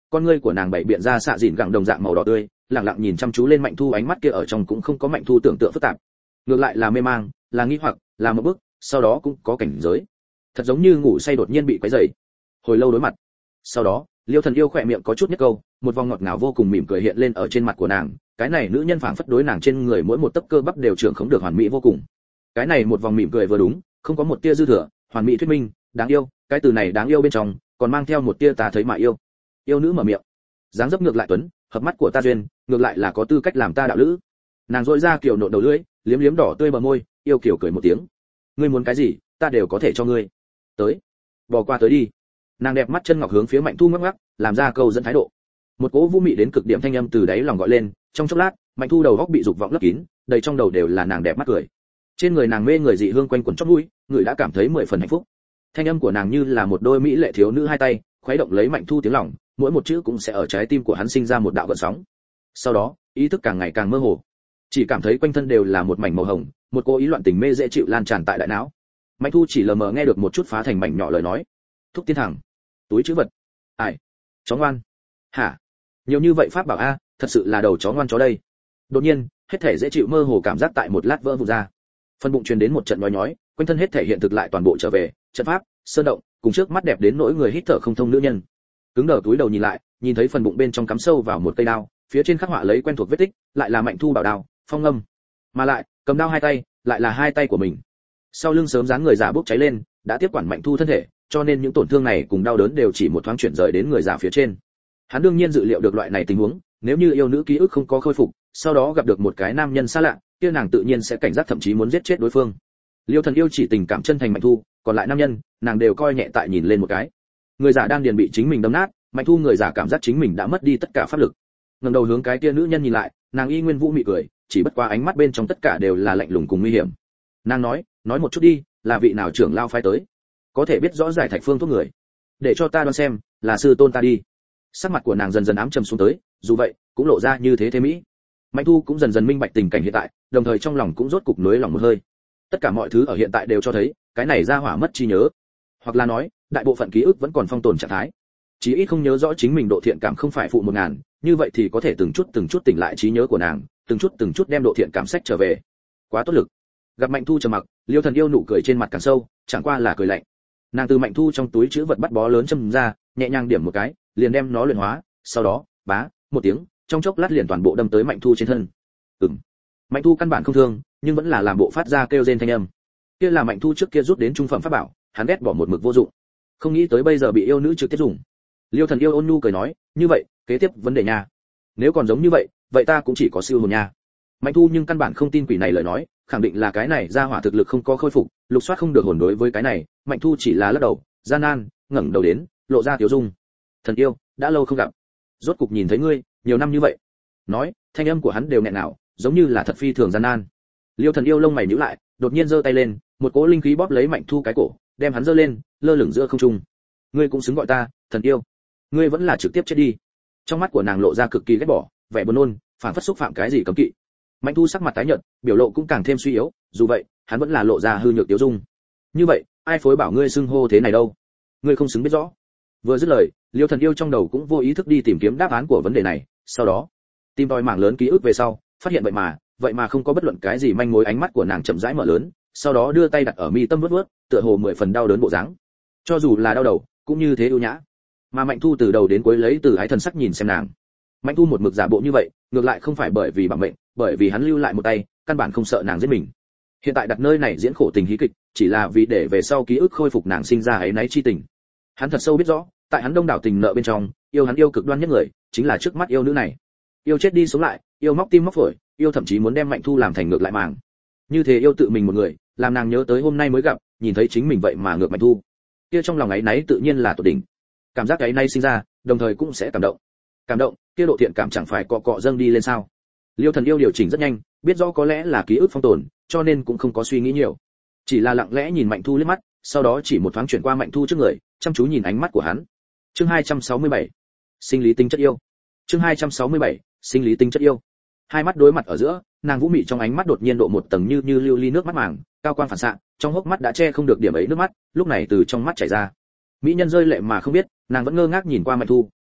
con ngươi của nàng bảy biện ra xạ dịn gẳng đồng dạng màu đỏ tươi, lặng lặng nhìn chăm chú lên Mạnh Thu, ánh mắt kia ở trong cũng không có Mạnh Thu tưởng tượng phức tạp, ngược lại là mê mang, là nghi hoặc, là một bước, sau đó cũng có cảnh giới, thật giống như ngủ say đột nhiên bị quấy rầy. Hồi lâu đối mặt, sau đó Liêu Thần Yêu khỏe miệng có chút nhất câu, một vòng ngọt ngào vô cùng mỉm cười hiện lên ở trên mặt của nàng, cái này nữ nhân phảng phất đối nàng trên người mỗi một tấc cơ bắp đều trưởng khống được hoàn mỹ vô cùng. Cái này một vòng mỉm cười vừa đúng, không có một tia dư thừa, hoàn mỹ thuyết minh, đáng yêu, cái từ này đáng yêu bên trong còn mang theo một tia ta thấy mà yêu. Yêu nữ mở miệng, dáng dấp ngược lại tuấn, hợp mắt của ta duyên, ngược lại là có tư cách làm ta đạo lữ. Nàng rỗi ra kiểu nộn đầu lưỡi, liếm liếm đỏ tươi bờ môi, yêu kiểu cười một tiếng. Ngươi muốn cái gì, ta đều có thể cho ngươi. Tới, bỏ qua tới đi. Nàng đẹp mắt chân ngọc hướng phía Mạnh Thu ngắc ngắc, làm ra câu dẫn thái độ. Một cỗ vũ mị đến cực điểm thanh âm từ đáy lòng gọi lên, trong chốc lát, Mạnh Thu đầu góc bị dục vọng lấp kín, đầy trong đầu đều là nàng đẹp mắt cười. Trên người nàng mê người dị hương quanh quẩn chóp mũi, người đã cảm thấy mười phần hạnh phúc. Thanh âm của nàng như là một đôi mỹ lệ thiếu nữ hai tay, khuấy động lấy Mạnh Thu tiếng lòng, mỗi một chữ cũng sẽ ở trái tim của hắn sinh ra một đạo gợn sóng. Sau đó, ý thức càng ngày càng mơ hồ, chỉ cảm thấy quanh thân đều là một mảnh màu hồng, một cô ý loạn tình mê dễ chịu lan tràn tại đại não. Mạnh Thu chỉ lờ mờ nghe được một chút phá thành mảnh nhỏ lời nói. Thúc tiên thẳng, túi chữ vật, ai, chó ngoan, hả? Nhiều như vậy pháp bảo a, thật sự là đầu chó ngoan chó đây. Đột nhiên, hết thể dễ chịu mơ hồ cảm giác tại một lát vỡ vụn ra. Phần bụng truyền đến một trận nhói nhói, quanh thân hết thể hiện thực lại toàn bộ trở về, trận pháp, sơn động, cùng trước mắt đẹp đến nỗi người hít thở không thông nữ nhân. Cứng đờ túi đầu nhìn lại, nhìn thấy phần bụng bên trong cắm sâu vào một cây đao, phía trên khắc họa lấy quen thuộc vết tích, lại là Mạnh Thu bảo đao, phong âm, mà lại cầm đao hai tay, lại là hai tay của mình. Sau lưng sớm dáng người giả bốc cháy lên, đã tiếp quản Mạnh Thu thân thể, cho nên những tổn thương này cùng đau đớn đều chỉ một thoáng chuyển rời đến người giả phía trên. Hắn đương nhiên dự liệu được loại này tình huống, nếu như yêu nữ ký ức không có khôi phục, sau đó gặp được một cái nam nhân xa lạ, kia nàng tự nhiên sẽ cảnh giác, thậm chí muốn giết chết đối phương. Liêu Thần Yêu chỉ tình cảm chân thành Mạnh Thu, còn lại nam nhân, nàng đều coi nhẹ tại nhìn lên một cái. Người giả đan điền bị chính mình đâm nát, Mạnh Thu người giả cảm giác chính mình đã mất đi tất cả pháp lực. Ngẩng đầu hướng cái kia nữ nhân nhìn lại, nàng y nguyên vũ mị cười, chỉ bất qua ánh mắt bên trong tất cả đều là lạnh lùng cùng nguy hiểm. Nàng nói, nói một chút đi, là vị nào trưởng lao phái tới? Có thể biết rõ giải thạch phương thuốc người, để cho ta đoán xem, là sư tôn ta đi. Sắc mặt của nàng dần dần ám trầm xuống tới, dù vậy cũng lộ ra như thế thế mỹ. Mạnh Thu cũng dần dần minh bạch tình cảnh hiện tại, đồng thời trong lòng cũng rốt cục nới lòng một hơi. Tất cả mọi thứ ở hiện tại đều cho thấy, cái này ra hỏa mất trí nhớ, hoặc là nói, đại bộ phận ký ức vẫn còn phong tồn trạng thái. Chí ít không nhớ rõ chính mình độ thiện cảm không phải phụ một ngàn, như vậy thì có thể từng chút từng chút tỉnh lại trí nhớ của nàng, từng chút từng chút đem độ thiện cảm sách trở về. Quá tốt lực. Gặp Mạnh Thu trầm mặc, Liêu Thần Yêu nụ cười trên mặt càng sâu, chẳng qua là cười lạnh. Nàng từ Mạnh Thu trong túi chữ vật bắt bó lớn châm ra, nhẹ nhàng điểm một cái, liền đem nó luyện hóa, sau đó, bá, một tiếng, trong chốc lát liền toàn bộ đâm tới Mạnh Thu trên thân. Ừm. Mạnh Thu căn bản không thương, nhưng vẫn là làm bộ phát ra kêu rên thanh âm. Kia là Mạnh Thu trước kia rút đến trung phẩm pháp bảo, hắn ghét bỏ một mực vô dụng. Không nghĩ tới bây giờ bị yêu nữ trực tiếp dùng. Liêu Thần Yêu ôn nhu cười nói, như vậy, kế tiếp vấn đề nha. Nếu còn giống như vậy, vậy ta cũng chỉ có siêu hồn nha. Mạnh Thu nhưng căn bản không tin quỷ này lời nói, khẳng định là cái này ra hỏa thực lực không có khôi phục, lục soát không được hồn. Đối với cái này, Mạnh Thu chỉ là lắc đầu, gian nan, ngẩng đầu đến, lộ ra tiểu dung. Thần Yêu, đã lâu không gặp, rốt cục nhìn thấy ngươi, nhiều năm như vậy. Nói, thanh âm của hắn đều nghẹn ngào, giống như là thật phi thường gian nan. Liêu Thần Yêu lông mày nhíu lại, đột nhiên giơ tay lên, một cỗ linh khí bóp lấy Mạnh Thu cái cổ, đem hắn giơ lên, lơ lửng giữa không trung. Ngươi cũng xứng gọi ta Thần Yêu, ngươi vẫn là trực tiếp chết đi. Trong mắt của nàng lộ ra cực kỳ ghét bỏ, vẻ buồn nôn, phản phất xúc phạm cái gì cấm kỵ. Mạnh Thu sắc mặt tái nhợt, biểu lộ cũng càng thêm suy yếu, dù vậy, hắn vẫn là lộ ra hư nhược tiêu dung. Như vậy, ai phối bảo ngươi xưng hô thế này đâu? Ngươi không xứng biết rõ. Vừa dứt lời, Liêu Thần Yêu trong đầu cũng vô ý thức đi tìm kiếm đáp án của vấn đề này, sau đó, tìm tòi mảng lớn ký ức về sau, phát hiện vậy mà, vậy mà không có bất luận cái gì manh mối. Ánh mắt của nàng chậm rãi mở lớn, sau đó đưa tay đặt ở mi tâm vuốt vuốt, tựa hồ mười phần đau đớn bộ dáng. Cho dù là đau đầu, cũng như thế ưu nhã. Mà Mạnh Thu từ đầu đến cuối lấy từ ái thần sắc nhìn xem nàng. Mạnh Thu một mực giả bộ như vậy, ngược lại không phải bởi vì bảo mệnh, bởi vì hắn lưu lại một tay, căn bản không sợ nàng giết mình. Hiện tại đặt nơi này diễn khổ tình hí kịch, chỉ là vì để về sau ký ức khôi phục nàng sinh ra ấy náy chi tình. Hắn thật sâu biết rõ, tại hắn đông đảo tình nợ bên trong, yêu hắn yêu cực đoan nhất người, chính là trước mắt yêu nữ này. Yêu chết đi sống lại, yêu móc tim móc phổi, yêu thậm chí muốn đem Mạnh Thu làm thành ngược lại màng. Như thế yêu tự mình một người, làm nàng nhớ tới hôm nay mới gặp, nhìn thấy chính mình vậy mà ngược Mạnh Thu. Kia trong lòng ấy náy tự nhiên là tột đỉnh. Cảm giác ấy náy sinh ra, đồng thời cũng sẽ cảm động. Cảm động, kia độ thiện cảm chẳng phải cọ cọ dâng đi lên sao? Liêu Thần Yêu điều chỉnh rất nhanh, biết rõ có lẽ là ký ức phong tồn, cho nên cũng không có suy nghĩ nhiều, chỉ là lặng lẽ nhìn Mạnh Thu liếc mắt, sau đó chỉ một thoáng chuyển qua Mạnh Thu trước người, chăm chú nhìn ánh mắt của hắn. Chương hai trăm sáu mươi bảy, sinh lý tính chất yêu. Chương hai trăm sáu mươi bảy, sinh lý tính chất yêu. Hai mắt đối mặt ở giữa, nàng vũ mị trong ánh mắt đột nhiên độ một tầng như như lưu ly nước mắt màng, cao quang phản xạ, trong hốc mắt đã che không được điểm ấy nước mắt, lúc này từ trong mắt chảy ra. Mỹ nhân rơi lệ mà không biết, nàng vẫn ngơ ngác nhìn qua Mạnh Thu,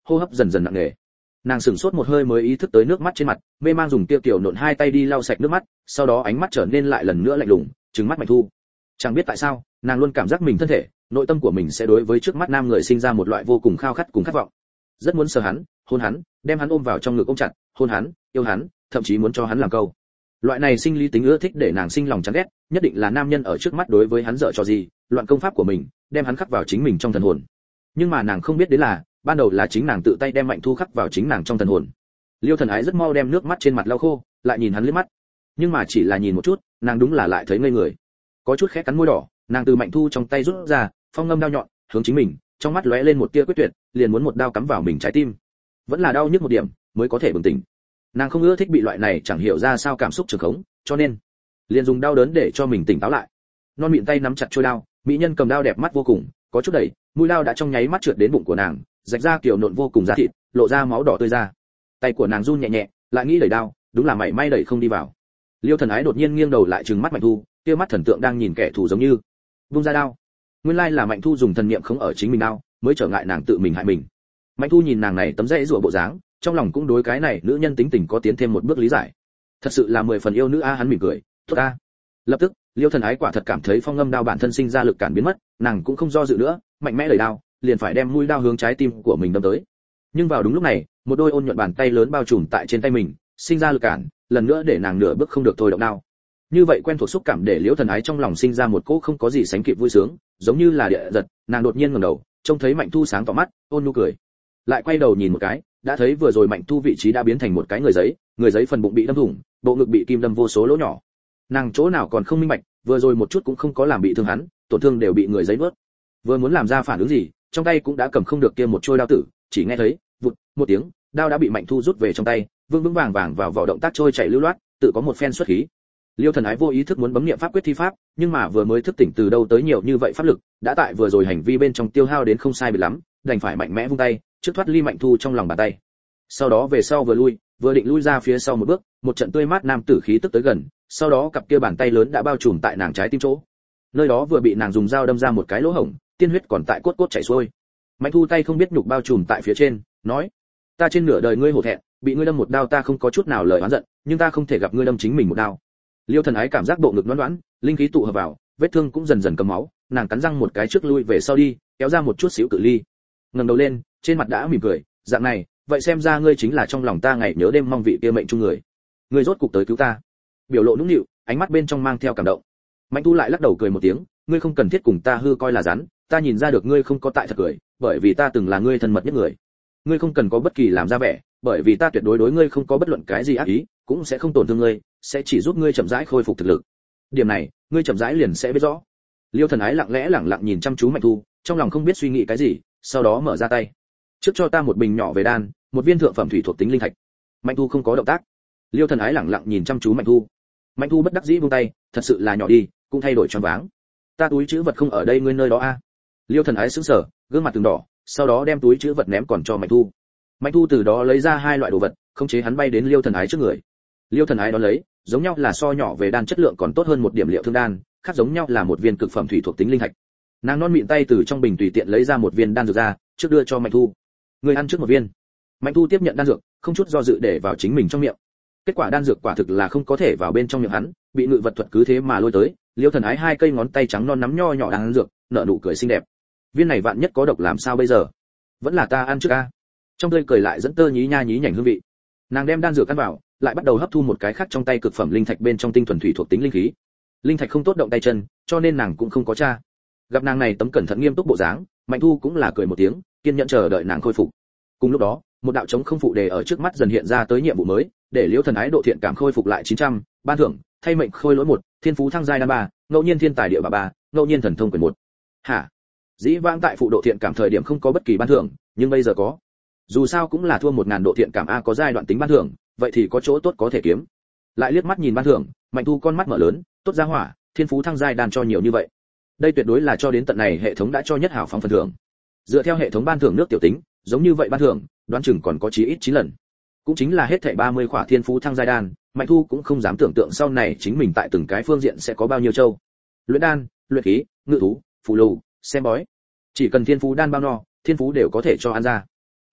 hô hấp dần dần nặng nề. Nàng sửng sốt một hơi mới ý thức tới nước mắt trên mặt, mê mang dùng tiêu kiểu nộn hai tay đi lau sạch nước mắt, sau đó ánh mắt trở nên lại lần nữa lạnh lùng, trừng mắt Mạnh Thu. Chẳng biết tại sao, nàng luôn cảm giác mình thân thể, nội tâm của mình sẽ đối với trước mắt nam người sinh ra một loại vô cùng khao khát cùng khát vọng. Rất muốn sờ hắn, hôn hắn, đem hắn ôm vào trong ngực ôm chặt, hôn hắn, yêu hắn, thậm chí muốn cho hắn làm câu. Loại này sinh lý tính ưa thích để nàng sinh lòng chán ghét, nhất định là nam nhân ở trước mắt đối với hắn dở trò gì, loạn công pháp của mình, đem hắn khắc vào chính mình trong thần hồn. Nhưng mà nàng không biết đến là, ban đầu là chính nàng tự tay đem Mạnh Thu khắc vào chính nàng trong thần hồn. Liêu Thần Ái rất mau đem nước mắt trên mặt lau khô, lại nhìn hắn liếc mắt. Nhưng mà chỉ là nhìn một chút, nàng đúng là lại thấy ngây người. Có chút khẽ cắn môi đỏ, nàng từ Mạnh Thu trong tay rút ra, phong ngâm đao nhọn, hướng chính mình, trong mắt lóe lên một tia quyết tuyệt, liền muốn một đao cắm vào mình trái tim. Vẫn là đau nhức một điểm, mới có thể bừng tỉnh. Nàng không ưa thích bị loại này chẳng hiểu ra sao cảm xúc trường khống, cho nên liền dùng đau đớn để cho mình tỉnh táo lại. Non mịn tay nắm chặt chuôi đao, mỹ nhân cầm đao đẹp mắt vô cùng, có chút đẩy, mũi đao đã trong nháy mắt trượt đến bụng của nàng, rạch ra kiểu nộn vô cùng da thịt, lộ ra máu đỏ tươi ra. Tay của nàng run nhẹ nhẹ, lại nghĩ đẩy đao, đúng là mảy may đẩy không đi vào. Liêu Thần Ái đột nhiên nghiêng đầu lại trừng mắt Mạnh Thu, kia mắt thần tượng đang nhìn kẻ thù giống như. Vung ra đao. Nguyên lai là Mạnh Thu dùng thần niệm khống ở chính mình đao, mới trở ngại nàng tự mình hại mình. Mạnh Thu nhìn nàng này tấm dễ rủa bộ dáng, trong lòng cũng đối cái này nữ nhân tính tình có tiến thêm một bước lý giải. Thật sự là mười phần yêu nữ a, hắn mỉm cười, tốt a. Lập tức, Liêu Thần Ái quả thật cảm thấy phong ngâm đao bản thân sinh ra lực cản biến mất, nàng cũng không do dự nữa, mạnh mẽ đẩy đao, liền phải đem mũi đao hướng trái tim của mình đâm tới. Nhưng vào đúng lúc này, một đôi ôn nhuận bàn tay lớn bao trùm tại trên tay mình, sinh ra lực cản, lần nữa để nàng nửa bước không được thôi động đao. Như vậy quen thuộc xúc cảm để Liễu Thần Ái trong lòng sinh ra một cỗ không có gì sánh kịp vui sướng, giống như là địa giật, nàng đột nhiên ngẩng đầu, trông thấy Mạnh Thu sáng tỏ mắt, ôn nhu cười. Lại quay đầu nhìn một cái, đã thấy vừa rồi Mạnh Thu vị trí đã biến thành một cái người giấy, người giấy phần bụng bị đâm thủng, bộ ngực bị kim đâm vô số lỗ nhỏ. Nàng chỗ nào còn không minh bạch, vừa rồi một chút cũng không có làm bị thương hắn, tổn thương đều bị người giấy vớt. Vừa muốn làm ra phản ứng gì, trong tay cũng đã cầm không được kia một trôi đao tử, chỉ nghe thấy vụt một tiếng, đao đã bị Mạnh Thu rút về trong tay, vững vững vàng vàng vào vỏ động tác trôi chảy lưu loát, tự có một phen xuất khí. Liêu Thần Ái vô ý thức muốn bấm niệm pháp quyết thi pháp, nhưng mà vừa mới thức tỉnh từ đâu tới nhiều như vậy pháp lực, đã tại vừa rồi hành vi bên trong tiêu hao đến không sai biệt lắm, đành phải mạnh mẽ vung tay, trước thoát ly Mạnh Thu trong lòng bàn tay. Sau đó về sau vừa lui, vừa định lui ra phía sau một bước, một trận tươi mát nam tử khí tức tới gần, sau đó cặp kia bàn tay lớn đã bao trùm tại nàng trái tim chỗ. Nơi đó vừa bị nàng dùng dao đâm ra một cái lỗ hổng, tiên huyết còn tại cốt cốt chảy xuôi. Mạnh Thu tay không biết nhục bao trùm tại phía trên, nói: "Ta trên nửa đời ngươi hổ thẹn, bị ngươi đâm một đao ta không có chút nào lời oán giận, nhưng ta không thể gặp ngươi đâm chính mình một đao." Liêu Thần Ái cảm giác bộ ngực loãng loãng, linh khí tụ hợp vào, vết thương cũng dần dần cầm máu, nàng cắn răng một cái trước lui về sau đi, kéo ra một chút xíu cự ly. Ngẩng đầu lên, trên mặt đã mỉm cười, "Dạng này, vậy xem ra ngươi chính là trong lòng ta ngày nhớ đêm mong vị kia mệnh chung người. Ngươi rốt cục tới cứu ta." Biểu lộ nũng nịu, ánh mắt bên trong mang theo cảm động. Mạnh Thu lại lắc đầu cười một tiếng, "Ngươi không cần thiết cùng ta hư coi là rắn, ta nhìn ra được ngươi không có tại thật cười, bởi vì ta từng là ngươi thân mật nhất người. Ngươi không cần có bất kỳ làm ra vẻ, bởi vì ta tuyệt đối đối ngươi không có bất luận cái gì ác ý, cũng sẽ không tổn thương ngươi, sẽ chỉ giúp ngươi chậm rãi khôi phục thực lực. Điểm này, ngươi chậm rãi liền sẽ biết rõ." Liêu Thần Ái lặng lẽ lẳng lặng nhìn chăm chú Mạnh Thu, trong lòng không biết suy nghĩ cái gì, sau đó mở ra tay. "Trước cho ta một bình nhỏ về đan, một viên thượng phẩm thủy thuộc tính linh thạch." Mạnh Thu không có động tác. Liêu Thần Ái lẳng lặng nhìn chăm chú Mạnh Thu. Mạnh Thu bất đắc dĩ buông tay, thật sự là nhỏ đi, cũng thay đổi choáng váng. "Ta túi trữ vật không ở đây ngươi nơi đó a?" Liêu Thần Ái sững sờ, gương mặt từng đỏ, sau đó đem túi trữ vật ném còn cho Mạnh Thu. Mạnh Thu từ đó lấy ra hai loại đồ vật, khống chế hắn bay đến Liêu Thần Ái trước người. Liêu Thần Ái đón lấy, giống nhau là so nhỏ về đan chất lượng còn tốt hơn một điểm liệu thương đan, khác giống nhau là một viên cực phẩm thủy thuộc tính linh thạch. Nàng non mịn tay từ trong bình tùy tiện lấy ra một viên đan dược ra, trước đưa cho Mạnh Thu. "Ngươi ăn trước một viên." Mạnh Thu tiếp nhận đan dược, không chút do dự để vào chính mình trong miệng. Kết quả đan dược quả thực là không có thể vào bên trong miệng hắn, bị ngự vật thuật cứ thế mà lôi tới. Liêu Thần Ái hai cây ngón tay trắng non nắm nho nhỏ đan dược, nở nụ cười xinh đẹp. "Viên này vạn nhất có độc làm sao bây giờ? Vẫn là ta ăn trước a." Trong tươi cười lại dẫn tơ nhí nha nhí nhảnh hương vị. Nàng đem đan dược ăn vào, lại bắt đầu hấp thu một cái khác trong tay cực phẩm linh thạch bên trong tinh thuần thủy thuộc tính linh khí. Linh thạch không tốt động tay chân, cho nên nàng cũng không có tra. Gặp nàng này tấm cẩn thận nghiêm túc bộ dáng, Mạnh Thu cũng là cười một tiếng, kiên nhẫn chờ đợi nàng khôi phục. Cùng lúc đó, một đạo trống không phụ đề ở trước mắt dần hiện ra tới nhiệm vụ mới, để Liễu Thần Ái độ thiện cảm khôi phục lại chín trăm, ban thưởng, thay mệnh khôi lỗi một, thiên phú thăng giai đan ba, ngẫu nhiên thiên tài địa bà ba, ngẫu nhiên thần thông quyền một. Hả? Dĩ vãng tại phụ độ thiện cảm thời điểm không có bất kỳ ban thưởng, nhưng bây giờ có. Dù sao cũng là thua một ngàn độ thiện cảm a có giai đoạn tính ban thưởng, vậy thì có chỗ tốt có thể kiếm. Lại liếc mắt nhìn ban thưởng, Mạnh Thu con mắt mở lớn, tốt ra hỏa, thiên phú thăng giai đan cho nhiều như vậy. Đây tuyệt đối là cho đến tận này hệ thống đã cho nhất hảo phóng phần thưởng. Dựa theo hệ thống ban thưởng nước tiểu tính, giống như vậy ban thưởng, đoán chừng còn có chí ít chín lần. Cũng chính là hết thảy ba mươi khỏa thiên phú thăng giai đan, Mạnh Thu cũng không dám tưởng tượng sau này chính mình tại từng cái phương diện sẽ có bao nhiêu châu. Luyện đan, luyện khí, ngự thú, phù lù, xem bói. Chỉ cần thiên phú đan bao no, thiên phú đều có thể cho ăn ra.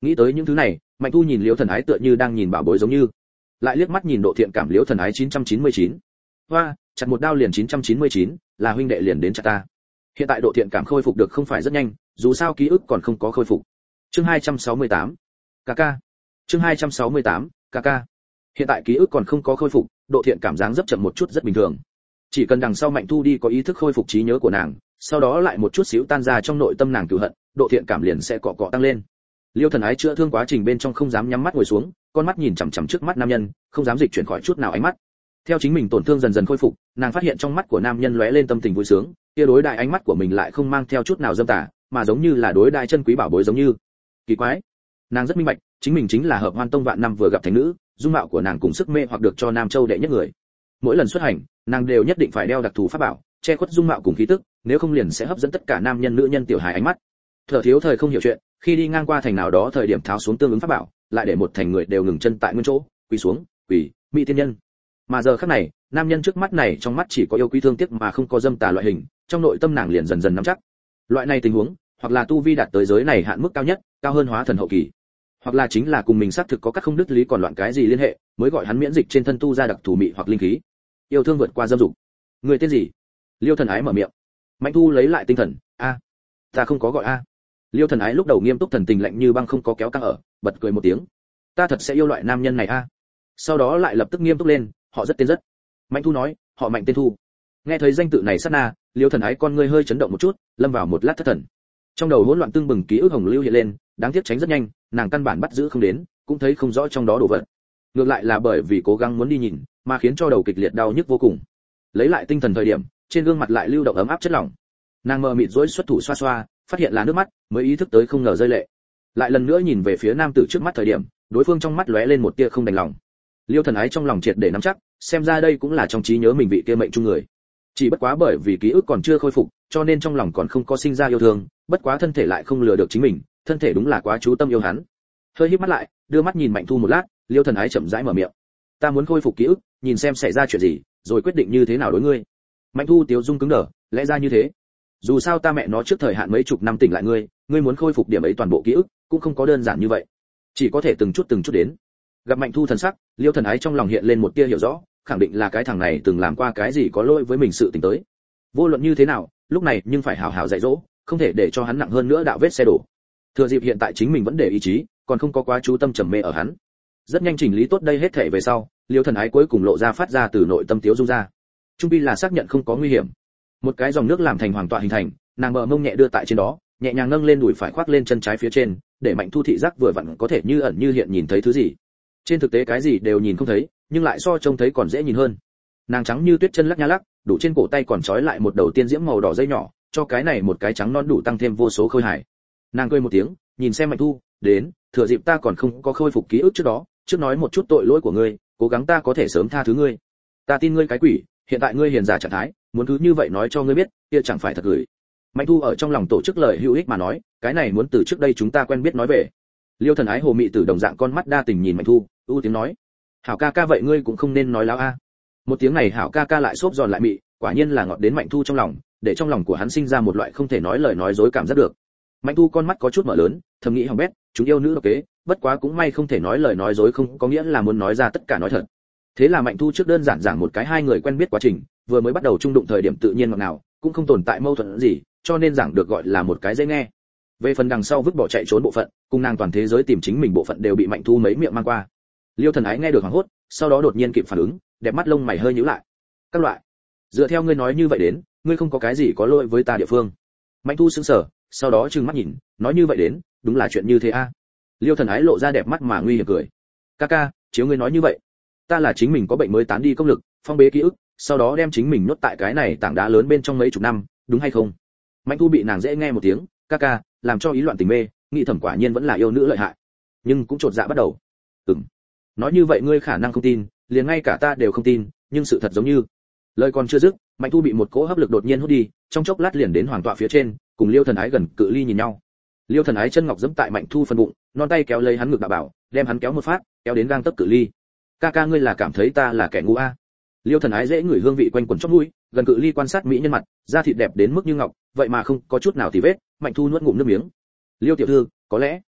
Nghĩ tới những thứ này, Mạnh Thu nhìn Liễu Thần Ái tựa như đang nhìn bảo bối giống như. Lại liếc mắt nhìn Độ Thiện Cảm Liễu Thần Ái chín trăm chín mươi chín. Hoa, chặt một đao liền chín trăm chín mươi chín, là huynh đệ liền đến chặt ta. Hiện tại Độ Thiện Cảm khôi phục được không phải rất nhanh, dù sao ký ức còn không có khôi phục. Chương hai trăm sáu mươi tám. Kaka. Chương hai trăm sáu mươi tám. Kaka. Hiện tại ký ức còn không có khôi phục, Độ Thiện Cảm dáng dấp chậm một chút rất bình thường. Chỉ cần đằng sau Mạnh Thu đi có ý thức khôi phục trí nhớ của nàng, sau đó lại một chút xíu tan ra trong nội tâm nàng cừu hận, Độ Thiện Cảm liền sẽ cọ cọ tăng lên. Liêu Thần Ái chữa thương quá trình bên trong không dám nhắm mắt ngồi xuống, con mắt nhìn chằm chằm trước mắt nam nhân, không dám dịch chuyển khỏi chút nào ánh mắt. Theo chính mình tổn thương dần dần khôi phục, nàng phát hiện trong mắt của nam nhân lóe lên tâm tình vui sướng, kia đối đại ánh mắt của mình lại không mang theo chút nào dâm tà, mà giống như là đối đại chân quý bảo bối giống như. Kỳ quái, nàng rất minh bạch, chính mình chính là Hợp Hoan Tông vạn năm vừa gặp thánh nữ, dung mạo của nàng cùng sức mê hoặc được cho Nam Châu đệ nhất người. Mỗi lần xuất hành, nàng đều nhất định phải đeo đặc thù pháp bảo, che khuất dung mạo cùng khí tức, nếu không liền sẽ hấp dẫn tất cả nam nhân nữ nhân tiểu hài ánh mắt. Thở thiếu thời không hiểu chuyện, khi đi ngang qua thành nào đó thời điểm tháo xuống tương ứng pháp bảo, lại để một thành người đều ngừng chân tại nguyên chỗ, quỳ xuống, quỳ, mỹ tiên nhân. Mà giờ khắc này, nam nhân trước mắt này trong mắt chỉ có yêu quý thương tiếc mà không có dâm tà loại hình, trong nội tâm nàng liền dần dần nắm chắc. Loại này tình huống, hoặc là tu vi đạt tới giới này hạn mức cao nhất, cao hơn hóa thần hậu kỳ, hoặc là chính là cùng mình xác thực có các không đứt lý còn loạn cái gì liên hệ, mới gọi hắn miễn dịch trên thân tu ra đặc thù mị hoặc linh khí. Yêu thương vượt qua dâm dục. Người tên gì? Liêu Thần Ái mở miệng. Mạnh Thu lấy lại tinh thần, a, ta không có gọi a. Liêu Thần Ái lúc đầu nghiêm túc thần tình lạnh như băng không có kéo căng ở, bật cười một tiếng. Ta thật sẽ yêu loại nam nhân này a. Sau đó lại lập tức nghiêm túc lên, họ rất tên rất. Mạnh Thu nói, họ Mạnh tên Thu. Nghe thấy danh tự này sát na, Liêu Thần Ái con ngươi hơi chấn động một chút, lâm vào một lát thất thần. Trong đầu hỗn loạn tương bừng ký ức hồng lưu hiện lên, đáng tiếc tránh rất nhanh, nàng căn bản bắt giữ không đến, cũng thấy không rõ trong đó đồ vật. Ngược lại là bởi vì cố gắng muốn đi nhìn, mà khiến cho đầu kịch liệt đau nhức vô cùng. Lấy lại tinh thần thời điểm, trên gương mặt lại lưu động ấm áp chất lỏng. Nàng mờ mịt rối xuất thủ xoa xoa, phát hiện là nước mắt, mới ý thức tới không ngờ rơi lệ. Lại lần nữa nhìn về phía nam tử trước mắt thời điểm, đối phương trong mắt lóe lên một tia không đành lòng. Liêu Thần Ái trong lòng triệt để nắm chắc, xem ra đây cũng là trong trí nhớ mình vị kia mệnh chung người. Chỉ bất quá bởi vì ký ức còn chưa khôi phục, cho nên trong lòng còn không có sinh ra yêu thương, bất quá thân thể lại không lừa được chính mình, thân thể đúng là quá chú tâm yêu hắn. Hơi híp mắt lại, đưa mắt nhìn Mạnh Thu một lát, Liêu Thần Ái chậm rãi mở miệng. Ta muốn khôi phục ký ức, nhìn xem xảy ra chuyện gì, rồi quyết định như thế nào đối ngươi. Mạnh Thu tiếu dung cứng đờ, lẽ ra như thế. Dù sao ta mẹ nó trước thời hạn mấy chục năm tỉnh lại ngươi, ngươi muốn khôi phục điểm ấy toàn bộ ký ức, cũng không có đơn giản như vậy. Chỉ có thể từng chút từng chút đến. Gặp Mạnh Thu thần sắc, Liêu Thần Ái trong lòng hiện lên một tia hiểu rõ, khẳng định là cái thằng này từng làm qua cái gì có lỗi với mình sự tình tới. Vô luận như thế nào, lúc này nhưng phải hào hào dạy dỗ, không thể để cho hắn nặng hơn nữa đạo vết xe đổ. Thừa dịp hiện tại chính mình vẫn để ý chí, còn không có quá chú tâm trầm mê ở hắn. Rất nhanh chỉnh lý tốt đây hết thảy về sau, Liêu Thần Ái cuối cùng lộ ra phát ra từ nội tâm tiếu dung ra. Trung pi là xác nhận không có nguy hiểm. Một cái dòng nước làm thành hoàng tọa hình thành, nàng bờ mông nhẹ đưa tại trên đó, nhẹ nhàng nâng lên đùi phải khoác lên chân trái phía trên, để Mạnh Thu thị giác vừa vặn có thể như ẩn như hiện nhìn thấy thứ gì. Trên thực tế cái gì đều nhìn không thấy, nhưng lại so trông thấy còn dễ nhìn hơn. Nàng trắng như tuyết chân lắc nha lắc, đủ trên cổ tay còn trói lại một đầu tiên diễm màu đỏ dây nhỏ, cho cái này một cái trắng non đủ tăng thêm vô số khôi hài. Nàng cười một tiếng, nhìn xem Mạnh Thu, đến, thừa dịp ta còn không có khôi phục ký ức trước đó, trước nói một chút tội lỗi của ngươi, cố gắng ta có thể sớm tha thứ ngươi. Ta tin ngươi cái quỷ, hiện tại ngươi hiền giả trạng thái, muốn cứ như vậy nói cho ngươi biết, kia chẳng phải thật gửi. Mạnh Thu ở trong lòng tổ chức lời hữu ích mà nói, cái này muốn từ trước đây chúng ta quen biết nói về. Liêu Thần Ái hồ mị tử đồng dạng con mắt đa tình nhìn Mạnh Thu, ưu tiếng nói, hảo ca ca vậy ngươi cũng không nên nói láo a. Một tiếng này hảo ca ca lại xốp giòn lại mị, quả nhiên là ngọt đến Mạnh Thu trong lòng, để trong lòng của hắn sinh ra một loại không thể nói lời nói dối cảm giác được. Mạnh Thu con mắt có chút mở lớn, thầm nghĩ hỏng bét, chúng yêu nữ độc kế, bất quá cũng may không thể nói lời nói dối không có nghĩa là muốn nói ra tất cả nói thật. Thế là Mạnh Thu trước đơn giản giảng một cái hai người quen biết quá trình, vừa mới bắt đầu chung đụng thời điểm tự nhiên ngọt ngào, cũng không tồn tại mâu thuẫn gì, cho nên giảng được gọi là một cái dễ nghe. Về phần đằng sau vứt bỏ chạy trốn bộ phận, cùng nàng toàn thế giới tìm chính mình bộ phận đều bị Mạnh Thu mấy miệng mang qua. Liêu Thần Ái nghe được hoảng hốt, sau đó đột nhiên kịp phản ứng, đẹp mắt lông mày hơi nhíu lại. Các loại, dựa theo ngươi nói như vậy đến, ngươi không có cái gì có lỗi với ta địa phương. Mạnh Thu sững sờ, sau đó trừng mắt nhìn, nói như vậy đến, đúng là chuyện như thế a. À. Liêu Thần Ái lộ ra đẹp mắt mà nguy hiểm cười. Ca ca, chiếu ngươi nói như vậy, ta là chính mình có bệnh mới tán đi công lực, phong bế ký ức, sau đó đem chính mình nhốt tại cái này tảng đá lớn bên trong mấy chục năm, đúng hay không? Mạnh Thu bị nàng dễ nghe một tiếng, ca ca, làm cho ý loạn tình mê, nghĩ thầm quả nhiên vẫn là yêu nữ lợi hại, nhưng cũng trột dạ bắt đầu. Ừm, nói như vậy ngươi khả năng không tin, liền ngay cả ta đều không tin, nhưng sự thật giống như. Lời còn chưa dứt, Mạnh Thu bị một cỗ hấp lực đột nhiên hút đi, trong chốc lát liền đến hoàng tọa phía trên, cùng Liêu Thần Ái gần cự ly nhìn nhau. Liêu Thần Ái chân ngọc giẫm tại Mạnh Thu phần bụng, non tay kéo lấy hắn ngực đạo bảo, đem hắn kéo một phát, kéo đến gang tấc cự ly. Ca ca ngươi là cảm thấy ta là kẻ ngu a? Liêu Thần Ái dễ ngửi hương vị quanh quẩn trong mũi, gần cự ly quan sát mỹ nhân mặt, da thịt đẹp đến mức như ngọc, vậy mà không có chút nào tì vết. Mạnh Thu nuốt ngụm nước miếng. Liêu tiểu thư, có lẽ,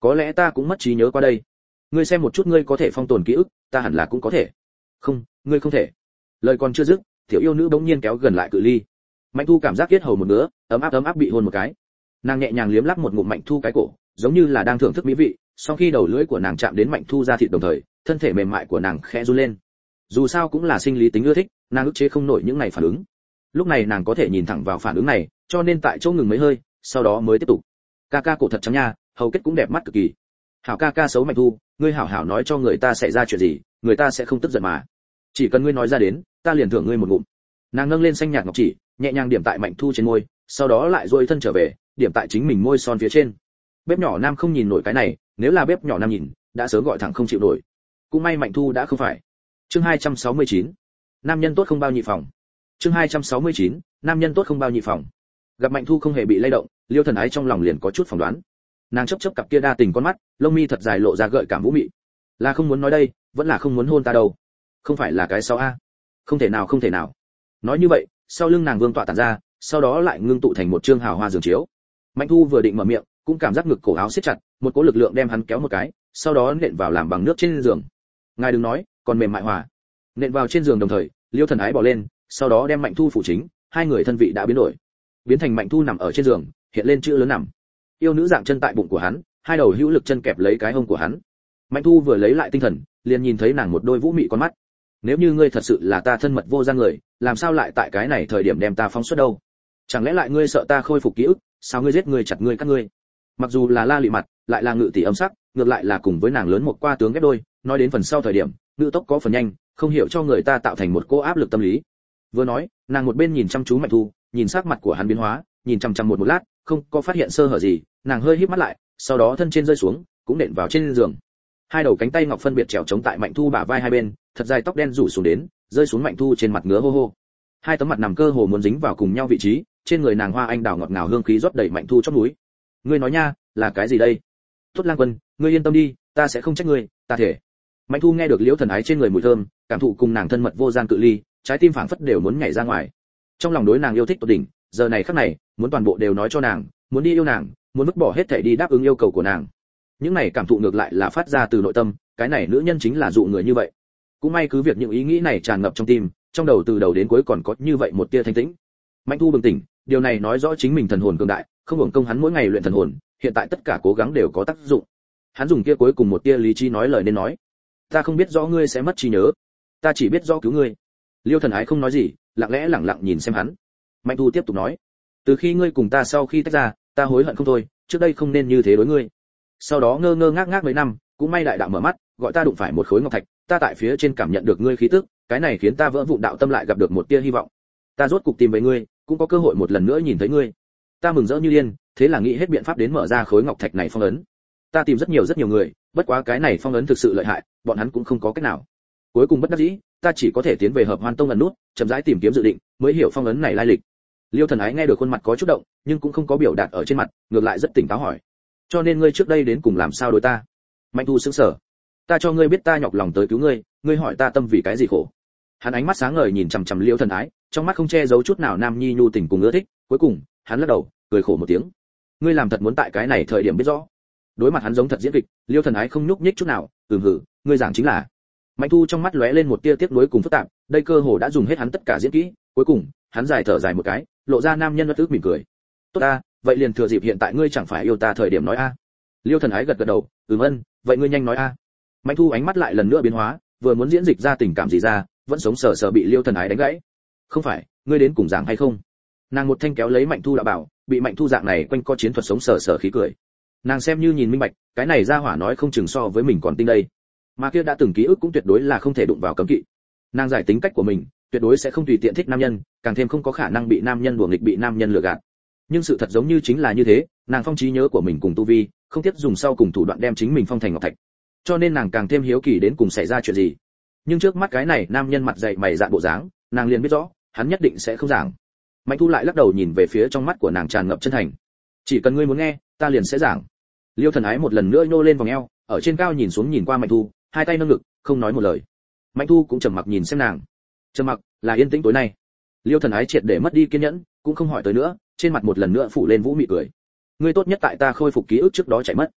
có lẽ ta cũng mất trí nhớ qua đây. Ngươi xem một chút, ngươi có thể phong tồn ký ức, ta hẳn là cũng có thể. Không, ngươi không thể. Lời còn chưa dứt, tiểu yêu nữ bỗng nhiên kéo gần lại cự ly. Mạnh Thu cảm giác yết hầu một ngứa, ấm áp ấm áp bị hôn một cái. Nàng nhẹ nhàng liếm lắp một ngụm Mạnh Thu cái cổ, giống như là đang thưởng thức mỹ vị. Sau khi đầu lưỡi của nàng chạm đến Mạnh Thu da thịt đồng thời, thân thể mềm mại của nàng khẽ run lên. Dù sao cũng là sinh lý tính ưa thích, nàng ức chế không nổi những này phản ứng. Lúc này nàng có thể nhìn thẳng vào phản ứng này, cho nên tại chỗ ngừng mấy hơi, sau đó mới tiếp tục. Ca ca cổ thật trắng nha, hầu kết cũng đẹp mắt cực kỳ. Hảo ca ca xấu Mạnh Thu, ngươi hảo hảo nói cho người ta xảy ra chuyện gì, người ta sẽ không tức giận mà. Chỉ cần ngươi nói ra đến, ta liền thưởng ngươi một ngụm. Nàng nâng lên xanh nhạt ngọc chỉ, nhẹ nhàng điểm tại Mạnh Thu trên môi, sau đó lại duỗi thân trở về, điểm tại chính mình môi son phía trên. Bếp nhỏ nam không nhìn nổi cái này, nếu là bếp nhỏ nam nhìn, đã sớm gọi thẳng không chịu nổi. Cũng may Mạnh Thu đã không phải. Chương hai trăm sáu mươi chín, nam nhân tốt không bao nhị phòng. Chương hai trăm sáu mươi chín, nam nhân tốt không bao nhị phòng. Gặp Mạnh Thu không hề bị lay động, Liêu Thần Ái trong lòng liền có chút phỏng đoán. Nàng chớp chớp cặp kia đa tình con mắt, lông mi thật dài lộ ra gợi cảm vũ mị. Là không muốn nói đây, vẫn là không muốn hôn ta đâu. Không phải là cái xấu a? Không thể nào, không thể nào. Nói như vậy, sau lưng nàng vương tọa tản ra, sau đó lại ngưng tụ thành một trương hào hoa giường chiếu. Mạnh Thu vừa định mở miệng, cũng cảm giác ngực cổ áo siết chặt, một cỗ lực lượng đem hắn kéo một cái, sau đó nện vào làm bằng nước trên giường. Ngài đừng nói, còn mềm mại hòa. Nện vào trên giường đồng thời, Liêu Thần Ái bò lên, sau đó đem Mạnh Thu phủ chính, hai người thân vị đã biến đổi, biến thành Mạnh Thu nằm ở trên giường, hiện lên chữ lớn nằm. Yêu nữ dạng chân tại bụng của hắn, hai đầu hữu lực chân kẹp lấy cái hông của hắn. Mạnh Thu vừa lấy lại tinh thần, liền nhìn thấy nàng một đôi vũ mị con mắt. Nếu như ngươi thật sự là ta thân mật vô gian người, làm sao lại tại cái này thời điểm đem ta phóng xuất đâu? Chẳng lẽ lại ngươi sợ ta khôi phục ký ức, sao ngươi giết ngươi chặt ngươi cắt ngươi? Mặc dù là la lị mặt, lại là ngự tỷ âm sắc, ngược lại là cùng với nàng lớn một qua tướng ghép đôi, nói đến phần sau thời điểm, ngự tốc có phần nhanh, không hiểu cho người ta tạo thành một cô áp lực tâm lý. Vừa nói, nàng một bên nhìn chăm chú Mạnh Thu, nhìn sắc mặt của hắn biến hóa, nhìn chăm chăm một một lát, không có phát hiện sơ hở gì, nàng hơi híp mắt lại, sau đó thân trên rơi xuống, cũng nện vào trên giường. Hai đầu cánh tay ngọc phân biệt trèo chống tại Mạnh Thu bả vai hai bên, thật dài tóc đen rủ xuống đến, rơi xuống Mạnh Thu trên mặt ngứa hô hô. Hai tấm mặt nằm cơ hồ muốn dính vào cùng nhau vị trí, trên người nàng hoa anh đào ngọt ngào hương khí rót đầy Mạnh Thu chóp núi. Ngươi nói nha, là cái gì đây? Tốt Lang Quân, ngươi yên tâm đi, ta sẽ không trách ngươi, ta thể. Mạnh Thu nghe được Liễu Thần Ái trên người mùi thơm, cảm thụ cùng nàng thân mật vô gian cự ly, trái tim phảng phất đều muốn nhảy ra ngoài. Trong lòng đối nàng yêu thích tột đỉnh, giờ này khắc này, muốn toàn bộ đều nói cho nàng, muốn đi yêu nàng, muốn vứt bỏ hết thảy đi đáp ứng yêu cầu của nàng. Những này cảm thụ ngược lại là phát ra từ nội tâm, cái này nữ nhân chính là dụ người như vậy. Cũng may cứ việc những ý nghĩ này tràn ngập trong tim, trong đầu từ đầu đến cuối còn có như vậy một tia thanh tĩnh. Mạnh Thu bừng tỉnh, điều này nói rõ chính mình thần hồn cường đại, không hưởng công hắn mỗi ngày luyện thần hồn, hiện tại tất cả cố gắng đều có tác dụng. Hắn dùng kia cuối cùng một tia lý trí nói lời nên nói. Ta không biết rõ ngươi sẽ mất trí nhớ, ta chỉ biết rõ cứu ngươi. Liêu Thần Ái không nói gì, lặng lẽ lẳng lặng nhìn xem hắn. Mạnh Thu tiếp tục nói, từ khi ngươi cùng ta sau khi tách ra, ta hối hận không thôi, trước đây không nên như thế đối ngươi. Sau đó ngơ ngơ ngác ngác mấy năm, cũng may đại đạo mở mắt, gọi ta đụng phải một khối ngọc thạch, ta tại phía trên cảm nhận được ngươi khí tức, cái này khiến ta vỡ vụn đạo tâm lại gặp được một tia hy vọng. Ta rốt cục tìm với ngươi, cũng có cơ hội một lần nữa nhìn thấy ngươi. Ta mừng rỡ như điên, thế là nghĩ hết biện pháp đến mở ra khối ngọc thạch này phong ấn. Ta tìm rất nhiều rất nhiều người, bất quá cái này phong ấn thực sự lợi hại, bọn hắn cũng không có cách nào. Cuối cùng bất đắc dĩ, ta chỉ có thể tiến về Hợp Hoan Tông ẩn nút, chậm rãi tìm kiếm dự định, mới hiểu phong ấn này lai lịch. Liêu Thần Ái nghe được khuôn mặt có chút động, nhưng cũng không có biểu đạt ở trên mặt, ngược lại rất tỉnh táo hỏi: cho nên ngươi trước đây đến cùng làm sao đối ta? Mạnh Thu sững sờ. Ta cho ngươi biết ta nhọc lòng tới cứu ngươi, ngươi hỏi ta tâm vì cái gì khổ? Hắn ánh mắt sáng ngời nhìn chằm chằm Liêu Thần Ái, trong mắt không che giấu chút nào nam nhi nhu tình cùng ưa thích. Cuối cùng, hắn lắc đầu, cười khổ một tiếng. Ngươi làm thật muốn tại cái này thời điểm biết rõ. Đối mặt hắn giống thật diễn kịch, Liêu Thần Ái không nhúc nhích chút nào, ừm hử, ngươi giảng chính là. Mạnh Thu trong mắt lóe lên một tia tiếc nuối cùng phức tạp, đây cơ hồ đã dùng hết hắn tất cả diễn kỹ. Cuối cùng, hắn dài thở dài một cái, lộ ra nam nhân bất ức mỉm cười. Tốt ta, vậy liền thừa dịp hiện tại ngươi chẳng phải yêu ta thời điểm nói a. Liêu Thần Ái gật gật đầu, ừm ân, vậy ngươi nhanh nói a. Mạnh Thu ánh mắt lại lần nữa biến hóa, vừa muốn diễn dịch ra tình cảm gì ra, vẫn sống sờ sờ bị Liêu Thần Ái đánh gãy. Không phải, ngươi đến cùng giảng hay không? Nàng một thanh kéo lấy Mạnh Thu đã bảo, bị Mạnh Thu dạng này quanh co chiến thuật sống sờ sờ khí cười. Nàng xem như nhìn minh bạch, cái này ra hỏa nói không chừng so với mình còn tinh đây. Mà kia đã từng ký ức cũng tuyệt đối là không thể đụng vào cấm kỵ. Nàng giải tính cách của mình, tuyệt đối sẽ không tùy tiện thích nam nhân, càng thêm không có khả năng bị nam nhân đùa nghịch bị nam nhân lừa gạt. Nhưng sự thật giống như chính là như thế, nàng phong trí nhớ của mình cùng tu vi, không tiếp dùng sau cùng thủ đoạn đem chính mình phong thành ngọc thạch. Cho nên nàng càng thêm hiếu kỳ đến cùng xảy ra chuyện gì. Nhưng trước mắt cái này nam nhân mặt dày mày dạn bộ dáng, nàng liền biết rõ, hắn nhất định sẽ không giảng. Mạnh Thu lại lắc đầu nhìn về phía trong mắt của nàng tràn ngập chân thành. Chỉ cần ngươi muốn nghe, ta liền sẽ giảng. Liêu Thần Ái một lần nữa nhô lên vòng eo, ở trên cao nhìn xuống nhìn qua Mạnh Thu, hai tay nâng ngực, không nói một lời. Mạnh Thu cũng trầm mặc nhìn xem nàng. Trầm mặc là yên tĩnh tối nay. Liêu Thần Ái triệt để mất đi kiên nhẫn, cũng không hỏi tới nữa, trên mặt một lần nữa phủ lên vũ mị cười. Ngươi tốt nhất tại ta khôi phục ký ức trước đó chạy mất.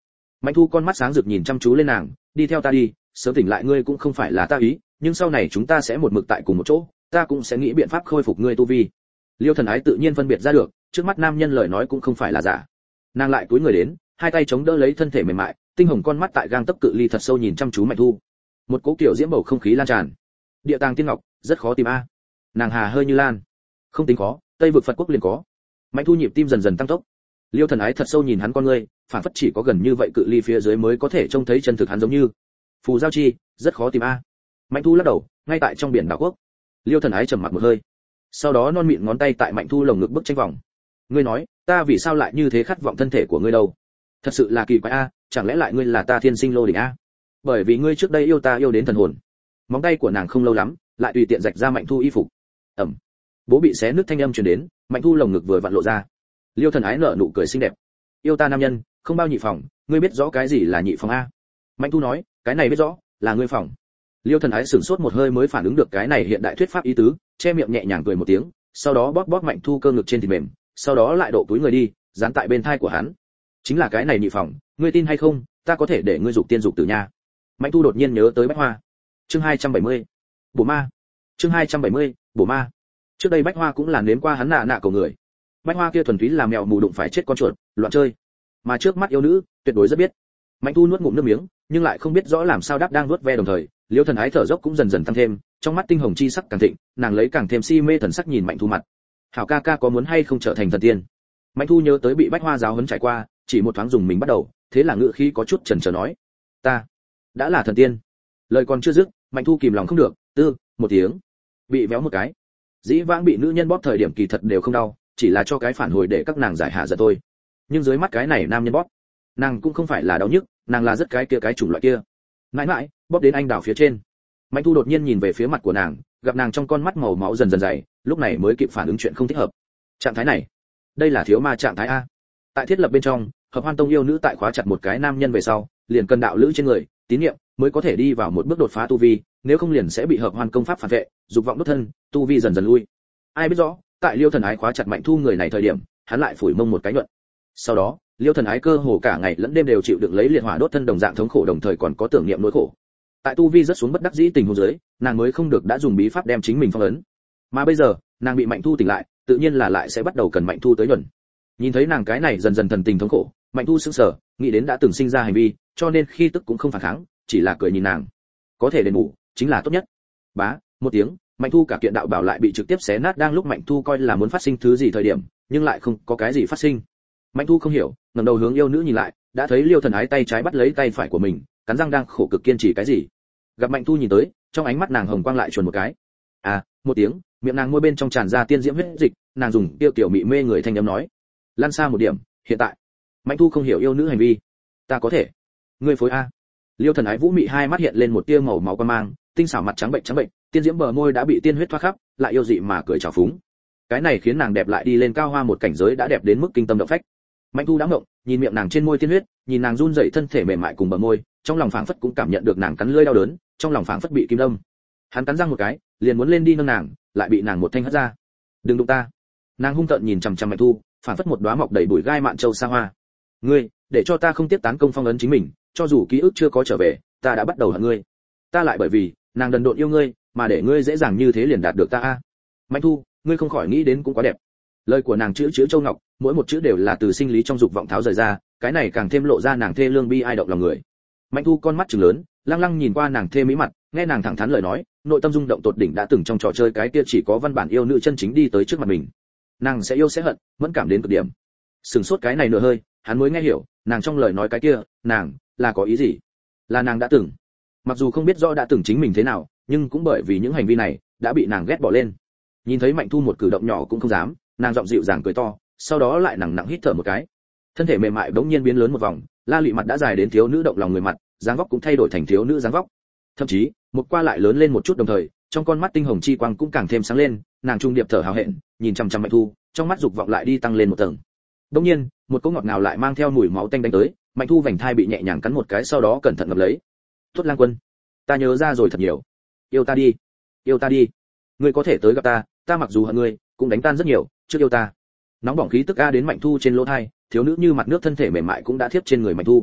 Mạnh Thu con mắt sáng rực nhìn chăm chú lên nàng, đi theo ta đi, sớm tỉnh lại ngươi cũng không phải là ta ý, nhưng sau này chúng ta sẽ một mực tại cùng một chỗ, ta cũng sẽ nghĩ biện pháp khôi phục ngươi tu vi. Liêu Thần Ái tự nhiên phân biệt ra được, trước mắt nam nhân lời nói cũng không phải là giả. Nàng lại cúi người đến, hai tay chống đỡ lấy thân thể mềm mại, tinh hồng con mắt tại gang tấc cự ly thật sâu nhìn chăm chú Mạnh Thu. Một cỗ kiểu diễm bầu không khí lan tràn. Địa tàng tiên ngọc, rất khó tìm a. Nàng hà hơi như lan. Không tính khó, Tây vực Phật quốc liền có. Mạnh Thu nhịp tim dần dần tăng tốc. Liêu Thần Ái thật sâu nhìn hắn con ngươi, phản phất chỉ có gần như vậy cự ly phía dưới mới có thể trông thấy chân thực hắn giống như. Phù giao chi, rất khó tìm a. Mạnh Thu lắc đầu, ngay tại trong biển đảo quốc. Liêu Thần Ái trầm mặc một hơi, sau đó non mịn ngón tay tại Mạnh Thu lồng ngực bức tranh vòng. Ngươi nói, ta vì sao lại như thế khát vọng thân thể của ngươi đâu? Thật sự là kỳ quái a, chẳng lẽ lại ngươi là ta thiên sinh lô đỉnh a? Bởi vì ngươi trước đây yêu ta yêu đến thần hồn. Móng tay của nàng không lâu lắm, lại tùy tiện rạch ra Mạnh Thu y phục. Ẩm. Bố bị xé nứt thanh âm truyền đến, Mạnh Thu lồng ngực vừa vặn lộ ra. Liêu Thần Ái nở nụ cười xinh đẹp. Yêu ta nam nhân, không bao nhị phòng, ngươi biết rõ cái gì là nhị phòng a? Mạnh Thu nói, cái này biết rõ, là ngươi phòng. Liêu Thần Ái sửng sốt một hơi mới phản ứng được cái này hiện đại thuyết pháp ý tứ, che miệng nhẹ nhàng cười một tiếng, sau đó bóp bóp Mạnh Thu cơ ngực trên thịt mềm, sau đó lại độ túi người đi, dán tại bên thai của hắn. Chính là cái này nhị phòng, ngươi tin hay không, ta có thể để ngươi dục tiên dục tử nha. Mạnh Thu đột nhiên nhớ tới Bách Hoa. Chương hai trăm bảy mươi. Bổ ma. Chương hai trăm bảy mươi. Bổ ma. Trước đây Bách Hoa cũng là nếm qua hắn nạ nạ cầu người. Bách Hoa kia thuần túy là mèo mù đụng phải chết con chuột, loạn chơi. Mà trước mắt yêu nữ, tuyệt đối rất biết. Mạnh Thu nuốt ngụm nước miếng, nhưng lại không biết rõ làm sao đáp đang nuốt ve đồng thời, Liêu Thần Ái thở dốc cũng dần dần tăng thêm, trong mắt tinh hồng chi sắc càng thịnh, nàng lấy càng thêm si mê thần sắc nhìn Mạnh Thu mặt. Hảo ca ca có muốn hay không trở thành thần tiên? Mạnh Thu nhớ tới bị Bách Hoa giáo huấn trải qua, chỉ một thoáng dùng mình bắt đầu, thế là ngữ khí có chút chần chờ nói, ta đã là thần tiên. Lời còn chưa dứt, Mạnh Thu kìm lòng không được, tư một tiếng, bị véo một cái. Dĩ vãng bị nữ nhân bóp thời điểm kỳ thật đều không đau, chỉ là cho cái phản hồi để các nàng giải hạ giận thôi. Nhưng dưới mắt cái này nam nhân bóp, nàng cũng không phải là đau nhức, nàng là rất cái kia cái chủng loại kia. Mãi mãi, bóp đến anh đào phía trên. Mạnh Thu đột nhiên nhìn về phía mặt của nàng, gặp nàng trong con mắt màu máu dần dần dày, lúc này mới kịp phản ứng chuyện không thích hợp. Trạng thái này, đây là thiếu ma trạng thái a. Tại thiết lập bên trong, Hợp Hoan Tông yêu nữ tại khóa chặt một cái nam nhân về sau, liền cần đạo lữ trên người, tín niệm mới có thể đi vào một bước đột phá tu vi, nếu không liền sẽ bị Hợp Hoan công pháp phản vệ, dục vọng đốt thân, tu vi dần dần lui. Ai biết rõ, tại Liêu Thần Ái khóa chặt Mạnh Thu người này thời điểm, hắn lại phủi mông một cái nhuận. Sau đó, Liêu Thần Ái cơ hồ cả ngày lẫn đêm đều chịu đựng lấy liệt hỏa đốt thân đồng dạng thống khổ, đồng thời còn có tưởng niệm nỗi khổ. Tại tu vi rất xuống bất đắc dĩ tình huống dưới, nàng mới không được đã dùng bí pháp đem chính mình phong ấn. Mà bây giờ, nàng bị Mạnh Thu tỉnh lại, tự nhiên là lại sẽ bắt đầu cần Mạnh Thu tới nhuần. Nhìn thấy nàng cái này dần dần thần tình thống khổ, Mạnh Thu sững sờ, nghĩ đến đã từng sinh ra hành vi, cho nên khi tức cũng không phản kháng, chỉ là cười nhìn nàng. Có thể đền bù, chính là tốt nhất. Bá, một tiếng, Mạnh Thu cả kiện đạo bảo lại bị trực tiếp xé nát, đang lúc Mạnh Thu coi là muốn phát sinh thứ gì thời điểm, nhưng lại không có cái gì phát sinh. Mạnh Thu không hiểu, ngẩng đầu hướng yêu nữ nhìn lại, đã thấy Liêu Thần Ái tay trái bắt lấy tay phải của mình, cắn răng đang khổ cực kiên trì cái gì. Gặp Mạnh Thu nhìn tới, trong ánh mắt nàng hồng quang lại chuồn một cái. À, một tiếng, miệng nàng môi bên trong tràn ra tiên diễm huyết dịch, nàng dùng tiêu kiểu mị mê người thanh âm nói, lăn xa một điểm, hiện tại. Mạnh Thu không hiểu yêu nữ hành vi. Ta có thể. Ngươi phối a. Liêu Thần Ái vũ mị hai mắt hiện lên một tia màu máu quan mang, tinh xảo mặt trắng bệnh trắng bệnh, tiên diễm bờ môi đã bị tiên huyết thoa khắp, lại yêu dị mà cười trào phúng. Cái này khiến nàng đẹp lại đi lên cao hoa một cảnh giới đã đẹp đến mức kinh tâm động phách. Mạnh Thu đã ngộng, nhìn miệng nàng trên môi tiên huyết, nhìn nàng run rẩy thân thể mềm mại cùng bờ môi, trong lòng phảng phất cũng cảm nhận được nàng cắn lưỡi đau đớn, trong lòng phảng phất bị kim đâm. Hắn cắn răng một cái, liền muốn lên đi nâng nàng, lại bị nàng một thanh hất ra. Đừng đụng ta. Nàng hung tợn nhìn chằm chằm Mạnh Thu, phảng phất một đóa mọc đầy bụi gai mạn châu xa hoa. Ngươi, để cho ta không tiếp tán công phong ấn chính mình, cho dù ký ức chưa có trở về, ta đã bắt đầu hận ngươi. Ta lại bởi vì nàng đần độn yêu ngươi, mà để ngươi dễ dàng như thế liền đạt được ta a. Mạnh Thu, ngươi không khỏi nghĩ đến cũng quá đẹp. Lời của nàng chữ chữ châu ngọc, mỗi một chữ đều là từ sinh lý trong dục vọng tháo rời ra, cái này càng thêm lộ ra nàng thê lương bi ai động lòng người. Mạnh Thu con mắt trừng lớn, lăng lăng nhìn qua nàng thê mỹ mặt, nghe nàng thẳng thắn lời nói, nội tâm rung động tột đỉnh, đã từng trong trò chơi cái kia chỉ có văn bản yêu nữ chân chính đi tới trước mặt mình. Nàng sẽ yêu sẽ hận, vẫn cảm đến cực điểm. Sừng sốt cái này nửa hơi, hắn mới nghe hiểu, nàng trong lời nói cái kia, nàng là có ý gì? Là nàng đã từng, mặc dù không biết rõ đã từng chính mình thế nào, nhưng cũng bởi vì những hành vi này, đã bị nàng ghét bỏ lên. Nhìn thấy Mạnh Thu một cử động nhỏ cũng không dám, nàng giọng dịu dàng cười to, sau đó lại nặng nặng hít thở một cái. Thân thể mềm mại bỗng nhiên biến lớn một vòng, la lụy mặt đã dài đến thiếu nữ động lòng người mặt, dáng vóc cũng thay đổi thành thiếu nữ dáng vóc. Thậm chí, một qua lại lớn lên một chút, đồng thời, trong con mắt tinh hồng chi quang cũng càng thêm sáng lên, nàng trung điệp thở hào hẹn, nhìn chăm chăm Mạnh Thu, trong mắt dục vọng lại đi tăng lên một tầng. Đống nhiên, một cỗ ngọt ngào lại mang theo mùi máu tanh đánh tới, Mạnh Thu vành thai bị nhẹ nhàng cắn một cái, sau đó cẩn thận ngậm lấy. Tốt Lang Quân, ta nhớ ra rồi thật nhiều. Yêu ta đi, yêu ta đi. Ngươi có thể tới gặp ta, ta mặc dù hận ngươi, cũng đánh tan rất nhiều, trước yêu ta. Nóng bỏng khí tức a đến Mạnh Thu trên lỗ tai, thiếu nữ như mặt nước thân thể mềm mại cũng đã thiếp trên người Mạnh Thu.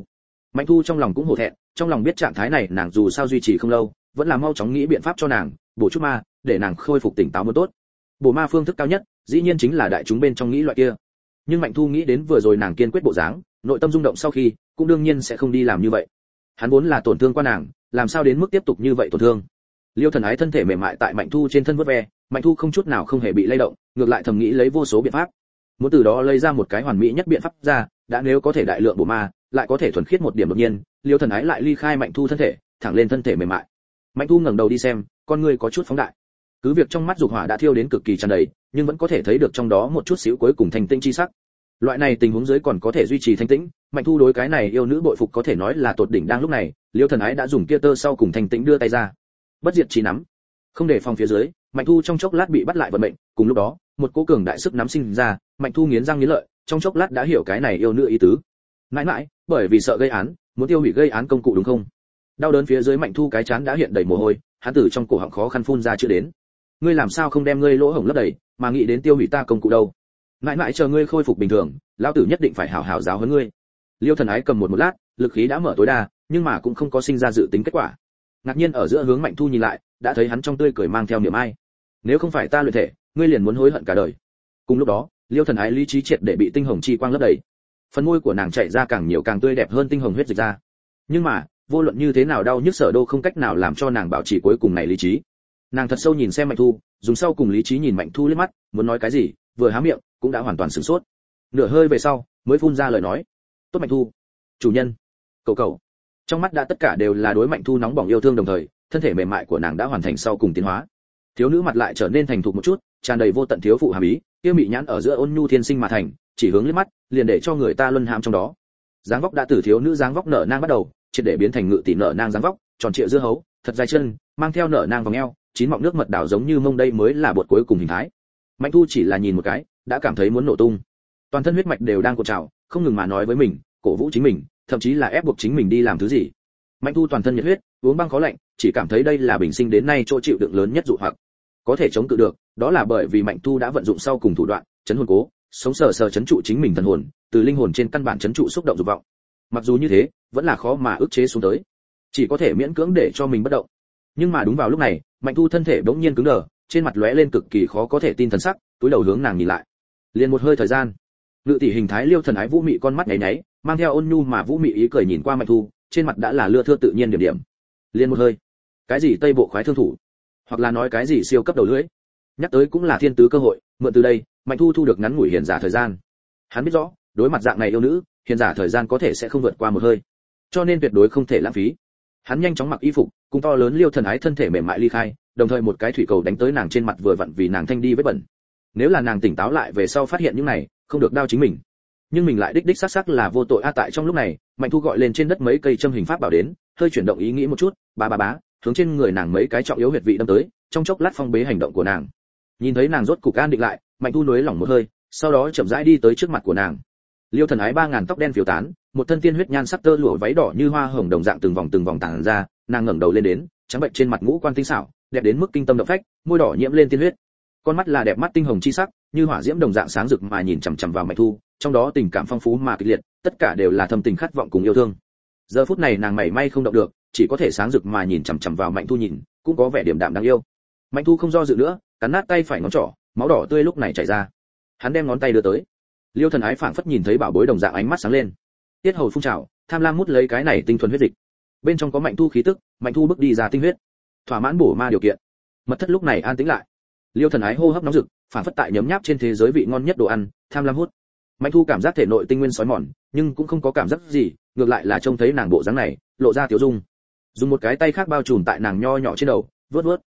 Mạnh Thu trong lòng cũng hổ thẹn, trong lòng biết trạng thái này nàng dù sao duy trì không lâu, vẫn là mau chóng nghĩ biện pháp cho nàng bổ chút ma, để nàng khôi phục tỉnh táo mới tốt. Bổ ma phương thức cao nhất, dĩ nhiên chính là đại chúng bên trong nghĩ loại kia. Nhưng Mạnh Thu nghĩ đến vừa rồi nàng kiên quyết bộ dáng, nội tâm rung động sau khi, cũng đương nhiên sẽ không đi làm như vậy. Hắn vốn là tổn thương qua nàng, làm sao đến mức tiếp tục như vậy tổn thương. Liêu Thần Ái thân thể mềm mại tại Mạnh Thu trên thân vuốt ve, Mạnh Thu không chút nào không hề bị lay động, ngược lại thầm nghĩ lấy vô số biện pháp, muốn từ đó lấy ra một cái hoàn mỹ nhất biện pháp ra, đã nếu có thể đại lượng bổ ma, lại có thể thuần khiết một điểm. Đột nhiên, Liêu Thần Ái lại ly khai Mạnh Thu thân thể, thẳng lên thân thể mềm mại. Mạnh Thu ngẩng đầu đi xem, con người có chút phóng đại. Cứ việc trong mắt dục hỏa đã thiêu đến cực kỳ tràn đầy, nhưng vẫn có thể thấy được trong đó một chút xíu cuối cùng thanh tĩnh chi sắc. Loại này tình huống dưới còn có thể duy trì thanh tĩnh, Mạnh Thu đối cái này yêu nữ bội phục có thể nói là tột đỉnh. Đang lúc này, Liêu Thần Ái đã dùng kia tơ sau cùng thanh tĩnh đưa tay ra, bất diệt chỉ nắm, không để phòng phía dưới, Mạnh Thu trong chốc lát bị bắt lại vận mệnh. Cùng lúc đó, một cỗ cường đại sức nắm sinh ra, Mạnh Thu nghiến răng nghiến lợi, trong chốc lát đã hiểu cái này yêu nữ ý tứ. Mãi mãi, bởi vì sợ gây án, muốn tiêu hủy gây án công cụ đúng không? Đau đớn phía dưới Mạnh Thu cái chán đã hiện đầy mồ hôi, hắn từ trong cổ họng khó khăn phun ra chữ đến. Ngươi làm sao không đem ngươi lỗ hổng lấp đầy, mà nghĩ đến tiêu hủy ta công cụ đâu? Mãi mãi chờ ngươi khôi phục bình thường, lão tử nhất định phải hảo hảo giáo huấn ngươi. Liêu Thần Ái cầm một một lát, lực khí đã mở tối đa, nhưng mà cũng không có sinh ra dự tính kết quả. Ngạc nhiên ở giữa hướng Mạnh Thu nhìn lại, đã thấy hắn trong tươi cười mang theo niềm ai. Nếu không phải ta luyện thể, ngươi liền muốn hối hận cả đời. Cùng lúc đó, Liêu Thần Ái lý trí triệt để bị tinh hồng chi quang lấp đầy. Phần môi của nàng chảy ra càng nhiều càng tươi đẹp hơn tinh hồng huyết dịch ra. Nhưng mà, vô luận như thế nào đau nhức sở đô không cách nào làm cho nàng bảo trì cuối cùng này lý trí. Nàng thật sâu nhìn xem Mạnh Thu, dùng sau cùng lý trí nhìn Mạnh Thu liếc mắt, muốn nói cái gì, vừa há miệng, cũng đã hoàn toàn sửng sốt. Nửa hơi về sau, mới phun ra lời nói. Tốt Mạnh Thu, chủ nhân, cậu cậu. Trong mắt đã tất cả đều là đối Mạnh Thu nóng bỏng yêu thương, đồng thời, thân thể mềm mại của nàng đã hoàn thành sau cùng tiến hóa. Thiếu nữ mặt lại trở nên thành thục một chút, tràn đầy vô tận thiếu phụ hàm ý, kia mị nhãn ở giữa ôn nhu thiên sinh mà thành, chỉ hướng liếc mắt, liền để cho người ta luân hãm trong đó. Dáng vóc đã từ thiếu nữ dáng vóc nở nang bắt đầu, triệt để biến thành ngự tỷ nở nang dáng vóc, tròn trịa dưa hấu, thật dài chân, mang theo nở nang vòng eo, chín mọng nước mật đảo giống như mông, đây mới là bột cuối cùng hình thái. Mạnh Thu chỉ là nhìn một cái, đã cảm thấy muốn nổ tung. Toàn thân huyết mạch đều đang cuộn trào, không ngừng mà nói với mình, cổ vũ chính mình, thậm chí là ép buộc chính mình đi làm thứ gì. Mạnh Thu toàn thân nhiệt huyết, uống băng khó lạnh, chỉ cảm thấy đây là bình sinh đến nay chỗ chịu đựng lớn nhất dụ hoặc. Có thể chống cự được, đó là bởi vì Mạnh Thu đã vận dụng sau cùng thủ đoạn, chấn hồn cố, sống sờ sờ chấn trụ chính mình thần hồn, từ linh hồn trên căn bản chấn trụ xúc động dục vọng. Mặc dù như thế, vẫn là khó mà ức chế xuống tới, chỉ có thể miễn cưỡng để cho mình bất động. Nhưng mà đúng vào lúc này, Mạnh Thu thân thể bỗng nhiên cứng đờ, trên mặt lóe lên cực kỳ khó có thể tin thần sắc, túi đầu hướng nàng nhìn lại. Liền một hơi thời gian, ngự tỷ hình thái Liêu Thần Ái vũ mị con mắt nháy nháy, mang theo ôn nhu mà vũ mị ý cười nhìn qua Mạnh Thu, trên mặt đã là lưa thưa tự nhiên điểm điểm. Liền một hơi, cái gì tây bộ khoái thương thủ, hoặc là nói cái gì siêu cấp đầu lưỡi, nhắc tới cũng là thiên tứ cơ hội, mượn từ đây, Mạnh Thu thu được ngắn ngủi hiền giả thời gian. Hắn biết rõ, đối mặt dạng này yêu nữ, hiền giả thời gian có thể sẽ không vượt qua một hơi, cho nên tuyệt đối không thể lãng phí. Hắn nhanh chóng mặc y phục, cùng to lớn Liêu Thần Ái thân thể mềm mại ly khai, đồng thời một cái thủy cầu đánh tới nàng trên mặt vừa vặn vì nàng thanh đi vết bẩn. Nếu là nàng tỉnh táo lại về sau phát hiện những này, không được đau chính mình. Nhưng mình lại đích đích xác xác là vô tội a. Tại trong lúc này, Mạnh Thu gọi lên trên đất mấy cây châm hình pháp bảo đến, hơi chuyển động ý nghĩ một chút, ba ba bá, hướng trên người nàng mấy cái trọng yếu huyệt vị đâm tới, trong chốc lát phong bế hành động của nàng. Nhìn thấy nàng rốt cục an định lại, Mạnh Thu nuối lỏng một hơi, sau đó chậm rãi đi tới trước mặt của nàng. Liêu Thần Ái ba ngàn tóc đen phiêu tán, một thân tiên huyết nhan sắc tơ lụa váy đỏ như hoa hồng đồng dạng từng vòng từng vòng tản ra, nàng ngẩng đầu lên đến, trắng bệnh trên mặt ngũ quan tinh xảo, đẹp đến mức kinh tâm động phách, môi đỏ nhiễm lên tiên huyết. Con mắt là đẹp mắt tinh hồng chi sắc, như hỏa diễm đồng dạng sáng rực mà nhìn chằm chằm vào Mạnh Thu, trong đó tình cảm phong phú mà kịch liệt, tất cả đều là thâm tình khát vọng cùng yêu thương. Giờ phút này nàng mảy may không động được, chỉ có thể sáng rực mà nhìn chằm chằm vào Mạnh Thu nhìn, cũng có vẻ điềm đạm đáng yêu. Mạnh Thu không do dự nữa, cắn nát tay phải ngón trỏ, máu đỏ tươi lúc này chảy ra. Hắn đem ngón tay đưa tới. Liêu Thần Ái phảng phất nhìn thấy bảo bối đồng dạng ánh mắt sáng lên. Tiết hầu phun trào, tham lam mút lấy cái này tinh thuần huyết dịch. Bên trong có Mạnh Thu khí tức, Mạnh Thu bước đi ra tinh huyết, thỏa mãn bổ ma điều kiện. Mật thất lúc này an tĩnh lại. Liêu Thần Ái hô hấp nóng rực, phảng phất tại nhấm nháp trên thế giới vị ngon nhất đồ ăn, tham lam hút. Mạnh Thu cảm giác thể nội tinh nguyên sói mòn, nhưng cũng không có cảm giác gì, ngược lại là trông thấy nàng bộ dáng này, lộ ra tiểu dung. Dùng một cái tay khác bao trùm tại nàng nho nhỏ trên đầu, vuốt vuốt.